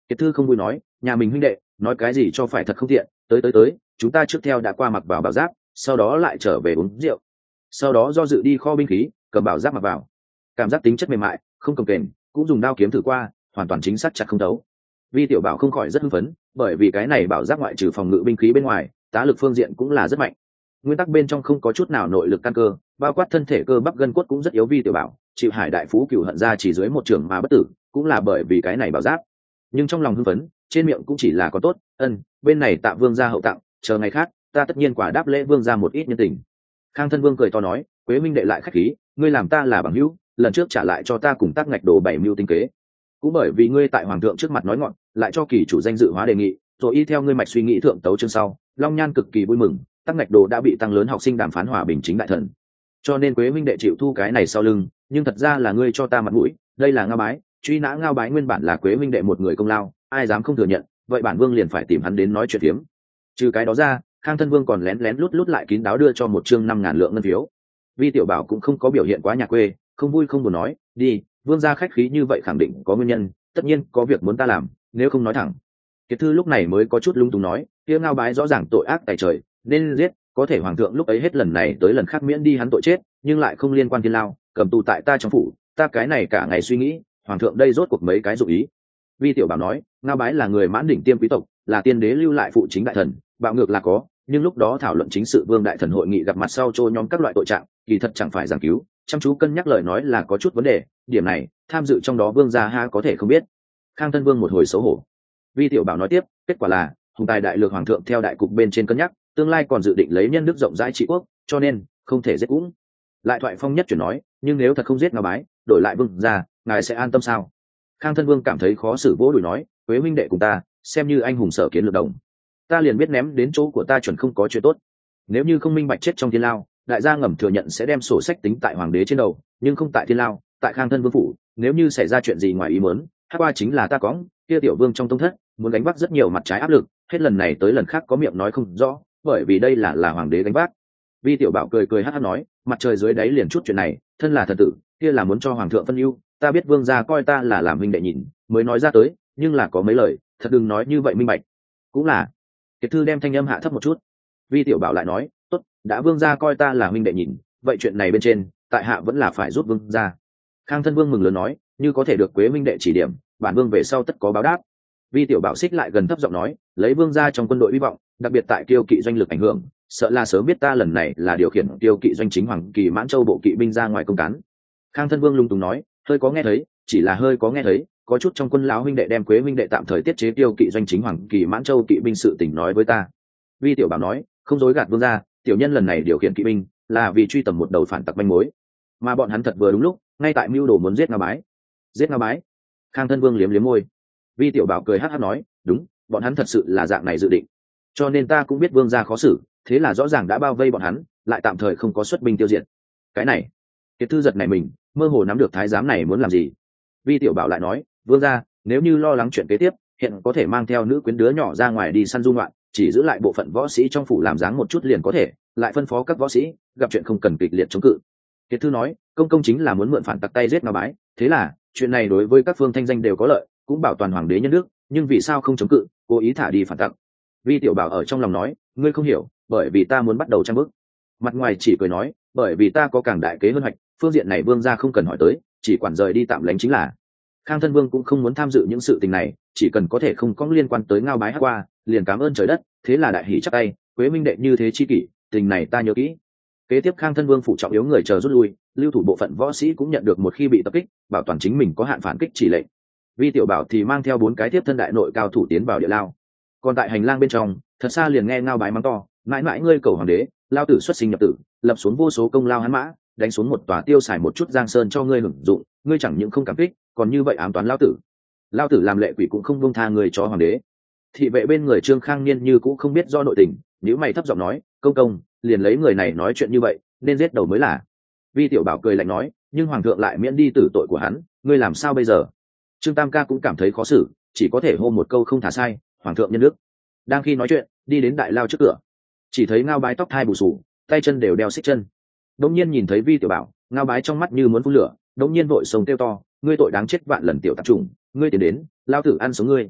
Kiệt Thư không vui nói, nhà mình huynh đệ nói cái gì cho phải thật không tiện, tới tới tới, chúng ta trước theo đã qua mặc vào bảo giáp, sau đó lại trở về uống rượu, sau đó do dự đi kho binh khí, cầm bảo giáp mặc vào. Cảm giác tính chất mềm mại, không cồng kềnh, cũng dùng đao kiếm thử qua, hoàn toàn chính xác chặt không đấu. Vi Tiểu Bảo không khỏi rất hưng phấn, bởi vì cái này bảo giáp ngoại trừ phòng ngự binh khí bên ngoài, tá lực phương diện cũng là rất mạnh. Nguyên tắc bên trong không có chút nào nội lực căn cơ, bao quát thân thể cơ bắp gân cốt cũng rất yếu. Vi Tiểu Bảo chịu Hải Đại Phú cửu hận ra chỉ dưới một trường mà bất tử, cũng là bởi vì cái này bảo giáp. Nhưng trong lòng hưng phấn, trên miệng cũng chỉ là có tốt, ân, bên này Tạ Vương gia hậu tặng, chờ ngày khác, ta tất nhiên quả đáp lễ Vương gia một ít nhân tình. Khang Thân Vương cười to nói, Quế minh đệ lại khách khí, ngươi làm ta là bằng hữu, lần trước trả lại cho ta cùng tác ngạch đồ bảy mưu tinh kế, cũng bởi vì ngươi tại hoàng thượng trước mặt nói ngọn, lại cho kỳ chủ danh dự hóa đề nghị, rồi y theo ngươi mạch suy nghĩ thượng tấu chương sau, Long Nhan cực kỳ vui mừng, tác ngạch đồ đã bị tăng lớn học sinh đàm phán hòa bình chính đại thần, cho nên Quế minh đệ chịu thu cái này sau lưng, nhưng thật ra là ngươi cho ta mặt mũi, đây là Ngao Bái, truy nã Ngao Bái nguyên bản là Quế minh đệ một người công lao, ai dám không thừa nhận, vậy bản vương liền phải tìm hắn đến nói chuyện tiếm. Trừ cái đó ra, Khang Thân Vương còn lén lén lút lút lại kín đáo đưa cho một chương năm ngàn lượng ngân phiếu. Vi Tiểu Bảo cũng không có biểu hiện quá nhà quê, không vui không buồn nói, đi, vương gia khách khí như vậy khẳng định có nguyên nhân, tất nhiên có việc muốn ta làm, nếu không nói thẳng. Kiệt Thư lúc này mới có chút lung túng nói, kia Ngao Bái rõ ràng tội ác tày trời, nên giết, có thể hoàng thượng lúc ấy hết lần này tới lần khác miễn đi hắn tội chết, nhưng lại không liên quan thiên lao, cầm tù tại ta trong phủ, ta cái này cả ngày suy nghĩ, hoàng thượng đây rốt cuộc mấy cái dụng ý. Vi Tiểu Bảo nói, Ngao Bái là người mãn đỉnh tiêm quý tộc, là tiên đế lưu lại phụ chính đại thần, bạo ngược là có, nhưng lúc đó thảo luận chính sự vương đại thần hội nghị gặp mặt sau trôi nhóm các loại tội trạng, kỳ thật chẳng phải giảng cứu, chăm chú cân nhắc lời nói là có chút vấn đề, điểm này tham dự trong đó vương gia ha có thể không biết. Khang Thân Vương một hồi xấu hổ. Vi Tiểu Bảo nói tiếp, kết quả là hùng tài đại lược hoàng thượng theo đại cục bên trên cân nhắc, tương lai còn dự định lấy nhân đức rộng rãi trị quốc, cho nên không thể giết cũng. Lại thoại phong nhất chuyển nói, nhưng nếu thật không giết Ngao Bái, đổi lại vương gia, ngài sẽ an tâm sao? Khang Thân Vương cảm thấy khó xử vỗ đùi nói, Quế huynh đệ cùng ta xem như anh hùng sở kiến lược đồng, ta liền biết ném đến chỗ của ta chuẩn không có chuyện tốt. Nếu như không minh bạch chết trong thiên lao, đại gia ngầm thừa nhận sẽ đem sổ sách tính tại hoàng đế trên đầu, nhưng không tại thiên lao, tại Khang Thân Vương phủ, nếu như xảy ra chuyện gì ngoài ý muốn, hát qua chính là ta cõng, kia tiểu vương trong tông thất muốn gánh vác rất nhiều mặt trái áp lực, hết lần này tới lần khác có miệng nói không rõ, bởi vì đây là là hoàng đế gánh vác. Vi Tiểu Bảo cười cười hát hát nói, mặt trời dưới đáy liền chút chuyện này, thân là thần tử, kia là muốn cho hoàng thượng phân ưu, ta biết vương gia coi ta là làm huynh đệ nhìn, mới nói ra tới, nhưng là có mấy lời, thật đừng nói như vậy minh bạch. Cũng là. Kiệt Thư đem thanh âm hạ thấp một chút. Vi Tiểu Bảo lại nói, tốt, đã vương gia coi ta là huynh đệ nhìn, vậy chuyện này bên trên, tại hạ vẫn là phải giúp vương gia. Khang Thân Vương mừng lớn nói, như có thể được Quế huynh đệ chỉ điểm, bản vương về sau tất có báo đáp. Vi Tiểu Bảo xích lại gần thấp giọng nói, lấy vương gia trong quân đội hy vọng, đặc biệt tại Kiêu Kỵ doanh lực ảnh hưởng, sợ là sớm biết ta lần này là điều khiển Kiêu Kỵ doanh chính hoàng kỳ Mãn Châu bộ kỵ binh ra ngoài công cán. Khang Thân Vương lung tung nói, hơi có nghe thấy, chỉ là hơi có nghe thấy, có chút trong quân lão huynh đệ đem Quế huynh đệ tạm thời tiết chế Kiêu Kỵ doanh chính hoàng kỳ Mãn Châu kỵ binh sự tình nói với ta. Vi Tiểu Bảo nói, không dối gạt vương gia, tiểu nhân lần này điều khiển kỵ binh là vì truy tầm một đầu phản tặc manh mối, mà bọn hắn thật vừa đúng lúc ngay tại mưu đồ muốn giết Ngao Bái. Giết Ngao Bái? Khang Thân Vương liếm liếm môi. Vi Tiểu Bảo cười hắt hắt nói, đúng, bọn hắn thật sự là dạng này dự định, cho nên ta cũng biết vương gia khó xử, thế là rõ ràng đã bao vây bọn hắn, lại tạm thời không có xuất binh tiêu diệt. Cái này, Kiệt Thư giật này mình, mơ hồ nắm được thái giám này muốn làm gì. Vi Tiểu Bảo lại nói, vương gia, nếu như lo lắng chuyện kế tiếp, hiện có thể mang theo nữ quyến đứa nhỏ ra ngoài đi săn du ngoạn, chỉ giữ lại bộ phận võ sĩ trong phủ làm dáng một chút liền có thể, lại phân phó các võ sĩ gặp chuyện không cần kịch liệt chống cự. Kiệt Thư nói, công công chính là muốn mượn phản tặc tay giết Ngao Bái, thế là chuyện này đối với các phương thanh danh đều có lợi, cũng bảo toàn hoàng đế nhân nước, nhưng vì sao không chống cự, cố ý thả đi phản tặc. Vi Tiểu Bảo ở trong lòng nói, ngươi không hiểu, bởi vì ta muốn bắt đầu trang bức. Mặt ngoài chỉ cười nói, bởi vì ta có càng đại kế hơn hoạch, phương diện này vương gia không cần hỏi tới, chỉ quản rời đi tạm lánh chính là. Khang Thân Vương cũng không muốn tham dự những sự tình này, chỉ cần có thể không có liên quan tới Ngao Bái hát qua, liền cảm ơn trời đất, thế là đại hỉ chắp tay, Quế minh đệ như thế chi kỷ, tình này ta nhớ kỹ. Kế tiếp Khang Thân Vương phụ trọng yếu người chờ rút lui, lưu thủ bộ phận võ sĩ cũng nhận được một khi bị tập kích, bảo toàn chính mình có hạn phản kích chỉ lệnh. Vi Tiểu Bảo thì mang theo bốn cái tiếp thân đại nội cao thủ tiến vào địa lao. Còn tại hành lang bên trong, thật xa liền nghe Ngao Bái mắng to, mãi mãi ngươi cầu hoàng đế, lao tử xuất sinh nhập tử, lập xuống vô số công lao hắn mã, đánh xuống một tòa tiêu xài một chút giang sơn cho ngươi hưởng dụng, ngươi chẳng những không cảm kích, còn như vậy ám toán lao tử. Lao tử làm lệ quỷ cũng không buông tha người cho hoàng đế. Thị vệ bên người Trương Khang Niên như cũng không biết do nội tình, nếu mày thấp giọng nói, công công, liền lấy người này nói chuyện như vậy, nên giết đầu mới là. Vi Tiểu Bảo cười lạnh nói, nhưng hoàng thượng lại miễn đi tử tội của hắn, ngươi làm sao bây giờ? Trương Tam Ca cũng cảm thấy khó xử, chỉ có thể hô một câu không thả sai, hoàng thượng nhân đức. Đang khi nói chuyện, đi đến đại lao trước cửa, chỉ thấy Ngao Bái tóc thai bù xù, tay chân đều đeo xích chân. Đống nhiên nhìn thấy Vi Tiểu Bảo, Ngao Bái trong mắt như muốn phun lửa, đống nhiên vội sông kêu to, ngươi tội đáng chết vạn lần tiểu tạp chủng, ngươi tiến đến, lao tử ăn sống ngươi.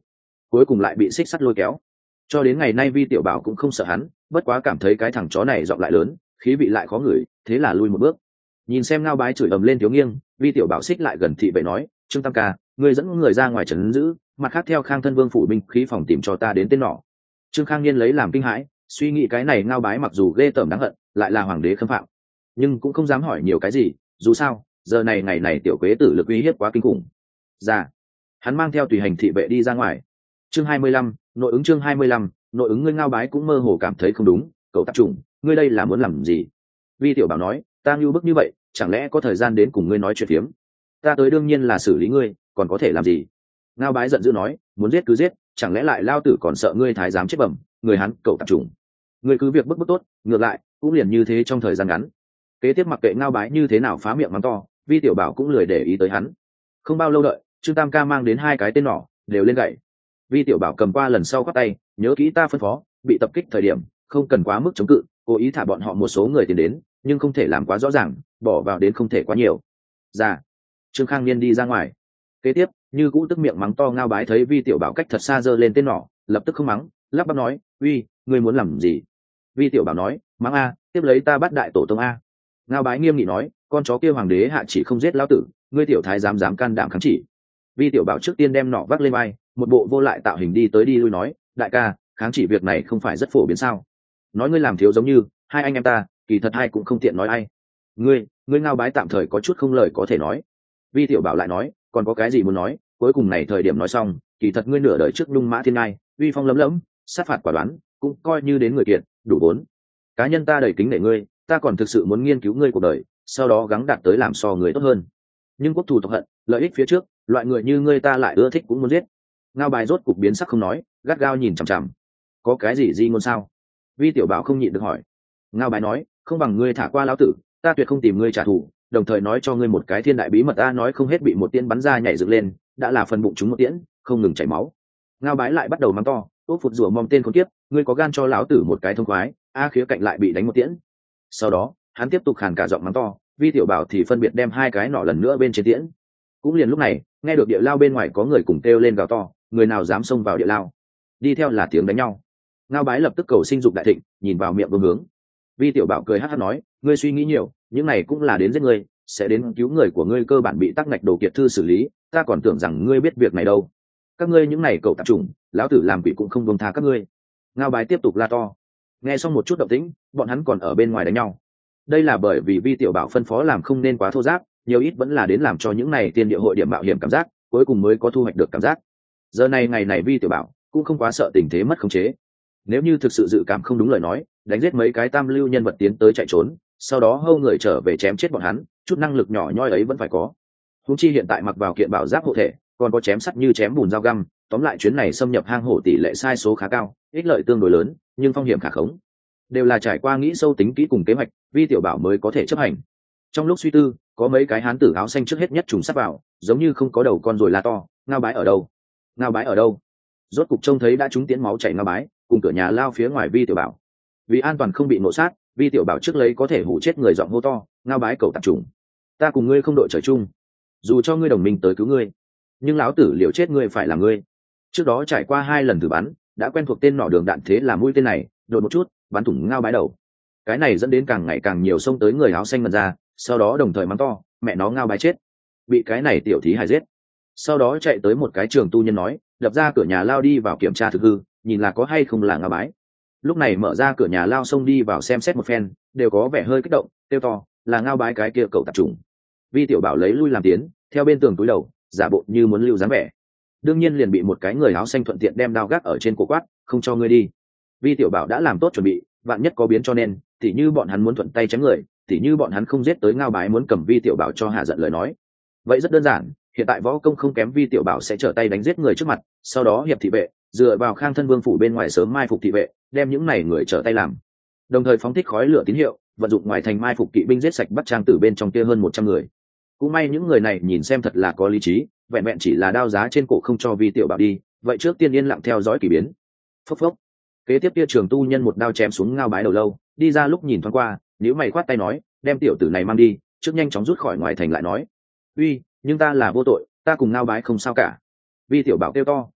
cuối cùng lại bị xích sắt lôi kéo. Cho đến ngày nay Vi Tiểu Bảo cũng không sợ hắn, bất quá cảm thấy cái thằng chó này giọng lại lớn, khí vị lại khó ngửi, thế là lui một bước. Nhìn xem Ngao Bái chửi ầm lên thiếu nghiêng, Vi Tiểu Bảo xích lại gần thị vệ nói, Trương Tam ca, ngươi dẫn người ra ngoài trấn giữ, mặt khác theo Khang thân vương phủ binh khí phòng tìm cho ta đến tên nỏ. Trương Khang Niên lấy làm kinh hãi, suy nghĩ cái này Ngao Bái mặc dù ghê tởm đáng hận, lại là hoàng đế khâm phạm, nhưng cũng không dám hỏi nhiều cái gì, dù sao giờ này ngày này tiểu quế tử lực uy hiếp quá kinh khủng. Dạ, hắn mang theo tùy hành thị vệ đi ra ngoài. Chương hai mươi lăm, nội ứng chương hai mươi lăm, nội ứng. Ngươi Ngao Bái cũng mơ hồ cảm thấy không đúng, cậu tạp chủng, ngươi đây là muốn làm gì? Vi Tiểu Bảo nói, ta nhu bức như vậy, chẳng lẽ có thời gian đến cùng ngươi nói chuyện phiếm? Ta tới đương nhiên là xử lý ngươi, còn có thể làm gì? Ngao Bái giận dữ nói, muốn giết cứ giết, chẳng lẽ lại lao tử còn sợ ngươi thái giám chết bẩm, người hắn cậu tạp chủng. Ngươi cứ việc bức bức tốt, ngược lại cũng liền như thế trong thời gian ngắn. Kế tiếp mặc kệ Ngao Bái như thế nào phá miệng mắng to, Vi Tiểu Bảo cũng lười để ý tới hắn. Không bao lâu đợi, Trương Tam ca mang đến hai cái tên nỏ, đều lên gậy. Vi Tiểu Bảo cầm qua lần sau quát tay, nhớ kỹ ta phân phó, bị tập kích thời điểm không cần quá mức chống cự, cố ý thả bọn họ một số người tiến đến, nhưng không thể làm quá rõ ràng, bỏ vào đến không thể quá nhiều. Dạ. Trương Khang Niên đi ra ngoài. Kế tiếp, như cũ tức miệng mắng to Ngao Bái thấy Vi Tiểu Bảo cách thật xa giơ lên tên nỏ, lập tức không mắng, lắp bắp nói, uy, ngươi muốn làm gì? Vi Tiểu Bảo nói, mắng a, tiếp lấy ta bắt đại tổ tông a. Ngao Bái nghiêm nghị nói, con chó kia hoàng đế hạ chỉ không giết lão tử, ngươi tiểu thái dám dám can đảm kháng chỉ. Vi Tiểu Bảo trước tiên đem nỏ vác lên vai, một bộ vô lại tạo hình đi tới đi lui nói, đại ca, kháng chỉ việc này không phải rất phổ biến sao? Nói ngươi làm thiếu giống như hai anh em ta, kỳ thật hai cũng không tiện nói ai. Ngươi, ngươi Ngao Bái tạm thời có chút không lời có thể nói. Vi Tiểu Bảo lại nói, còn có cái gì muốn nói? Cuối cùng này thời điểm nói xong, kỳ thật ngươi nửa đời trước nhung mã thiên ngai, uy phong lấm lấm, sát phạt quả đoán, cũng coi như đến người kiệt, đủ vốn. Cá nhân ta đầy kính nể ngươi, ta còn thực sự muốn nghiên cứu ngươi cuộc đời, sau đó gắng đạt tới làm so người tốt hơn. Nhưng quốc thù tộc hận, lợi ích phía trước, loại người như ngươi ta lại ưa thích cũng muốn giết. Ngao Bái rốt cục biến sắc không nói, gắt gao nhìn chằm chằm. Có cái gì di ngôn sao? Vi Tiểu Bảo không nhịn được hỏi. Ngao Bái nói, không bằng ngươi thả qua lão tử, ta tuyệt không tìm ngươi trả thù, đồng thời nói cho ngươi một cái thiên đại bí mật, ta nói không hết bị một tiễn bắn ra nhảy dựng lên, đã là phần bụng chúng một tiễn, không ngừng chảy máu. Ngao Bái lại bắt đầu mắng to, úp phụt rủa mong tên con kiếp, ngươi có gan cho lão tử một cái thông khoái, a khía cạnh lại bị đánh một tiễn. Sau đó, hắn tiếp tục khàn cả giọng mắng to, Vi Tiểu Bảo thì phân biệt đem hai cái nỏ lần nữa bên trên tiễn. Cũng liền lúc này, nghe được địa lao bên ngoài có người cùng kêu lên gào to, người nào dám xông vào địa lao? Đi theo là tiếng đánh nhau. Ngao Bái lập tức cầu sinh dục đại thịnh, nhìn vào miệng vương hướng. Vi Tiểu Bảo cười hắt hắt nói, ngươi suy nghĩ nhiều, những này cũng là đến giết ngươi, sẽ đến cứu người của ngươi, cơ bản bị tắc ngạch đồ kiệt thư xử lý, ta còn tưởng rằng ngươi biết việc này đâu. Các ngươi những này cậu tạp chủng, lão tử làm quỷ cũng không buông tha các ngươi. Ngao Bái tiếp tục la to. Nghe xong một chút động tĩnh, bọn hắn còn ở bên ngoài đánh nhau. Đây là bởi vì Vi Tiểu Bảo phân phó làm không nên quá thô giáp, nhiều ít vẫn là đến làm cho những này tiên địa hội điểm mạo hiểm cảm giác, cuối cùng mới có thu hoạch được cảm giác. Giờ này ngày này Vi Tiểu Bảo cũng không quá sợ tình thế mất khống chế. Nếu như thực sự dự cảm không đúng lời nói, đánh giết mấy cái tam lưu nhân vật tiến tới chạy trốn, sau đó hâu người trở về chém chết bọn hắn, chút năng lực nhỏ nhoi ấy vẫn phải có. Huống chi hiện tại mặc vào kiện bảo giáp hộ thể, còn có chém sắt như chém bùn dao găm, tóm lại chuyến này xâm nhập hang hổ tỷ lệ sai số khá cao, ích lợi tương đối lớn, nhưng phong hiểm khả khống. Đều là trải qua nghĩ sâu tính kỹ cùng kế hoạch, Vi Tiểu Bảo mới có thể chấp hành. Trong lúc suy tư, có mấy cái hán tử áo xanh trước hết nhất trùng sát vào, giống như không có đầu con rồi la to, Ngao Bái ở đâu? Ngao Bái ở đâu? Rốt cục trông thấy đã trúng tiễn máu chảy Ngao Bái, cùng cửa nhà lao phía ngoài Vi Tiểu Bảo. Vì an toàn không bị nổ sát, Vi Tiểu Bảo trước lấy có thể hủ chết người giọng hô to, Ngao Bái cầu tạp trùng, ta cùng ngươi không đội trời chung, dù cho ngươi đồng minh tới cứu ngươi, nhưng lão tử liều chết ngươi phải là ngươi. Trước đó trải qua hai lần thử bắn, đã quen thuộc tên nỏ đường đạn, thế là mũi tên này đột một chút bắn thủng Ngao Bái đầu. Cái này dẫn đến càng ngày càng nhiều xông tới người áo xanh mần ra, sau đó đồng thời mắng to, mẹ nó Ngao Bái chết, bị cái này tiểu thí hài giết. Sau đó chạy tới một cái trường tu nhân nói, đập ra cửa nhà lao đi vào kiểm tra thực hư, nhìn là có hay không là Ngao Bái. Lúc này mở ra cửa nhà lao xông đi vào xem xét một phen, đều có vẻ hơi kích động, kêu to, là Ngao Bái cái kia cậu tạp chủng. Vi Tiểu Bảo lấy lui làm tiến, theo bên tường túi đầu, giả bộ như muốn lưu dáng vẻ. Đương nhiên liền bị một cái người áo xanh thuận tiện đem đao gác ở trên cổ quát, không cho ngươi đi. Vi Tiểu Bảo đã làm tốt chuẩn bị, vạn nhất có biến cho nên, tỉ như bọn hắn muốn thuận tay chém người, tỉ như bọn hắn không giết tới Ngao Bái muốn cầm Vi Tiểu Bảo cho hạ giận lời nói. Vậy rất đơn giản, hiện tại võ công không kém Vi Tiểu Bảo sẽ trở tay đánh giết người trước mặt, sau đó hiệp thị vệ, dựa vào Khang thân vương phủ bên ngoài sớm mai phục thị vệ, đem những này người trở tay làm. Đồng thời phóng thích khói lửa tín hiệu, vận dụng ngoài thành mai phục kỵ binh giết sạch bắt trang tử bên trong kia hơn một trăm người. Cũng may những người này nhìn xem thật là có lý trí, vẹn vẹn chỉ là đao giá trên cổ không cho Vi Tiểu Bảo đi, vậy trước tiên yên lặng theo dõi kỳ biến. Phốc phốc. Kế tiếp kia trường tu nhân một đao chém xuống Ngao Bái đầu lâu, đi ra lúc nhìn thoáng qua, nếu mày khoát tay nói, đem tiểu tử này mang đi, trước nhanh chóng rút khỏi ngoài thành lại nói. Uy, nhưng ta là vô tội, ta cùng Ngao Bái không sao cả. Vi Tiểu Bảo kêu to,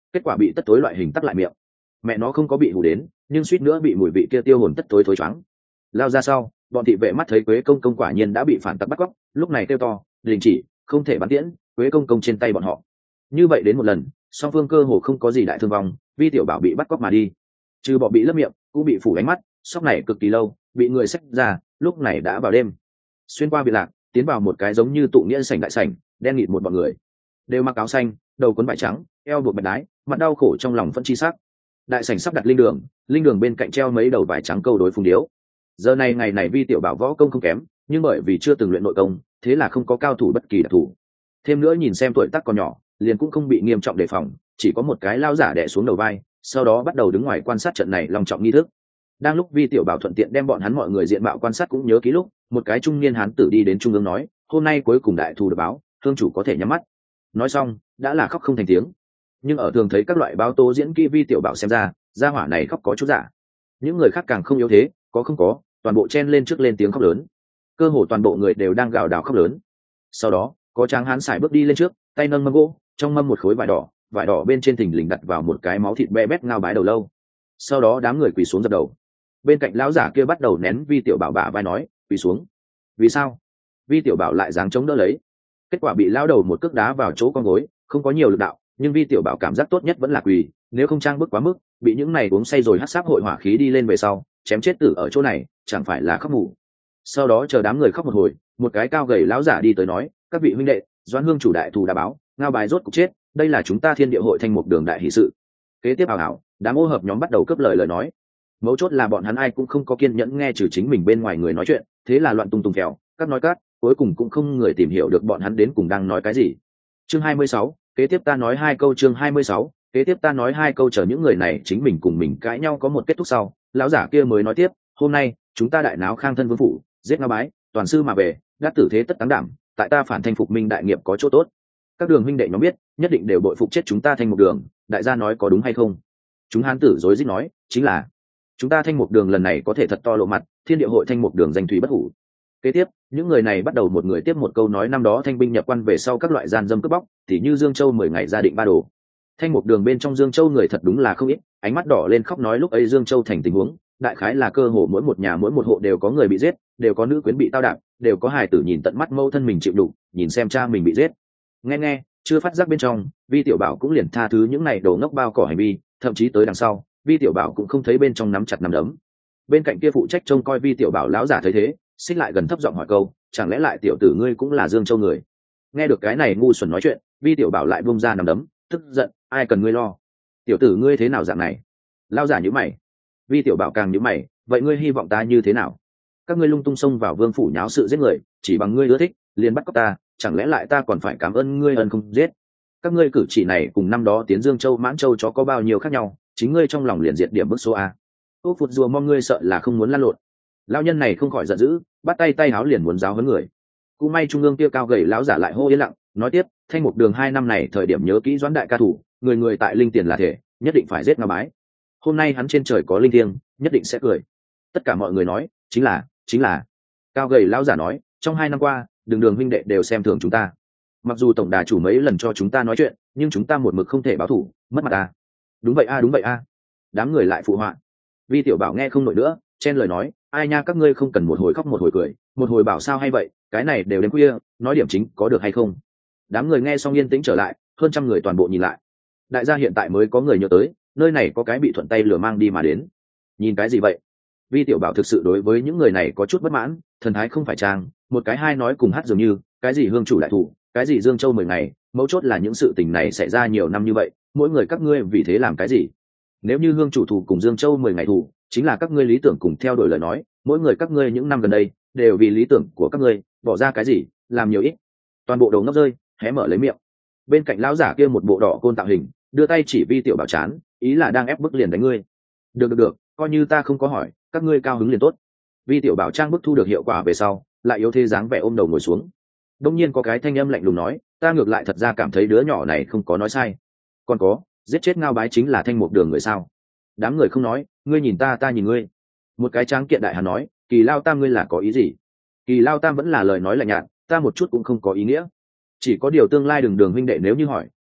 kết quả bị tất tối loại hình tắc lại miệng. Mẹ nó không có bị hù đến, nhưng suýt nữa bị mùi vị kia tiêu hồn tất tối thối choáng. Lao ra sau, bọn thị vệ mắt thấy Quế công công quả nhiên đã bị phản tặc bắt cóc, lúc này kêu to đình chỉ, không thể bắn tiễn. Quế công công trên tay bọn họ. Như vậy đến một lần, song phương cơ hồ không có gì đại thương vong, Vi tiểu bảo bị bắt cóc mà đi, trừ bỏ bị lấp miệng cũng bị phủ ánh mắt. Sóc này cực kỳ lâu, bị người xách ra, lúc này đã vào đêm. Xuyên qua biệt lạc, tiến vào một cái giống như tụ nghĩa sảnh đại sảnh, đen nghịt một bọn người, đều mặc áo xanh, đầu quấn vải trắng, eo buộc bạch đái, mặt đau khổ trong lòng phân chi sắc. Đại sảnh sắp đặt linh đường, linh đường bên cạnh treo mấy đầu vải trắng câu đối phùng điếu. Giờ này ngày này Vi tiểu bảo võ công không kém, nhưng bởi vì chưa từng luyện nội công, thế là không có cao thủ bất kỳ đặc thủ. Thêm nữa nhìn xem tuổi tác còn nhỏ, liền cũng không bị nghiêm trọng đề phòng, chỉ có một cái lao giả đè xuống đầu vai, sau đó bắt đầu đứng ngoài quan sát trận này long trọng nghi thức. Đang lúc Vi tiểu bảo thuận tiện đem bọn hắn mọi người diện mạo quan sát cũng nhớ ký lúc, một cái trung niên hán tử đi đến trung ương nói, hôm nay cuối cùng đại thù được báo, thương chủ có thể nhắm mắt. Nói xong đã là khóc không thành tiếng, nhưng ở thường thấy các loại báo tố diễn kỹ Vi tiểu bảo xem ra, gia hỏa này khóc có chút giả. Những người khác càng không yếu thế, có không có toàn bộ chen lên trước lên tiếng khóc lớn, cơ hồ toàn bộ người đều đang gào đào khóc lớn. Sau đó có tráng hán xài bước đi lên trước, tay nâng mâm gỗ, trong mâm một khối vải đỏ, vải đỏ bên trên thình lình đặt vào một cái máu thịt be bét ngao bái đầu lâu. Sau đó đám người quỳ xuống dập đầu. Bên cạnh lão giả kia bắt đầu nén Vi tiểu bảo bả vai nói, quỳ xuống. Vì sao? Vi tiểu bảo lại dáng chống đỡ lấy, kết quả bị lão đầu một cước đá vào chỗ con gối, không có nhiều lực đạo, nhưng Vi tiểu bảo cảm giác tốt nhất vẫn là quỳ, nếu không trang bức quá mức, bị những này uống say rồi hắt sáp hội hỏa khí đi lên về sau, chém chết tử ở chỗ này, chẳng phải là khóc mù. Sau đó chờ đám người khóc một hồi, một cái cao gầy lão giả đi tới nói, các vị huynh đệ, Doãn Hương chủ đại thù đã báo, ngao bài rốt cục chết, đây là chúng ta Thiên Địa hội Thanh Mục đường đại hỷ sự. Kế tiếp ảo ảo, đám ô hợp nhóm bắt đầu cướp lời lời nói. Mấu chốt là bọn hắn ai cũng không có kiên nhẫn nghe trừ chính mình bên ngoài người nói chuyện, thế là loạn tung tung kẹo, các nói cát, cuối cùng cũng không người tìm hiểu được bọn hắn đến cùng đang nói cái gì. Chương hai mươi sáu, kế tiếp ta nói hai câu. Chương hai mươi sáu, kế tiếp ta nói hai câu. Chờ những người này chính mình cùng mình cãi nhau có một kết thúc sau, lão giả kia mới nói tiếp, hôm nay chúng ta đại náo Khang thân vương phủ, giết ngao bái, toàn sư mà về, đã tử thế tất táng đảm, tại ta phản Thanh phục minh đại nghiệp có chỗ tốt. Các đường huynh đệ nhóm biết, nhất định đều bội phục chết chúng ta Thanh Mục đường, đại gia nói có đúng hay không? Chúng hán tử rối rít nói, chính là chúng ta Thanh Mục đường lần này có thể thật to lộ mặt, Thiên Địa hội Thanh Mục đường danh thủy bất hủ. Kế tiếp những người này bắt đầu một người tiếp một câu nói năm đó thanh binh nhập quan về sau các loại gian dâm cướp bóc, tỉ như Dương Châu mười ngày gia định ba đồ. Thanh Mục đường bên trong Dương Châu người thật đúng là không ít, ánh mắt đỏ lên khóc nói lúc ấy Dương Châu thành tình huống, đại khái là cơ hồ mỗi một nhà mỗi một hộ đều có người bị giết, đều có nữ quyến bị tao đạp, đều có hài tử nhìn tận mắt mâu thân mình chịu đủ, nhìn xem cha mình bị giết. Nghe nghe, chưa phát giác bên trong, Vi tiểu bảo cũng liền tha thứ những này đồ ngốc bao cỏ hành vi, thậm chí tới đằng sau, Vi tiểu bảo cũng không thấy bên trong nắm chặt nắm đấm. Bên cạnh kia phụ trách trông coi Vi tiểu bảo lão giả thấy thế, xích lại gần thấp giọng hỏi câu, chẳng lẽ lại tiểu tử ngươi cũng là Dương Châu người? Nghe được cái này ngu xuẩn nói chuyện, Vi tiểu bảo lại buông ra nắm đấm, tức giận, ai cần ngươi lo? Tiểu tử ngươi thế nào dạng này? Lão giả nhíu mày. Vi tiểu bảo càng nhíu mày, vậy ngươi hy vọng ta như thế nào? Các ngươi lung tung xông vào vương phủ nháo sự giết người, chỉ bằng ngươi ưa thích liền bắt cóc ta, chẳng lẽ lại ta còn phải cảm ơn ngươi ân không giết? Các ngươi cử chỉ này cùng năm đó tiến Dương Châu Mãn Châu chó có bao nhiêu khác nhau, chính ngươi trong lòng liền diệt điểm bức số a. Úc phụt rùa mong ngươi sợ là không muốn lăn lộn. Lão nhân này không khỏi giận dữ, bắt tay tay háo liền muốn giáo huấn người. Cú may trung ương kia cao gầy lão giả lại hô yên lặng, nói tiếp, Thanh Mục đường hai năm này thời điểm nhớ kỹ Doãn đại ca thủ, người người tại linh tiền là thể, nhất định phải giết ngao bái. Hôm nay hắn trên trời có linh thiêng, nhất định sẽ cười. Tất cả mọi người nói, chính là, chính là. Cao gầy lão giả nói, trong hai năm qua, đường đường huynh đệ đều xem thường chúng ta. Mặc dù tổng đà chủ mấy lần cho chúng ta nói chuyện, nhưng chúng ta một mực không thể báo thủ, mất mặt à. Đúng vậy a, à, đúng vậy a. À. Đám người lại phụ họa. Vi tiểu bảo nghe không nổi nữa, chen lời nói, ai nha các ngươi không cần một hồi khóc một hồi cười, một hồi bảo sao hay vậy, cái này đều đến khuya, nói điểm chính có được hay không? Đám người nghe xong yên tĩnh trở lại, hơn trăm người toàn bộ nhìn lại. Đại gia hiện tại mới có người nhớ tới, nơi này có cái bị thuận tay lửa mang đi mà đến. Nhìn cái gì vậy? Vi tiểu bảo thực sự đối với những người này có chút bất mãn, thần thái không phải trang, một cái hai nói cùng hát dường như, cái gì hương chủ đại thủ, cái gì Dương Châu mười ngày, mấu chốt là những sự tình này xảy ra nhiều năm như vậy, mỗi người các ngươi vì thế làm cái gì? Nếu như hương chủ thủ cùng Dương Châu mười ngày thủ, chính là các ngươi lý tưởng cùng theo đuổi lời nói, mỗi người các ngươi những năm gần đây đều vì lý tưởng của các ngươi bỏ ra cái gì, làm nhiều ít. Toàn bộ đầu ngốc rơi, hé mở lấy miệng. Bên cạnh lão giả kia một bộ đỏ côn tạo hình, đưa tay chỉ Vi tiểu bảo chán, ý là đang ép bức liền đánh ngươi. Được được được, coi như ta không có hỏi, các ngươi cao hứng liền tốt. Vi tiểu bảo trang bức thu được hiệu quả về sau, lại yếu thế dáng vẻ ôm đầu ngồi xuống. Đông nhiên có cái thanh âm lạnh lùng nói, ta ngược lại thật ra cảm thấy đứa nhỏ này không có nói sai. Còn có, giết chết ngao bái chính là Thanh Mục đường người sao? Đám người không nói, ngươi nhìn ta ta nhìn ngươi. Một cái tráng kiện đại hán nói, Kỳ Lao Tam ngươi là có ý gì? Kỳ Lao Tam vẫn là lời nói lạnh nhạt, ta một chút cũng không có ý nghĩa. Chỉ có điều tương lai đường đường huynh đệ nếu như hỏi,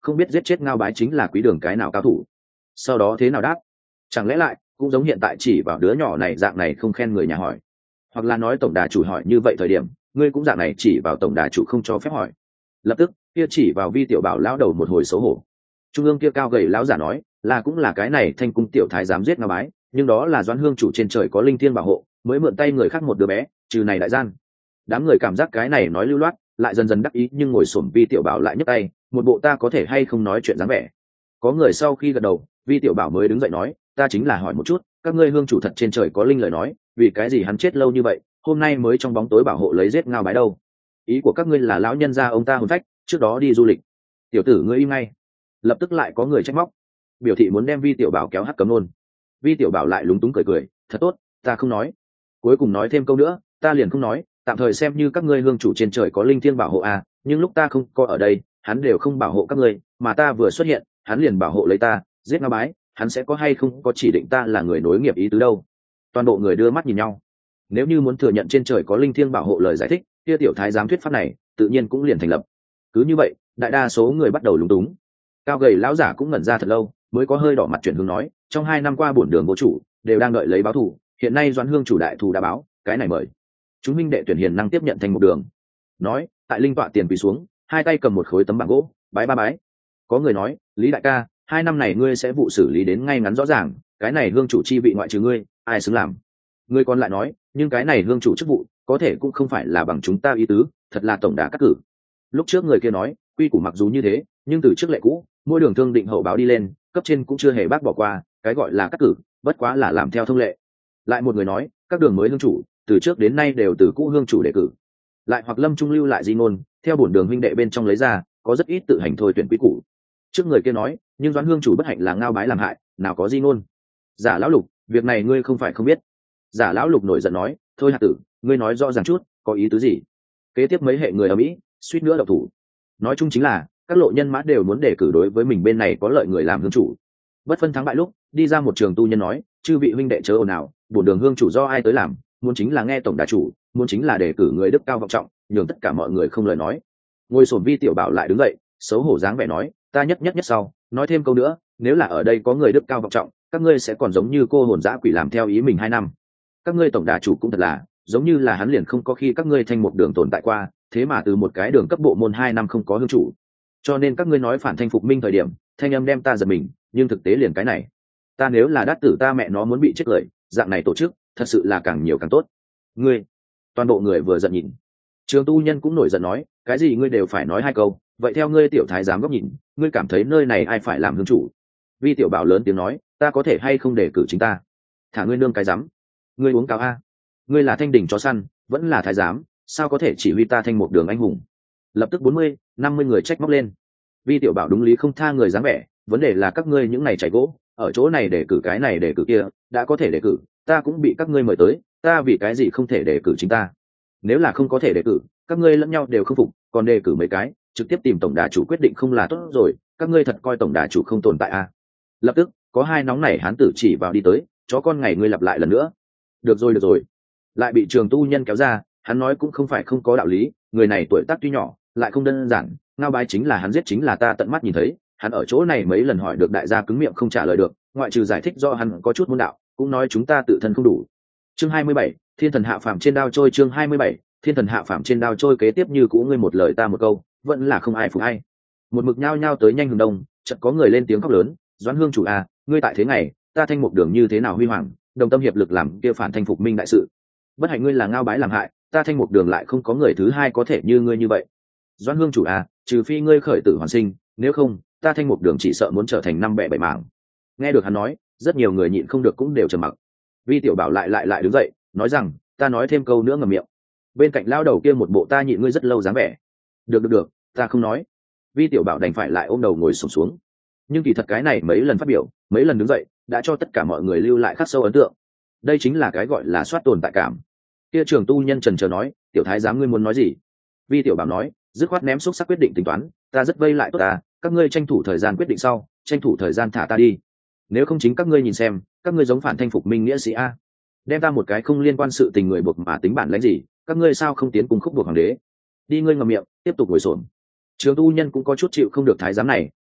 không biết giết chết Ngao Bái chính là quý đường cái nào cao thủ. Sau đó thế nào đáp? Chẳng lẽ lại cũng giống hiện tại chỉ vào đứa nhỏ này dạng này không khen người nhà hỏi, hoặc là nói tổng đà chủ hỏi như vậy thời điểm ngươi cũng dạng này chỉ vào tổng đà chủ không cho phép hỏi. Lập tức kia chỉ vào Vi Tiểu Bảo lão đầu một hồi xấu hổ. Trung ương kia cao gầy lão giả nói là cũng là cái này Thanh cung tiểu thái dám giết Ngao Bái, nhưng đó là Doãn Hương chủ trên trời có linh thiên bảo hộ mới mượn tay người khác một đứa bé, trừ này đại gian. Đám người cảm giác cái này nói lưu loát, lại dần dần đắc ý, nhưng ngồi xổm Vi Tiểu Bảo lại nhấc tay, một bộ ta có thể hay không nói chuyện dáng vẻ. Có người sau khi gật đầu, Vi Tiểu Bảo mới đứng dậy nói, ta chính là hỏi một chút, các ngươi hương chủ thật trên trời có linh lời nói, vì cái gì hắn chết lâu như vậy, hôm nay mới trong bóng tối bảo hộ lấy giết Ngao Bái đâu? Ý của các ngươi là lão nhân gia ông ta hồn phách, trước đó đi du lịch. Tiểu tử ngươi im ngay. Lập tức lại có người trách móc, biểu thị muốn đem Vi Tiểu Bảo kéo hắc cấm nôn. Vi Tiểu Bảo lại lúng túng cười cười, thật tốt, ta không nói. Cuối cùng nói thêm câu nữa, ta liền không nói, tạm thời xem như các ngươi hương chủ trên trời có linh thiêng bảo hộ à, nhưng lúc ta không có ở đây, hắn đều không bảo hộ các ngươi, mà ta vừa xuất hiện, hắn liền bảo hộ lấy ta, giết Ngao Bái, hắn sẽ có hay không có chỉ định ta là người nối nghiệp ý tứ đâu? Toàn bộ người đưa mắt nhìn nhau. Nếu như muốn thừa nhận trên trời có linh thiêng bảo hộ lời giải thích, kia tiểu thái giám thuyết pháp này, tự nhiên cũng liền thành lập. Cứ như vậy, đại đa số người bắt đầu lúng túng. Cao gầy lão giả cũng ngẩn ra thật lâu, mới có hơi đỏ mặt chuyển hướng nói, trong hai năm qua bổn đường vô chủ đều đang đợi lấy báo thù, hiện nay Doãn Hương chủ đại thù đã báo, cái này mời chúng minh đệ tuyển hiền năng tiếp nhận thành một đường. Nói, tại linh tọa tiền quỳ xuống, hai tay cầm một khối tấm bảng gỗ, bái ba bái. Có người nói, Lý đại ca, hai năm này ngươi sẽ vụ xử lý đến ngay ngắn rõ ràng, cái này hương chủ chi vị ngoại trừ ngươi, ai xứng làm? Ngươi còn lại nói, nhưng cái này hương chủ chức vụ, có thể cũng không phải là bằng chúng ta ý tứ, thật là tổng đà cắt cử. Lúc trước người kia nói, quy củ mặc dù như thế, nhưng từ trước lệ cũ, mỗi đường thương định hậu báo đi lên, cấp trên cũng chưa hề bác bỏ qua, cái gọi là cắt cử, bất quá là làm theo thông lệ. Lại một người nói, các đường mới hương chủ, từ trước đến nay đều từ cũ hương chủ đề cử. Lại hoặc Lâm Trung lưu lại di ngôn, theo bổn đường huynh đệ bên trong lấy ra, có rất ít tự hành thôi tuyển quý cũ. Trước người kia nói, nhưng Doãn Hương chủ bất hạnh là Ngao Bái làm hại, nào có di ngôn. Giả lão Lục, việc này ngươi không phải không biết. Giả lão Lục nổi giận nói, thôi hạt tử, ngươi nói rõ ràng chút, có ý tứ gì? Kế tiếp mấy hệ người ở Mỹ, suýt nữa độc thủ. Nói chung chính là, các lộ nhân mã đều muốn đề cử đối với mình bên này có lợi người làm hương chủ. Bất phân thắng bại lúc, đi ra một trường tu nhân nói, chư vị huynh đệ chớ ồn ào, bổn đường hương chủ do ai tới làm, muốn chính là nghe tổng đà chủ, muốn chính là đề cử người đức cao vọng trọng, nhường tất cả mọi người không lời nói. Ngồi sổm Vi Tiểu Bảo lại đứng dậy, xấu hổ dáng vẻ nói, ta nhất nhất nhất sau, nói thêm câu nữa, nếu là ở đây có người đức cao vọng trọng, các ngươi sẽ còn giống như cô hồn dã quỷ làm theo ý mình hai năm. Các ngươi tổng đà chủ cũng thật là, giống như là hắn liền không có khi các ngươi thành một đường tồn tại qua, thế mà từ một cái đường cấp bộ môn hai năm không có hương chủ. Cho nên các ngươi nói phản thanh phục minh thời điểm, thanh âm đem ta giật mình, nhưng thực tế liền cái này. Ta nếu là đát tử ta mẹ nó muốn bị chết lời, dạng này tổ chức, thật sự là càng nhiều càng tốt. Ngươi, toàn bộ người vừa giận nhìn. Trường tu nhân cũng nổi giận nói, cái gì ngươi đều phải nói hai câu, vậy theo ngươi tiểu thái giám góc nhìn, ngươi cảm thấy nơi này ai phải làm hương chủ? Vi Tiểu Bảo lớn tiếng nói, ta có thể hay không đề cử chính ta? Thả ngươi nương cái rắm. Ngươi uống cáo a? Ngươi là thanh đỉnh chó săn, vẫn là thái giám, sao có thể chỉ huy ta thanh một đường anh hùng? Lập tức bốn mươi, năm mươi người trách móc lên. Vi Tiểu Bảo đúng lý không tha người dáng vẻ, vấn đề là các ngươi những này chảy gỗ, ở chỗ này để cử cái này để cử kia, đã có thể đề cử, ta cũng bị các ngươi mời tới, ta vì cái gì không thể đề cử chính ta? Nếu là không có thể đề cử, các ngươi lẫn nhau đều không phục, còn đề cử mấy cái, trực tiếp tìm tổng đà chủ quyết định không là tốt rồi, các ngươi thật coi tổng đà chủ không tồn tại à? Lập tức, có hai nóng nảy hán tử chỉ vào đi tới, chó con ngày ngươi lặp lại lần nữa. Được rồi được rồi. Lại bị trường tu nhân kéo ra, hắn nói cũng không phải không có đạo lý, người này tuổi tác tuy nhỏ, lại không đơn giản, Ngao Bái chính là hắn giết chính là ta tận mắt nhìn thấy, hắn ở chỗ này mấy lần hỏi được đại gia cứng miệng không trả lời được, ngoại trừ giải thích do hắn có chút môn đạo, cũng nói chúng ta tự thân không đủ. Chương hai mươi bảy, Thiên thần hạ phàm trên đao trôi. Chương hai mươi bảy, Thiên thần hạ phàm trên đao trôi. Kế tiếp như cũ ngươi một lời ta một câu, vẫn là không ai phục ai. Một mực nhao nhao tới nhanh hừng đông, chợt có người lên tiếng khóc lớn, Doãn Hương chủ à, ngươi tại thế ngày, ta thanh một đường như thế nào huy hoàng, đồng tâm hiệp lực làm kia phản thanh phục minh đại sự. Bất hạnh ngươi là Ngao Bái làm hại, ta thanh một đường lại không có người thứ hai có thể như ngươi như vậy. Doãn Hương chủ à, trừ phi ngươi khởi tử hoàn sinh, nếu không, ta thanh một đường chỉ sợ muốn trở thành năm bẻ bảy mảng. Nghe được hắn nói, rất nhiều người nhịn không được cũng đều trầm mặc. Vi Tiểu Bảo lại lại lại đứng dậy, nói rằng, ta nói thêm câu nữa ngậm miệng. Bên cạnh lao đầu kia một bộ ta nhịn ngươi rất lâu dáng vẻ. Được được được, ta không nói. Vi Tiểu Bảo đành phải lại ôm đầu ngồi xổm xuống, xuống. Nhưng kỳ thật cái này mấy lần phát biểu, mấy lần đứng dậy, đã cho tất cả mọi người lưu lại khắc sâu ấn tượng. Đây chính là cái gọi là soát tồn tại cảm. Kia trường tu nhân trần chờ nói, tiểu thái giám ngươi muốn nói gì? Vi Tiểu Bảo nói, dứt khoát ném xúc sắc quyết định tính toán, ta rất vây lại tốt ta, các ngươi tranh thủ thời gian quyết định sau, tranh thủ thời gian thả ta đi. Nếu không chính các ngươi nhìn xem, các ngươi giống phản thanh phục minh nghĩa sĩ a, đem ta một cái không liên quan sự tình người buộc mà tính bản lãnh gì, các ngươi sao không tiến cùng khúc buộc hoàng đế? Đi ngươi ngậm miệng, tiếp tục ngồi xổm. Trường tu nhân cũng có chút chịu không được thái giám này,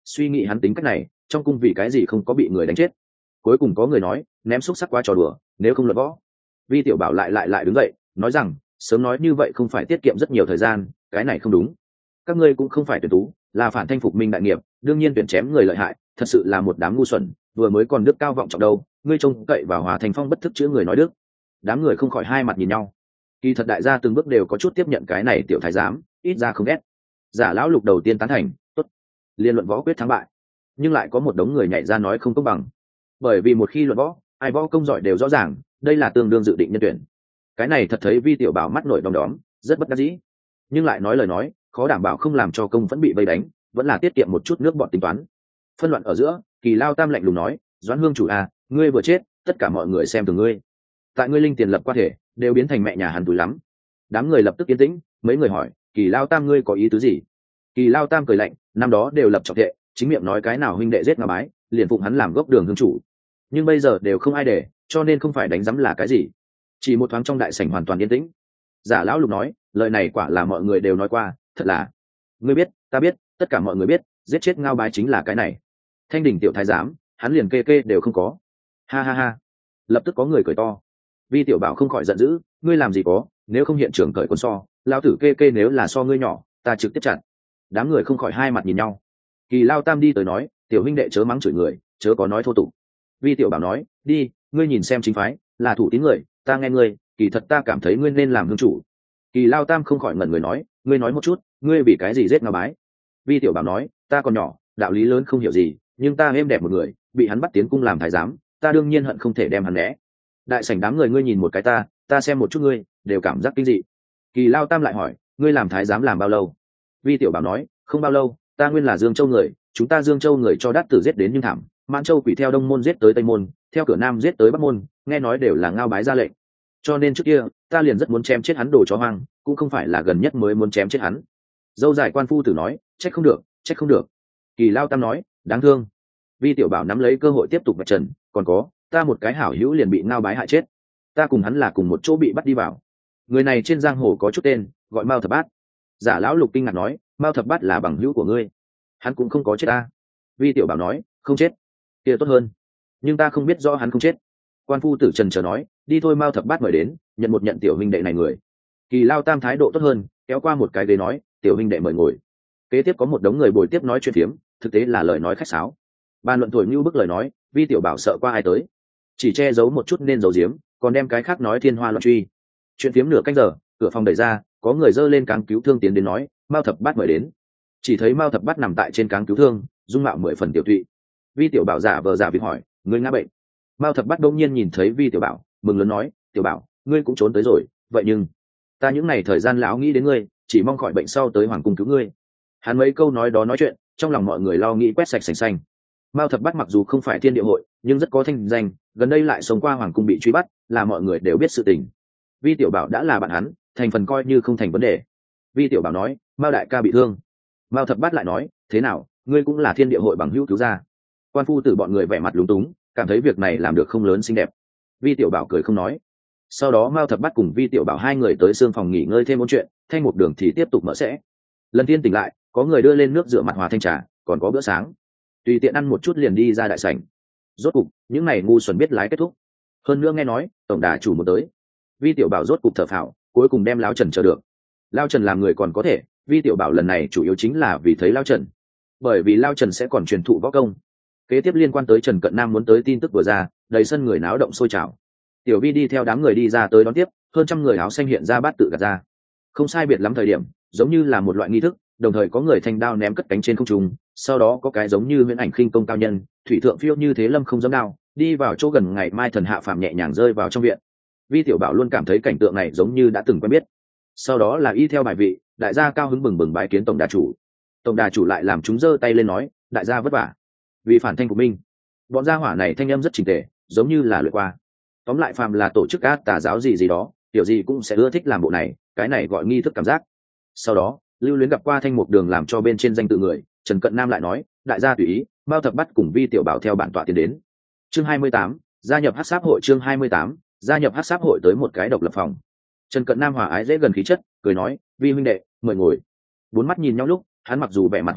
suy nghĩ hắn tính cách này trong cung vì cái gì không có bị người đánh chết. Cuối cùng có người nói ném xúc sắc qua trò đùa, nếu không luận võ. Vi tiểu bảo lại lại lại đứng dậy nói rằng sớm nói như vậy không phải tiết kiệm rất nhiều thời gian, cái này không đúng. Các ngươi cũng không phải tuyển tú, là phản thanh phục minh đại nghiệp, đương nhiên tuyển chém người lợi hại, thật sự là một đám ngu xuẩn, vừa mới còn đức cao vọng trọng đâu, ngươi trông cậy vào Hòa Thành Phong bất thức chữa người nói đức. Đám người không khỏi hai mặt nhìn nhau. Kỳ thật đại gia từng bước đều có chút tiếp nhận cái này tiểu thái giám, ít ra không ghét. Giả lão lục đầu tiên tán thành, tốt, liên luận võ quyết thắng bại. Nhưng lại có một đống người nhảy ra nói không công bằng. Bởi vì một khi luận võ, ai võ công giỏi đều rõ ràng, đây là tương đương dự định nhân tuyển. Cái này thật thấy Vi tiểu bảo mắt nổi đom đóm, rất bất đắc dĩ. Nhưng lại nói lời nói, khó đảm bảo không làm cho công vẫn bị vây đánh, vẫn là tiết kiệm một chút nước bọn tính toán. Phân loạn ở giữa, Kỳ Lao Tam lạnh lùng nói, Doãn Hương chủ à, ngươi vừa chết, tất cả mọi người xem thường ngươi. Tại ngươi linh tiền lập qua thể, đều biến thành mẹ nhà hắn túi lắm. Đám người lập tức yên tĩnh, mấy người hỏi, Kỳ Lao Tam ngươi có ý tứ gì? Kỳ Lao Tam cười lạnh, năm đó đều lập trọng thệ, chính miệng nói cái nào huynh đệ giết Ngao Bái, liền phụng hắn làm gốc đường hương chủ. Nhưng bây giờ đều không ai để, cho nên không phải đánh giấm là cái gì. Chỉ một thoáng trong đại sảnh hoàn toàn yên tĩnh. Giả lão lục nói, lời này quả là mọi người đều nói qua, thật là. Ngươi biết, ta biết, tất cả mọi người biết, giết chết Ngao Bái chính là cái này. Thanh Đình tiểu thái giám, hắn liền kê kê đều không có. Ha ha ha. Lập tức có người cười to. Vi tiểu bảo không khỏi giận dữ, ngươi làm gì có, nếu không hiện trường cởi con so, lao tử kê kê nếu là so ngươi nhỏ, ta trực tiếp chặn. Đám người không khỏi hai mặt nhìn nhau. Kỳ Lao Tam đi tới nói, tiểu huynh đệ chớ mắng chửi người, chớ có nói thô tục. Vi tiểu bảo nói, đi, ngươi nhìn xem chính phái, là thủ tín người, ta nghe ngươi, kỳ thật ta cảm thấy ngươi nên làm hương chủ. Kỳ Lao Tam không khỏi ngẩn người nói, ngươi nói một chút, ngươi vì cái gì giết Ngao Bái? Vi tiểu bảo nói, ta còn nhỏ, đạo lý lớn không hiểu gì, nhưng ta êm đẹp một người, bị hắn bắt tiến cung làm thái giám, ta đương nhiên hận không thể đem hắn né. Đại sảnh đám người ngươi nhìn một cái ta, ta xem một chút ngươi, đều cảm giác kinh dị. Kỳ Lao Tam lại hỏi, ngươi làm thái giám làm bao lâu? Vi tiểu bảo nói, không bao lâu, ta nguyên là Dương Châu người, chúng ta Dương Châu người cho Đát Tử giết đến nhưng thảm, Mãn Châu quỷ theo Đông môn giết tới Tây môn, theo cửa Nam giết tới Bắc môn, nghe nói đều là Ngao Bái ra lệnh. Cho nên trước kia, ta liền rất muốn chém chết hắn đồ chó hoang, cũng không phải là gần nhất mới muốn chém chết hắn. Dâu dài quan phu tử nói, trách không được, trách không được. Kỳ Lao Tam nói, đáng thương. Vi tiểu bảo nắm lấy cơ hội tiếp tục vạch trần, còn có, ta một cái hảo hữu liền bị Ngao Bái hại chết, ta cùng hắn là cùng một chỗ bị bắt đi vào. Người này trên giang hồ có chút tên, gọi Mao Thập Bát. Giả lão lục kinh ngạc nói, Mao Thập Bát là bằng hữu của ngươi? Hắn cũng không có chết ta. Vi tiểu bảo nói, không chết, kia tốt hơn, nhưng ta không biết rõ hắn không chết. Quan phu tử trần chờ nói, đi thôi, Mao Thập Bát mời đến, nhận một nhận tiểu huynh đệ này người. Kỳ Lao Tam thái độ tốt hơn, kéo qua một cái ghế nói, tiểu huynh đệ mời ngồi. Kế tiếp có một đống người bồi tiếp nói chuyện phiếm, thực tế là lời nói khách sáo. Bàn luận thổi như bức lời nói, Vi tiểu bảo sợ qua ai tới, chỉ che giấu một chút nên giấu giếm, còn đem cái khác nói thiên hoa loạn truy. Chuyện phiếm nửa canh giờ, cửa phòng đẩy ra, có người giơ lên cáng cứu thương tiến đến nói, Mao Thập Bát mời đến. Chỉ thấy Mao Thập Bát nằm tại trên cáng cứu thương, dung mạo mười phần tiểu tụy. Vi tiểu bảo giả vờ giả vịt hỏi, ngươi ngã bệnh? Mao Thập Bát đông nhiên nhìn thấy Vi tiểu bảo, mừng lớn nói, tiểu bảo, ngươi cũng trốn tới rồi, vậy nhưng ta những ngày thời gian lão nghĩ đến ngươi, chỉ mong khỏi bệnh sau tới hoàng cung cứu ngươi. Hắn mấy câu nói đó nói chuyện, trong lòng mọi người lo nghĩ quét sạch sành xanh. Mao Thập Bát mặc dù không phải thiên địa hội, nhưng rất có thanh danh, gần đây lại sống qua hoàng cung bị truy bắt, là mọi người đều biết sự tình. Vi tiểu bảo đã là bạn hắn, thành phần coi như không thành vấn đề. Vi tiểu bảo nói, Mao đại ca bị thương. Mao Thập Bát lại nói, thế nào, ngươi cũng là thiên địa hội bằng hữu cứu ra. Quan phu tử bọn người vẻ mặt lúng túng, cảm thấy việc này làm được không lớn xinh đẹp. Vi tiểu bảo cười không nói. Sau đó Mao Thập Bát cùng Vi tiểu bảo hai người tới xương phòng nghỉ ngơi thêm một chuyện, Thanh một đường thì tiếp tục mở sẽ. Lần tiên tỉnh lại, có người đưa lên nước rửa mặt hòa thanh trà, còn có bữa sáng. Tùy tiện ăn một chút liền đi ra đại sảnh. Rốt cục, những ngày ngu xuẩn biết lái kết thúc. Hơn nữa nghe nói, tổng đà chủ một tới. Vi tiểu bảo rốt cục thở phào, cuối cùng đem Lão Trần chờ được. Lão Trần làm người còn có thể, Vi tiểu bảo lần này chủ yếu chính là vì thấy Lão Trần. Bởi vì Lão Trần sẽ còn truyền thụ võ công. Kế tiếp liên quan tới Trần Cận Nam muốn tới tin tức vừa ra, đầy sân người náo động sôi trào. Tiểu Vi đi theo đám người đi ra tới đón tiếp, hơn trăm người áo xanh hiện ra bát tự gạt ra. Không sai biệt lắm thời điểm, giống như là một loại nghi thức, đồng thời có người thanh đao ném cất cánh trên không trung, sau đó có cái giống như huyễn ảnh khinh công cao nhân, thủy thượng phiêu như thế lâm không giống đao, đi vào chỗ gần ngày mai thần hạ phàm nhẹ nhàng rơi vào trong viện. Vi tiểu bảo luôn cảm thấy cảnh tượng này giống như đã từng quen biết. Sau đó là y theo bài vị, đại gia cao hứng bừng bừng bái kiến tổng đà chủ. Tổng đà chủ lại làm chúng giơ tay lên nói, đại gia vất vả. Vì phản thanh của minh, bọn gia hỏa này thanh âm rất chỉnh tề, giống như là luyện qua. Tóm lại phàm là tổ chức ác tà giáo gì gì đó, tiểu gì cũng sẽ ưa thích làm bộ này, cái này gọi nghi thức cảm giác. Sau đó, Lưu Luyến gặp qua Thanh Mục Đường làm cho bên trên danh tự người, Trần Cận Nam lại nói, đại gia tùy ý, Mao Thập Bát cùng Vi tiểu bảo theo bản tọa tiến đến. Chương hai mươi tám, gia nhập Hắc Sáp hội. Chương hai mươi tám, gia nhập Hắc Sáp hội tới một cái độc lập phòng. Trần Cận Nam hòa ái dễ gần khí chất, cười nói, Vi huynh đệ, mời ngồi. Bốn mắt nhìn nhau lúc, hắn mặc dù vẻ mặt hòa ái,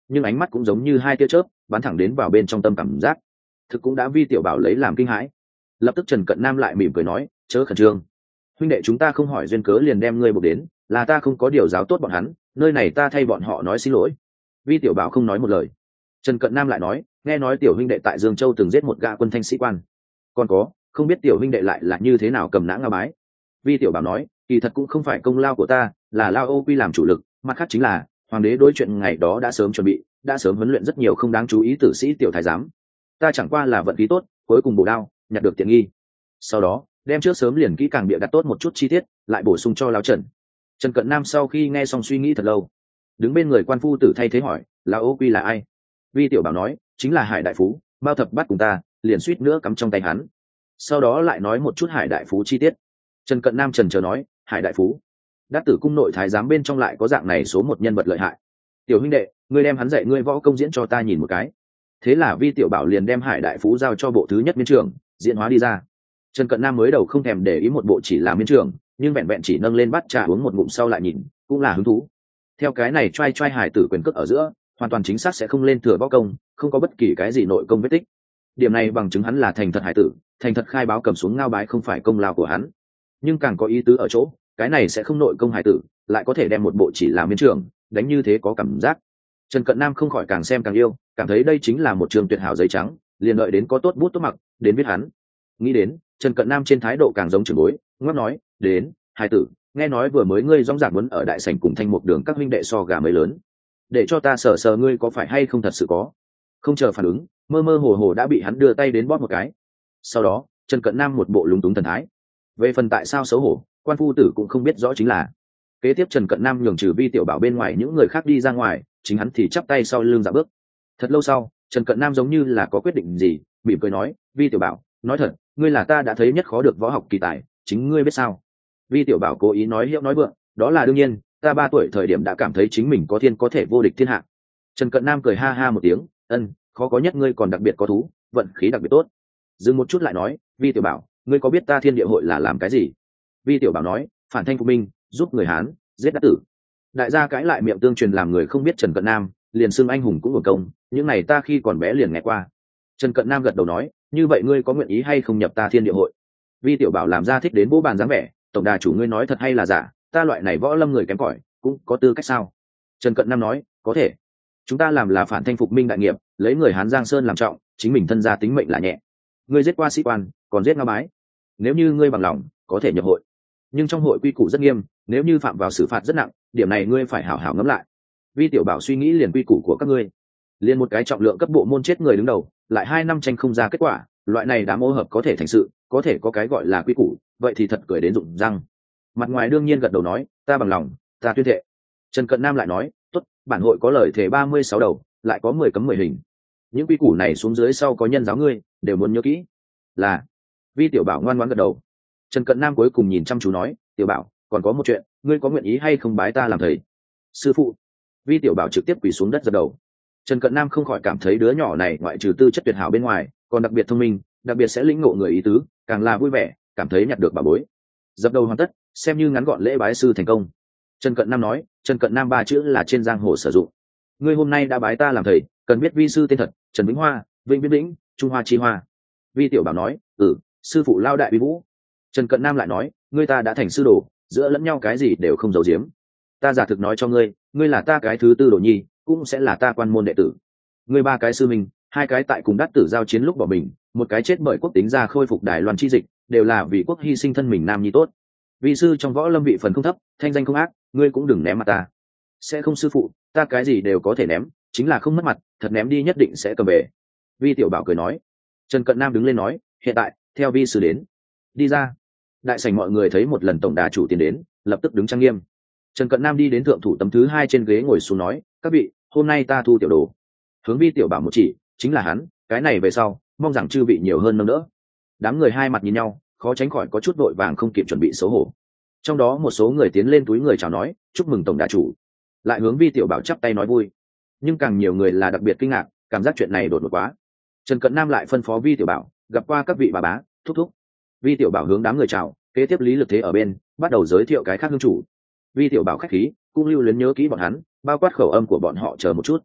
nhưng ánh mắt cũng giống như hai tia chớp bắn thẳng đến vào bên trong tâm cảm giác. Thực cũng đã Vi Tiểu Bảo lấy làm kinh hãi. Lập tức Trần Cận Nam lại mỉm cười nói, chớ khẩn trương, huynh đệ chúng ta không hỏi duyên cớ liền đem ngươi buộc đến, là ta không có điều giáo tốt bọn hắn, nơi này ta thay bọn họ nói xin lỗi. Vi Tiểu Bảo không nói một lời. Trần Cận Nam lại nói, nghe nói tiểu huynh đệ tại Dương Châu từng giết một gã quân thanh sĩ quan, còn có không biết tiểu huynh đệ lại là như thế nào cầm nã ngao bái. Vi Tiểu Bảo nói, kỳ thật cũng không phải công lao của ta, là Lao Ô Quy làm chủ lực, mặt khác chính là hoàng đế đối chuyện ngày đó đã sớm chuẩn bị, đã sớm huấn luyện rất nhiều không đáng chú ý tử sĩ tiểu thái giám, ta chẳng qua là vận khí tốt, cuối cùng bổ đao nhặt được tiện nghi, sau đó đem trước sớm liền kỹ càng bịa đặt tốt một chút chi tiết lại bổ sung cho Lão Trần. Trần Cận Nam sau khi nghe xong suy nghĩ thật lâu, đứng bên người quan phu tử thay thế hỏi, Lão Ô Quy là ai? Vi Tiểu Bảo nói, chính là Hải đại phú, bao thập bắt cùng ta liền suýt nữa cắm trong tay hắn. Sau đó lại nói một chút Hải đại phú chi tiết. Trần Cận Nam trần chờ nói, Hải đại phú, Đắc Tử cung nội thái giám bên trong lại có dạng này số một nhân vật lợi hại. Tiểu huynh đệ, ngươi đem hắn dạy ngươi võ công diễn cho ta nhìn một cái. Thế là Vi Tiểu Bảo liền đem Hải đại phú giao cho bộ thứ nhất miên trưởng diễn hóa đi ra. Trần Cận Nam mới đầu không thèm để ý một bộ chỉ là miên trưởng, nhưng vẹn vẹn chỉ nâng lên bát trà uống một ngụm sau lại nhìn cũng là hứng thú. Theo cái này trai trai hải tử quyền cước ở giữa hoàn toàn chính xác sẽ không lên thừa võ công, không có bất kỳ cái gì nội công vết tích. Điểm này bằng chứng hắn là thành thật hải tử, thành thật khai báo cầm xuống ngao bái không phải công lao của hắn. Nhưng càng có ý tứ ở chỗ, cái này sẽ không nội công hải tử lại có thể đem một bộ chỉ là miên trưởng đánh như thế có cảm giác. Trần Cận Nam không khỏi càng xem càng yêu, cảm thấy đây chính là một trường tuyệt hảo giấy trắng, liền đợi đến có tốt bút tốt mặc đến viết hắn. Nghĩ đến Trần Cận Nam trên thái độ càng giống trưởng bối, ngóc nói, đến hải tử, nghe nói vừa mới ngươi rong rạc muốn ở đại sảnh cùng Thanh Mục đường các huynh đệ so gà mới lớn, để cho ta sờ sờ ngươi có phải hay không thật sự có. Không chờ phản ứng, mơ mơ hồ hồ đã bị hắn đưa tay đến bóp một cái. Sau đó Trần Cận Nam một bộ lúng túng thần thái. Về phần tại sao xấu hổ, quan phu tử cũng không biết rõ, chính là kế tiếp Trần Cận Nam nhường trừ Vi Tiểu Bảo bên ngoài những người khác đi ra ngoài, chính hắn thì chắp tay sau lưng dạo bước. Thật lâu sau, Trần Cận Nam giống như là có quyết định gì, mỉm cười nói, Vi Tiểu Bảo, nói thật, ngươi là ta đã thấy nhất khó được võ học kỳ tài, chính ngươi biết sao? Vi Tiểu Bảo cố ý nói hiệu nói vượng, đó là đương nhiên, ta ba tuổi thời điểm đã cảm thấy chính mình có thiên có thể vô địch thiên hạ. Trần Cận Nam cười ha ha một tiếng, ân, khó có nhất ngươi còn đặc biệt có thú, vận khí đặc biệt tốt. Dừng một chút lại nói, Vi Tiểu Bảo, ngươi có biết ta Thiên Địa hội là làm cái gì? Vi Tiểu Bảo nói, phản thanh phục minh, giúp người Hán, giết Đắc Tử. Đại gia cãi lại miệng tương truyền làm người không biết Trần Cận Nam, liền xưng anh hùng cũng hưởng công, những này ta khi còn bé liền nghe qua. Trần Cận Nam gật đầu nói, như vậy ngươi có nguyện ý hay không nhập ta Thiên Địa hội? Vi Tiểu Bảo làm ra thích đến vỗ bàn dáng vẻ, tổng đà chủ ngươi nói thật hay là giả, ta loại này võ lâm người kém cỏi cũng có tư cách sao? Trần Cận Nam nói, có thể. Chúng ta làm là phản thanh phục minh đại nghiệp, lấy người Hán Giang Sơn làm trọng, chính mình thân gia tính mệnh là nhẹ. Ngươi giết qua sĩ quan, còn giết ngao bái, nếu như ngươi bằng lòng có thể nhập hội, nhưng trong hội quy củ rất nghiêm, nếu như phạm vào xử phạt rất nặng, điểm này ngươi phải hảo hảo ngẫm lại. Vi Tiểu Bảo suy nghĩ liền quy củ của các ngươi, liền một cái trọng lượng cấp bộ môn chết người đứng đầu, lại hai năm tranh không ra kết quả, loại này đám ô hợp có thể thành sự, có thể có cái gọi là quy củ, vậy thì thật cười đến rụng răng. Mặt ngoài đương nhiên gật đầu nói, ta bằng lòng, ta tuyên thệ. Trần Cận Nam lại nói, tốt, bản hội có lời thề ba mươi sáu đầu, lại có mười cấm mười hình, những quy củ này xuống dưới sau có nhân giáo ngươi đều muốn nhớ kỹ. Là. Vi Tiểu Bảo ngoan ngoãn gật đầu. Trần Cận Nam cuối cùng nhìn chăm chú nói, Tiểu Bảo, còn có một chuyện, ngươi có nguyện ý hay không bái ta làm thầy? Sư phụ. Vi Tiểu Bảo trực tiếp quỳ xuống đất giật đầu. Trần Cận Nam không khỏi cảm thấy đứa nhỏ này ngoại trừ tư chất tuyệt hảo bên ngoài, còn đặc biệt thông minh, đặc biệt sẽ lĩnh ngộ người ý tứ, càng là vui vẻ, cảm thấy nhặt được bảo bối. Dập đầu hoàn tất, xem như ngắn gọn lễ bái sư thành công. Trần Cận Nam nói, Trần Cận Nam ba chữ là trên giang hồ sử dụng. Ngươi hôm nay đã bái ta làm thầy, cần biết vi sư tên thật, Trần Vĩnh Hoa, Vĩnh Viễn Vĩnh, Trung Hoa Chi Hoa. Vi Tiểu Bảo nói, ừ, sư phụ lao đại vi vũ. Trần Cận Nam lại nói, ngươi ta đã thành sư đồ, giữa lẫn nhau cái gì đều không giấu giếm. Ta giả thực nói cho ngươi, ngươi là ta cái thứ tư đồ nhi, cũng sẽ là ta quan môn đệ tử. Ngươi ba cái sư minh, hai cái tại cùng Đắc Tử giao chiến lúc bỏ mình, một cái chết bởi quốc tính ra khôi phục Đài Loan chi dịch, đều là vì quốc hy sinh thân mình nam nhi tốt. Vi sư trong võ lâm vị phần không thấp, thanh danh không ác, ngươi cũng đừng ném mặt ta. Sẽ không sư phụ, ta cái gì đều có thể ném, chính là không mất mặt, thật ném đi nhất định sẽ cầm về. Vi Tiểu Bảo cười nói. Trần Cận Nam đứng lên nói, hiện tại theo vi sư đến. Đi ra. Đại sảnh mọi người thấy một lần tổng đà chủ tiến đến, lập tức đứng trang nghiêm. Trần Cận Nam đi đến thượng thủ tấm thứ hai trên ghế ngồi xuống nói, các vị, hôm nay ta thu tiểu đồ. Hướng Vi Tiểu Bảo một chỉ, chính là hắn, cái này về sau mong rằng chư vị nhiều hơn nâng đỡ. Đám người hai mặt nhìn nhau, khó tránh khỏi có chút vội vàng không kịp chuẩn bị xấu hổ. Trong đó một số người tiến lên túi người chào nói, chúc mừng tổng đà chủ. Lại hướng Vi Tiểu Bảo chắp tay nói vui. Nhưng càng nhiều người là đặc biệt kinh ngạc, cảm giác chuyện này đột ngột quá. Trần Cận Nam lại phân phó Vi Tiểu Bảo, gặp qua các vị bà bá, thúc thúc. Vi Tiểu Bảo hướng đám người chào, kế tiếp Lý Lực Thế ở bên, bắt đầu giới thiệu cái khác hương chủ. Vi Tiểu Bảo khách khí, cũng lưu luyến nhớ kỹ bọn hắn, bao quát khẩu âm của bọn họ chờ một chút.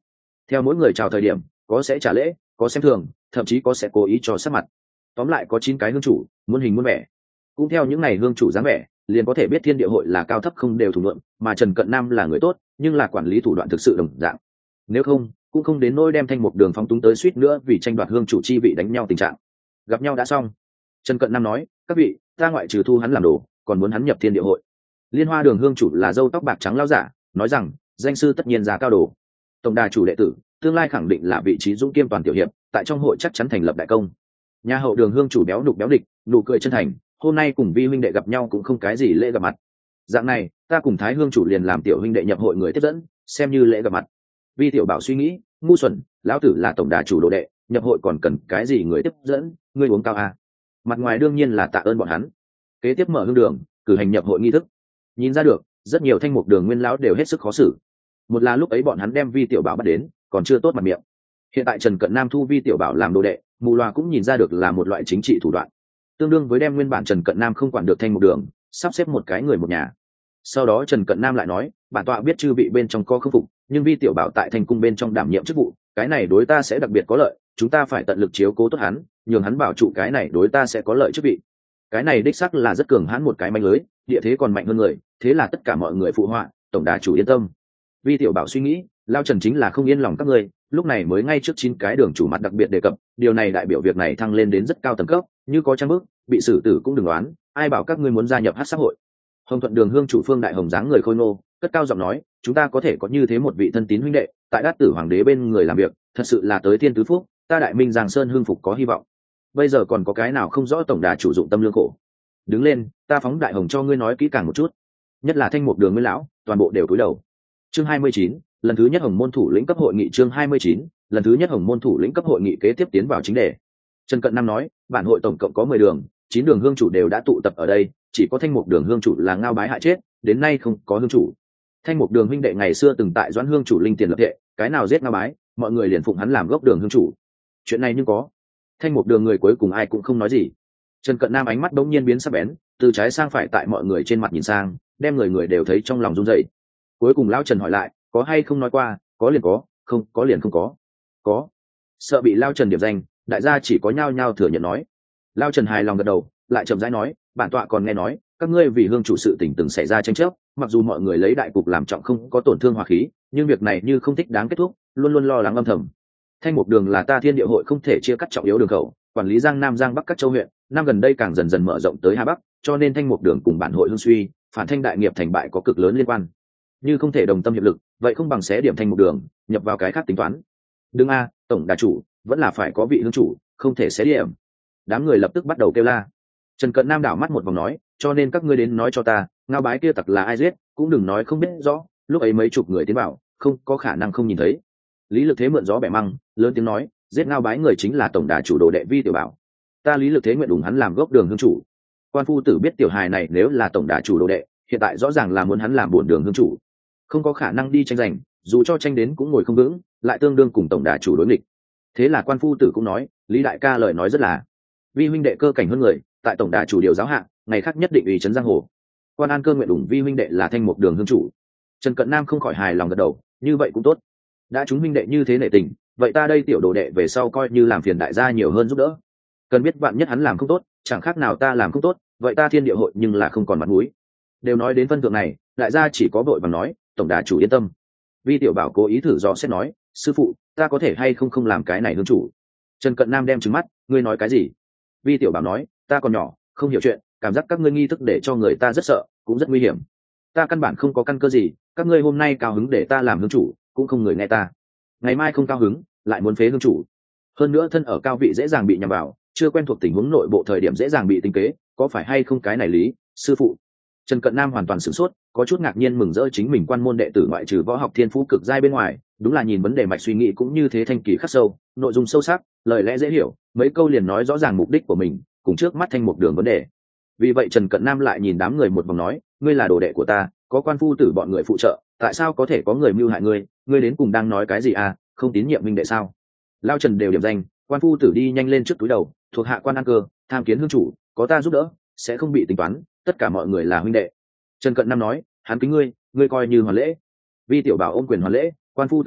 Theo mỗi người chào thời điểm, có sẽ trả lễ, có xem thường, thậm chí có sẽ cố ý cho sắc mặt. Tóm lại có chín cái hương chủ, muôn hình muôn vẻ. Cũng theo những này hương chủ dáng vẻ, liền có thể biết thiên địa hội là cao thấp không đều thủ đoạn, mà Trần Cận Nam là người tốt, nhưng là quản lý thủ đoạn thực sự đồng dạng. Nếu không, cũng không đến nỗi đem Thanh Mục Đường phóng túng tới suýt nữa vì tranh đoạt hương chủ chi vị đánh nhau tình trạng. Gặp nhau đã xong. Trần Cận Nam nói, các vị, ta ngoại trừ thu hắn làm đồ, còn muốn hắn nhập thiên địa hội. Liên Hoa Đường hương chủ là dâu tóc bạc trắng lão giả, nói rằng, danh sư tất nhiên ra cao đồ. Tổng đà chủ đệ tử, tương lai khẳng định là vị trí dũng kiêm toàn tiểu hiệp, tại trong hội chắc chắn thành lập đại công. Nhà hậu Đường hương chủ béo đục béo địch, nụ cười chân thành, hôm nay cùng vi huynh đệ gặp nhau cũng không cái gì lễ gặp mặt. Dạng này, ta cùng Thái hương chủ liền làm tiểu huynh đệ nhập hội người tiếp dẫn, xem như lễ gặp mặt. Vi tiểu bảo suy nghĩ, ngu xuẩn, lão tử là tổng đà chủ đồ đệ, nhập hội còn cần cái gì người tiếp dẫn, ngươi uống cao à? Mặt ngoài đương nhiên là tạ ơn bọn hắn. Kế tiếp mở hương đường, cử hành nhập hội nghi thức. Nhìn ra được, rất nhiều Thanh Mục Đường nguyên lão đều hết sức khó xử. Một là lúc ấy bọn hắn đem Vi tiểu bảo bắt đến, còn chưa tốt mặt miệng. Hiện tại Trần Cận Nam thu Vi tiểu bảo làm đồ đệ, mù loà cũng nhìn ra được là một loại chính trị thủ đoạn, tương đương với đem nguyên bản Trần Cận Nam không quản được Thanh Mục Đường, sắp xếp một cái người một nhà. Sau đó Trần Cận Nam lại nói, bản tọa biết chư vị bên trong có không phục, nhưng Vi tiểu bảo tại Thanh cung bên trong đảm nhiệm chức vụ, cái này đối ta sẽ đặc biệt có lợi, chúng ta phải tận lực chiếu cố tốt hắn, nhường hắn bảo trụ cái này đối ta sẽ có lợi chức vị. Cái này đích xác là rất cường hãn một cái manh lưới, địa thế còn mạnh hơn người, thế là tất cả mọi người phụ họa, tổng đà chủ yên tâm. Vi tiểu bảo suy nghĩ, Lao Trần chính là không yên lòng các ngươi, lúc này mới ngay trước chín cái đường chủ mặt đặc biệt đề cập, điều này đại biểu việc này thăng lên đến rất cao tầng cấp, như có trang bước, bị xử tử cũng đừng đoán, ai bảo các ngươi muốn gia nhập hát xã hội. Hồng Thuận Đường hương chủ Phương Đại Hồng dáng người khôi ngô, cất cao giọng nói, chúng ta có thể có như thế một vị thân tín huynh đệ, tại Đát Tử Hoàng đế bên người làm việc, thật sự là tới thiên tứ phúc, ta Đại Minh Giang Sơn hương phục có hy vọng. Bây giờ còn có cái nào không rõ tổng đà chủ dụng tâm lương khổ. Đứng lên, ta phóng Đại Hồng cho ngươi nói kỹ càng một chút. Nhất là Thanh Mục Đường nguyên lão, toàn bộ đều cúi đầu. Chương hai mươi chín, lần thứ nhất Hồng môn thủ lĩnh cấp hội nghị. Chương hai mươi chín, lần thứ nhất Hồng môn thủ lĩnh cấp hội nghị kế tiếp tiến vào chính đề. Trần Cận Nam nói, bản hội tổng cộng có mười đường, chín đường hương chủ đều đã tụ tập ở đây, chỉ có Thanh Mục Đường hương chủ là ngao bái hại chết, đến nay không có hương chủ. Thanh Mục Đường huynh đệ ngày xưa từng tại Doãn hương chủ linh tiền lập thệ, cái nào giết ngao bái, mọi người liền phụng hắn làm gốc đường hương chủ. Chuyện này nhưng có. Thanh Mục Đường người cuối cùng ai cũng không nói gì. Trần Cận Nam ánh mắt bỗng nhiên biến sắc bén, từ trái sang phải tại mọi người trên mặt nhìn sang, đem người người đều thấy trong lòng run rẩy. Cuối cùng lão Trần hỏi lại, có hay không nói qua, có liền có, không có liền không có. Có. Sợ bị Lão Trần điểm danh, đại gia chỉ có nhao nhao thừa nhận nói. Lão Trần hài lòng gật đầu, lại chậm rãi nói, bản tọa còn nghe nói, các ngươi vì hương chủ sự tình từng xảy ra tranh chấp, mặc dù mọi người lấy đại cục làm trọng không có tổn thương hòa khí, nhưng việc này như không thích đáng kết thúc, luôn luôn lo lắng âm thầm. Thanh Mục Đường là ta Thiên Địa hội không thể chia cắt trọng yếu đường khẩu, quản lý Giang Nam Giang Bắc các châu huyện, năm gần đây càng dần dần mở rộng tới Hà Bắc, cho nên Thanh Mục Đường cùng bản hội hưng suy, phản thanh đại nghiệp thành bại có cực lớn liên quan. Như không thể đồng tâm hiệp lực, vậy không bằng xé điểm Thanh Mục Đường, nhập vào cái khác tính toán. Đừng a, tổng đà chủ, vẫn là phải có vị hương chủ, không thể xé điểm. Đám người lập tức bắt đầu kêu la. Trần Cận Nam đảo mắt một vòng nói, cho nên các ngươi đến nói cho ta, ngao bái kia tặc là ai giết, cũng đừng nói không biết rõ, lúc ấy mấy chục người tiến vào, không có khả năng không nhìn thấy. Lý Lực Thế mượn gió bẻ măng, lớn tiếng nói, giết ngao bái người chính là tổng đà chủ đồ đệ Vi tiểu bảo. Ta Lý Lực Thế nguyện ủng hắn làm gốc đường hương chủ. Quan phu tử biết tiểu hài này nếu là tổng đà chủ đồ đệ, hiện tại rõ ràng là muốn hắn làm bổn đường hương chủ, không có khả năng đi tranh giành, dù cho tranh đến cũng ngồi không vững, lại tương đương cùng tổng đà chủ đối nghịch. Thế là quan phu tử cũng nói, Lý đại ca lời nói rất là, Vi huynh đệ cơ cảnh hơn người, tại tổng đà chủ điều giáo hạ, ngày khác nhất định ủy trấn giang hồ. Quan An Cơ nguyện ủng Vi huynh đệ là Thanh Mục Đường hương chủ. Trần Cận Nam không khỏi hài lòng gật đầu, như vậy cũng tốt. Đã chúng huynh đệ như thế nể tình, vậy ta đây tiểu đồ đệ về sau coi như làm phiền đại gia nhiều hơn giúp đỡ. Cần biết bạn nhất hắn làm không tốt, chẳng khác nào ta làm không tốt, vậy ta Thiên Địa hội nhưng là không còn mặt mũi. Đều nói đến phân thượng này, đại gia chỉ có vội vàng nói, tổng đà chủ yên tâm. Vi tiểu bảo cố ý thử dò xét nói, sư phụ, ta có thể hay không không làm cái này hương chủ. Trần Cận Nam đem trừng mắt, ngươi nói cái gì? Vi tiểu bảo nói, ta còn nhỏ, không hiểu chuyện, cảm giác các ngươi nghi thức để cho người ta rất sợ, cũng rất nguy hiểm. Ta căn bản không có căn cơ gì, các ngươi hôm nay cao hứng để ta làm hương chủ, cũng không người nghe ta. Ngày mai không cao hứng, lại muốn phế hương chủ. Hơn nữa thân ở cao vị dễ dàng bị nhầm vào, chưa quen thuộc tình huống nội bộ thời điểm dễ dàng bị tính kế, có phải hay không cái này lý, sư phụ? Trần Cận Nam hoàn toàn sửng sốt, có chút ngạc nhiên mừng rỡ chính mình quan môn đệ tử ngoại trừ võ học thiên phú cực giai bên ngoài, đúng là nhìn vấn đề mạch suy nghĩ cũng như thế thanh kỳ khắc sâu, nội dung sâu sắc, lời lẽ dễ hiểu, mấy câu liền nói rõ ràng mục đích của mình, cùng trước mắt Thanh Mục Đường vấn đề. Vì vậy Trần Cận Nam lại nhìn đám người một vòng nói, ngươi là đồ đệ của ta, có quan phu tử bọn người phụ trợ, tại sao có thể có người mưu hại ngươi, ngươi đến cùng đang nói cái gì à, không tín nhiệm minh đệ sao? Lao Trần đều điểm danh, quan phu tử đi nhanh lên trước túi đầu, thuộc hạ Quan An Cơ, tham kiến hương chủ, có ta giúp đỡ, sẽ không bị tính toán, tất cả mọi người là huynh đệ. Trần Cận Nam nói, hắn kính ngươi, ngươi coi như hoàn lễ. Vi tiểu bảo ôm quyền hoàn lễ, quan phu tử tốt,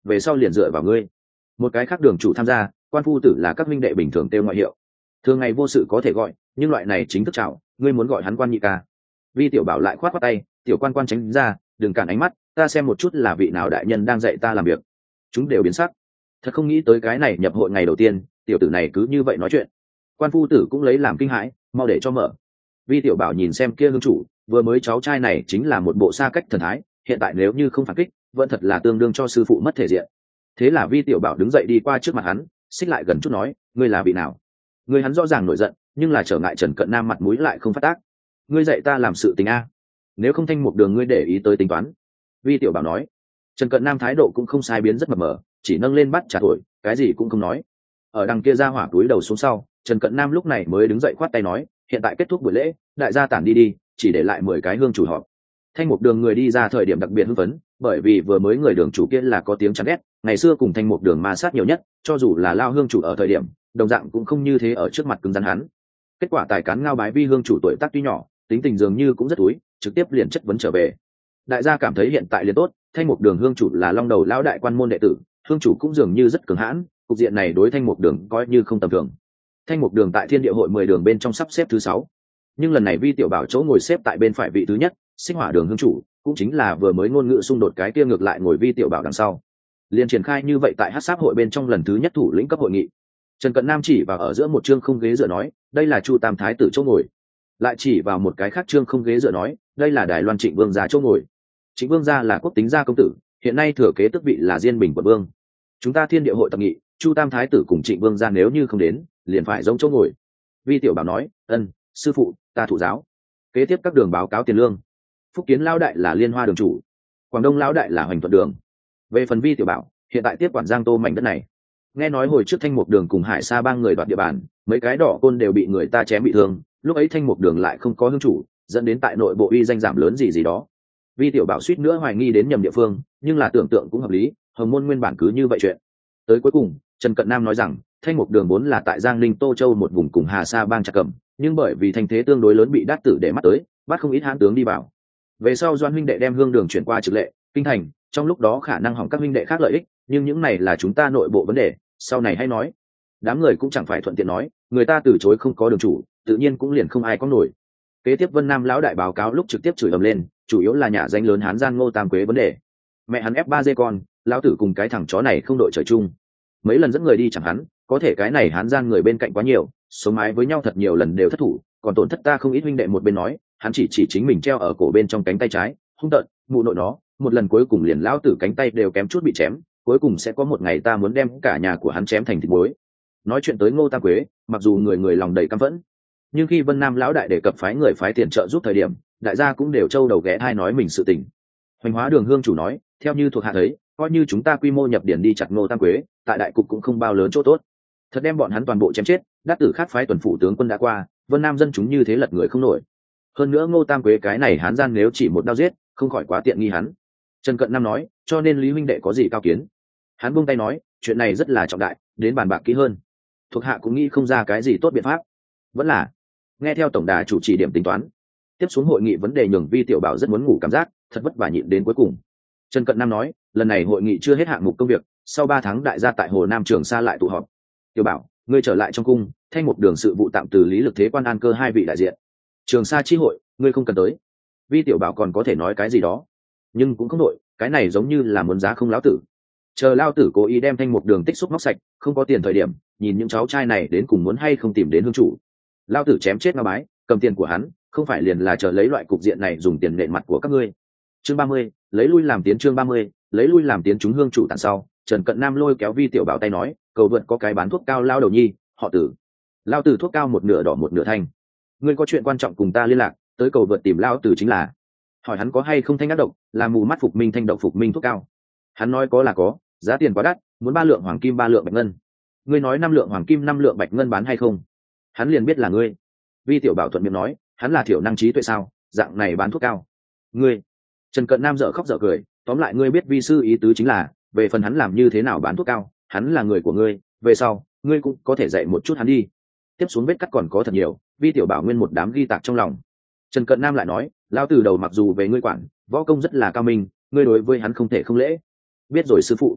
về sau liền dựa vào ngươi. Một cái khác đường chủ tham gia, quan phu tử là các minh đệ bình thường tiêu ngoại hiệu, thường ngày vô sự có thể gọi, nhưng loại này chính thức chào, ngươi muốn gọi hắn quan nhị ca. Vi tiểu bảo lại khoát khoát tay, tiểu quan quan tránh ra, đừng cản ánh mắt, ta xem một chút là vị nào đại nhân đang dạy ta làm việc. Chúng đều biến sắc, thật không nghĩ tới cái này nhập hội ngày đầu tiên, tiểu tử này cứ như vậy nói chuyện. Quan phu tử cũng lấy làm kinh hãi, mau để cho mở. Vi tiểu bảo nhìn xem kia hương chủ, vừa mới cháu trai này chính là một bộ xa cách thần thái, hiện tại nếu như không phản kích, vẫn thật là tương đương cho sư phụ mất thể diện. Thế là Vi tiểu bảo đứng dậy đi qua trước mặt hắn, xích lại gần chút nói, ngươi là vị nào? Người hắn rõ ràng nổi giận, nhưng là trở ngại Trần Cận Nam mặt mũi lại không phát tác. Ngươi dạy ta làm sự tình a, nếu không thanh một đường ngươi để ý tới tính toán. Vi tiểu bảo nói. Trần Cận Nam thái độ cũng không sai biến rất mập mờ, chỉ nâng lên bắt trà thổi, cái gì cũng không nói. Ở đằng kia ra hỏa túi đầu xuống sau, Trần Cận Nam lúc này mới đứng dậy khoát tay nói, hiện tại kết thúc buổi lễ, đại gia tản đi đi, chỉ để lại mười cái hương chủ họp. Thanh một đường người đi ra thời điểm đặc biệt hưng phấn, bởi vì vừa mới người đường chủ kia là có tiếng chán ghét, ngày xưa cùng thanh một đường ma sát nhiều nhất, cho dù là lao hương chủ ở thời điểm, đồng dạng cũng không như thế ở trước mặt cứng rắn hắn. Kết quả tài cán ngao bái Vi hương chủ tuổi tác tuy nhỏ, tính tình dường như cũng rất túi, trực tiếp liền chất vấn trở về. Đại gia cảm thấy hiện tại liền tốt, thanh một đường hương chủ là long đầu lão đại quan môn đệ tử, hương chủ cũng dường như rất cường hãn, cục diện này đối thanh một đường coi như không tầm thường. Thanh một đường tại thiên địa hội mười đường bên trong sắp xếp thứ sáu, nhưng lần này Vi tiểu bảo chỗ ngồi xếp tại bên phải vị thứ nhất, sinh hỏa đường hương chủ cũng chính là vừa mới ngôn ngữ xung đột cái kia ngược lại ngồi Vi tiểu bảo đằng sau. Liên triển khai như vậy tại hát sáp hội bên trong lần thứ nhất thủ lĩnh cấp hội nghị. Trần Cận Nam chỉ vào ở giữa một chương không ghế dựa nói, đây là Chu Tam thái tử chỗ ngồi. Lại chỉ vào một cái khác chương không ghế dựa nói, đây là Đài Loan Trịnh Vương gia chỗ ngồi. Trịnh Vương gia là quốc tính gia công tử, hiện nay thừa kế tước vị là Diên Bình quận vương. Chúng ta thiên địa hội tập nghị, Chu Tam thái tử cùng Trịnh Vương gia nếu như không đến, liền phải giống chỗ ngồi. Vi tiểu bảo nói, ân, sư phụ, ta thụ giáo. Kế tiếp các đường báo cáo tiền lương. Phúc Kiến lão đại là Liên Hoa đường chủ, Quảng Đông lão đại là Hoành Thuận đường. Về phần Vi tiểu bảo, hiện tại tiếp quản Giang Tô mảnh đất này. Nghe nói hồi trước Thanh Mục đường cùng Hải Sa bang người đoạt địa bàn, mấy cái đỏ côn đều bị người ta chém bị thương, lúc ấy Thanh Mục đường lại không có hương chủ, dẫn đến tại nội bộ uy danh giảm lớn gì gì đó. Vi tiểu bảo suýt nữa hoài nghi đến nhầm địa phương, nhưng là tưởng tượng cũng hợp lý, Hồng Môn nguyên bản cứ như vậy chuyện. Tới cuối cùng, Trần Cận Nam nói rằng, Thanh Mục đường vốn là tại Giang Ninh Tô Châu một vùng cùng Hà Sa bang chặt cầm, nhưng bởi vì thanh thế tương đối lớn bị đát tử để mắt tới, bắt không ít hãn tướng đi vào. Về sau Doan huynh đệ đem hương đường chuyển qua trực lệ, kinh thành, trong lúc đó khả năng hỏng các huynh đệ khác lợi ích, nhưng những này là chúng ta nội bộ vấn đề, sau này hay nói. Đám người cũng chẳng phải thuận tiện nói, người ta từ chối không có đường chủ, tự nhiên cũng liền không ai có nổi. Kế tiếp Vân Nam lão đại báo cáo lúc trực tiếp chửi ầm lên, chủ yếu là nhà danh lớn Hán gian Ngô Tam Quế vấn đề. Mẹ hắn ép ba dê con, lão tử cùng cái thằng chó này không đội trời chung. Mấy lần dẫn người đi chẳng hắn, có thể cái này Hán gian người bên cạnh quá nhiều, sống mái với nhau thật nhiều lần đều thất thủ, còn tổn thất ta không ít huynh đệ. Một bên nói, hắn chỉ chỉ chính mình treo ở cổ bên trong cánh tay trái, hung tợn, mụ nội nó, một lần cuối cùng liền lão tử cánh tay đều kém chút bị chém, cuối cùng sẽ có một ngày ta muốn đem cả nhà của hắn chém thành thịt muối. Nói chuyện tới Ngô Tam Quế, mặc dù người người lòng đầy căm phẫn, nhưng khi Vân Nam lão đại đề cập phái người phái tiền trợ giúp thời điểm, đại gia cũng đều trâu đầu ghé thai nói mình sự tình. Hoành Hóa đường hương chủ nói, theo như thuộc hạ thấy, coi như chúng ta quy mô nhập điển đi chặt Ngô Tam Quế, tại đại cục cũng không bao lớn chỗ tốt. Thật đem bọn hắn toàn bộ chém chết, đắc tử khác phái tuần phủ tướng quân đã qua, Vân Nam dân chúng như thế lật người không nổi. Hơn nữa Ngô Tam Quế cái này Hán gian nếu chỉ một đao giết, không khỏi quá tiện nghi hắn. Trần Cận Nam nói, cho nên Lý huynh đệ có gì cao kiến? Hắn buông tay nói, chuyện này rất là trọng đại, đến bàn bạc kỹ hơn. Thuộc hạ cũng nghĩ không ra cái gì tốt biện pháp, vẫn là nghe theo tổng đà chủ chỉ điểm tính toán. Tiếp xuống hội nghị vấn đề nhường Vi tiểu bảo rất muốn ngủ cảm giác, thật vất vả nhịn đến cuối cùng. Trần Cận Nam nói, lần này hội nghị chưa hết hạng mục công việc, sau ba tháng đại gia tại Hồ Nam Trường Sa lại tụ họp. Tiểu bảo, ngươi trở lại trong cung, Thanh Mục đường sự vụ tạm từ Lý Lực Thế quan an cơ hai vị đại diện. Trường Sa chi hội, ngươi không cần tới. Vi tiểu bảo còn có thể nói cái gì đó, nhưng cũng không đội, cái này giống như là muốn giá không lão tử. Chờ lao tử cố ý đem Thanh Mục đường tích xúc móc sạch, không có tiền thời điểm, nhìn những cháu trai này đến cùng muốn hay không tìm đến hương chủ. Lao tử chém chết ma bái, cầm tiền của hắn, không phải liền là chờ lấy loại cục diện này dùng tiền nện mặt của các ngươi. Chương ba mươi, lấy lui làm tiến. Chương ba mươi, lấy lui làm tiến. Chúng hương chủ tàn sau, Trần Cận Nam lôi kéo Vi tiểu bảo tay nói, cầu vượt có cái bán thuốc cao lao đầu nhi, họ Tử. Lao tử thuốc cao một nửa đỏ một nửa thanh. Ngươi có chuyện quan trọng cùng ta liên lạc, tới cầu vượt tìm lao tử chính là. Hỏi hắn có hay không thanh ác độc, là mù mắt phục minh thanh độc phục minh thuốc cao. Hắn nói có là có, giá tiền quá đắt, muốn ba lượng hoàng kim ba lượng bạch ngân. Ngươi nói năm lượng hoàng kim năm lượng bạch ngân bán hay không? Hắn liền biết là ngươi. Vi tiểu bảo thuận miệng nói, hắn là thiểu năng trí tuệ sao, dạng này bán thuốc cao. Ngươi. Trần Cận Nam dở khóc dở cười, tóm lại ngươi biết vi sư ý tứ chính là, về phần hắn làm như thế nào bán thuốc cao, hắn là người của ngươi, về sau, ngươi cũng có thể dạy một chút hắn đi. Tiếp xuống vết cắt còn có thật nhiều, Vi tiểu bảo nguyên một đám ghi tạc trong lòng. Trần Cận Nam lại nói, lão từ đầu mặc dù về ngươi quản, võ công rất là cao minh, ngươi đối với hắn không thể không lễ. Biết rồi sư phụ.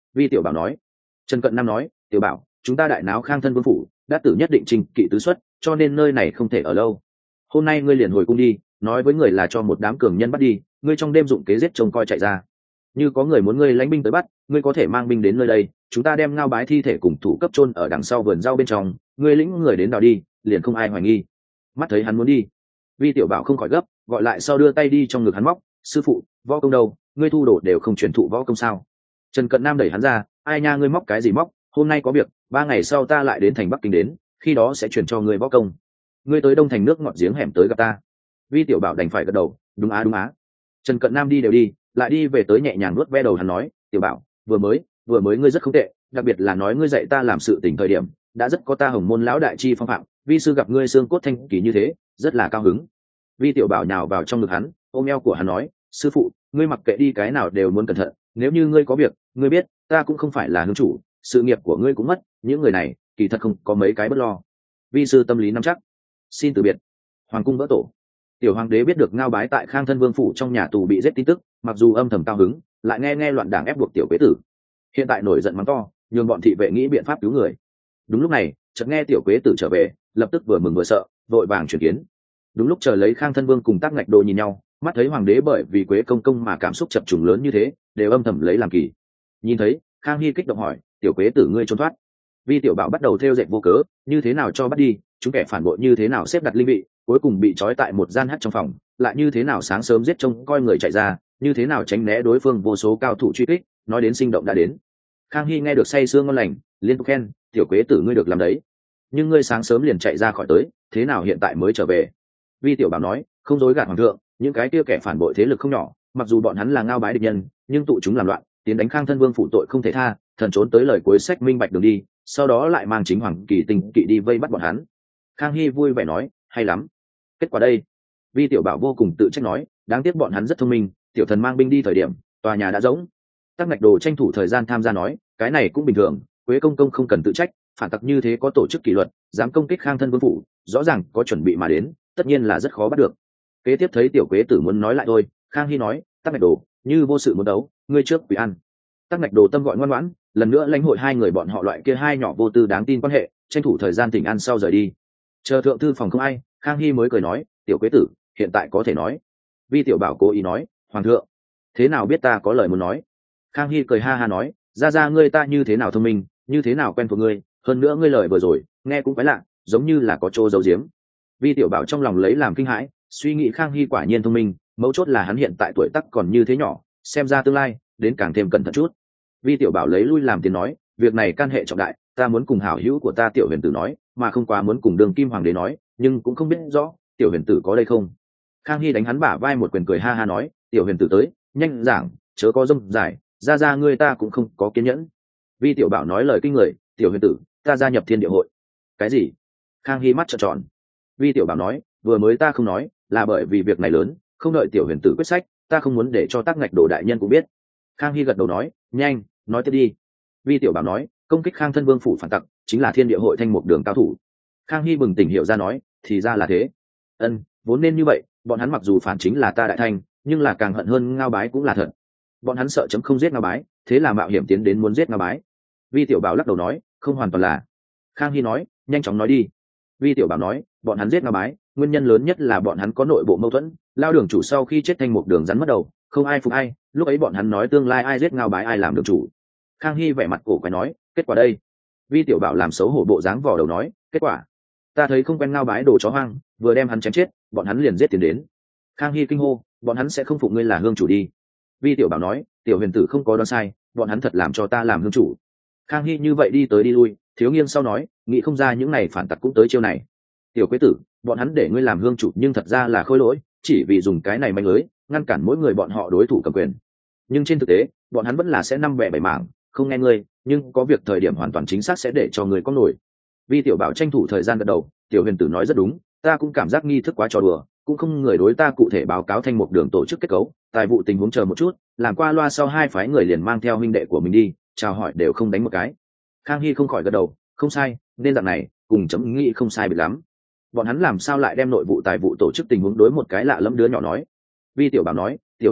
Vi tiểu bảo nói. Trần Cận Nam nói, tiểu bảo, chúng ta đại náo khang thân vương phủ, đã tử nhất định trình kỵ tứ xuất, cho nên nơi này không thể ở lâu. Hôm nay ngươi liền hồi cung đi, nói với người là cho một đám cường nhân bắt đi, ngươi trong đêm dụng kế giết trông coi chạy ra. Như có người muốn ngươi lãnh binh tới bắt, ngươi có thể mang binh đến nơi đây, chúng ta đem Ngao Bái thi thể cùng thủ cấp chôn ở đằng sau vườn rau bên trong, ngươi lĩnh người đến đào đi, liền không ai hoài nghi. Mắt thấy hắn muốn đi, Vi tiểu bảo không khỏi gấp, gọi lại sau đưa tay đi trong ngực hắn móc, sư phụ, võ công đâu, ngươi thu đồ đều không truyền thụ võ công sao? Trần Cận Nam đẩy hắn ra, ai nha, ngươi móc cái gì móc, hôm nay có việc, ba ngày sau ta lại đến thành Bắc Kinh đến, khi đó sẽ truyền cho ngươi võ công. Ngươi tới Đông Thành nước ngọt giếng hẻm tới gặp ta. Vi tiểu bảo đành phải gật đầu, đúng á đúng á. Trần Cận Nam đi đều đi, lại đi về tới nhẹ nhàng nuốt ve đầu hắn nói, tiểu bảo, vừa mới, vừa mới ngươi rất không tệ, đặc biệt là nói ngươi dạy ta làm sự tình thời điểm, đã rất có ta Hồng Môn lão đại chi phong phạm, vi sư gặp ngươi xương cốt thanh kỳ như thế, rất là cao hứng. Vi tiểu bảo nhào vào trong ngực hắn, ôm eo của hắn nói, sư phụ, ngươi mặc kệ đi cái nào đều muốn cẩn thận, nếu như ngươi có việc, ngươi biết, ta cũng không phải là hương chủ, sự nghiệp của ngươi cũng mất, những người này, kỳ thật không có mấy cái bất lo. Vi sư tâm lý nắm chắc. Xin từ biệt. Hoàng cung vỡ tổ. Tiểu hoàng đế biết được Ngao Bái tại Khang Thân Vương phủ trong nhà tù bị giết tin tức, mặc dù âm thầm cao hứng, lại nghe nghe loạn đảng ép buộc tiểu quế tử. Hiện tại nổi giận mắng to, nhường bọn thị vệ nghĩ biện pháp cứu người. Đúng lúc này, chợt nghe tiểu quế tử trở về, lập tức vừa mừng vừa sợ, vội vàng chuyển kiến. Đúng lúc chờ lấy Khang Thân Vương cùng Tác Ngạch Đồ nhìn nhau, mắt thấy hoàng đế bởi vì Quế công công mà cảm xúc chập trùng lớn như thế, đều âm thầm lấy làm kỳ. Nhìn thấy, Khang Hy kích động hỏi, tiểu quế tử ngươi trốn thoát. Vi tiểu bảo bắt đầu theo dệt vô cớ, như thế nào cho bắt đi, chúng kẻ phản bội như thế nào xếp đặt linh vị, cuối cùng bị trói tại một gian hắt trong phòng, lại như thế nào sáng sớm giết trông coi người chạy ra, như thế nào tránh né đối phương vô số cao thủ truy kích, nói đến sinh động đã đến. Khang Hy nghe được say sương ngon lành, liên tục khen, tiểu quế tử ngươi được làm đấy, nhưng ngươi sáng sớm liền chạy ra khỏi tới, thế nào hiện tại mới trở về? Vi tiểu bảo nói, không dối gạt hoàng thượng, những cái kia kẻ phản bội thế lực không nhỏ, mặc dù bọn hắn là Ngao Bái địch nhân, nhưng tụ chúng làm loạn, tiến đánh Khang Thân Vương phủ tội không thể tha, thần trốn tới lời cuối sách minh bạch đường đi, sau đó lại mang chính hoàng kỳ tình kỵ đi vây bắt bọn hắn. Khang Hy vui vẻ nói, hay lắm. Kết quả đây? Vi tiểu bảo vô cùng tự trách nói, đáng tiếc bọn hắn rất thông minh, tiểu thần mang binh đi thời điểm, tòa nhà đã rỗng. Tác Ngạch Đồ tranh thủ thời gian tham gia nói, cái này cũng bình thường, Quế công công không cần tự trách, phản tặc như thế có tổ chức kỷ luật, dám công kích Khang Thân Vương phủ, rõ ràng có chuẩn bị mà đến, tất nhiên là rất khó bắt được. Kế tiếp thấy tiểu quế tử muốn nói lại thôi, Khang Hy nói, Tác Ngạch Đồ, như vô sự muốn đấu, ngươi trước quỷ ăn. Tác Ngạch Đồ tâm gọi ngoan ngoãn, lần nữa lãnh hội hai người bọn họ loại kia hai nhỏ vô tư đáng tin quan hệ, tranh thủ thời gian tỉnh ăn sau rời đi. Chờ thượng thư phòng không ai, Khang Hy mới cười nói, tiểu quế tử, hiện tại có thể nói. Vi tiểu bảo cố ý nói, hoàng thượng, thế nào biết ta có lời muốn nói? Khang Hy cười ha ha nói, ra ra ngươi ta như thế nào thông minh, như thế nào quen thuộc ngươi, hơn nữa ngươi lời vừa rồi nghe cũng quái lạ, giống như là có chỗ giấu giếm. Vi tiểu bảo trong lòng lấy làm kinh hãi, suy nghĩ Khang Hy quả nhiên thông minh, mấu chốt là hắn hiện tại tuổi tác còn như thế nhỏ, xem ra tương lai đến càng thêm cẩn thận chút. Vi tiểu bảo lấy lui làm tiếng nói, việc này can hệ trọng đại, ta muốn cùng hảo hữu của ta tiểu huyền tử nói, mà không quá muốn cùng đường kim hoàng đế nói, nhưng cũng không biết rõ tiểu huyền tử có đây không. Khang Hy đánh hắn bả vai một quyền cười ha ha nói, tiểu huyền tử tới, nhanh giảng, chớ có dông dài, ra ra ngươi ta cũng không có kiên nhẫn. Vi tiểu bảo nói lời kinh người, tiểu huyền tử, ta gia nhập thiên địa hội. Cái gì? Khang Hy mắt trợn tròn. Vi tiểu bảo nói, vừa mới ta không nói, là bởi vì việc này lớn, không đợi tiểu huyền tử quyết sách, ta không muốn để cho Tác Ngạch Đồ đại nhân cũng biết. Khang Hy gật đầu nói, nhanh, nói tiếp đi. Vi tiểu bảo nói, công kích Khang Thân Vương phủ phản tặc, chính là thiên địa hội thanh một đường cao thủ. Khang Hy bừng tỉnh hiểu ra nói, thì ra là thế. Ân, vốn nên như vậy, bọn hắn mặc dù phản chính là ta đại thanh, nhưng là càng hận hơn Ngao Bái cũng là thật. Bọn hắn sợ chấm không giết Ngao Bái, thế là mạo hiểm tiến đến muốn giết Ngao Bái. Vi tiểu bảo lắc đầu nói, không hoàn toàn là. Khang Hy nói, nhanh chóng nói đi. Vi tiểu bảo nói, bọn hắn giết Ngao Bái, nguyên nhân lớn nhất là bọn hắn có nội bộ mâu thuẫn, lao đường chủ sau khi chết thanh một đường rắn mất đầu, không ai phục ai, lúc ấy bọn hắn nói tương lai ai giết Ngao Bái ai làm đường chủ. Khang Hy vẻ mặt cổ quái nói, kết quả đây? Vi tiểu bảo làm xấu hổ bộ dáng vò đầu nói, kết quả ta thấy không quen Ngao Bái đồ chó hoang, vừa đem hắn chém chết, bọn hắn liền giết tiền đến. Khang Hy kinh hô, bọn hắn sẽ không phụ ngươi là hương chủ đi. Vi tiểu bảo nói, tiểu huyền tử không có đoán sai, bọn hắn thật làm cho ta làm hương chủ. Khang Hy như vậy đi tới đi lui, thiếu nghiêng sau nói, nghĩ không ra những này phản tặc cũng tới chiêu này. Tiểu quế tử, bọn hắn để ngươi làm hương chủ nhưng thật ra là khôi lỗi, chỉ vì dùng cái này manh lưới ngăn cản mỗi người bọn họ đối thủ cầm quyền, nhưng trên thực tế bọn hắn vẫn là sẽ năm bẻ bảy mảng, không nghe ngươi, nhưng có việc thời điểm hoàn toàn chính xác sẽ để cho người có nổi. Vi tiểu bảo tranh thủ thời gian gật đầu, tiểu huyền tử nói rất đúng, ta cũng cảm giác nghi thức quá trò đùa, cũng không người đối ta cụ thể báo cáo thanh một đường tổ chức kết cấu, tài vụ tình huống chờ một chút, làm qua loa sau hai phái người liền mang theo huynh đệ của mình đi, chào hỏi đều không đánh một cái. Khang Hy không khỏi gật đầu, không sai, nên dạng này cùng chấm nghĩ không sai biệt lắm. Bọn hắn làm sao lại đem nội vụ tài vụ tổ chức tình huống đối một cái lạ lẫm đứa nhỏ nói. Vi tiểu bảo nói, tiểu huyền tử,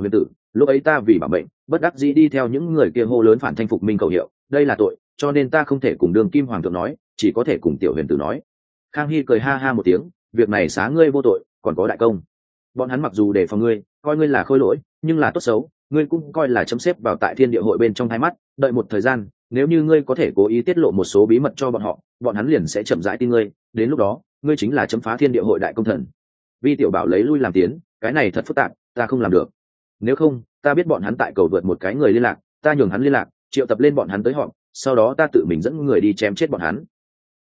lúc ấy ta vì bảo mệnh bất đắc dĩ đi theo những người kia hô lớn phản thanh phục minh khẩu hiệu, đây là tội, cho nên ta không thể cùng đường kim hoàng thượng nói, chỉ có thể cùng tiểu huyền tử nói. Khang Hy cười ha ha một tiếng, việc này xá ngươi vô tội còn có đại công. Bọn hắn mặc dù đề phòng ngươi, coi ngươi là khôi lỗi, nhưng là tốt xấu ngươi cũng coi là chấm xếp vào tại thiên địa hội bên trong hai mắt, đợi một thời gian, nếu như ngươi có thể cố ý tiết lộ một số bí mật cho bọn họ, bọn hắn liền sẽ chậm rãi tin ngươi, đến lúc đó ngươi chính là chấm phá thiên địa hội đại công thần. Vi tiểu bảo lấy lui làm tiến, cái này thật phức tạp, ta không làm được. Nếu không, ta biết bọn hắn tại cầu vượt một cái người liên lạc, ta nhường hắn liên lạc, triệu tập lên bọn hắn tới họp, sau đó ta tự mình dẫn người đi chém chết bọn hắn.